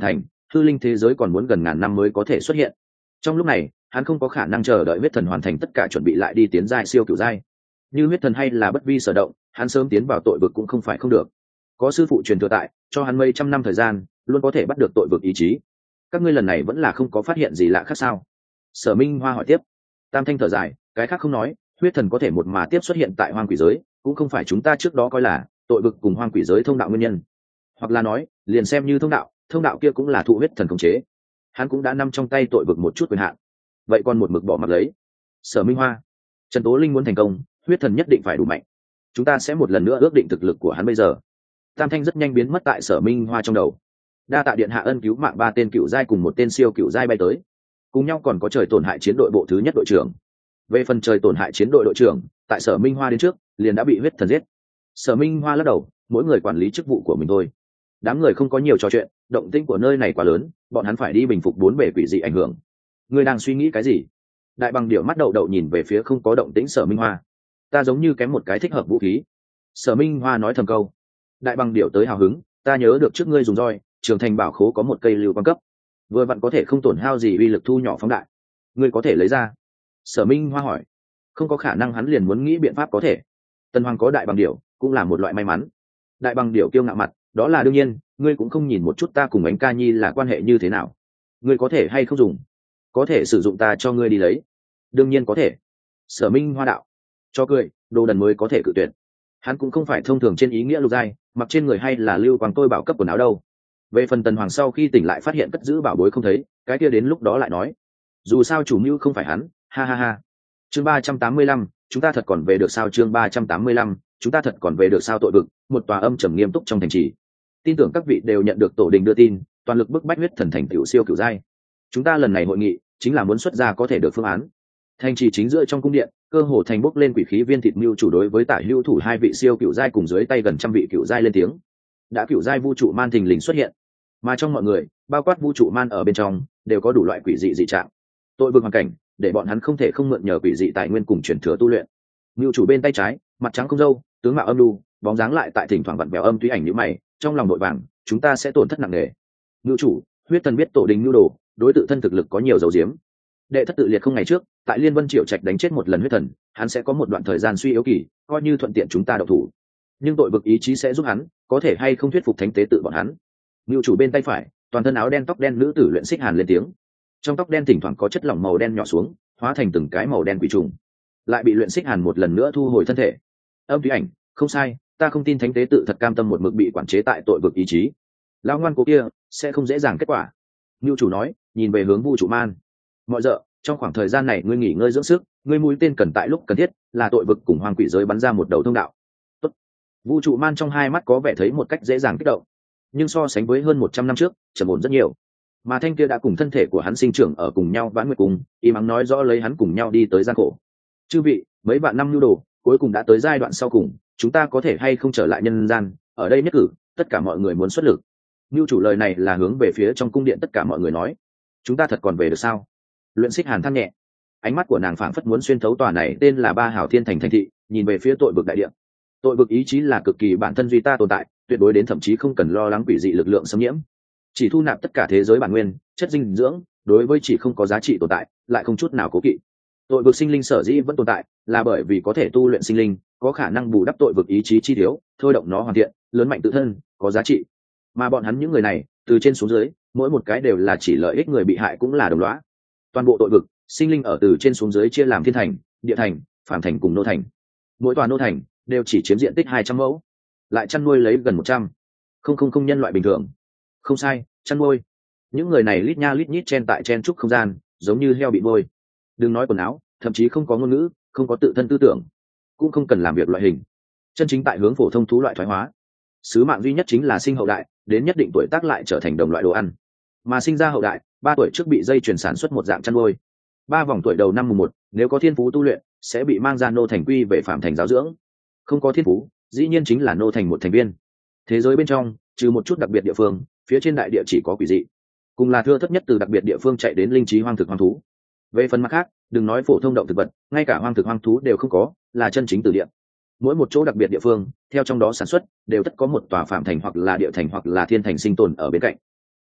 hư linh thế giới còn muốn gần ngàn năm mới có thể xuất hiện. Trong lúc này hắn không có khả năng chờ đợi huyết thần hoàn thành tất cả chuẩn bị lại đi tiến giai siêu cửu giai. Như huyết thần hay là bất vi sở động, hắn sớm tiến vào tội vực cũng không phải không được. Có sư phụ truyền thừa tại, cho hắn mấy trăm năm thời gian, luôn có thể bắt được tội vực ý chí. Các ngươi lần này vẫn là không có phát hiện gì lạ khác sao? Sở Minh Hoa hỏi tiếp. Tam Thanh thở dài, cái khác không nói, huyết thần có thể một mà tiếp xuất hiện tại hoang quỷ giới, cũng không phải chúng ta trước đó coi là tội vực cùng hoang quỷ giới thông đạo nguyên nhân. Hoặc là nói, liền xem như thông đạo kia cũng là thụ huyết thần khống chế. Hắn cũng đã nắm trong tay tội vực một chút quyền hạn. Vậy còn một mực bỏ mặc lấy. Sở Minh Hoa, Trần Tố Linh muốn thành công, huyết thần nhất định phải đủ mạnh. Chúng ta sẽ một lần nữa ước định thực lực của hắn bây giờ. Tam Thanh rất nhanh biến mất tại Sở Minh Hoa trong đầu. Đa tạ điện hạ ân cứu mạng 3 tên cựu giai cùng 1 tên siêu cựu giai bay tới. Cùng nhau còn có trời tổn hại chiến đội bộ thứ nhất đội trưởng. Về phần trời tổn hại chiến đội đội trưởng, tại Sở Minh Hoa đến trước, liền đã bị huyết thần giết. Sở Minh Hoa lắc đầu, mỗi người quản lý chức vụ của mình thôi. Đám người không có nhiều trò chuyện, động tĩnh của nơi này quá lớn, bọn hắn phải đi bình phục 4 bề quỷ dị ảnh hưởng. Ngươi đang suy nghĩ cái gì? Đại Bằng Điểu mắt đậu đậu nhìn về phía không có động tĩnh Sở Minh Hoa. Ta giống như kém một cái thích hợp vũ khí. Sở Minh Hoa nói thầm câu. Đại Bằng Điểu tới hào hứng, ta nhớ được trước ngươi dùng roi, Trường Thành bảo khố có một cây lưu quang cấp, vừa vặn có thể không tổn hao gì uy lực thu nhỏ phóng đại. Ngươi có thể lấy ra? Sở Minh Hoa hỏi. Không có khả năng, hắn liền muốn nghĩ biện pháp có thể. Tần Hoàng có Đại Bằng Điểu, cũng là một loại may mắn. Đại Bằng Điểu kiêu ngạo mặt, đó là đương nhiên, ngươi cũng không nhìn một chút ta cùng Ánh Ca Nhi là quan hệ như thế nào. Ngươi có thể hay không dùng? Có thể sử dụng ta cho ngươi đi lấy. Đương nhiên có thể. Sở Minh Hoa đạo. Cho cười, đồ đần mới có thể cự tuyệt. Hắn cũng không phải thông thường trên ý nghĩa lục giai, mặc trên người hay là lưu quang tôi bảo cấp quần áo đâu. Về phần Tần Hoàng sau khi tỉnh lại phát hiện cất giữ bảo bối không thấy, cái kia đến lúc đó lại nói. Dù sao chủ mưu không phải hắn, ha ha ha. Chương 385, chúng ta thật còn về được sao? Chương 385, chúng ta thật còn về được sao? Tội vực, một tòa âm trầm nghiêm túc trong thành trì. Tin tưởng các vị đều nhận được tổ đình đưa tin, toàn lực bức bách huyết thần thành tiểu siêu cửu giai. Chúng ta lần này hội nghị chính là muốn xuất ra có thể được phương án. Thành trì chính giữa trong cung điện, cơ hồ thành bốc lên quỷ khí viên thịt mưu chủ đối với Tả Hữu thủ 2 vị siêu cửu giai cùng dưới tay gần trăm vị cửu giai lên tiếng. Đã cửu giai vũ trụ man thình lình xuất hiện, mà trong mọi người, bao quát vũ trụ man ở bên trong, đều có đủ loại quỷ dị dị trạng. Tội vực hoàn cảnh, để bọn hắn không thể không mượn nhờ quỷ dị tài nguyên cùng truyền thừa tu luyện. Mưu chủ bên tay trái, mặt trắng không râu, tướng mạo âm lưu, bóng dáng lại tại thỉnh thoảng vặn vẹo âm tuy ảnh nhíu mày, trong lòng nội vàng, chúng ta sẽ tổn thất nặng nề. Mưu chủ, huyết thần biết tổ đình nhu đồ, đối tự thân thực lực có nhiều dấu diếm. Đệ thất tự liệt không ngày trước, tại Liên Vân Triệu Trạch đánh chết một lần huyết thần, hắn sẽ có một đoạn thời gian suy yếu kỳ, coi như thuận tiện chúng ta động thủ. Nhưng tội vực ý chí sẽ giúp hắn, có thể hay không thuyết phục thánh tế tự bọn hắn. Mưu chủ bên tay phải, toàn thân áo đen tóc đen nữ tử Luyện Xích Hàn lên tiếng. Trong tóc đen thỉnh thoảng có chất lỏng màu đen nhỏ xuống, hóa thành từng cái màu đen quỷ trùng, lại bị Luyện Xích Hàn một lần nữa thu hồi thân thể. Âm Thúy Ảnh, không sai, ta không tin thánh tế tự thật cam tâm một mực bị quản chế tại tội vực ý chí. Lão ngoan cố kia sẽ không dễ dàng kết quả. Mưu chủ nói, nhìn về hướng vũ trụ man. Mọi dợ, trong khoảng thời gian này ngươi nghỉ ngơi dưỡng sức, ngươi mũi tên cần tại lúc cần thiết, là tội vực cùng hoàng quỷ giới bắn ra một đầu thông đạo. Tốt. Vũ trụ man trong hai mắt có vẻ thấy một cách dễ dàng kích động, nhưng so sánh với hơn 100 năm trước, trầm ổn rất nhiều. Mà thanh kia đã cùng thân thể của hắn sinh trưởng ở cùng nhau vãn nguyệt cùng, y mắng nói rõ lấy hắn cùng nhau đi tới gian khổ. Chư vị, mấy vạn năm nhu đồ, cuối cùng đã tới giai đoạn sau cùng, chúng ta có thể hay không trở lại nhân gian, ở đây nhất cử, tất cả mọi người muốn xuất lực. Nhu chủ lời này là hướng về phía trong cung điện tất cả mọi người nói. Chúng ta thật còn về được sao? Luyện Xích Hàn than nhẹ, ánh mắt của nàng phảng phất muốn xuyên thấu tòa này tên là Ba Hào Thiên thành thành thị, nhìn về phía tội vực đại địa. Tội vực ý chí là cực kỳ bản thân duy ta tồn tại, tuyệt đối đến thậm chí không cần lo lắng quỷ dị lực lượng xâm nhiễm, chỉ thu nạp tất cả thế giới bản nguyên, chất dinh dưỡng, đối với chỉ không có giá trị tồn tại, lại không chút nào cố kỵ. Tội vực sinh linh sở dĩ vẫn tồn tại, là bởi vì có thể tu luyện sinh linh, có khả năng bù đắp tội vực ý chí chi thiếu, thôi động nó hoàn thiện, lớn mạnh tự thân, có giá trị. Mà bọn hắn những người này, từ trên xuống dưới, mỗi một cái đều là chỉ lợi ích người bị hại cũng là đồng lõa. Toàn bộ tội vực, sinh linh ở từ trên xuống dưới chia làm thiên thành, địa thành, phàm thành cùng nô thành. Mỗi tòa nô thành đều chỉ chiếm diện tích 200 mẫu, lại chăn nuôi lấy gần 100 không nhân loại bình thường. Không sai, chăn nuôi. Những người này lít nha lít nhít chen tại chen trúc không gian, giống như heo bị bôi. Đừng nói quần áo, thậm chí không có ngôn ngữ, không có tự thân tư tưởng, cũng không cần làm việc loại hình. Chân chính tại hướng phổ thông thú loại thoái hóa. Sứ mạng duy nhất chính là sinh hậu đại, đến nhất định tuổi tác lại trở thành đồng loại đồ ăn. Mà sinh ra hậu đại, 3 tuổi trước bị dây chuyển sản xuất một dạng chăn nuôi. 3 vòng tuổi đầu năm mùng 1, nếu có thiên phú tu luyện, sẽ bị mang ra nô thành quy về phạm thành giáo dưỡng. Không có thiên phú, dĩ nhiên chính là nô thành một thành viên. Thế giới bên trong, trừ một chút đặc biệt địa phương, phía trên đại địa chỉ có quỷ dị, cùng là thưa thất nhất từ đặc biệt địa phương chạy đến linh trí hoang thực hoang thú. Về phần mặt khác, đừng nói phổ thông động thực vật, ngay cả hoang thực hoang thú đều không có, là chân chính từ địa. Mỗi một chỗ đặc biệt địa phương, theo trong đó sản xuất, đều tất có một tòa phạm thành hoặc là địa thành hoặc là thiên thành sinh tồn ở bên cạnh.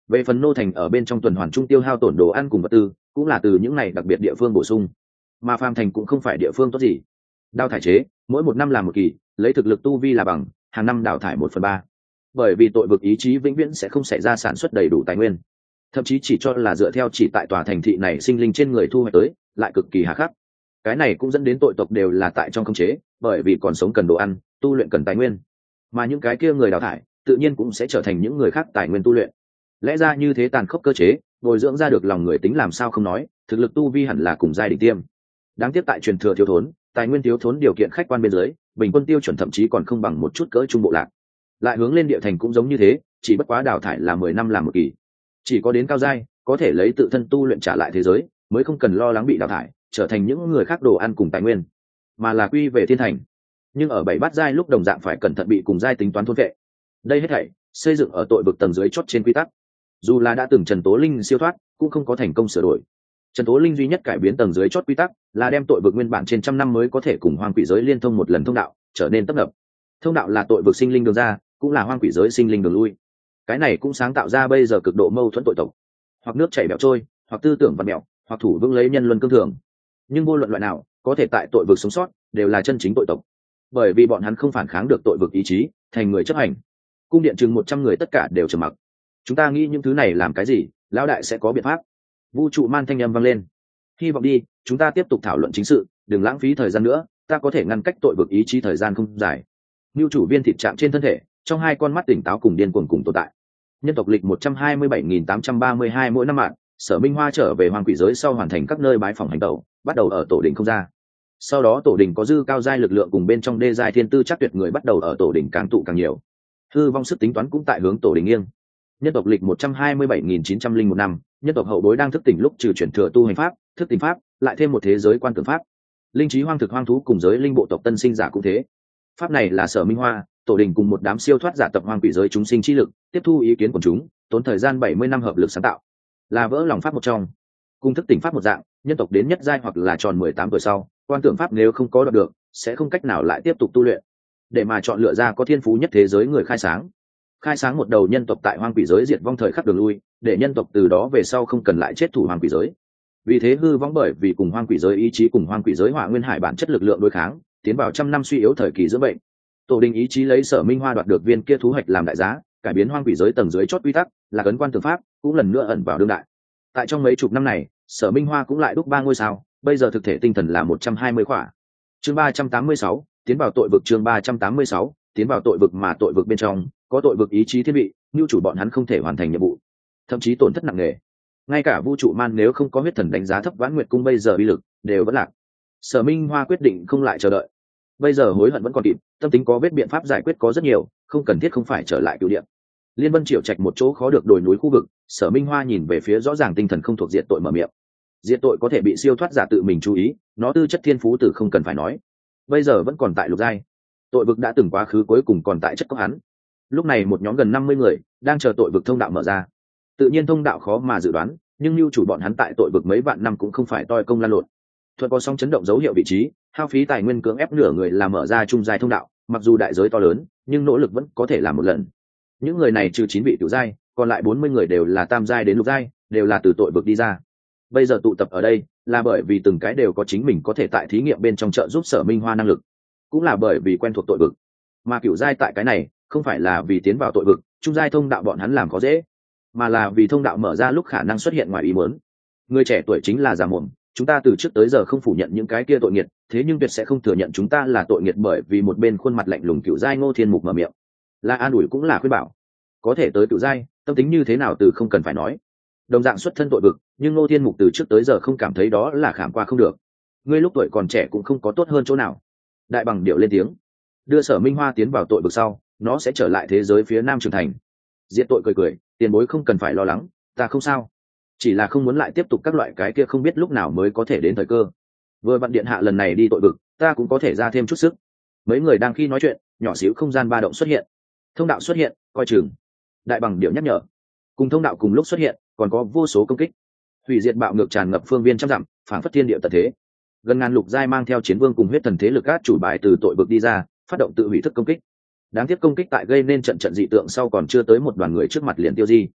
Về phần nô thành ở bên trong tuần hoàn trung tiêu hao tổn đồ ăn cùng vật tư cũng là từ những này đặc biệt địa phương bổ sung, mà phàm thành cũng không phải địa phương tốt gì. Đào thải chế mỗi một năm làm một kỳ, lấy thực lực tu vi là bằng, hàng năm đào thải 1/3. Bởi vì tội vực ý chí vĩnh viễn sẽ không xảy ra sản xuất đầy đủ tài nguyên, thậm chí chỉ cho là dựa theo chỉ tại tòa thành thị này sinh linh trên người thu hoạch tới, lại cực kỳ hà khắc. Cái này cũng dẫn đến tội tộc đều là tại trong khống chế, bởi vì còn sống cần đồ ăn, tu luyện cần tài nguyên, mà những cái kia người đào thải tự nhiên cũng sẽ trở thành những người khác tài nguyên tu luyện. Lẽ ra như thế tàn khốc cơ chế, bồi dưỡng ra được lòng người tính làm sao không nói, thực lực tu vi hẳn là cùng giai đỉnh tiêm. Đáng tiếc tại truyền thừa thiếu thốn, tài nguyên thiếu thốn điều kiện khách quan bên dưới, bình quân tiêu chuẩn thậm chí còn không bằng một chút cỡ trung bộ lạc. Lại hướng lên địa thành cũng giống như thế, chỉ bất quá đào thải là 10 năm làm một kỳ. Chỉ có đến cao giai, có thể lấy tự thân tu luyện trả lại thế giới, mới không cần lo lắng bị đào thải, trở thành những người khác đồ ăn cùng tài nguyên, mà là quy về thiên thành. Nhưng ở 7 bát giai lúc đồng dạng phải cẩn thận bị cùng giai tính toán thôn vệ. Đây hết thảy xây dựng ở tội vực tầng dưới chót trên quy tắc. Dù là đã từng Trần Tố Linh siêu thoát, cũng không có thành công sửa đổi. Trần Tố Linh duy nhất cải biến tầng dưới chót quy tắc là đem tội vực nguyên bản trên trăm năm mới có thể cùng hoang quỷ giới liên thông một lần thông đạo, trở nên tấp nập. Thông đạo là tội vực sinh linh đường ra, cũng là hoang quỷ giới sinh linh đường lui. Cái này cũng sáng tạo ra bây giờ cực độ mâu thuẫn tội tộc, hoặc nước chảy bẻo trôi, hoặc tư tưởng vặn mẹo, hoặc thủ vững lấy nhân luân cương thường. Nhưng vô luận loại nào, có thể tại tội vực sống sót, đều là chân chính tội tộc, bởi vì bọn hắn không phản kháng được tội vực ý chí, thành người chấp hành. Cung điện chừng 100 người tất cả đều trầm mặc. Chúng ta nghĩ những thứ này làm cái gì, lão đại sẽ có biện pháp. Vũ trụ man thanh âm vang lên. Hy vọng đi, chúng ta tiếp tục thảo luận chính sự, đừng lãng phí thời gian nữa, ta có thể ngăn cách tội vực ý chí thời gian không dài. Nưu chủ viên thịt chạm trên thân thể, trong hai con mắt tỉnh táo cùng điên cuồng cùng tồn tại. Nhân tộc lịch 127.832 mỗi năm mạng, Sở Minh Hoa trở về hoang quỷ giới sau hoàn thành các nơi bái phỏng hành tẩu, bắt đầu ở tổ đỉnh không ra. Sau đó tổ đỉnh có dư cao giai lực lượng cùng bên trong đê giai thiên tư chắc tuyệt người bắt đầu ở tổ đỉnh càng tụ càng nhiều. Hư vong sức tính toán cũng tại hướng tổ đỉnh nghiêng. Nhân tộc lịch 127.901 năm, nhân tộc hậu bối đang thức tỉnh lúc trừ chuyển thừa tu hành pháp, thức tỉnh pháp, lại thêm một thế giới quan tưởng pháp. Linh trí hoang thực hoang thú cùng giới linh bộ tộc tân sinh giả cũng thế. Pháp này là Sở Minh Hoa, tổ đình cùng một đám siêu thoát giả tập hoang quỷ giới chúng sinh chi lực, tiếp thu ý kiến của chúng, tốn thời gian 70 năm hợp lực sáng tạo, là vỡ lòng pháp một trong. Cùng thức tỉnh pháp một dạng, nhân tộc đến nhất giai hoặc là tròn 18 tuổi sau, quan tưởng pháp nếu không có đoạt được, sẽ không cách nào lại tiếp tục tu luyện. Để mà chọn lựa ra có thiên phú nhất thế giới người khai sáng một đầu nhân tộc tại hoang quỷ giới diệt vong thời khắc đường lui, để nhân tộc từ đó về sau không cần lại chết thủ hoang quỷ giới. Vì thế hư vong bởi vì cùng hoang quỷ giới ý chí cùng hoang quỷ giới hỏa nguyên hải bản chất lực lượng đối kháng, tiến vào trăm năm suy yếu thời kỳ dưỡng bệnh. Tổ đình ý chí lấy Sở Minh Hoa đoạt được viên kia thú hạch làm đại giá, cải biến hoang quỷ giới tầng dưới chót quy tắc, là cấn quan tưởng pháp, cũng lần nữa ẩn vào đương đại. Tại trong mấy chục năm này, Sở Minh Hoa cũng lại đúc 3 ngôi sao, bây giờ thực thể tinh thần là 120 khỏa. Chương 386, tiến vào tội vực. Chương 386, tiến vào tội vực, mà tội vực bên trong có tội vực ý chí thiên vị, nhu chủ bọn hắn không thể hoàn thành nhiệm vụ, thậm chí tổn thất nặng nề. Ngay cả vũ trụ man nếu không có huyết thần đánh giá thấp Vãn Nguyệt cung bây giờ uy lực, đều vẫn lạc. Sở Minh Hoa quyết định không lại chờ đợi. Bây giờ hối hận vẫn còn kịp, tâm tính có vết biện pháp giải quyết có rất nhiều, không cần thiết không phải trở lại cựu điện. Liên Vân Triệu Trạch một chỗ khó được đồi núi khu vực, Sở Minh Hoa nhìn về phía rõ ràng tinh thần không thuộc diện tội mở miệng. Diện tội có thể bị siêu thoát giả tự mình chú ý, nó tư chất thiên phú từ không cần phải nói. Bây giờ vẫn còn tại lục giai. Tội vực đã từng quá khứ cuối cùng còn tại chất cốc hắn. Lúc này một nhóm gần 50 người đang chờ tội vực thông đạo mở ra. Tự nhiên thông đạo khó mà dự đoán, nhưng lưu chủ bọn hắn tại tội vực mấy vạn năm cũng không phải toi công lan lộn. Thuật có song chấn động dấu hiệu vị trí, hao phí tài nguyên cưỡng ép nửa người làm mở ra trung giai thông đạo, mặc dù đại giới to lớn, nhưng nỗ lực vẫn có thể làm một lần. Những người này trừ 9 vị tiểu giai, còn lại 40 người đều là tam giai đến lục giai, đều là từ tội vực đi ra. Bây giờ tụ tập ở đây, là bởi vì từng cái đều có chính mình có thể tại thí nghiệm bên trong trợ giúp Sở Minh Hoa năng lực, cũng là bởi vì quen thuộc tội vực. Mà cửu giai tại cái này, không phải là vì tiến vào tội vực, trung giai thông đạo bọn hắn làm có dễ, mà là vì thông đạo mở ra lúc khả năng xuất hiện ngoài ý muốn. Người trẻ tuổi chính là giả mồm, chúng ta từ trước tới giờ không phủ nhận những cái kia tội nghiệt, thế nhưng tuyệt sẽ không thừa nhận chúng ta là tội nghiệt, bởi vì một bên khuôn mặt lạnh lùng cửu giai Ngô Thiên Mục mở miệng, là an ủi cũng là khuyên bảo. Có thể tới cửu giai, tâm tính như thế nào từ không cần phải nói. Đồng dạng xuất thân tội vực, nhưng Ngô Thiên Mục từ trước tới giờ không cảm thấy đó là khảm qua không được. Ngươi lúc tuổi còn trẻ cũng không có tốt hơn chỗ nào. Đại Bằng điệu lên tiếng, đưa Sở Minh Hoa tiến vào tội vực sau, nó sẽ trở lại thế giới phía nam trưởng thành. Diện tội cười cười, tiền bối không cần phải lo lắng, ta không sao, chỉ là không muốn lại tiếp tục các loại cái kia không biết lúc nào mới có thể đến thời cơ. Vừa vặn điện hạ lần này đi tội vực, ta cũng có thể ra thêm chút sức. Mấy người đang khi nói chuyện, nhỏ xíu không gian ba động xuất hiện, thông đạo xuất hiện, coi chừng. Đại Bằng điệu nhắc nhở. Cùng thông đạo cùng lúc xuất hiện, còn có vô số công kích, hủy diệt bạo ngược tràn ngập phương viên trăm dặm, phảng phất thiên địa tận thế. Gần ngàn lục giai mang theo chiến vương cùng huyết thần thế lực át chủ bài từ tội vực đi ra, phát động tự hủy thức công kích. Đáng tiếc công kích tại gây nên trận dị tượng sau còn chưa tới một đoàn người trước mặt liền tiêu di.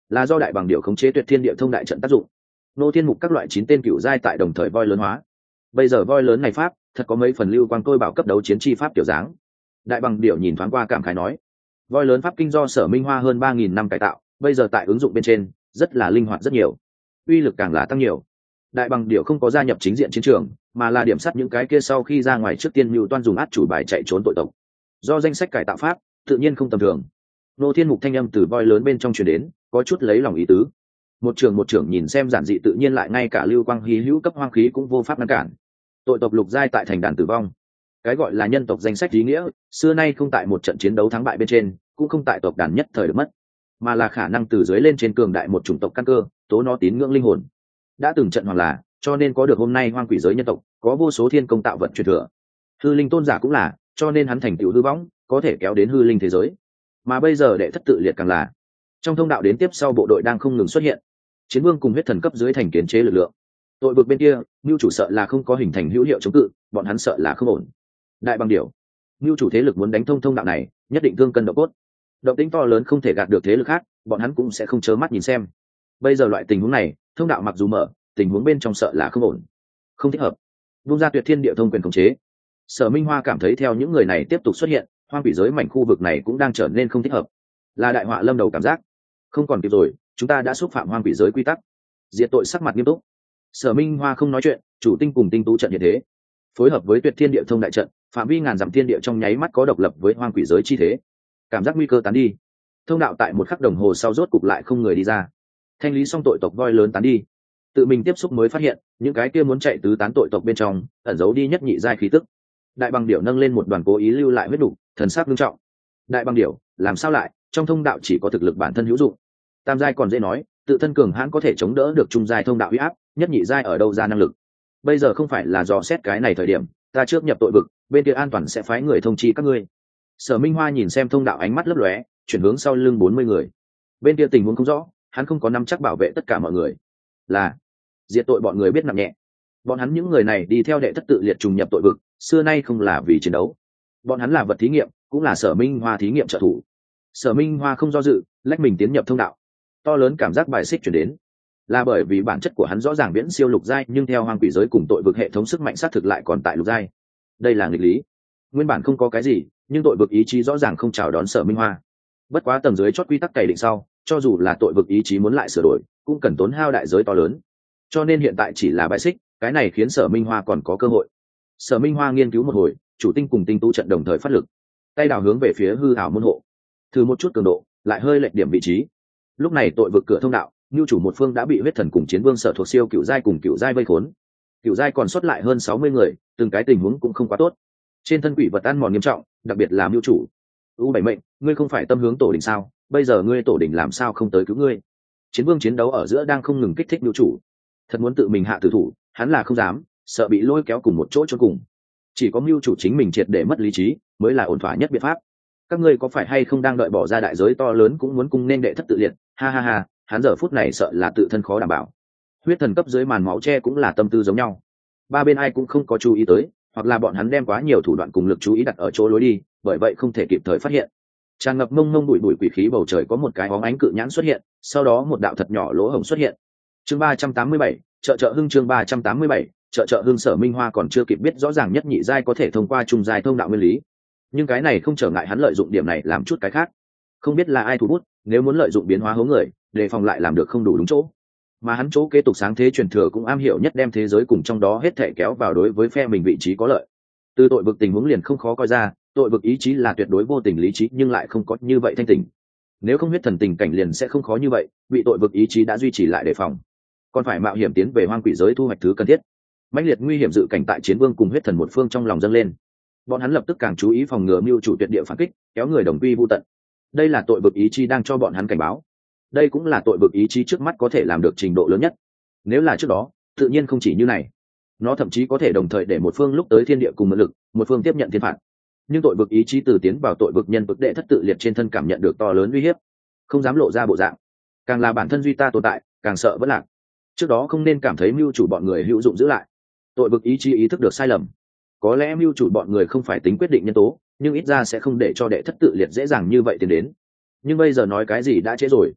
là do đại bằng điệu khống chế tuyệt thiên địa thông đại trận tác dụng. Nô thiên mục các loại 9 tên cựu giai tại đồng thời voi lớn hóa. Bây giờ voi lớn này pháp thật có mấy phần lưu quang tôi bảo cấp đấu chiến chi pháp tiểu dáng. Đại bằng điệu nhìn thoáng qua cảm khái nói, voi lớn pháp kinh do Sở Minh Hoa hơn 3.000 năm cải tạo, bây giờ tại ứng dụng bên trên rất là linh hoạt rất nhiều, uy lực càng là tăng nhiều. Đại bằng điệu không có gia nhập chính diện chiến trường, mà là điểm sát những cái kia sau khi ra ngoài trước tiên mưu toan dùng át chủ bài chạy trốn tội tộc. Do danh sách cải tạo pháp tự nhiên không tầm thường. Nô thiên mục thanh âm từ voi lớn bên trong truyền đến, có chút lấy lòng ý tứ. Một trưởng nhìn xem giản dị tự nhiên, lại ngay cả lưu quang hí hữu cấp hoang khí cũng vô pháp ngăn cản. Tội tộc lục giai tại thành đàn tử vong, cái gọi là nhân tộc danh sách ý nghĩa xưa nay không tại một trận chiến đấu thắng bại bên trên, cũng không tại tộc đàn nhất thời được mất, mà là khả năng từ dưới lên trên cường đại một chủng tộc căn cơ, tố nó tín ngưỡng linh hồn. Đã từng trận hoàng là, cho nên có được hôm nay hoang quỷ giới nhân tộc, có vô số thiên công tạo vật truyền thừa. Hư linh tôn giả cũng là, cho nên hắn thành tựu hư võng, có thể kéo đến hư linh thế giới. Mà bây giờ đệ thất tự liệt càng là, trong thông đạo đến tiếp sau bộ đội đang không ngừng xuất hiện, chiến vương cùng huyết thần cấp dưới thành kiến chế lực lượng. Tội vực bên kia, Nưu chủ sợ là không có hình thành hữu hiệu chống cự, bọn hắn sợ là không ổn. Đại bằng điểu, Nưu chủ thế lực muốn đánh thông thông đạo này, nhất định thương cân độ cốt. Động tĩnh to lớn không thể gạt được thế lực khác, bọn hắn cũng sẽ không chớ mắt nhìn xem. Bây giờ loại tình huống này, thông đạo mặc dù mở, tình huống bên trong sợ là không ổn, không thích hợp. Vung ra tuyệt thiên địa thông quyền khống chế. Sở Minh Hoa cảm thấy theo những người này tiếp tục xuất hiện, hoang quỷ giới mảnh khu vực này cũng đang trở nên không thích hợp, là đại họa lâm đầu cảm giác. Không còn kịp rồi, chúng ta đã xúc phạm hoang quỷ giới quy tắc. Diệt tội sắc mặt nghiêm túc. Sở Minh Hoa không nói chuyện, chủ tinh cùng tinh tú trận hiện thế, phối hợp với tuyệt thiên địa thông đại trận, phạm vi ngàn dặm thiên địa trong nháy mắt có độc lập với hoang quỷ giới chi thế. Cảm giác nguy cơ tán đi. Thông đạo tại một khắc đồng hồ sau rốt cục lại không người đi ra. Thanh lý xong tội tộc voi lớn tán đi. Tự mình tiếp xúc mới phát hiện, những cái kia muốn chạy tứ tán tội tộc bên trong, ẩn giấu đi nhất nhị giai khí tức. Đại bằng điểu nâng lên một đoàn cố ý lưu lại huyết đủ, thần sắc nghiêm trọng. Đại bằng điểu, làm sao lại, trong thông đạo chỉ có thực lực bản thân hữu dụng. Tam giai còn dễ nói, tự thân cường hãn có thể chống đỡ được trung giai thông đạo uy áp, nhất nhị giai ở đâu ra năng lực. Bây giờ không phải là dò xét cái này thời điểm, ta trước nhập tội vực, bên kia an toàn sẽ phái người thông chi các ngươi. Sở Minh Hoa nhìn xem thông đạo, ánh mắt lấp lóe, chuyển hướng sau lưng 40 người. Bên kia tình huống không rõ, hắn không có nắm chắc bảo vệ tất cả mọi người. Là diệt tội bọn người biết nặng nhẹ. Bọn hắn những người này đi theo đệ thất tự liệt trùng nhập tội vực, xưa nay không là vì chiến đấu. Bọn hắn là vật thí nghiệm, cũng là Sở Minh Hoa thí nghiệm trợ thủ. Sở Minh Hoa không do dự, lách mình tiến nhập thông đạo. To lớn cảm giác bài xích chuyển đến, là bởi vì bản chất của hắn rõ ràng viễn siêu lục giai, nhưng theo hoang quỷ giới cùng tội vực hệ thống sức mạnh xác thực lại còn tại lục giai. Đây là nghịch lý. Nguyên bản không có cái gì, nhưng tội vực ý chí rõ ràng không chào đón Sở Minh Hoa. Bất quá tầng dưới chót quy tắc cày định sau, cho dù là tội vực ý chí muốn lại sửa đổi, cũng cần tốn hao đại giới to lớn. Cho nên hiện tại chỉ là bãi xích, cái này khiến Sở Minh Hoa còn có cơ hội. Sở Minh Hoa nghiên cứu một hồi, chủ tinh cùng tinh tú trận đồng thời phát lực, tay đào hướng về phía hư ảo môn hộ, thử một chút cường độ, lại hơi lệch điểm vị trí. Lúc này tội vực cửa thông đạo, nhu chủ một phương đã bị huyết thần cùng chiến vương sở thuộc siêu cựu giai cùng cựu giai vây khốn. Cựu giai còn sót lại hơn 60 người, từng cái tình huống cũng không quá tốt. Trên thân quỷ vật ăn mòn nghiêm trọng, đặc biệt là nhu chủ. U7 mệnh, ngươi không phải tâm hướng tổ đình sao? Bây giờ ngươi tổ đình làm sao không tới cứu ngươi? Chiến vương chiến đấu ở giữa đang không ngừng kích thích nhu chủ. Thật muốn tự mình hạ tử thủ, hắn là không dám, sợ bị lôi kéo cùng một chỗ chôn cùng. Chỉ có nhu chủ chính mình triệt để mất lý trí, mới là ổn thỏa nhất biện pháp. Các ngươi có phải hay không đang đợi bỏ ra đại giới to lớn cũng muốn cung nên đệ thất tự liệt? Ha ha ha, hắn giờ phút này sợ là tự thân khó đảm bảo. Huyết thần cấp dưới màn máu che cũng là tâm tư giống nhau. Ba bên ai cũng không có chú ý tới, hoặc là bọn hắn đem quá nhiều thủ đoạn cùng lực chú ý đặt ở chỗ lối đi, bởi vậy không thể kịp thời phát hiện. Tràn ngập mông mông bụi bụi quỷ khí bầu trời có một cái óng ánh cự nhãn xuất hiện, sau đó một đạo thật nhỏ lỗ hổng xuất hiện. Chương 387, chợ hưng. Chương 387, chợ hưng. Sở Minh Hoa còn chưa kịp biết rõ ràng nhất nhị giai có thể thông qua trung giai thông đạo nguyên lý, nhưng cái này không trở ngại hắn lợi dụng điểm này làm chút cái khác. Không biết là ai thủ bút, nếu muốn lợi dụng biến hóa hố người, đề phòng lại làm được không đủ đúng chỗ. Mà hắn chỗ kế tục sáng thế truyền thừa cũng am hiểu nhất đem thế giới cùng trong đó hết thể kéo vào đối với phe mình vị trí có lợi. Từ tội vực tình huống liền không khó coi ra, tội vực ý chí là tuyệt đối vô tình lý trí nhưng lại không có như vậy thanh tình. Nếu không huyết thần tình cảnh liền sẽ không khó như vậy, bị tội vực ý chí đã duy trì lại đề phòng, còn phải mạo hiểm tiến về hoang quỷ giới thu hoạch thứ cần thiết. Mãnh liệt nguy hiểm dự cảnh tại chiến vương cùng huyết thần một phương trong lòng dâng lên. Bọn hắn lập tức càng chú ý phòng ngừa mưu chủ tuyệt địa phản kích, kéo người đồng quy vu tận. Đây là tội vực ý chí đang cho bọn hắn cảnh báo. Đây cũng là tội vực ý chí trước mắt có thể làm được trình độ lớn nhất. Nếu là trước đó, tự nhiên không chỉ như này. Nó thậm chí có thể đồng thời để một phương lúc tới thiên địa cùng mượn lực, một phương tiếp nhận thiên phạt. Nhưng tội vực ý chí từ tiến vào tội vực nhân vực đệ thất tự liệt trên thân cảm nhận được to lớn uy hiếp, không dám lộ ra bộ dạng. Càng là bản thân duy ta tồn tại, càng sợ vẫn lạc. Trước đó không nên cảm thấy mưu chủ bọn người hữu dụng giữ lại. Tội vực ý chí ý thức được sai lầm. Có lẽ mưu chủ bọn người không phải tính quyết định nhân tố, nhưng ít ra sẽ không để cho đệ thất tự liệt dễ dàng như vậy tiến đến. Nhưng bây giờ nói cái gì đã trễ rồi.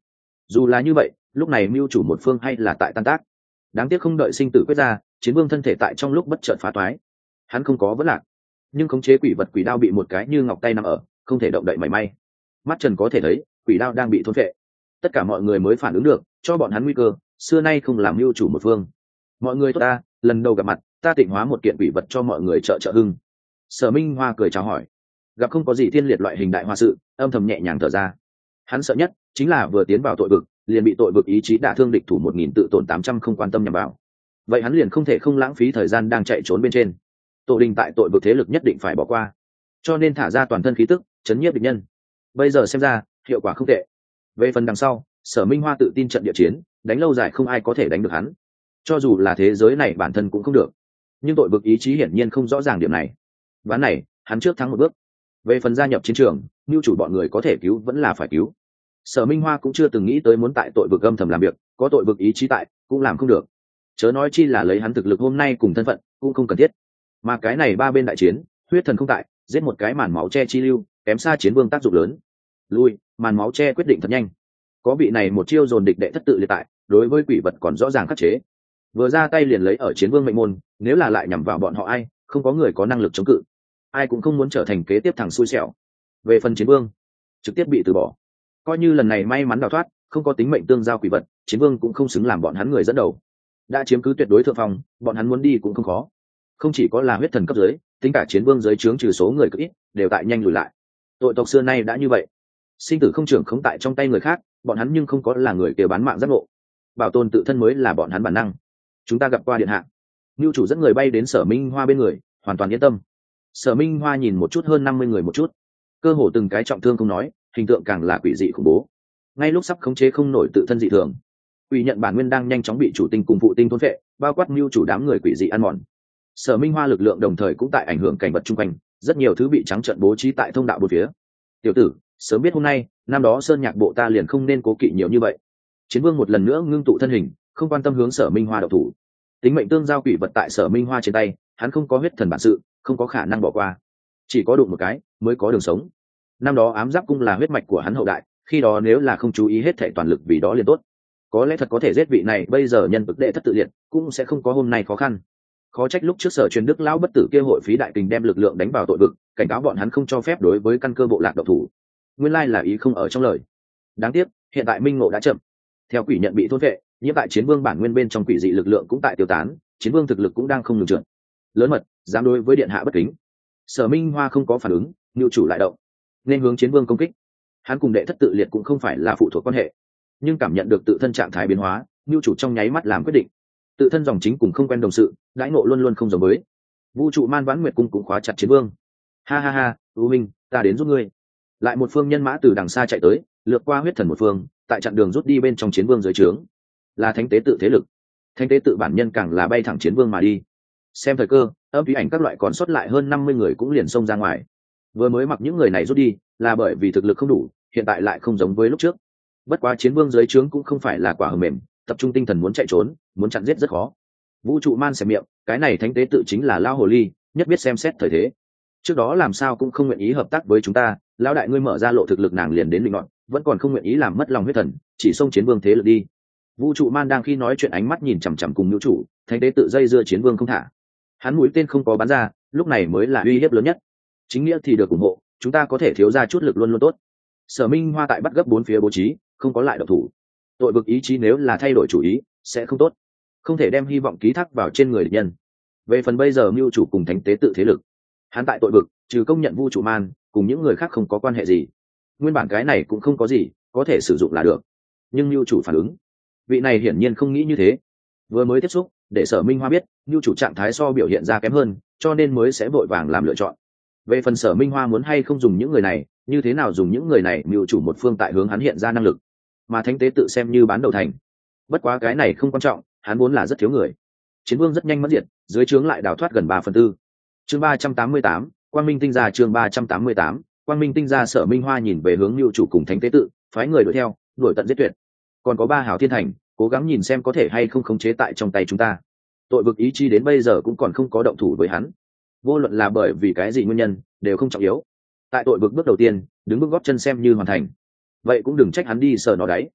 Dù là như vậy, lúc này mưu chủ một phương hay là tại tan tác. Đáng tiếc không đợi sinh tử quyết ra, chiến vương thân thể tại trong lúc bất chợt phá toái. Hắn không có vấn lạc, nhưng khống chế quỷ vật quỷ đao bị một cái như ngọc tay nằm ở, không thể động đậy mảy may. Mắt trần có thể thấy, quỷ đao đang bị thôn phệ. Tất cả mọi người mới phản ứng được, cho bọn hắn nguy cơ, xưa nay không làm mưu chủ một phương. Mọi người tốt ta, lần đầu gặp mặt, ta tịnh hóa một kiện quỷ vật cho mọi người trợ trợ hưng. Sở Minh Hoa cười chào hỏi, gặp không có gì thiên liệt loại hình đại hoa sự, âm thầm nhẹ nhàng thở ra. Hắn sợ nhất chính là vừa tiến vào tội vực, liền bị tội vực ý chí đả thương địch thủ 1000 tự tổn 800 không quan tâm nhằm vào. Vậy hắn liền không thể không lãng phí thời gian đang chạy trốn bên trên. Tổ đình tại tội vực thế lực nhất định phải bỏ qua, cho nên thả ra toàn thân khí tức, chấn nhiếp địch nhân. Bây giờ xem ra, hiệu quả không tệ. Về phần đằng sau, Sở Minh Hoa tự tin trận địa chiến, đánh lâu dài không ai có thể đánh được hắn. Cho dù là thế giới này bản thân cũng không được. Nhưng tội vực ý chí hiển nhiên không rõ ràng điểm này. Ván này, hắn trước thắng một bước. Về phần gia nhập chiến trường, mưu chủ bọn người có thể cứu vẫn là phải cứu. Sở Minh Hoa cũng chưa từng nghĩ tới muốn tại tội vực âm thầm làm việc, có tội vực ý chí tại, cũng làm không được. Chớ nói chi là lấy hắn thực lực hôm nay cùng thân phận, cũng không cần thiết. Mà cái này ba bên đại chiến, huyết thần không tại, giết một cái màn máu che chi lưu, kém xa chiến vương tác dụng lớn. Lui, màn máu che quyết định thật nhanh. Có vị này một chiêu dồn địch đệ thất tự liệt tại, đối với quỷ vật còn rõ ràng khắc chế. Vừa ra tay liền lấy ở chiến vương mệnh môn, nếu là lại nhằm vào bọn họ ai, không có người có năng lực chống cự. Ai cũng không muốn trở thành kế tiếp thằng xui xẻo. Về phần chiến vương, trực tiếp bị từ bỏ. Coi như lần này may mắn đào thoát, không có tính mệnh tương giao quỷ vật, chiến vương cũng không xứng làm bọn hắn người dẫn đầu. Đã chiếm cứ tuyệt đối thượng phong, bọn hắn muốn đi cũng không khó. Không chỉ có là huyết thần cấp dưới, tính cả chiến vương dưới trướng trừ số người cực ít, đều tại nhanh lùi lại. Tội tộc xưa nay đã như vậy, sinh tử không trưởng không tại trong tay người khác, bọn hắn nhưng không có là người kia bán mạng giác ngộ. Bảo tồn tự thân mới là bọn hắn bản năng. Chúng ta gặp qua điện hạ. Nưu chủ dẫn người bay đến Sở Minh Hoa bên người, hoàn toàn yên tâm. Sở Minh Hoa nhìn một chút hơn 50 người một chút, cơ hồ từng cái trọng thương không nói, hình tượng càng là quỷ dị khủng bố. Ngay lúc sắp khống chế không nổi tự thân dị thường, quỷ nhận bản nguyên đang nhanh chóng bị chủ tinh cùng phụ tinh thôn phệ, bao quát Nưu chủ đám người quỷ dị ăn mòn. Sở Minh Hoa lực lượng đồng thời cũng tại ảnh hưởng cảnh vật chung quanh, rất nhiều thứ bị trắng trợn bố trí tại thông đạo bốn phía. Tiểu tử, sớm biết hôm nay, năm đó sơn nhạc bộ ta liền không nên cố kỵ nhiều như vậy. Chiến vương một lần nữa ngưng tụ thân hình, không quan tâm hướng Sở Minh Hoa đậu thủ. Tính mệnh tương giao quỷ vật tại Sở Minh Hoa trên tay, hắn không có huyết thần bản sự, không có khả năng bỏ qua. Chỉ có đụng một cái mới có đường sống. Năm đó ám giáp cung là huyết mạch của hắn hậu đại, khi đó nếu là không chú ý hết thảy toàn lực vì đó liền tốt. Có lẽ thật có thể giết vị này, bây giờ nhân vực đệ thất tự liệt, cũng sẽ không có hôm nay khó khăn. Khó trách lúc trước Sở Truyền Đức lão bất tử kia hội phí đại kình đem lực lượng đánh vào tội vực, cảnh cáo bọn hắn không cho phép đối với căn cơ bộ lạc độc thủ. Nguyên lai là ý không ở trong lời. Đáng tiếc, hiện tại minh ngộ đã chậm. Theo quỷ nhận bị thôn vệ, nhiễm tại chiến vương bản nguyên bên trong quỷ dị lực lượng cũng tại tiêu tán, chiến vương thực lực cũng đang không ngừng trượt. Lớn mật, dám đối với điện hạ bất kính. Sở Minh Hoa không có phản ứng, nhu chủ lại động, nên hướng chiến vương công kích. Hắn cùng đệ thất tự liệt cũng không phải là phụ thuộc quan hệ, nhưng cảm nhận được tự thân trạng thái biến hóa, nhu chủ trong nháy mắt làm quyết định. Tự thân dòng chính cùng không quen đồng sự, đãi ngộ luôn luôn không giống với. Vũ trụ Man Vãn Nguyệt cung cũng khóa chặt chiến vương. Ha ha ha, U Minh, ta đến giúp ngươi. Lại một phương nhân mã từ đằng xa chạy tới, lướt qua huyết thần một phương, tại chặn đường rút đi bên trong chiến vương dưới trướng. Là thánh tế tự thế lực. Thánh tế tự bản nhân càng là bay thẳng chiến vương mà đi. Xem thời cơ, âm thủy ảnh các loại còn sót lại hơn 50 người cũng liền xông ra ngoài. Vừa mới mặc những người này rút đi, là bởi vì thực lực không đủ, hiện tại lại không giống với lúc trước. Bất quá chiến vương dưới trướng cũng không phải là quả hờ mềm, tập trung tinh thần muốn chạy trốn, muốn chặn giết rất khó. Vũ trụ Man xẻ miệng, cái này thánh tế tự chính là lao hồ ly, nhất biết xem xét thời thế. Trước đó làm sao cũng không nguyện ý hợp tác với chúng ta, lão đại ngươi mở ra lộ thực lực nàng liền đến định ngọn, vẫn còn không nguyện ý làm mất lòng huyết thần, chỉ xông chiến vương thế lực đi. Vũ trụ Man đang khi nói chuyện ánh mắt nhìn chằm chằm cùng nữ chủ, thánh tế tự dây dưa chiến vương không thả. Hắn mũi tên không có bắn ra, lúc này mới là uy hiếp lớn nhất. Chính nghĩa thì được ủng hộ, chúng ta có thể thiếu ra chút lực luôn luôn tốt. Sở Minh Hoa tại bắt gấp bốn phía bố trí, không có lại động thủ. Tội vực ý chí nếu là thay đổi chủ ý, sẽ không tốt. Không thể đem hy vọng ký thác vào trên người địch nhân. Về phần bây giờ mưu chủ cùng thánh tế tự thế lực, hắn tại tội vực, trừ công nhận Vũ trụ Man, cùng những người khác không có quan hệ gì. Nguyên bản cái này cũng không có gì, có thể sử dụng là được. Nhưng mưu chủ phản ứng, vị này hiển nhiên không nghĩ như thế. Vừa mới tiếp xúc, để Sở Minh Hoa biết, mưu chủ trạng thái so biểu hiện ra kém hơn, cho nên mới sẽ vội vàng làm lựa chọn. Về phần Sở Minh Hoa muốn hay không dùng những người này, như thế nào dùng những người này, mưu chủ một phương tại hướng hắn hiện ra năng lực, mà thánh tế tự xem như bán đầu thành. Bất quá cái này không quan trọng, hắn vốn là rất thiếu người. Chiến vương rất nhanh mất diệt, dưới trướng lại đào thoát gần 3/4. Chương 388, Quang Minh tinh ra. Chương 388, Quang Minh tinh ra. Sở Minh Hoa nhìn về hướng mưu chủ cùng thánh tế tự, phái người đuổi theo, đuổi tận giết tuyệt. Còn có 3 hào thiên thành, cố gắng nhìn xem có thể hay không khống chế tại trong tay chúng ta. Tội vực ý chí đến bây giờ cũng còn không có động thủ với hắn. Vô luận là bởi vì cái gì nguyên nhân, đều không trọng yếu. Tại tội vực bước đầu tiên, đứng bước gót chân xem như hoàn thành. Vậy cũng đừng trách hắn đi sờ nó đáy.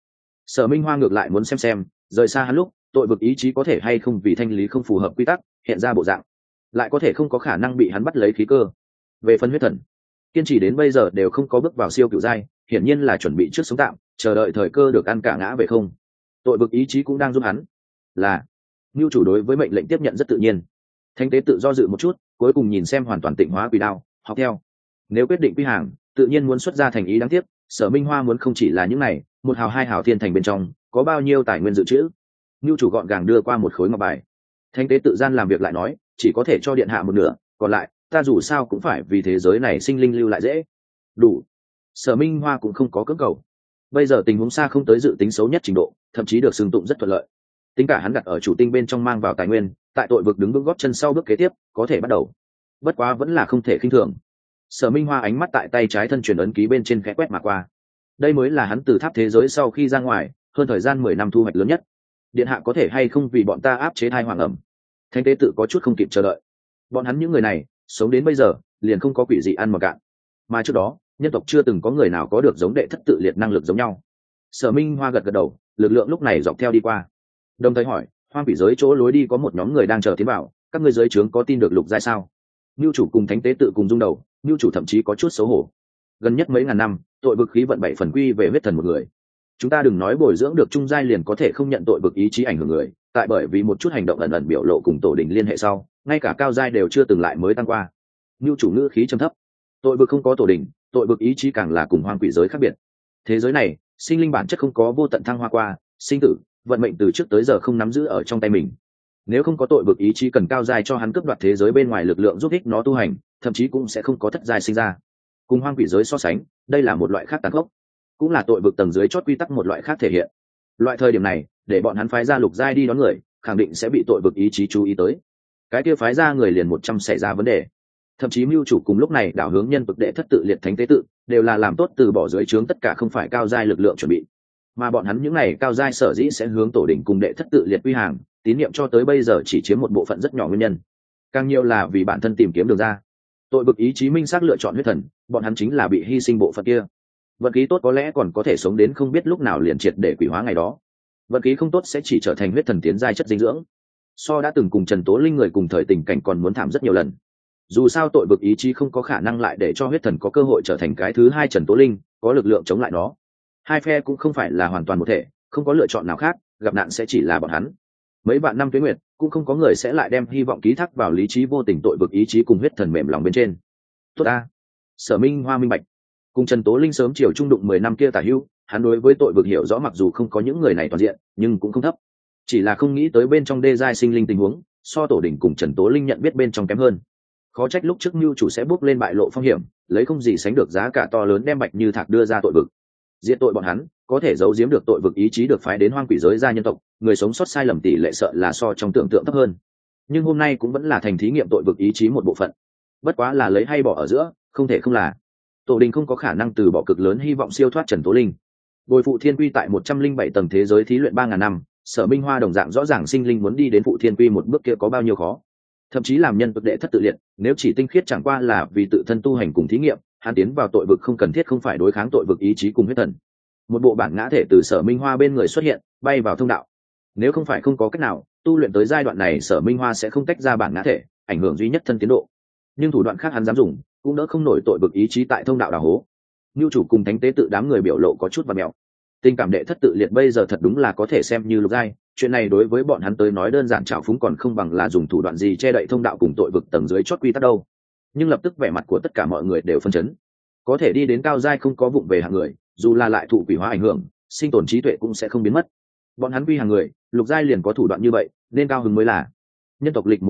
Sở Minh Hoa ngược lại muốn xem rời xa hắn lúc tội vực ý chí có thể hay không vì thanh lý không phù hợp quy tắc hiện ra bộ dạng, lại có thể không có khả năng bị hắn bắt lấy khí cơ. Về phần huyết thần, kiên trì đến bây giờ đều không có bước vào siêu cựu giai, hiển nhiên là chuẩn bị trước sống tạm, chờ đợi thời cơ được ăn cả ngã về không. Tội vực ý chí cũng đang giúp hắn. Là Nưu chủ đối với mệnh lệnh tiếp nhận rất tự nhiên. Thánh tế tự do dự một chút, cuối cùng nhìn xem hoàn toàn tịnh hóa quỷ đao, học theo. Nếu quyết định quy hàng, tự nhiên muốn xuất ra thành ý đáng tiếc, Sở Minh Hoa muốn không chỉ là những này, một hào hai hào thiên thành bên trong, có bao nhiêu tài nguyên dự trữ. Nưu chủ gọn gàng đưa qua một khối ngọc bài. Thánh tế tự gian làm việc lại nói, chỉ có thể cho điện hạ một nửa, còn lại, ta dù sao cũng phải vì thế giới này sinh linh lưu lại dễ. Đủ. Sở Minh Hoa cũng không có cưỡng cầu. Bây giờ tình huống xa không tới dự tính xấu nhất trình độ, thậm chí được xưng tụng rất thuận lợi. Tính cả hắn đặt ở chủ tinh bên trong mang vào tài nguyên, tại tội vực đứng vững gót chân sau bước kế tiếp, có thể bắt đầu. Bất quá vẫn là không thể khinh thường. Sở Minh Hoa ánh mắt tại tay trái thân truyền ấn ký bên trên khẽ quét mà qua. Đây mới là hắn từ tháp thế giới sau khi ra ngoài, hơn thời gian 10 năm thu hoạch lớn nhất. Điện hạ có thể hay không vì bọn ta áp chế thai hoàng ẩm. Thánh tế tự có chút không kịp chờ đợi. Bọn hắn những người này, sống đến bây giờ, liền không có quỷ dị ăn mà cạn. Mà trước đó, nhân tộc chưa từng có người nào có được giống đệ thất tự liệt năng lực giống nhau. Sở Minh Hoa gật gật đầu, lực lượng lúc này dọc theo đi qua. Đồng thời hỏi, hoang quỷ giới chỗ lối đi có một nhóm người đang chờ tiến vào, các ngươi giới trướng có tin được lục giai sao? Nưu chủ cùng thánh tế tự cùng rung đầu, Nưu chủ thậm chí có chút xấu hổ. Gần nhất mấy ngàn năm, tội vực khí vận 7 phần quy về huyết thần một người. Chúng ta đừng nói bồi dưỡng được trung giai liền có thể không nhận tội vực ý chí ảnh hưởng người, tại bởi vì một chút hành động ẩn ẩn biểu lộ cùng tổ đình liên hệ sau, ngay cả cao giai đều chưa từng lại mới tăng qua. Nưu chủ ngữ khí trầm thấp. Tội vực không có tổ đình, tội vực ý chí càng là cùng hoang quỷ giới khác biệt. Thế giới này, sinh linh bản chất không có vô tận thăng hoa qua, sinh tử, vận mệnh từ trước tới giờ không nắm giữ ở trong tay mình. Nếu không có tội vực ý chí cần cao giai cho hắn cướp đoạt thế giới bên ngoài lực lượng giúp ích nó tu hành, thậm chí cũng sẽ không có thất giai sinh ra. Cùng hoang quỷ giới so sánh, đây là một loại khác tàn khốc, cũng là tội vực tầng dưới chót quy tắc một loại khác thể hiện. Loại thời điểm này, để bọn hắn phái ra lục giai đi đón người, khẳng định sẽ bị tội vực ý chí chú ý tới. Cái kia phái ra người liền 100 xảy ra vấn đề. Thậm chí mưu chủ cùng lúc này đảo hướng nhân vực đệ thất tự liệt thánh tế tự, đều là làm tốt từ bỏ dưới trướng tất cả không phải cao giai lực lượng chuẩn bị. Mà bọn hắn những này cao giai sở dĩ sẽ hướng tổ đỉnh cùng đệ thất tự liệt quy hàng, tín nhiệm cho tới bây giờ chỉ chiếm một bộ phận rất nhỏ nguyên nhân, càng nhiều là vì bản thân tìm kiếm đường ra. Tội vực ý chí minh xác lựa chọn huyết thần, bọn hắn chính là bị hy sinh bộ phận kia. Vận khí tốt có lẽ còn có thể sống đến không biết lúc nào liền triệt để quỷ hóa ngày đó, vận khí không tốt sẽ chỉ trở thành huyết thần tiến giai chất dinh dưỡng. So đã từng cùng Trần Tố Linh người cùng thời tình cảnh còn muốn thảm rất nhiều lần. Dù sao tội vực ý chí không có khả năng lại để cho huyết thần có cơ hội trở thành cái thứ hai Trần Tố Linh, có lực lượng chống lại nó. Hai phe cũng không phải là hoàn toàn một thể, không có lựa chọn nào khác, gặp nạn sẽ chỉ là bọn hắn. Mấy vạn năm tuế nguyệt, cũng không có người sẽ lại đem hy vọng ký thác vào lý trí vô tình tội vực ý chí cùng huyết thần mềm lòng bên trên. Tốt a. Sở Minh Hoa minh bạch. Cùng Trần Tố Linh sớm chiều trung đụng 10 năm kia tả hữu, hắn đối với tội vực hiểu rõ mặc dù không có những người này toàn diện, nhưng cũng không thấp. Chỉ là không nghĩ tới bên trong đê giai sinh linh tình huống, so tổ đỉnh cùng Trần Tố Linh nhận biết bên trong kém hơn. Khó trách lúc trước Nưu chủ sẽ bước lên bại lộ phong hiểm, lấy không gì sánh được giá cả to lớn đem Bạch Như Thạc đưa ra tội vực. Diệt tội bọn hắn, có thể giấu giếm được tội vực ý chí được phái đến hoang quỷ giới gia nhân tộc, người sống sót sai lầm tỷ lệ sợ là so trong tưởng tượng thấp hơn. Nhưng hôm nay cũng vẫn là thành thí nghiệm tội vực ý chí một bộ phận. Bất quá là lấy hay bỏ ở giữa, không thể không là. Tổ đình không có khả năng từ bỏ cực lớn hy vọng siêu thoát Trần Tố Linh. Bồi phụ thiên quy tại 107 tầng thế giới thí luyện 3000 năm, Sở Minh Hoa đồng dạng rõ ràng sinh linh muốn đi đến phụ thiên quy một bước kia có bao nhiêu khó. Thậm chí làm nhân vực đệ thất tự liệt, nếu chỉ tinh khiết chẳng qua là vì tự thân tu hành cùng thí nghiệm, hắn tiến vào tội vực không cần thiết không phải đối kháng tội vực ý chí cùng huyết thần. Một bộ bản ngã thể từ Sở Minh Hoa bên người xuất hiện, bay vào thông đạo. Nếu không phải không có cách nào, tu luyện tới giai đoạn này Sở Minh Hoa sẽ không tách ra bản ngã thể, ảnh hưởng duy nhất thân tiến độ. Nhưng thủ đoạn khác hắn dám dùng, cũng đỡ không nổi tội vực ý chí tại thông đạo đào hố. Nưu chủ cùng thánh tế tự đám người biểu lộ có chút và mèo. Tình cảm đệ thất tự liệt bây giờ thật đúng là có thể xem như lục giai, chuyện này đối với bọn hắn tới nói đơn giản trào phúng còn không bằng là dùng thủ đoạn gì che đậy thông đạo cùng tội vực tầng dưới chót quy tắc đâu. Nhưng lập tức vẻ mặt của tất cả mọi người đều phân chấn. Có thể đi đến cao giai không có vụng về hạng người, dù là lại thụ quỷ hóa ảnh hưởng, sinh tồn trí tuệ cũng sẽ không biến mất. Bọn hắn quy hàng người, lục giai liền có thủ đoạn như vậy, nên cao hứng mới là. Nhân tộc lịch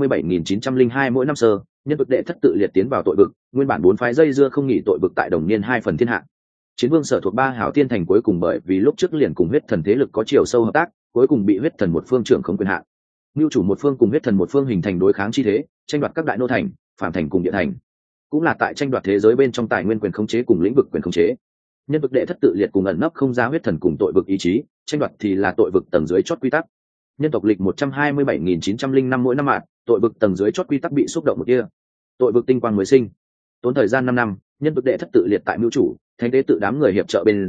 127.902 mỗi năm sơ, nhân vực đệ thất tự liệt tiến vào tội vực, nguyên bản 4 phái dây dưa không nghỉ tội vực tại đồng niên 2 phần thiên hạ. Chiến vương sở thuộc 3 hảo thiên thành cuối cùng bởi vì lúc trước liền cùng huyết thần thế lực có chiều sâu hợp tác, cuối cùng bị huyết thần một phương trưởng không quyền hạn. Nưu chủ một phương cùng huyết thần một phương hình thành đối kháng chi thế, tranh đoạt các đại nô thành, phạm thành cùng địa thành. Cũng là tại tranh đoạt thế giới bên trong tài nguyên quyền khống chế cùng lĩnh vực quyền khống chế. Nhân vực đệ thất tự liệt cùng ẩn nấp không ra huyết thần cùng tội vực ý chí, tranh đoạt thì là tội vực tầng dưới chót quy tắc. Nhân tộc lịch 127.905 mỗi năm mạng, tội vực tầng dưới chót quy tắc bị xúc động một kia. Tội vực tinh quang mới sinh. Tốn thời gian 5 năm, nhân vực đệ thất tự liệt tại mưu chủ, thánh tế tự đám người hiệp trợ bên dưới,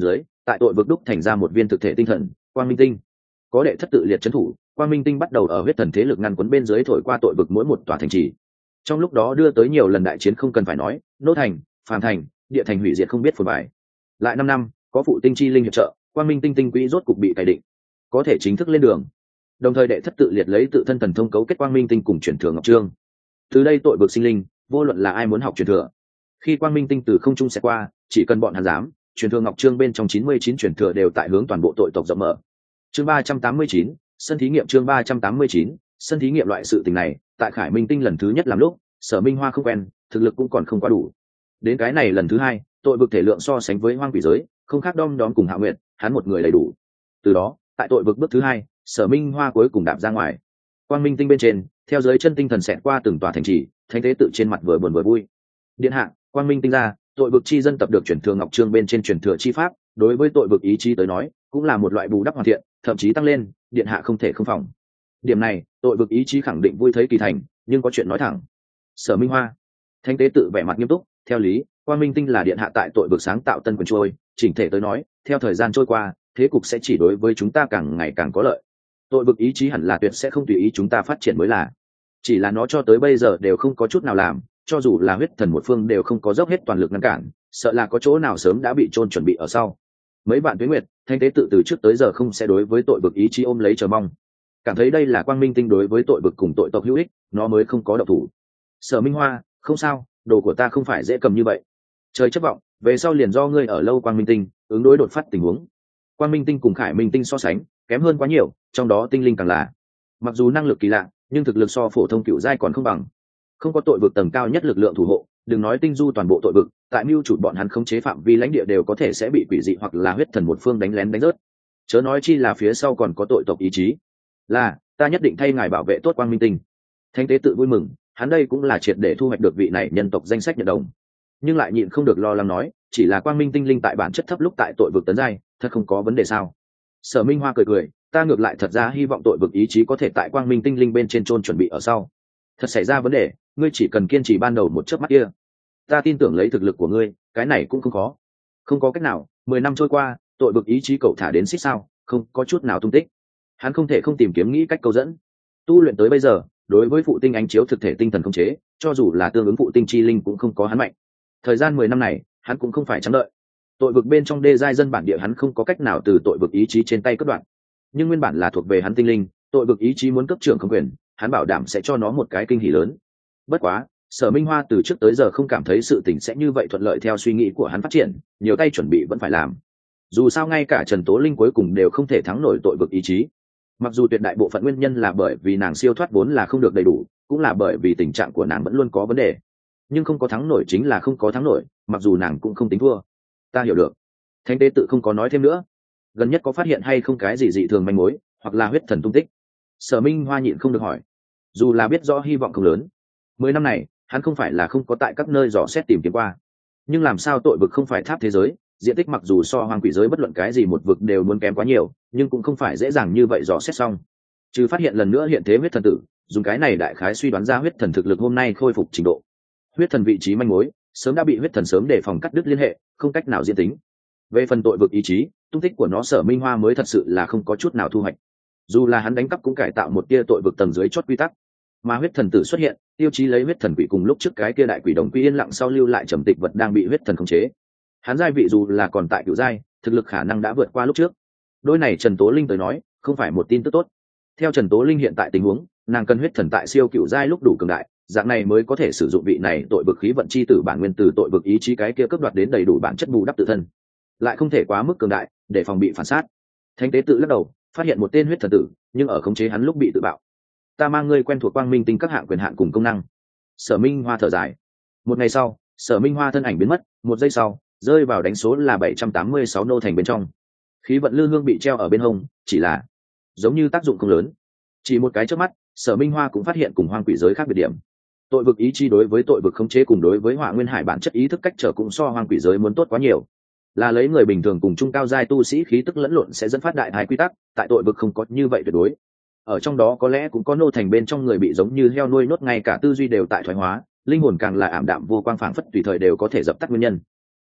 tại tội vực đúc thành ra một viên thực thể tinh thần quang minh tinh. Có đệ thất tự liệt trấn thủ, quang minh tinh bắt đầu ở huyết thần thế lực ngăn quấn bên dưới thổi qua tội vực mỗi một tòa thành trì. Trong lúc đó đưa tới nhiều lần đại chiến không cần phải nói, nô thành, phàm thành, địa thành hủy diệt không biết phồn bài. Lại 5 năm, có phụ tinh chi linh hiệp trợ, quang minh tinh tinh quỹ rốt cục bị cải định, có thể chính thức lên đường. Đồng thời đệ thất tự liệt lấy tự thân thần thông cấu kết quang minh tinh cùng truyền thừa ngọc trương. Từ đây tội vực sinh linh, vô luận là ai muốn học truyền thừa, khi quang minh tinh từ không trung sẽ qua, chỉ cần bọn hắn dám, truyền thừa ngọc trương bên trong 99 truyền thừa đều tại hướng toàn bộ tội tộc rộng mở. Chương 389, sân thí nghiệm. Chương 389, sân thí nghiệm. Loại sự tình này, tại Khải Minh Tinh lần thứ nhất làm lúc, Sở Minh Hoa không quen, thực lực cũng còn không quá đủ. Đến cái này lần thứ hai, tội vực thể lượng so sánh với hoang quỷ giới, không khác đom đóm cùng Hạ Nguyệt, hắn một người đầy đủ. Từ đó, tại tội vực bước thứ hai, Sở Minh Hoa cuối cùng đạp ra ngoài. Quang Minh Tinh bên trên, theo dưới chân tinh thần xẹt qua từng tòa thành trì, Thánh Tế Tự trên mặt vừa buồn vừa vui. Điện hạ, Quang Minh Tinh ra, tội vực chi dân tập được truyền thừa ngọc trương bên trên truyền thừa chi pháp, đối với tội vực ý chí tới nói, cũng là một loại bù đắp hoàn thiện, thậm chí tăng lên, điện hạ không thể không phòng. Điểm này, tội vực ý chí khẳng định vui thấy kỳ thành, nhưng có chuyện nói thẳng. Sở Minh Hoa, Thánh Tế Tự vẻ mặt nghiêm túc, theo lý, Quang Minh Tinh là điện hạ tại tội vực sáng tạo tân quyền trôi, chỉnh thể tới nói, theo thời gian trôi qua, thế cục sẽ chỉ đối với chúng ta càng ngày càng có lợi. Tội vực ý chí hẳn là tuyệt sẽ không tùy ý chúng ta phát triển mới là. Chỉ là nó cho tới bây giờ đều không có chút nào làm, cho dù là huyết thần một phương đều không có dốc hết toàn lực ngăn cản, sợ là có chỗ nào sớm đã bị chôn chuẩn bị ở sau. Mấy bạn Tuế Nguyệt, Thanh Tế Tự từ trước tới giờ không sẽ đối với tội vực ý chí ôm lấy chờ mong, cảm thấy đây là Quang Minh Tinh đối với tội vực cùng tội tộc hữu ích, nó mới không có động thủ. Sở Minh Hoa, không sao, đồ của ta không phải dễ cầm như vậy. Trời chấp vọng, về sau liền do ngươi ở lâu Quang Minh Tinh, ứng đối đột phát tình huống. Quang Minh Tinh cùng Khải Minh Tinh so sánh, kém hơn quá nhiều, trong đó tinh linh càng là. Mặc dù năng lực kỳ lạ, nhưng thực lực so phổ thông cựu giai còn không bằng. Không có tội vực tầng cao nhất lực lượng thủ hộ, đừng nói tinh du toàn bộ tội vực, tại mưu chủ bọn hắn khống chế phạm vi lãnh địa đều có thể sẽ bị quỷ dị hoặc là huyết thần một phương đánh lén đánh rớt. Chớ nói chi là phía sau còn có tội tộc ý chí. Là, ta nhất định thay ngài bảo vệ tốt Quang Minh Tinh. Thánh Tế Tự vui mừng, hắn đây cũng là triệt để thu hoạch được vị này nhân tộc danh sách nhận đồng. Nhưng lại nhịn không được lo lắng nói, chỉ là Quang Minh Tinh linh tại bản chất thấp lúc tại tội vực tấn giai, thật không có vấn đề sao? Sở Minh Hoa cười cười, ta ngược lại thật ra hy vọng tội vực ý chí có thể tại Quang Minh Tinh linh bên trên chôn chuẩn bị ở sau. Thật xảy ra vấn đề, ngươi chỉ cần kiên trì ban đầu một chớp mắt kia. Ta tin tưởng lấy thực lực của ngươi, cái này cũng không khó. Không có cách nào, 10 năm trôi qua, tội vực ý chí cậu thả đến xích sao, không có chút nào tung tích. Hắn không thể không tìm kiếm nghĩ cách câu dẫn. Tu luyện tới bây giờ, đối với phụ tinh ánh chiếu thực thể tinh thần khống chế, cho dù là tương ứng phụ tinh chi linh cũng không có hắn mạnh. Thời gian 10 năm này, hắn cũng không phải trắng đợi. Tội vực bên trong đê giai dân bản địa hắn không có cách nào từ tội vực ý chí trên tay cất đoạn. Nhưng nguyên bản là thuộc về hắn tinh linh, tội vực ý chí muốn cấp trưởng không quyền, hắn bảo đảm sẽ cho nó một cái kinh hỉ lớn. Bất quá, Sở Minh Hoa từ trước tới giờ không cảm thấy sự tình sẽ như vậy thuận lợi theo suy nghĩ của hắn phát triển, nhiều tay chuẩn bị vẫn phải làm. Dù sao ngay cả Trần Tố Linh cuối cùng đều không thể thắng nổi tội vực ý chí. Mặc dù tuyệt đại bộ phận nguyên nhân là bởi vì nàng siêu thoát vốn là không được đầy đủ, cũng là bởi vì tình trạng của nàng vẫn luôn có vấn đề. Nhưng không có thắng nổi chính là không có thắng nổi, mặc dù nàng cũng không tính thua. Ta hiểu được. Thánh Tế Tự không có nói thêm nữa. Gần nhất có phát hiện hay không cái gì dị thường manh mối, hoặc là huyết thần tung tích? Sở Minh Hoa nhịn không được hỏi. Dù là biết rõ hy vọng không lớn, 10 năm này hắn không phải là không có tại các nơi dò xét tìm kiếm qua. Nhưng làm sao tội vực không phải tháp thế giới, diện tích mặc dù so hoang quỷ giới bất luận cái gì một vực đều muốn kém quá nhiều, nhưng cũng không phải dễ dàng như vậy dò xét xong. Trừ phát hiện lần nữa hiện thế huyết thần tử, dùng cái này đại khái suy đoán ra huyết thần thực lực hôm nay khôi phục trình độ. Huyết thần vị trí manh mối sớm đã bị huyết thần sớm đề phòng cắt đứt liên hệ, không cách nào diễn tính. Về phần tội vực ý chí, tung tích của nó Sở Minh Hoa mới thật sự là không có chút nào thu hoạch. Dù là hắn đánh cắp cũng cải tạo một tia tội vực tầng dưới chót quy tắc. Mà huyết thần tử xuất hiện, tiêu chí lấy huyết thần quỷ cùng lúc trước cái kia đại quỷ đồng quy yên lặng sau lưu lại trầm tịch vật đang bị huyết thần khống chế. Hắn giai vị dù là còn tại cựu giai, thực lực khả năng đã vượt qua lúc trước. Đôi này Trần Tố Linh tới nói, không phải một tin tức tốt. Theo Trần Tố Linh hiện tại tình huống, nàng cần huyết thần tại siêu cựu giai lúc đủ cường đại, dạng này mới có thể sử dụng vị này tội vực khí vận chi tử bản nguyên từ tội vực ý chí cái kia cướp đoạt đến đầy đủ bản chất bù đắp tự thân, lại không thể quá mức cường đại để phòng bị phản sát. Thánh Tế Tự lắc đầu, phát hiện một tên huyết thần tử, nhưng ở khống chế hắn lúc bị tự bạo. Ta mang ngươi quen thuộc Quang Minh Tinh các hạng quyền hạn cùng công năng. Sở Minh Hoa thở dài. Một ngày sau, Sở Minh Hoa thân ảnh biến mất, một giây sau, rơi vào đánh số là 786 nô thành bên trong. Khí vận lư hương bị treo ở bên hông, chỉ là giống như tác dụng không lớn. Chỉ một cái chớp mắt, Sở Minh Hoa cũng phát hiện cùng hoang quỷ giới khác biệt điểm. Tội vực ý chí đối với tội vực khống chế cùng đối với Hỏa Nguyên Hải bản chất ý thức cách trở cũng so hoang quỷ giới muốn tốt quá nhiều. Là lấy người bình thường cùng trung cao giai tu sĩ khí tức lẫn lộn sẽ dẫn phát đại thái quy tắc, tại tội vực không có như vậy tuyệt đối. Ở trong đó có lẽ cũng có nô thành bên trong người bị giống như heo nuôi nốt, ngay cả tư duy đều tại thoái hóa, linh hồn càng là ảm đạm vô quang phảng phất tùy thời đều có thể dập tắt nguyên nhân.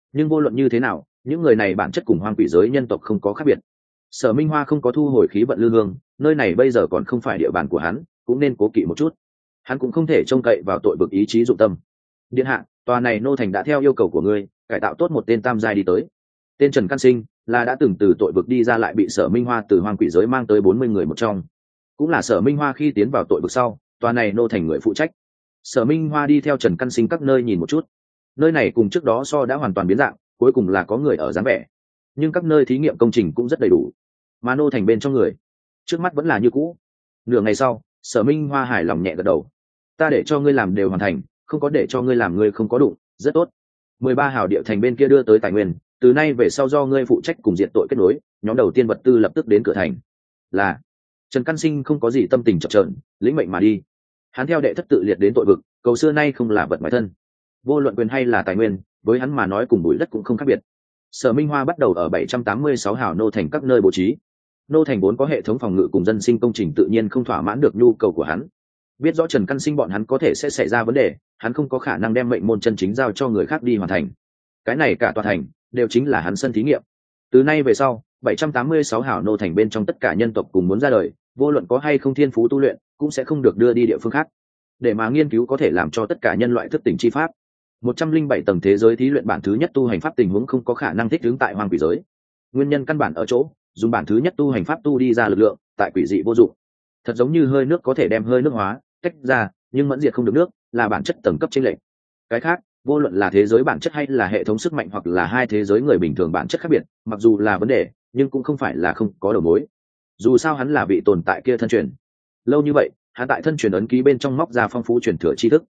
Nhưng vô luận như thế nào, những người này bản chất cùng hoang quỷ giới nhân tộc không có khác biệt. Sở Minh Hoa không có thu hồi khí vận lư hương, nơi này bây giờ còn không phải địa bàn của hắn, cũng nên cố kỵ một chút. Hắn cũng không thể trông cậy vào tội vực ý chí dụng tâm. Điện hạ, tòa này nô thành đã theo yêu cầu của ngươi cải tạo tốt một tên tam giai đi tới. Tên Trần Căn Sinh là đã từng từ tội vực đi ra lại bị Sở Minh Hoa từ hoang quỷ giới mang tới 40 người một trong, cũng là Sở Minh Hoa khi tiến vào tội vực sau tòa này nô thành người phụ trách. Sở Minh Hoa đi theo Trần Căn Sinh các nơi nhìn một chút, nơi này cùng trước đó so đã hoàn toàn biến dạng, cuối cùng là có người ở dáng vẻ, nhưng các nơi thí nghiệm công trình cũng rất đầy đủ, mà nô thành bên trong người trước mắt vẫn là như cũ. Nửa ngày sau, Sở Minh Hoa hài lòng nhẹ gật đầu. Ta để cho ngươi làm đều hoàn thành, không có để cho ngươi làm ngươi không có đụng, rất tốt. 13 hào địa thành bên kia đưa tới tài nguyên, từ nay về sau do ngươi phụ trách cùng diện tội kết nối, nhóm đầu tiên vật tư lập tức đến cửa thành. Là Trần Căn Sinh không có gì tâm tình chập chờn, lĩnh mệnh mà đi. Hắn theo đệ thất tự liệt đến tội vực, cầu xưa nay không là vật ngoài thân, vô luận quyền hay là tài nguyên, với hắn mà nói cùng bụi đất cũng không khác biệt. Sở Minh Hoa bắt đầu ở 786 hào nô thành các nơi bố trí. Nô thành vốn có hệ thống phòng ngự cùng dân sinh công trình tự nhiên không thỏa mãn được nhu cầu của hắn. Biết rõ Trần Căn Sinh bọn hắn có thể sẽ xảy ra vấn đề, hắn không có khả năng đem mệnh môn chân chính giao cho người khác đi hoàn thành. Cái này cả tòa thành đều chính là hắn sân thí nghiệm. Từ nay về sau, 786 hào nô thành bên trong tất cả nhân tộc cùng muốn ra đời, vô luận có hay không thiên phú tu luyện, cũng sẽ không được đưa đi địa phương khác, để mà nghiên cứu có thể làm cho tất cả nhân loại thức tỉnh chi pháp. 107 tầng thế giới thí luyện bản thứ nhất tu hành pháp tình huống không có khả năng thích ứng tại hoang quỷ giới. Nguyên nhân căn bản ở chỗ, dùng bản thứ nhất tu hành pháp tu đi ra lực lượng, tại quỷ dị vô dụng. Thật giống như hơi nước có thể đem hơi nước hóa, tách ra, nhưng mẫn diệt không được nước, là bản chất tầng cấp chênh lệch. Cái khác, vô luận là thế giới bản chất hay là hệ thống sức mạnh hoặc là hai thế giới người bình thường bản chất khác biệt, mặc dù là vấn đề, nhưng cũng không phải là không có đầu mối. Dù sao hắn là vị tồn tại kia thân truyền. Lâu như vậy, hắn tại thân truyền ấn ký bên trong móc ra phong phú truyền thừa tri thức.